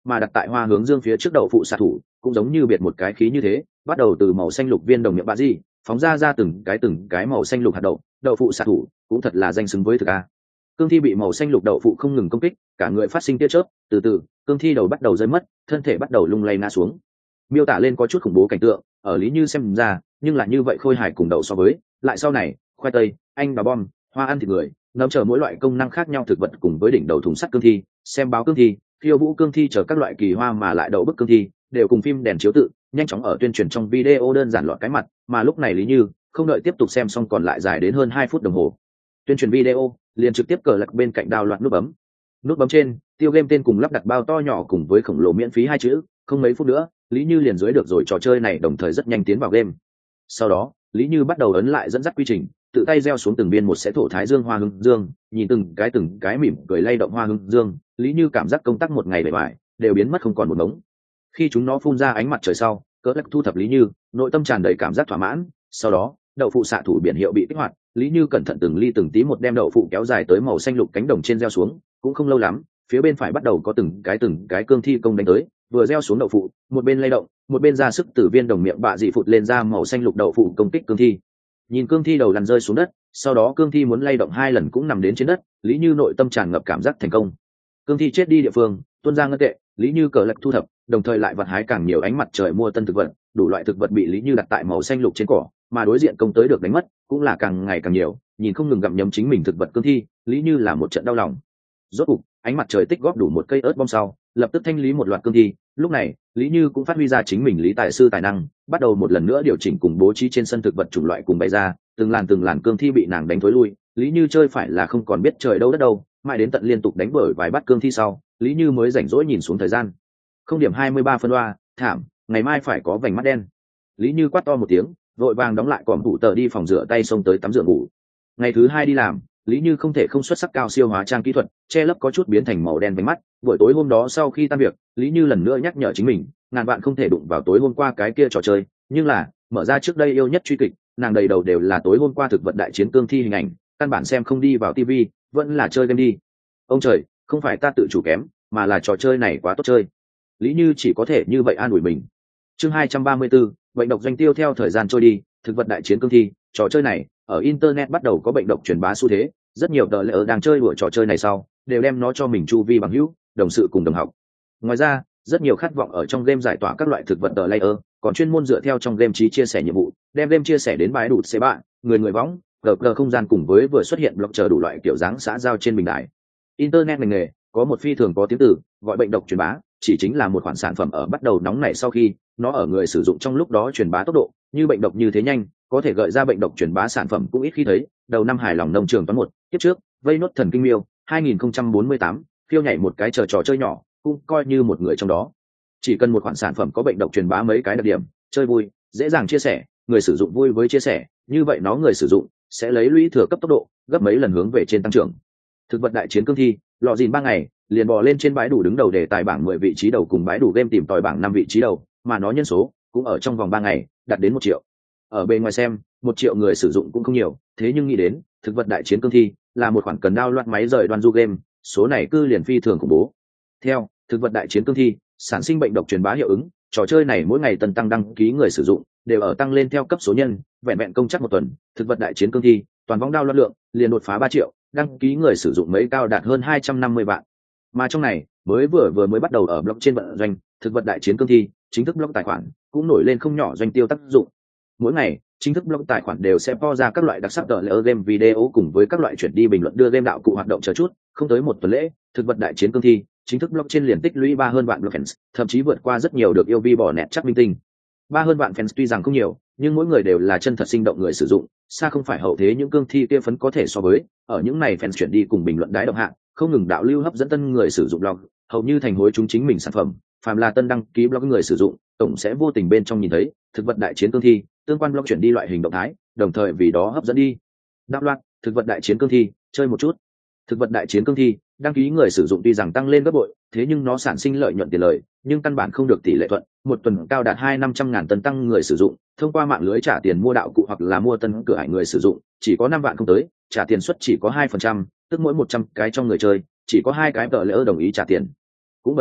Speaker 1: mà đặt tại hoa hướng dương phía trước đậu phụ xạ thủ cũng giống như biệt một cái khí như thế, bắt đầu từ màu xanh lục viên đồng miệng bạ gì phóng ra từng cái màu xanh lục hạt đậu phụ xạ thủ cũng thật là danh xứng với thực a. Cương thi bị màu xanh lục đậu phụ không ngừng công kích, cả người phát sinh tia chớp, từ từ cương thi đầu bắt đầu rơi mất, thân thể bắt đầu lung lay ngã xuống. Miêu tả lên có chút khủng bố cảnh tượng, ở Lý Như xem ra nhưng là như vậy khôi hài cùng đậu so với lại sau này khoai tây anh và bom hoa ăn thịt người nấm chờ mỗi loại công năng khác nhau thực vật cùng với đỉnh đầu thùng sắt cương thi, xem báo cương thi, khiêu vũ cương thi chờ các loại kỳ hoa mà lại đậu bức cương thi đều cùng phim đèn chiếu tự nhanh chóng ở tuyên truyền trong video đơn giản lọt cái mặt, mà lúc này Lý Như không đợi tiếp tục xem xong còn lại dài đến hơn 2 phút đồng hồ tuyên truyền video liền trực tiếp cờ lật bên cạnh đào loạt nút bấm trên tiêu game tên cùng lắp đặt bao to nhỏ cùng với khổng lồ miễn phí 2 chữ, không mấy phút nữa Lý Như liền dưới được rồi trò chơi này, đồng thời rất nhanh tiến vào game. Sau đó Lý Như bắt đầu ấn lại dẫn dắt quy trình, tự tay gieo xuống từng viên một sẽ thổ thái dương hoa hướng dương, nhìn từng cái mỉm cười lay động hoa hướng dương, Lý Như cảm giác công tác một ngày bề bài đều biến mất không còn một ngống. Khi chúng nó phun ra ánh mặt trời sau, cỡ lắc thu thập Lý Như, nội tâm tràn đầy cảm giác thỏa mãn. Sau đó đậu phụ xạ thủ biển hiệu bị kích hoạt, Lý Như cẩn thận từng ly từng tí một đem đậu phụ kéo dài tới màu xanh lục cánh đồng trên gieo xuống, cũng không lâu lắm phía bên phải bắt đầu có từng cái cương thi công đánh tới, vừa gieo xuống đậu phụ một bên lay động một bên ra sức từ viên đồng miệng bạ dị phụt lên ra màu xanh lục đậu phụ công kích cương thi. Nhìn cương thi đầu lăn rơi xuống đất, sau đó cương thi muốn lay động 2 lần cũng nằm đến trên đất, Lý Như nội tâm tràn ngập cảm giác thành công. Cương thi chết đi địa phương tuôn ra ngân tệ, Lý Như cờ lật thu thập, đồng thời lại vặt hái càng nhiều ánh mặt trời mua tân thực vật, đủ loại thực vật bị Lý Như đặt tại màu xanh lục trên cỏ, mà đối diện công tới được đánh mất cũng là càng ngày càng nhiều. Nhìn không ngừng gặm nhấm chính mình thực vật cương thi, Lý Như là một trận đau lòng. Rốt cục ánh mặt trời tích góp đủ một cây ớt bom sau, lập tức thanh lý một loạt cương thi. Lúc này Lý Như cũng phát huy ra chính mình lý tài sư tài năng, bắt đầu một lần nữa điều chỉnh cùng bố trí trên sân thực vật chủng loại cùng bày ra, từng làn cương thi bị nàng đánh thối lui. Lý Như chơi phải là không còn biết trời đâu đất đâu, mãi đến tận liên tục đánh bởi vài bát cương thi sau, Lý Như mới rảnh rỗi nhìn xuống thời gian. Không điểm 23 phân đoa, thảm, ngày mai phải có vành mắt đen. Lý Như quát to một tiếng, vội vàng đóng lại còm thủ tờ đi phòng rửa tay xông tới tắm rửa ngủ. Ngày thứ 2 đi làm, Lý Như không thể không xuất sắc cao siêu hóa trang kỹ thuật, che lấp có chút biến thành màu đen vành mắt. Buổi tối hôm đó sau khi tan việc, Lý Như lần nữa nhắc nhở chính mình, ngàn vạn không thể đụng vào tối hôm qua cái kia trò chơi, nhưng là mở ra trước đây yêu nhất truy kịch, nàng đầy đầu đều là tối hôm qua thực vật đại chiến cương thi hình ảnh, căn bản xem không đi vào tivi, vẫn là chơi game đi. Ông trời, không phải ta tự chủ kém, mà là trò chơi này quá tốt chơi. Lý Như chỉ có thể như vậy an ủi mình. Chương 234, bệnh độc doanh tiêu. Theo thời gian trôi đi, thực vật đại chiến cương thi, trò chơi này ở internet bắt đầu có bệnh độc truyền bá xu thế, rất nhiều tờ lỡ đang chơi đùa trò chơi này sau đều đem nó cho mình chu vi bằng hữu, đồng sự cùng đồng học. Ngoài ra rất nhiều khát vọng ở trong game giải tỏa các loại thực vật tờ layer còn chuyên môn dựa theo trong game trí chia sẻ nhiệm vụ, đem game chia sẻ đến bãi đủ xe bạn người võng gờ không gian cùng với vừa xuất hiện blog chờ đủ loại kiểu dáng xã giao trên bình đại. Internet ngành nghề có một phi thường có tiếng từ gọi bệnh độc truyền bá, chỉ chính là một khoản sản phẩm ở bắt đầu nóng nảy sau khi nó ở người sử dụng trong lúc đó truyền bá tốc độ như bệnh độc như thế nhanh, có thể gợi ra bệnh độc truyền bá sản phẩm cũng ít khi thấy. Đầu năm hài lòng nông trường toán một tiếp trước vây nốt thần kinh miêu 2048 phiêu nhảy một cái trò chơi nhỏ cũng coi như một người trong đó. Chỉ cần một khoản sản phẩm có bệnh độc truyền bá mấy cái đặc điểm, chơi vui, dễ dàng chia sẻ, người sử dụng vui với chia sẻ, như vậy nó người sử dụng sẽ lấy lũy thừa cấp tốc độ gấp mấy lần hướng về trên tăng trưởng. Thực vật đại chiến cương thi lọ dìn 3 ngày liền bò lên trên bãi đủ đứng đầu để tài bảng 10 vị trí đầu cùng bãi đủ game tìm tòi bảng 5 vị trí đầu, mà nó nhân số cũng ở trong vòng 3 ngày đạt đến 1 triệu. Ở bên ngoài xem 1 triệu người sử dụng cũng không nhiều, thế nhưng nghĩ đến thực vật đại chiến cương thi là một khoản cần đao loạt máy rời đoan du game, số này cư liền phi thường khủng bố. Theo thực vật đại chiến cương thi sản sinh bệnh độc truyền bá hiệu ứng, trò chơi này mỗi ngày tần tăng đăng ký người sử dụng đều ở tăng lên theo cấp số nhân, vẹn vẹn công chắc 1 tuần, thực vật đại chiến cương thi toàn vong đao loạt lượng liền đột phá 3 triệu, đăng ký người sử dụng mấy cao đạt hơn 250 vạn. Mà trong này vừa mới bắt đầu ở blog trên vận doanh, thực vật đại chiến cương thi chính thức blog tài khoản cũng nổi lên không nhỏ doanh tiêu tác dụng. Mỗi ngày chính thức blog tài khoản đều sẽ po ra các loại đặc sắc tờ lỡ game video cùng với các loại chuyển đi bình luận đưa game đạo cụ hoạt động chờ chút. Không tới 1 tuần lễ, thực vật đại chiến cương thi chính thức blog trên liền tích lũy 3 hơn vạn blog fans, thậm chí vượt qua rất nhiều được yêu vi bỏ nẹt chắc minh tinh. 3 hơn vạn fans tuy rằng không nhiều, nhưng mỗi người đều là chân thật sinh động người sử dụng, xa không phải hậu thế những cương thi kia phấn có thể so với. Ở những này fans chuyển đi cùng bình luận đái động hạng, không ngừng đạo lưu hấp dẫn tân người sử dụng blog, hầu như thành hối chúng chính mình sản phẩm. Phàm là tân đăng ký blog người sử dụng, tổng sẽ vô tình bên trong nhìn thấy thực vật đại chiến cương thi tương quan blog chuyển đi loại hình động thái, đồng thời vì đó hấp dẫn đi. Đạo loạt thực vật đại chiến cương thi chơi một chút. Thực vật đại chiến cương thi đăng ký người sử dụng tuy rằng tăng lên gấp bội, thế nhưng nó sản sinh lợi nhuận tiền lời nhưng căn bản không được tỷ lệ thuận. 1 tuần cao đạt 200-500 ngàn tân tăng người sử dụng, thông qua mạng lưới trả tiền mua đạo cụ hoặc là mua tân cửa ải người sử dụng chỉ có 5 vạn không tới, trả tiền suất chỉ có 2%, tức mỗi 100 cái trong người chơi chỉ có 2 cái tờ lỡ đồng ý trả tiền. Cũng bởi vậy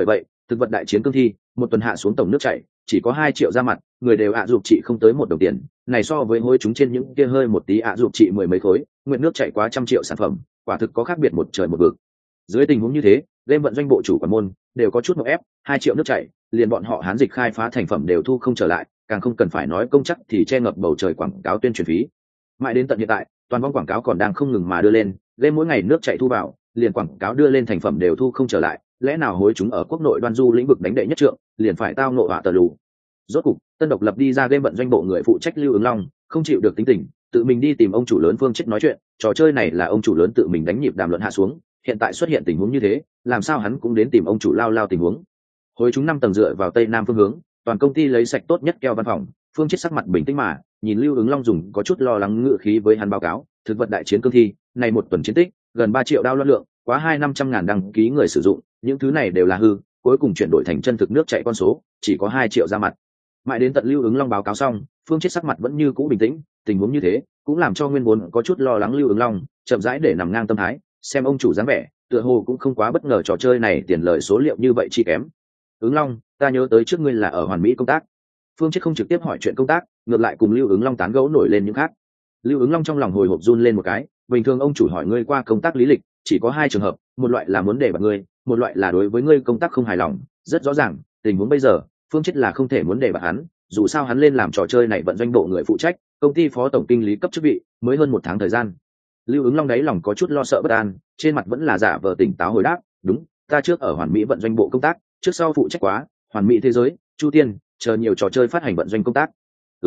Speaker 1: thực vật đại chiến cương thi một tuần hạ xuống tổng nước chảy chỉ có 2 triệu ra mặt, người đều ạ dục trị không tới 1 đồng tiền, này so với hối chúng trên những kia hơi một tí ạ dục trị 10 mấy khối, nguyện nước chảy quá trăm triệu sản phẩm, quả thực có khác biệt một trời một vực. Dưới tình huống như thế, game vận doanh bộ chủ quản môn đều có chút ngộp ép, 2 triệu nước chảy, liền bọn họ hán dịch khai phá thành phẩm đều thu không trở lại, càng không cần phải nói công chắc thì che ngập bầu trời quảng cáo tuyên truyền phí. Mãi đến tận hiện tại, toàn vong quảng cáo còn đang không ngừng mà đưa lên, game mỗi ngày nước chảy thu vào, liền quảng cáo đưa lên thành phẩm đều thu không trở lại, lẽ nào hối chúng ở quốc nội đoan du lĩnh vực đánh đệ nhất trượng, liền phải tao nộ họa tờ lù. Rốt cục, tân độc lập đi ra game vận doanh bộ người phụ trách Lưu Ứng Long, không chịu được tính tình, tự mình đi tìm ông chủ lớn Phương Chết nói chuyện, trò chơi này là ông chủ lớn tự mình đánh nhịp đàm luận hạ xuống, hiện tại xuất hiện tình huống như thế, làm sao hắn cũng đến tìm ông chủ lao tình huống. Hối chúng 5 tầng dựa vào tây nam phương hướng, toàn công ty lấy sạch tốt nhất keo văn phòng, Phương Chết sắc mặt bình tĩnh mà, nhìn Lưu Ứng Long dùng có chút lo lắng ngựa khí với hắn báo cáo, thực vật đại chiến cương thi, này một tuần chiến tích, gần 3 triệu đao loan lượng, quá 200-500 ngàn đăng ký người sử dụng, những thứ này đều là hư, cuối cùng chuyển đổi thành chân thực nước chảy con số, chỉ có 2 triệu ra mặt. Mãi đến tận Lưu Ứng Long báo cáo xong, Phương Chết sắc mặt vẫn như cũ bình tĩnh, tình huống như thế cũng làm cho nguyên vốn có chút lo lắng Lưu Ứng Long chậm rãi để nằm ngang tâm thái, xem ông chủ dáng vẻ tựa hồ cũng không quá bất ngờ trò chơi này tiền lời số liệu như vậy chi kém. Ứng Long, ta nhớ tới trước ngươi là ở Hoàn Mỹ công tác. Phương Chết không trực tiếp hỏi chuyện công tác, ngược lại cùng Lưu Ứng Long tán gẫu nổi lên những khác. Lưu Ứng Long trong lòng hồi hộp run lên một cái, bình thường ông chủ hỏi ngươi qua công tác lý lịch chỉ có 2 trường hợp, một loại là muốn để bạt ngươi, một loại là đối với ngươi công tác không hài lòng. Rất rõ ràng tình huống bây giờ Phương Chết là không thể muốn để bạt hắn, dù sao hắn lên làm trò chơi này vận doanh bộ người phụ trách, công ty phó tổng kinh lý cấp chức vị, mới hơn 1 tháng thời gian. Lưu Ứng Long đáy lòng có chút lo sợ bất an, trên mặt vẫn là giả vờ tỉnh táo hồi đáp, đúng, ta trước ở Hoàn Mỹ vận doanh bộ công tác, trước sau phụ trách quá Hoàn Mỹ thế giới, Chu Tiên, chờ nhiều trò chơi phát hành vận doanh công tác.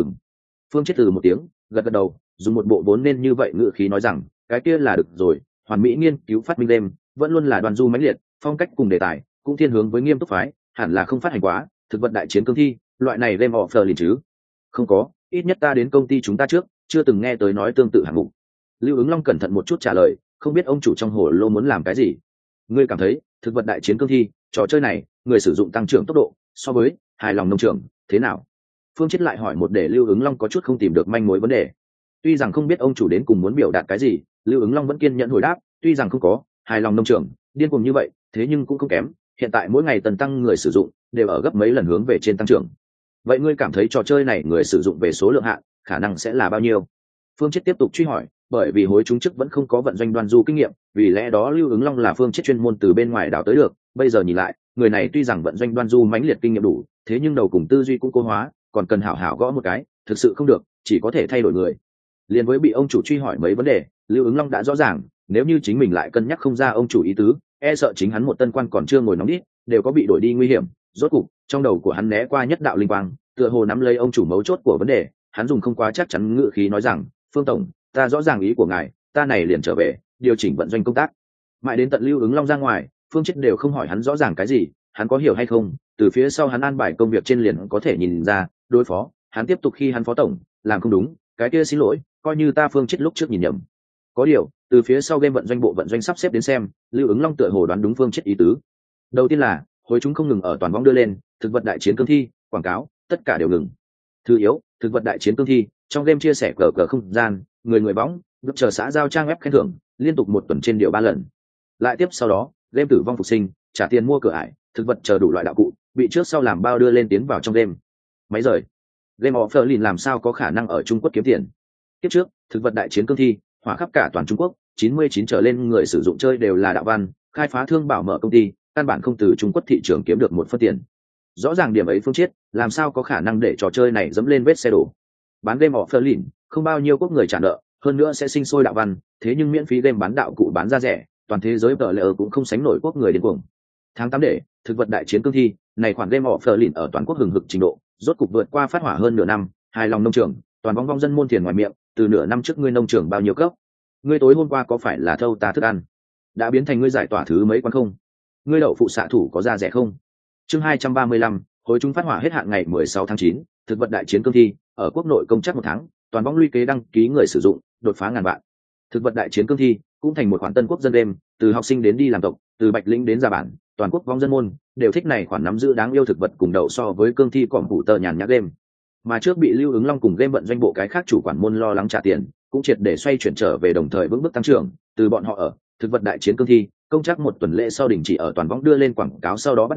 Speaker 1: Phương Chết từ một tiếng, gật gật đầu, dùng một bộ vốn nên như vậy ngữ khí nói rằng, cái kia là được rồi, Hoàn Mỹ nghiên cứu phát minh đêm, vẫn luôn là đoàn du mãnh liệt, phong cách cùng đề tài cũng thiên hướng với nghiêm túc phái, hẳn là không phát hành quá thực vật đại chiến cương thi, loại này game offer liền chứ? Không có, ít nhất ta đến công ty chúng ta trước, chưa từng nghe tới nói tương tự hạng mục. Lưu Ứng Long cẩn thận một chút trả lời, không biết ông chủ trong hồ lô muốn làm cái gì. Ngươi cảm thấy thực vật đại chiến cương thi, trò chơi này người sử dụng tăng trưởng tốc độ so với hài lòng nông trường thế nào? Phương Chết lại hỏi một để Lưu Ứng Long có chút không tìm được manh mối vấn đề. Tuy rằng không biết ông chủ đến cùng muốn biểu đạt cái gì, Lưu Ứng Long vẫn kiên nhẫn hồi đáp, tuy rằng không có hài lòng nông trường điên cuồng như vậy, thế nhưng cũng không kém, hiện tại mỗi ngày tần tăng người sử dụng đều ở gấp mấy lần hướng về trên tăng trưởng. Vậy ngươi cảm thấy trò chơi này người sử dụng về số lượng hạn khả năng sẽ là bao nhiêu? Phương Chết tiếp tục truy hỏi, bởi vì hối chúng chức vẫn không có vận doanh đoan du kinh nghiệm, vì lẽ đó Lưu Ứng Long là Phương Chết chuyên môn từ bên ngoài đào tới được, bây giờ nhìn lại, người này tuy rằng vận doanh đoan du mãnh liệt kinh nghiệm đủ, thế nhưng đầu cùng tư duy cũng cố hóa, còn cần hảo hảo gõ một cái, thực sự không được, chỉ có thể thay đổi người. Liên với bị ông chủ truy hỏi mấy vấn đề, Lưu Ứng Long đã rõ ràng, nếu như chính mình lại cân nhắc không ra ông chủ ý tứ, e sợ chính hắn một tân quan còn chưa ngồi nóng đít, đều có bị đổi đi nguy hiểm. Rốt cục, trong đầu của hắn né qua nhất đạo linh quang, tựa hồ nắm lấy ông chủ mấu chốt của vấn đề, hắn dùng không quá chắc chắn ngữ khí nói rằng, Phương tổng, ta rõ ràng ý của ngài, ta này liền trở về điều chỉnh vận doanh công tác. Mãi đến tận Lưu Ứng Long ra ngoài, Phương Chết đều không hỏi hắn rõ ràng cái gì, hắn có hiểu hay không, từ phía sau hắn an bài công việc trên liền có thể nhìn ra. Đối phó hắn tiếp tục khi hắn phó tổng làm không đúng, cái kia xin lỗi, coi như ta Phương Chết lúc trước nhìn nhầm. Có điều từ phía sau game vận doanh bộ vận doanh sắp xếp đến xem, Lưu Ứng Long tựa hồ đoán đúng Phương Chết ý tứ. Đầu tiên là hối chúng không ngừng ở toàn vong đưa lên thực vật đại chiến cương thi quảng cáo, tất cả đều ngừng. Thứ yếu, thực vật đại chiến cương thi trong game chia sẻ cờ không gian, người bóng lúc chờ xã giao trang web khen thưởng liên tục 1 tuần trên điều 3 lần. Lại tiếp sau đó game tử vong phục sinh, trả tiền mua cửa ải, thực vật chờ đủ loại đạo cụ bị trước sau làm bao đưa lên tiến vào trong game. Máy rời game offline làm sao có khả năng ở Trung Quốc kiếm tiền? Tiếp trước thực vật đại chiến cương thi hỏa khắp cả toàn Trung Quốc, 99 trở lên người sử dụng chơi đều là đạo văn, khai phá thương bảo mở công ty, căn bản không từ Trung Quốc thị trường kiếm được 1 phân tiền. Rõ ràng điểm ấy Phương Chết làm sao có khả năng để trò chơi này dẫm lên vết xe đổ. Bán game offline không bao nhiêu quốc người trả nợ, hơn nữa sẽ sinh sôi đạo văn, thế nhưng miễn phí game bán đạo cụ bán ra rẻ, toàn thế giới tờ lệ cũng không sánh nổi quốc người điên cuồng. Tháng 8 để thực vật đại chiến cương thi này khoản game offline ở toàn quốc hừng hực trình độ, rốt cục vượt qua phát hỏa hơn nửa năm, hài lòng nông trường, toàn vong dân môn tiền ngoài miệng, từ nửa năm trước ngươi nông trường bao nhiêu cấp? Ngươi tối hôm qua có phải là thâu ta thức ăn? Đã biến thành ngươi giải tỏa thứ mấy quán không? Ngươi đậu phụ xạ thủ có ra rẻ không? Chương 235, hối chúng phát hỏa hết hạn ngày 16 tháng 9, thực vật đại chiến cương thi, ở quốc nội công chắc 1 tháng, toàn vong luy kế đăng ký người sử dụng đột phá 1000 vạn. Thực vật đại chiến cương thi cũng thành một khoản tân quốc dân game, từ học sinh đến đi làm tộc, từ bạch lĩnh đến gia bản, toàn quốc vong dân môn đều thích này khoản nắm giữ đáng yêu thực vật cùng đậu so với cương thi cỏm phụ tờ nhàn nhã game. Mà trước bị Lưu Ứng Long cùng game vận doanh bộ cái khác chủ quản môn lo lắng trả tiền, cũng triệt để xoay chuyển trở về, đồng thời vững bước tăng trưởng. Từ bọn họ ở thực vật đại chiến cương thi công chắc 1 tuần lễ sau đình chỉ ở toàn võng đưa lên quảng cáo, sau đó bắt đầu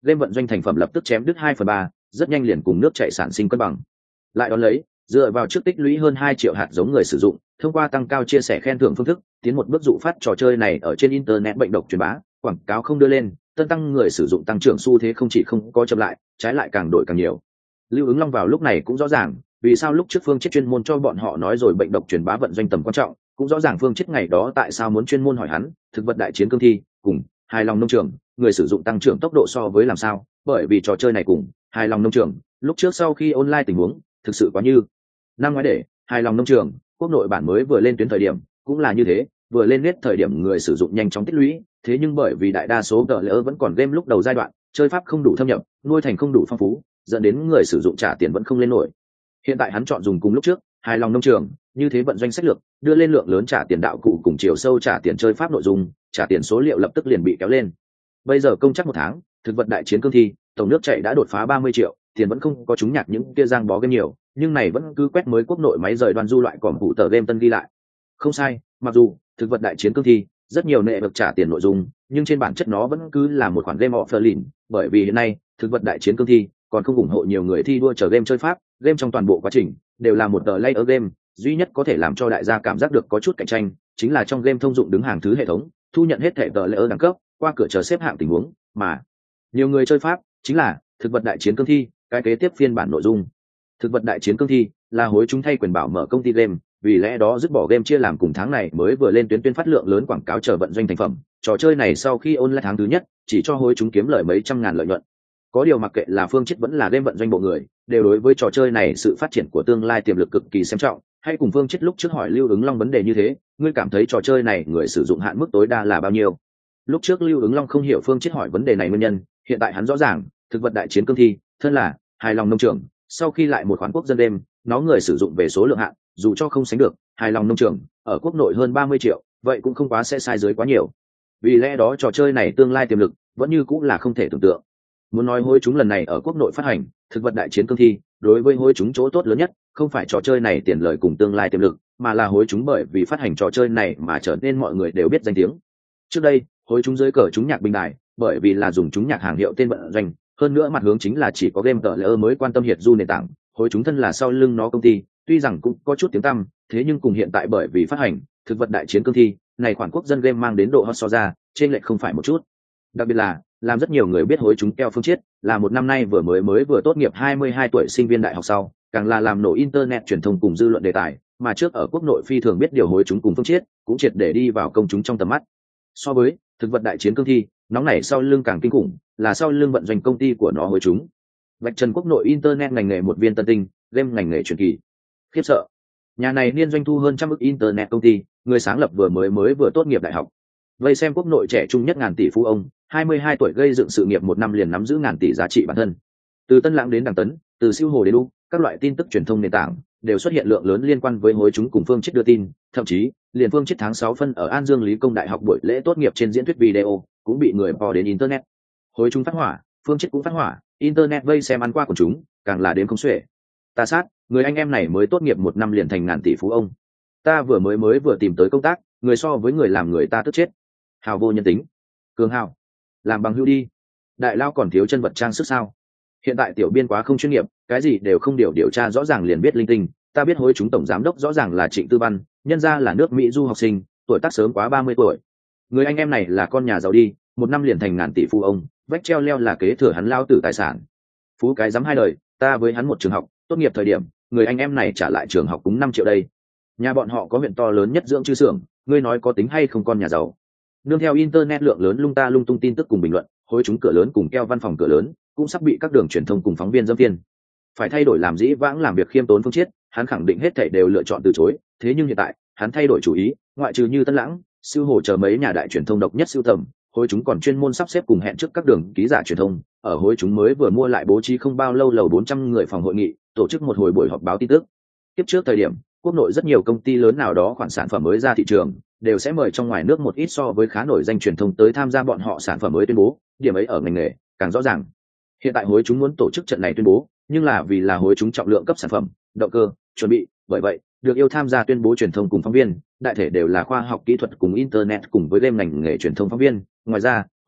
Speaker 1: game vận doanh thành phẩm lập tức chém đứt 2/3, rất nhanh liền cùng nước chảy sản sinh cân bằng. Lại đón lấy, dựa vào trước tích lũy hơn 2 triệu hạt giống người sử dụng, thông qua tăng cao chia sẻ khen thưởng phương thức, tiến một bước dụ phát trò chơi này ở trên internet bệnh độc truyền bá, quảng cáo không đưa lên, tân tăng người sử dụng tăng trưởng xu thế không chỉ không có chậm lại, trái lại càng đổi càng nhiều. Lưu Ứng Long vào lúc này cũng rõ ràng, vì sao lúc trước Phương Chiết chuyên môn cho bọn họ nói rồi bệnh độc truyền bá vận doanh tầm quan trọng, cũng rõ ràng Phương Chiết ngày đó tại sao muốn chuyên môn hỏi hắn, thực vật đại chiến cương thi, cùng hài lòng nông trường, người sử dụng tăng trưởng tốc độ so với làm sao, bởi vì trò chơi này cùng hài lòng nông trường, lúc trước sau khi online tình huống, thực sự quá như năm ngoái để hài lòng nông trường, quốc nội bản mới vừa lên tuyến thời điểm, cũng là như thế, vừa lên nét thời điểm người sử dụng nhanh chóng tích lũy, thế nhưng bởi vì đại đa số player vẫn còn game lúc đầu giai đoạn, chơi pháp không đủ thâm nhập, nuôi thành không đủ phong phú, dẫn đến người sử dụng trả tiền vẫn không lên nổi. Hiện tại hắn chọn dùng cùng lúc trước hài lòng nông trường như thế vận doanh sách lược, đưa lên lượng lớn trả tiền đạo cụ cùng chiều sâu trả tiền chơi pháp nội dung, trả tiền số liệu lập tức liền bị kéo lên. Bây giờ công chắc 1 tháng, thực vật đại chiến cương thi tổng nước chạy đã đột phá 30 triệu, tiền vẫn không có chúng nhạc những kia giang bó game nhiều, nhưng này vẫn cứ quét mới quốc nội máy rời đoan du loại còn phụ tờ game tân ghi lại. Không sai, mặc dù thực vật đại chiến cương thi rất nhiều nệ được trả tiền nội dung, nhưng trên bản chất nó vẫn cứ là một khoản game offline, bởi vì hiện nay thực vật đại chiến cương thi còn không ủng hộ nhiều người thi đua chờ game chơi pháp, game trong toàn bộ quá trình đều là một tờ layer game, duy nhất có thể làm cho đại gia cảm giác được có chút cạnh tranh chính là trong game thông dụng đứng hàng thứ hệ thống, thu nhận hết thẻ tờ layer đẳng cấp, qua cửa chờ xếp hạng tình huống, mà nhiều người chơi pháp chính là thực vật đại chiến cương thi cái kế tiếp phiên bản nội dung. Thực vật đại chiến cương thi là hối chúng thay quyền bảo mở công ty game, vì lẽ đó dứt bỏ game chia làm cùng tháng này mới vừa lên tuyến phát lượng lớn quảng cáo chờ vận doanh thành phẩm, trò chơi này sau khi online tháng thứ nhất chỉ cho hối chúng kiếm lời mấy trăm ngàn lợi nhuận. Có điều mặc kệ là Phương Chiết vẫn là game vận doanh bộ người, đều đối với trò chơi này sự phát triển của tương lai tiềm lực cực kỳ xem trọng. Hay cùng Phương Chiết lúc trước hỏi Lưu Ứng Long vấn đề như thế, ngươi cảm thấy trò chơi này người sử dụng hạn mức tối đa là bao nhiêu? Lúc trước Lưu Ứng Long không hiểu Phương Chiết hỏi vấn đề này nguyên nhân, hiện tại hắn rõ ràng, thực vật đại chiến cương thi, thân là hài lòng nông trường, sau khi lại một khoản quốc dân đêm, nó người sử dụng về số lượng hạn, dù cho không sánh được hài lòng nông trường, ở quốc nội hơn 30 triệu, vậy cũng không quá sẽ sai dưới quá nhiều. Vì lẽ đó trò chơi này tương lai tiềm lực vẫn như cũng là không thể tưởng tượng. Muốn nói hối chúng lần này ở quốc nội phát hành thực vật đại chiến cương thi, đối với hối chúng chỗ tốt lớn nhất không phải trò chơi này tiền lời cùng tương lai tiềm lực, mà là hối chúng bởi vì phát hành trò chơi này mà trở nên mọi người đều biết danh tiếng. Trước đây hối chúng dưới cờ chúng nhạc bình đài, bởi vì là dùng chúng nhạc hàng hiệu tên vận doanh, hơn nữa mặt hướng chính là chỉ có game tờ layer mới quan tâm hiệt du nền tảng, hối chúng thân là sau lưng nó công ty, tuy rằng cũng có chút tiếng tăm, thế nhưng cùng hiện tại bởi vì phát hành thực vật đại chiến cương thi này khoản quốc dân game mang đến độ hot so ra trên lệch không phải một chút. Đặc biệt là làm rất nhiều người biết hối chúng keo Phương Chiết là một năm nay vừa tốt nghiệp 22 tuổi sinh viên đại học sau, càng là làm nổ internet truyền thông cùng dư luận đề tài, mà trước ở quốc nội phi thường biết điều hối chúng cùng Phương Chiết cũng triệt để đi vào công chúng trong tầm mắt. So với thực vật đại chiến cương thi, nóng nảy sau lưng càng kinh khủng là sau lưng vận doanh công ty của nó hối chúng. Vạch trần quốc nội internet ngành nghề một viên tân tinh, game ngành nghề truyền kỳ. Khiếp sợ. Nhà này niên doanh thu hơn 100 ức internet công ty, người sáng lập vừa tốt nghiệp đại học. Vây xem quốc nội trẻ trung nhất ngàn tỷ phú ông, 22 tuổi gây dựng sự nghiệp một năm liền nắm giữ ngàn tỷ giá trị bản thân. Từ Tân Lãng đến Đằng Tấn, từ Siêu Hồ đến U, các loại tin tức truyền thông nền tảng đều xuất hiện lượng lớn liên quan với hối chúng cùng Phương Chiết đưa tin, thậm chí liền Phương Chiết tháng 6 phân ở An Dương Lý Công Đại học buổi lễ tốt nghiệp trên diễn thuyết video cũng bị người po đến internet. Hối chúng phát hỏa, Phương Chiết cũng phát hỏa, internet vây xem ăn qua của chúng, càng là đếm không xuể. Ta sát, người anh em này mới tốt nghiệp một năm liền thành ngàn tỷ phú ông. Ta vừa tìm tới công tác, người so với người làm người ta tức chết. Hào vô nhân tính. Cường hào, làm bằng hữu đi. Đại lao còn thiếu chân vật trang sức sao? Hiện tại tiểu biên quá không chuyên nghiệp, cái gì đều không điều tra rõ ràng liền biết linh tinh. Ta biết hối chúng tổng giám đốc rõ ràng là Trịnh Tư Văn, nhân ra là nước Mỹ du học sinh, tuổi tác sớm quá 30 tuổi. Người anh em này là con nhà giàu đi, một năm liền thành ngàn tỷ phú ông, vách treo leo là kế thừa hắn lao tử tài sản. Phú cái dám hai đời, ta với hắn một trường học, tốt nghiệp thời điểm, người anh em này trả lại trường học cũng 5 triệu đây. Nhà bọn họ có huyện to lớn nhất dưỡng chư xưởng, ngươi nói có tính hay không con nhà giàu? Nương theo internet lượng lớn lung ta lung tung tin tức cùng bình luận, hối chúng cửa lớn cùng keo văn phòng cửa lớn cũng sắp bị các đường truyền thông cùng phóng viên dâm viên. Phải thay đổi làm dĩ vãng làm việc khiêm tốn Phương Chiết, hắn khẳng định hết thảy đều lựa chọn từ chối, thế nhưng hiện tại, hắn thay đổi chủ ý, ngoại trừ như Tân Lãng, Siêu Hồ chờ mấy nhà đại truyền thông độc nhất siêu tầm, hối chúng còn chuyên môn sắp xếp cùng hẹn trước các đường ký giả truyền thông, ở hối chúng mới vừa mua lại bố trí không bao lâu lầu 400 người phòng hội nghị, tổ chức một hồi buổi họp báo tin tức. Tiếp trước thời điểm, quốc nội rất nhiều công ty lớn nào đó khoản sản phẩm mới ra thị trường, đều sẽ mời trong ngoài nước một ít so với khá nổi danh truyền thông tới tham gia bọn họ sản phẩm mới tuyên bố, điểm ấy ở ngành nghề càng rõ ràng. Hiện tại hối chúng muốn tổ chức trận này tuyên bố, nhưng là vì là hối chúng trọng lượng cấp sản phẩm, động cơ, chuẩn bị, bởi vậy, được yêu tham gia tuyên bố truyền thông cùng phóng viên, đại thể đều là khoa học kỹ thuật cùng internet cùng với game ngành nghề truyền thông phóng viên. Ngoài ra,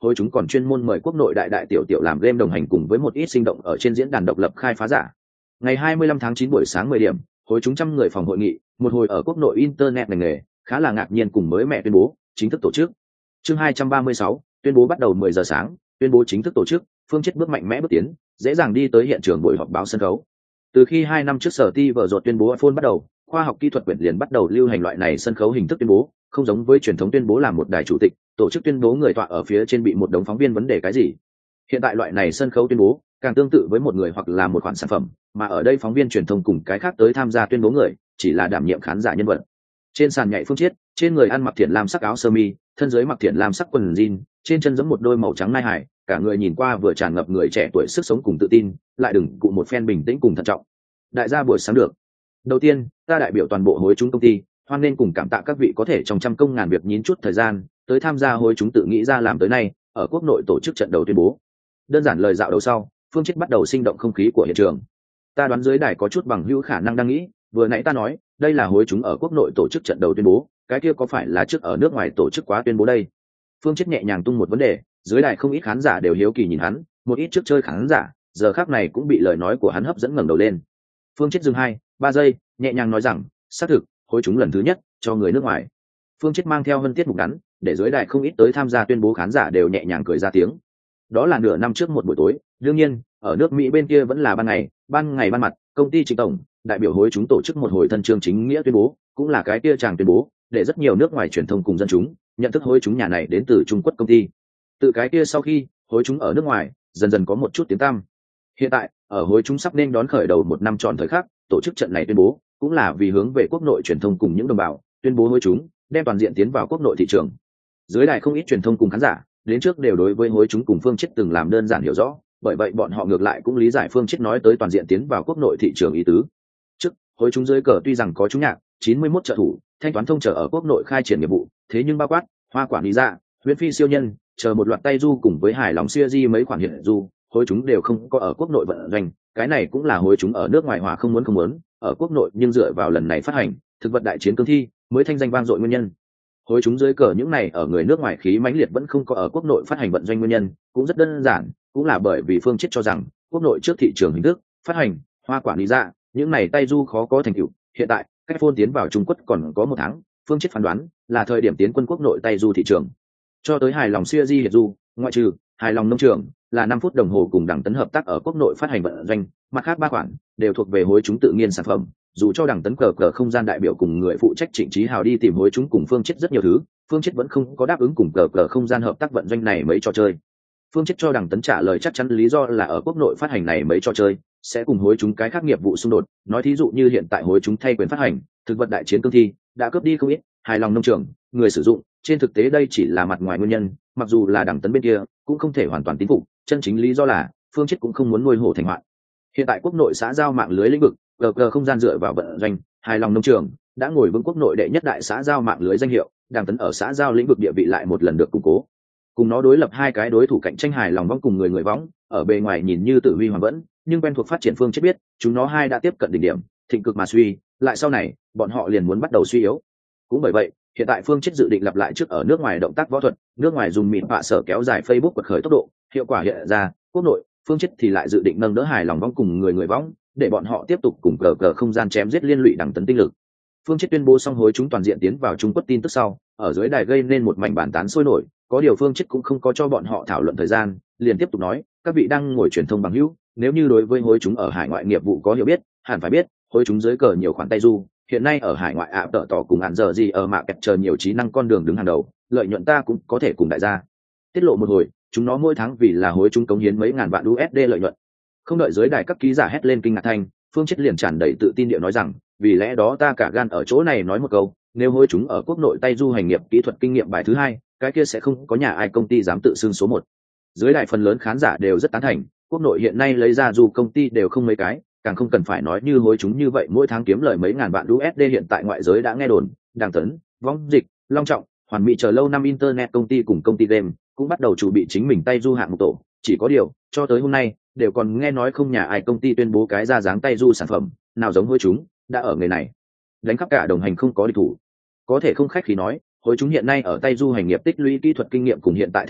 Speaker 1: hối chúng còn chuyên môn mời quốc nội đại đại tiểu tiểu làm game đồng hành cùng với một ít sinh động ở trên diễn đàn độc lập khai phá giả. Ngày 25 tháng 9 buổi sáng 10 điểm, hối chúng trăm người phòng hội nghị, một hồi ở quốc nội internet ngành nghề, khá là ngạc nhiên cùng mới mẹ tuyên bố, chính thức tổ chức. Chương 236, tuyên bố bắt đầu 10 giờ sáng, tuyên bố chính thức tổ chức, Phương Chiết bước mạnh mẽ bước tiến, dễ dàng đi tới hiện trường buổi họp báo sân khấu. Từ khi 2 năm trước Sở Ti vợ rột tuyên bố iPhone bắt đầu, khoa học kỹ thuật quyển liền bắt đầu lưu hành loại này sân khấu hình thức tuyên bố, không giống với truyền thống tuyên bố làm một đài chủ tịch, tổ chức tuyên bố người tọa ở phía trên bị một đống phóng viên vấn đề cái gì. Hiện tại loại này sân khấu tuyên bố càng tương tự với một người hoặc là một khoản sản phẩm, mà ở đây phóng viên truyền thông cùng cái khác tới tham gia tuyên bố người chỉ là đảm nhiệm khán giả nhân vật. Trên sàn nhảy Phương Chiết, trên người ăn mặc thiển lam sắc áo sơ mi, thân dưới mặc thiển lam sắc quần jean, trên chân giẫm một đôi màu trắng nai hải, cả người nhìn qua vừa tràn ngập người trẻ tuổi sức sống cùng tự tin, lại đừng cụ một phen bình tĩnh cùng thận trọng. Đại gia buổi sáng được. Đầu tiên, ta đại biểu toàn bộ hối chúng công ty, hoan nên cùng cảm tạ các vị có thể trong trăm công ngàn việc nhín chút thời gian, tới tham gia hối chúng tự nghĩ ra làm tới nay, ở quốc nội tổ chức trận đầu tuyên bố. Đơn giản lời dạo đầu sau, Phương Chiết bắt đầu sinh động không khí của hiện trường. Ta đoán dưới đài có chút bằng hữu khả năng đang nghĩ, vừa nãy ta nói, đây là hối chúng ở quốc nội tổ chức trận đầu tuyên bố, cái kia có phải là trước ở nước ngoài tổ chức quá tuyên bố đây? Phương Chiết nhẹ nhàng tung một vấn đề, dưới đài không ít khán giả đều hiếu kỳ nhìn hắn, một ít trước chơi khán giả, giờ khắc này cũng bị lời nói của hắn hấp dẫn ngẩng đầu lên. Phương Chiết dừng 2-3 giây, nhẹ nhàng nói rằng, xác thực, hối chúng lần thứ nhất cho người nước ngoài. Phương Chiết mang theo hân tiết mục ngắn, để dưới đài không ít tới tham gia tuyên bố khán giả đều nhẹ nhàng cười ra tiếng. Đó là nửa năm trước một buổi tối, đương nhiên, ở nước Mỹ bên kia vẫn là ban ngày ban mặt, công ty Trịnh tổng, đại biểu hối chúng tổ chức một hồi thân chương chính nghĩa tuyên bố, cũng là cái kia chàng tuyên bố, để rất nhiều nước ngoài truyền thông cùng dân chúng nhận thức hối chúng nhà này đến từ Trung Quốc công ty. Từ cái kia sau khi, hối chúng ở nước ngoài dần dần có một chút tiếng tăm. Hiện tại, ở hối chúng sắp nên đón khởi đầu một năm tròn thời khắc, tổ chức trận này tuyên bố, cũng là vì hướng về quốc nội truyền thông cùng những đồng bào, tuyên bố hối chúng đem toàn diện tiến vào quốc nội thị trường. Dưới đài không ít truyền thông cùng khán giả, đến trước đều đối với hối chúng cùng Phương Chiết từng làm đơn giản hiểu rõ, bởi vậy bọn họ ngược lại cũng lý giải Phương Chiết nói tới toàn diện tiến vào quốc nội thị trường ý tứ. Trước, hối chúng dưới cờ tuy rằng có chúng nhạc, 91 trợ thủ, thanh toán thông chờ ở quốc nội khai triển nghiệp vụ, thế nhưng bao quát, hoa quả lý dạ, huyễn phi siêu nhân, chờ một loạt tay du cùng với hài lòng series mấy khoản hiện du, hối chúng đều không có ở quốc nội vận doanh, cái này cũng là hối chúng ở nước ngoài hòa không muốn, ở quốc nội nhưng dựa vào lần này phát hành, thực vật đại chiến cương thi, mới thanh danh vang dội nguyên nhân. Hối chúng dưới cờ những này ở người nước ngoài khí mãnh liệt vẫn không có ở quốc nội phát hành vận doanh nguyên nhân, cũng rất đơn giản, cũng là bởi vì Phương Chiết cho rằng, quốc nội trước thị trường hình thức, phát hành, hoa quả lý dạ, những này tay du khó có thành tựu, hiện tại, cách phone tiến vào Trung Quốc còn có 1 tháng, Phương Chiết phán đoán là thời điểm tiến quân quốc nội tay du thị trường. Cho tới hài lòng series hiện du, ngoại trừ hài lòng nông trường là 5 phút đồng hồ cùng Đằng Tấn hợp tác ở quốc nội phát hành vận doanh, mặt khác 3 khoản đều thuộc về hối chúng tự nhiên sản phẩm. Dù cho Đằng Tấn cờ không gian đại biểu cùng người phụ trách Trịnh Chí Hào đi tìm hối chúng cùng Phương Chiết rất nhiều thứ, Phương Chiết vẫn không có đáp ứng cùng cờ không gian hợp tác vận doanh này mấy trò chơi. Phương Chiết cho Đằng Tấn trả lời chắc chắn lý do là ở quốc nội phát hành này mấy trò chơi sẽ cùng hối chúng cái khác nghiệp vụ xung đột, nói thí dụ như hiện tại hối chúng thay quyền phát hành thực vật đại chiến cương thi đã cướp đi không ít hài lòng nông trường người sử dụng, trên thực tế đây chỉ là mặt ngoài nguyên nhân, mặc dù là Đằng Tấn bên kia cũng không thể hoàn toàn tín phục, chân chính lý do là Phương Chiết cũng không muốn nuôi hổ thành hoạn. Hiện tại quốc nội xã giao mạng lưới lĩnh vực cờ không gian dựa vào vận doanh hài lòng nông trường đã ngồi vững quốc nội đệ nhất đại xã giao mạng lưới danh hiệu, Đằng Tấn ở xã giao lĩnh vực địa vị lại một lần được củng cố. Cùng nó đối lập hai cái đối thủ cạnh tranh hài lòng vong cùng người võng, ở bề ngoài nhìn như tự huy hoàng vẫn, nhưng quen thuộc phát triển Phương Chiết biết, chúng nó hai đã tiếp cận đỉnh điểm, thịnh cực mà suy, lại sau này, bọn họ liền muốn bắt đầu suy yếu. Cũng bởi vậy, hiện tại Phương Chiết dự định lặp lại trước ở nước ngoài động tác võ thuật, nước ngoài dùng mịn họa sở kéo dài Facebook quật khởi tốc độ, hiệu quả hiện ra, quốc nội, Phương Chiết thì lại dự định nâng đỡ hài lòng vong cùng người võng, để bọn họ tiếp tục cùng cờ không gian chém giết liên lụy Đằng Tấn tinh lực. Phương Chiết tuyên bố xong hối chúng toàn diện tiến vào Trung Quốc tin tức sau, ở dưới đài gây nên một mảnh bàn tán sôi nổi, có điều Phương Chiết cũng không có cho bọn họ thảo luận thời gian, liền tiếp tục nói, các vị đang ngồi truyền thông bằng hữu, nếu như đối với hối chúng ở hải ngoại nghiệp vụ có hiểu biết, hẳn phải biết, hối chúng dưới cờ nhiều khoản tay du, hiện nay ở hải ngoại ạ tợ tỏ cùng hạn giờ gì ở mạ kẹt chờ nhiều trí năng con đường đứng hàng đầu, lợi nhuận ta cũng có thể cùng đại gia tiết lộ một hồi, chúng nó mỗi tháng vì là hối chúng cống hiến mấy ngàn vạn USD lợi nhuận. Không đợi dưới đài các ký giả hét lên kinh ngạc thanh, Phương Chiết liền tràn đầy tự tin điệu nói rằng, vì lẽ đó ta cả gan ở chỗ này nói một câu, nếu hối chúng ở quốc nội tay du hành nghiệp kỹ thuật kinh nghiệm bài thứ 2, cái kia sẽ không có nhà ai công ty dám tự xưng số 1. Dưới đài phần lớn khán giả đều rất tán thành, quốc nội hiện nay lấy ra du công ty đều không mấy cái, càng không cần phải nói như hối chúng như vậy mỗi tháng kiếm lời mấy ngàn vạn USD. Hiện tại ngoại giới đã nghe đồn, Đằng Tấn, Vong Dịch, Long Trọng, Hoàn Mỹ chờ lâu năm internet công ty cùng công ty game cũng bắt đầu chuẩn bị chính mình tay du hạng mục tổ, chỉ có điều, cho tới hôm nay đều còn nghe nói không nhà ai công ty tuyên bố cái ra dáng tay du sản phẩm nào giống hối chúng đã ở người này đánh khắp cả đồng hành không có địch thủ. Có thể không khách khí nói, hối chúng hiện nay ở tay du hành nghiệp tích lũy kỹ thuật kinh nghiệm cùng hiện tại thành tựu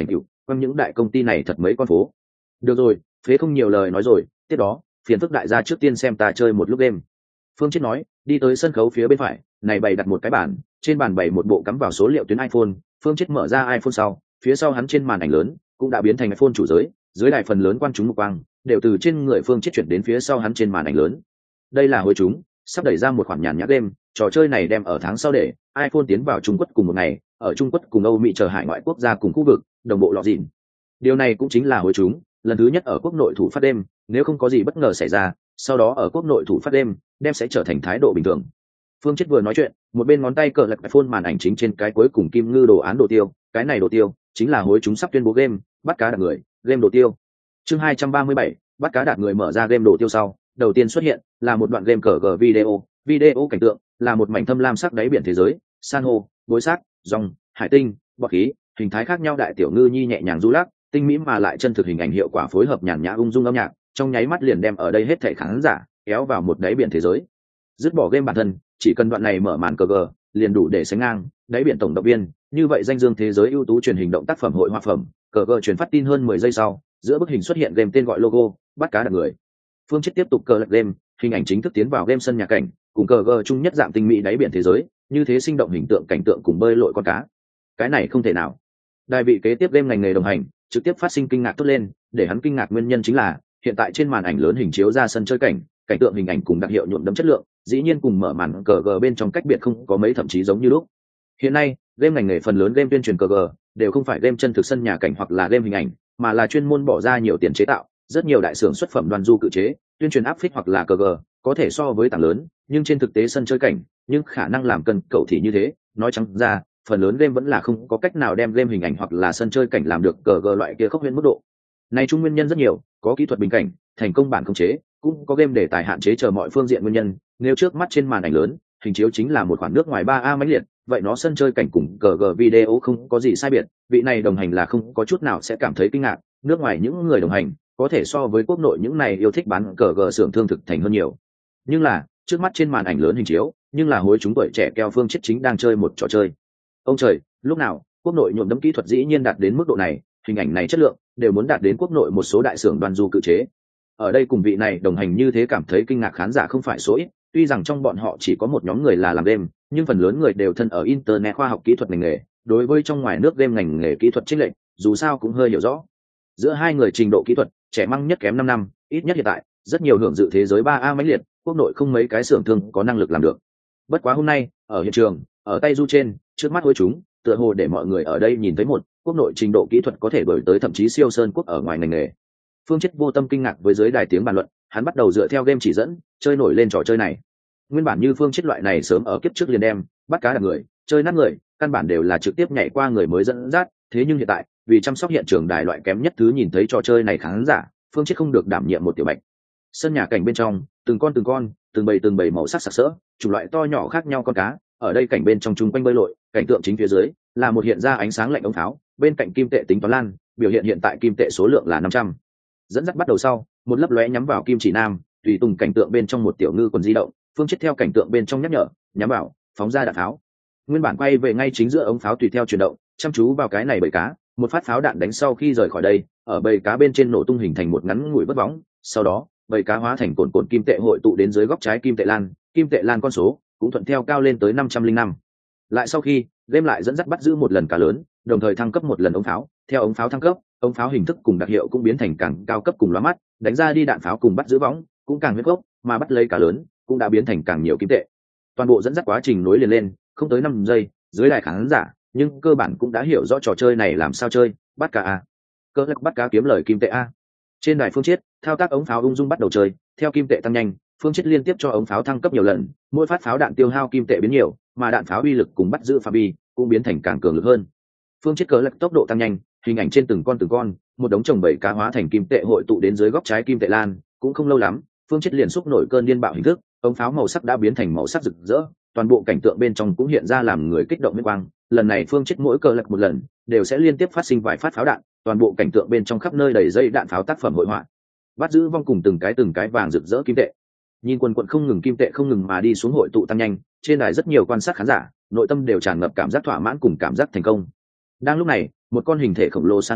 Speaker 1: quăng những đại công ty này thật mấy con phố. Được rồi, phế không nhiều lời nói rồi, tiếp đó phiền phức đại gia trước tiên xem ta chơi một lúc game. Phương Chiết nói, đi tới sân khấu phía bên phải, này bày đặt một cái bàn, trên bàn bày một bộ cắm vào số liệu tuyến iPhone. Phương Chiết mở ra iPhone sau, phía sau hắn trên màn ảnh lớn cũng đã biến thành iPhone chủ giới, dưới đài phần lớn quan chúng mục quang đều từ trên người Phương Chiết chuyển đến phía sau hắn trên màn ảnh lớn. Đây là hồi chúng sắp đẩy ra một khoản nhàn nhã game, trò chơi này đem ở tháng sau để iPhone tiến vào Trung Quốc cùng một ngày, ở Trung Quốc cùng Âu Mỹ chờ hải ngoại quốc gia cùng khu vực đồng bộ lọ dịn. Điều này cũng chính là hồi chúng lần thứ nhất ở quốc nội thủ phát đêm, nếu không có gì bất ngờ xảy ra, sau đó ở quốc nội thủ phát đêm đem sẽ trở thành thái độ bình thường. Phương Chiết vừa nói chuyện, một bên ngón tay cờ lật iPhone màn ảnh chính trên cái cuối cùng kim ngư đồ án đồ tiêu, cái này đồ tiêu chính là hối chúng sắp tuyên bố game bắt cá đạt người, game đồ tiêu. Chương 237, bắt cá đạt người mở ra game đồ tiêu sau, đầu tiên xuất hiện là một đoạn game cờ gờ video cảnh tượng là một mảnh thâm lam sắc đáy biển thế giới, san hô, bối xác, rong, hải tinh, bọt khí, hình thái khác nhau đại tiểu ngư nhi nhẹ nhàng du lắc, tinh mỹ mà lại chân thực hình ảnh hiệu quả phối hợp nhàn nhã ung dung âm nhạc, trong nháy mắt liền đem ở đây hết thảy khán giả kéo vào một đáy biển thế giới. Dứt bỏ game bản thân, chỉ cần đoạn này mở màn cờ gờ liền đủ để sánh ngang đáy biển tổng động viên, như vậy danh dương thế giới ưu tú truyền hình động tác phẩm hội họa phẩm. Cờ gờ truyền phát tin hơn 10 giây sau, giữa bức hình xuất hiện game tên gọi logo bắt cá đạt người. Phương Chiết tiếp tục cờ lật game, hình ảnh chính thức tiến vào game sân nhà cảnh, cùng cờ gờ chung nhất dạng tinh mỹ đáy biển thế giới, như thế sinh động hình tượng cảnh tượng cùng bơi lội con cá. Cái này không thể nào. Đại vị kế tiếp game ngành nghề đồng hành trực tiếp phát sinh kinh ngạc tốt lên, để hắn kinh ngạc nguyên nhân chính là hiện tại trên màn ảnh lớn hình chiếu ra sân chơi cảnh tượng hình ảnh cùng đặc hiệu nhuộm đẫm chất lượng, dĩ nhiên cùng mở màn cờ gờ bên trong cách biệt không có mấy, thậm chí giống như lúc. Hiện nay game ngành nghề phần lớn game tuyên truyền cờ gờ đều không phải game chân thực sân nhà cảnh hoặc là game hình ảnh, mà là chuyên môn bỏ ra nhiều tiền chế tạo, rất nhiều đại xưởng xuất phẩm đoàn du cự chế tuyên truyền áp phích hoặc là cờ gờ có thể so với tảng lớn, nhưng trên thực tế sân chơi cảnh nhưng khả năng làm cần cầu thì như thế. Nói trắng ra, phần lớn game vẫn là không có cách nào đem game hình ảnh hoặc là sân chơi cảnh làm được cờ gờ loại kia khốc huyễn mức độ này. Chung nguyên nhân rất nhiều, có kỹ thuật bình cảnh, thành công bản khống chế, cũng có game để tài hạn chế chờ mọi phương diện nguyên nhân. Nếu trước mắt trên màn ảnh lớn hình chiếu chính là một khoản nước ngoài 3A mãnh liệt, vậy nó sân chơi cảnh cùng cờ gờ video không có gì sai biệt, vị này đồng hành là không có chút nào sẽ cảm thấy kinh ngạc. Nước ngoài những người đồng hành có thể so với quốc nội những này yêu thích bán cờ gờ xưởng thương thực thành hơn nhiều, nhưng là trước mắt trên màn ảnh lớn hình chiếu nhưng là hối chúng tuổi trẻ keo Phương Chiết chính đang chơi một trò chơi. Ông trời, lúc nào quốc nội nhuộm đẫm kỹ thuật dĩ nhiên đạt đến mức độ này, hình ảnh này chất lượng đều muốn đạt đến quốc nội một số đại xưởng đoàn du cự chế. Ở đây cùng vị này đồng hành như thế cảm thấy kinh ngạc khán giả không phải số ít, tuy rằng trong bọn họ chỉ có một nhóm người là làm game, nhưng phần lớn người đều thân ở internet khoa học kỹ thuật ngành nghề, đối với trong ngoài nước game ngành nghề kỹ thuật chênh lệch dù sao cũng hơi hiểu rõ. Giữa hai người trình độ kỹ thuật trẻ măng nhất kém 5 năm, ít nhất hiện tại rất nhiều hưởng dự thế giới 3A mãnh liệt, quốc nội không mấy cái xưởng thương có năng lực làm được. Bất quá hôm nay ở hiện trường, ở tay du trên trước mắt hối chúng tựa hồ để mọi người ở đây nhìn thấy một quốc nội trình độ kỹ thuật có thể đổi tới thậm chí siêu sơn quốc ở ngoài ngành nghề. Phương Chiết vô tâm kinh ngạc với dưới đài tiếng bàn luận, hắn bắt đầu dựa theo game chỉ dẫn chơi nổi lên trò chơi này. Nguyên bản như Phương Chiết loại này sớm ở kiếp trước liền đem bắt cá đạt người chơi nát người, căn bản đều là trực tiếp nhảy qua người mới dẫn dắt. Thế nhưng hiện tại vì chăm sóc hiện trường đài loại kém nhất thứ nhìn thấy trò chơi này khán giả, Phương Chiết không được đảm nhiệm một tiểu bạch. Sân nhà cảnh bên trong từng con từng bầy màu sắc sặc sỡ, chủng loại to nhỏ khác nhau con cá ở đây cảnh bên trong chung quanh bơi lội. Cảnh tượng chính phía dưới là một hiện ra ánh sáng lạnh ống tháo, bên cạnh kim tệ tính toán lan biểu hiện hiện tại kim tệ số lượng là 500. Dẫn dắt bắt đầu sau, một lấp lóe nhắm vào kim chỉ nam tùy tùng cảnh tượng bên trong một tiểu ngư quần di động. Phương Chiết theo cảnh tượng bên trong nhắc nhở, nhắm vào, phóng ra đạn pháo. Nguyên bản quay về ngay chính giữa ống pháo tùy theo chuyển động, chăm chú vào cái này bầy cá. Một phát pháo đạn đánh sau khi rời khỏi đây, ở bầy cá bên trên nổ tung hình thành một ngắn ngủi vất bóng. Sau đó bầy cá hóa thành cồn kim tệ hội tụ đến dưới góc trái kim tệ lan con số cũng thuận theo cao lên tới 505. Lại sau khi game lại dẫn dắt bắt giữ một lần cá lớn, đồng thời thăng cấp một lần ống pháo. Theo ống pháo thăng cấp, ống pháo hình thức cùng đặc hiệu cũng biến thành càng cao cấp cùng lóa mắt, đánh ra đi đạn pháo cùng bắt giữ võng cũng càng huyết gốc, mà bắt lấy cá lớn cũng đã biến thành càng nhiều kim tệ. Toàn bộ dẫn dắt quá trình nối liền lên không tới 5 giây, dưới đài khán giả nhưng cơ bản cũng đã hiểu rõ trò chơi này làm sao chơi. Bắt cá a, cơ lắc bắt cá kiếm lời kim tệ a. Trên đài Phương Chiết thao tác ống pháo ung dung bắt đầu chơi, theo kim tệ tăng nhanh, Phương Chiết liên tiếp cho ống pháo thăng cấp nhiều lần, mỗi phát pháo đạn tiêu hao kim tệ biến nhiều, mà đạn pháo uy lực cùng bắt giữ phạm vi cũng biến thành càng cường lực hơn. Phương Chiết cờ lật tốc độ tăng nhanh, hình ảnh trên từng con, một đống chồng bầy cá hóa thành kim tệ hội tụ đến dưới góc trái kim tệ lan. Cũng không lâu lắm, Phương Chiết liền xúc nổi cơn điên bạo hình thức, ống pháo màu sắc đã biến thành màu sắc rực rỡ, toàn bộ cảnh tượng bên trong cũng hiện ra làm người kích động miết quang. Lần này Phương Chiết mỗi cờ lật một lần đều sẽ liên tiếp phát sinh vài phát pháo đạn, toàn bộ cảnh tượng bên trong khắp nơi đầy dây đạn pháo tác phẩm hội họa, bắt giữ vong cùng từng cái vàng rực rỡ kim tệ. Nhìn quần quận không ngừng kim tệ không ngừng mà đi xuống hội tụ tăng nhanh, trên đài rất nhiều quan sát khán giả nội tâm đều tràn ngập cảm giác thỏa mãn cùng cảm giác thành công. Đang lúc này, một con hình thể khổng lồ sa ngư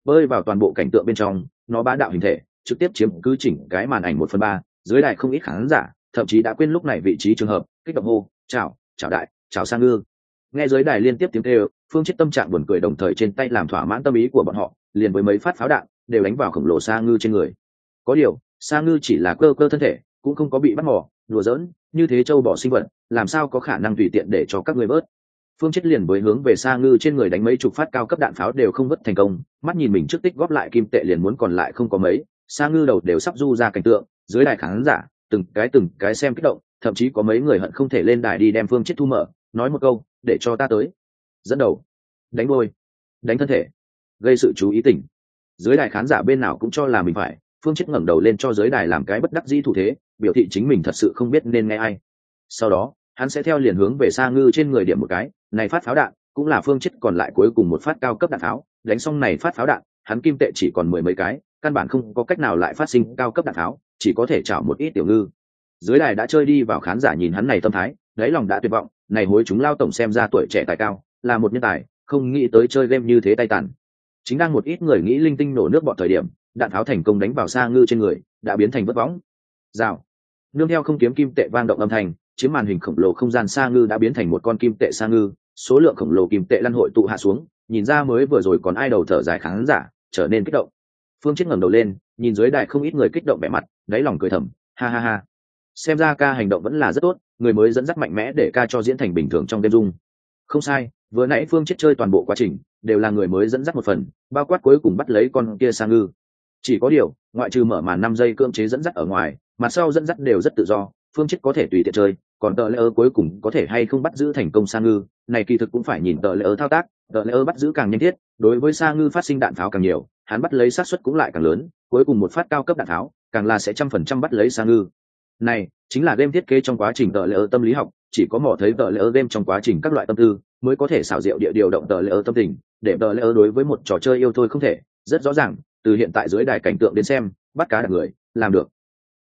Speaker 1: bơi vào toàn bộ cảnh tượng bên trong, nó bá đạo hình thể trực tiếp chiếm cứ chỉnh cái màn ảnh 1/3. Dưới đài không ít khán giả thậm chí đã quên lúc này vị trí trường hợp, kích động hô chào chào đại chào Sa Ngư. Nghe dưới đài liên tiếp tiếng kêu, Phương Chết tâm trạng buồn cười, đồng thời trên tay làm thỏa mãn tâm ý của bọn họ, liền với mấy phát pháo đạn đều đánh vào khổng lồ Sa Ngư trên người. Có điều Sa Ngư chỉ là cơ cơ thân thể, cũng không có bị bắt mò đùa giỡn, như thế châu bò sinh vật làm sao có khả năng tùy tiện để cho các ngươi bớt. Phương Chết liền với hướng về Sa Ngư trên người đánh mấy chục phát cao cấp đạn pháo đều không vứt thành công, mắt nhìn mình trước tích góp lại kim tệ liền muốn còn lại không có mấy, Sa Ngư đầu đều sắp du ra cảnh tượng, dưới đài khán giả từng cái xem kích động, thậm chí có mấy người hận không thể lên đài đi đem Phương Chết thu mở, nói một câu để cho ta tới. Dẫn đầu, đánh đôi, đánh thân thể, gây sự chú ý tỉnh. Dưới đài khán giả bên nào cũng cho là mình phải, Phương Chết ngẩng đầu lên cho dưới đài làm cái bất đắc dĩ thủ thế, biểu thị chính mình thật sự không biết nên nghe ai. Sau đó hắn sẽ theo liền hướng về Sa Ngư trên người điểm một cái, này phát pháo đạn cũng là Phương Chết còn lại cuối cùng một phát cao cấp đạn pháo, đánh xong này phát pháo đạn hắn kim tệ chỉ còn 10 mấy cái, căn bản không có cách nào lại phát sinh cao cấp đạn pháo, chỉ có thể chảo một ít tiểu ngư. Dưới đài đã chơi đi vào khán giả nhìn hắn này tâm thái, đáy lòng đã tuyệt vọng, này hối chúng lao tổng xem ra tuổi trẻ tài cao, là một nhân tài, không nghĩ tới chơi game như thế tay tàn. Chính đang một ít người nghĩ linh tinh nổ nước bọt thời điểm, đạn pháo thành công đánh vào Sa Ngư trên người, đã biến thành vứt võng. Rào. Nương theo không kiếm kim tệ vang động âm thanh, chiếm màn hình khổng lồ không gian Sa Ngư đã biến thành một con kim tệ Sa Ngư, số lượng khổng lồ kim tệ lăn hội tụ hạ xuống, nhìn ra mới vừa rồi còn ai đầu thở dài khán giả, trở nên kích động. Phương Chết ngẩng đầu lên, nhìn dưới đài không ít người kích động vẻ mặt, đáy lòng cười thầm, ha ha ha. Xem ra ca hành động vẫn là rất tốt, người mới dẫn dắt mạnh mẽ để ca cho diễn thành bình thường trong đêm dung. Không sai, vừa nãy Phương Chết chơi toàn bộ quá trình đều là người mới dẫn dắt một phần, bao quát cuối cùng bắt lấy con kia Sa Ngư. Chỉ có điều, ngoại trừ mở màn 5 giây cưỡng chế dẫn dắt ở ngoài, mặt sau dẫn dắt đều rất tự do, Phương Chết có thể tùy tiện chơi, còn tờ lễ ơ cuối cùng có thể hay không bắt giữ thành công Sa Ngư, này kỳ thực cũng phải nhìn tờ lễ ơ thao tác, tờ lễ ơ bắt giữ càng nhanh thiết, đối với Sa Ngư phát sinh đạn pháo càng nhiều, hắn bắt lấy xác suất cũng lại càng lớn, cuối cùng một phát cao cấp đạn pháo, càng là sẽ 100% bắt lấy Sa Ngư. Này chính là game thiết kế trong quá trình tờ lễ ơ tâm lý học, chỉ có mò thấy tờ lễ ơ game trong quá trình các loại tâm tư, mới có thể xảo diệu địa điều động tờ lễ ơ tâm tình, để tờ lễ ơ đối với một trò chơi yêu thôi không thể, rất rõ ràng, từ hiện tại dưới đài cảnh tượng đến xem, bắt cá đặc người, làm được.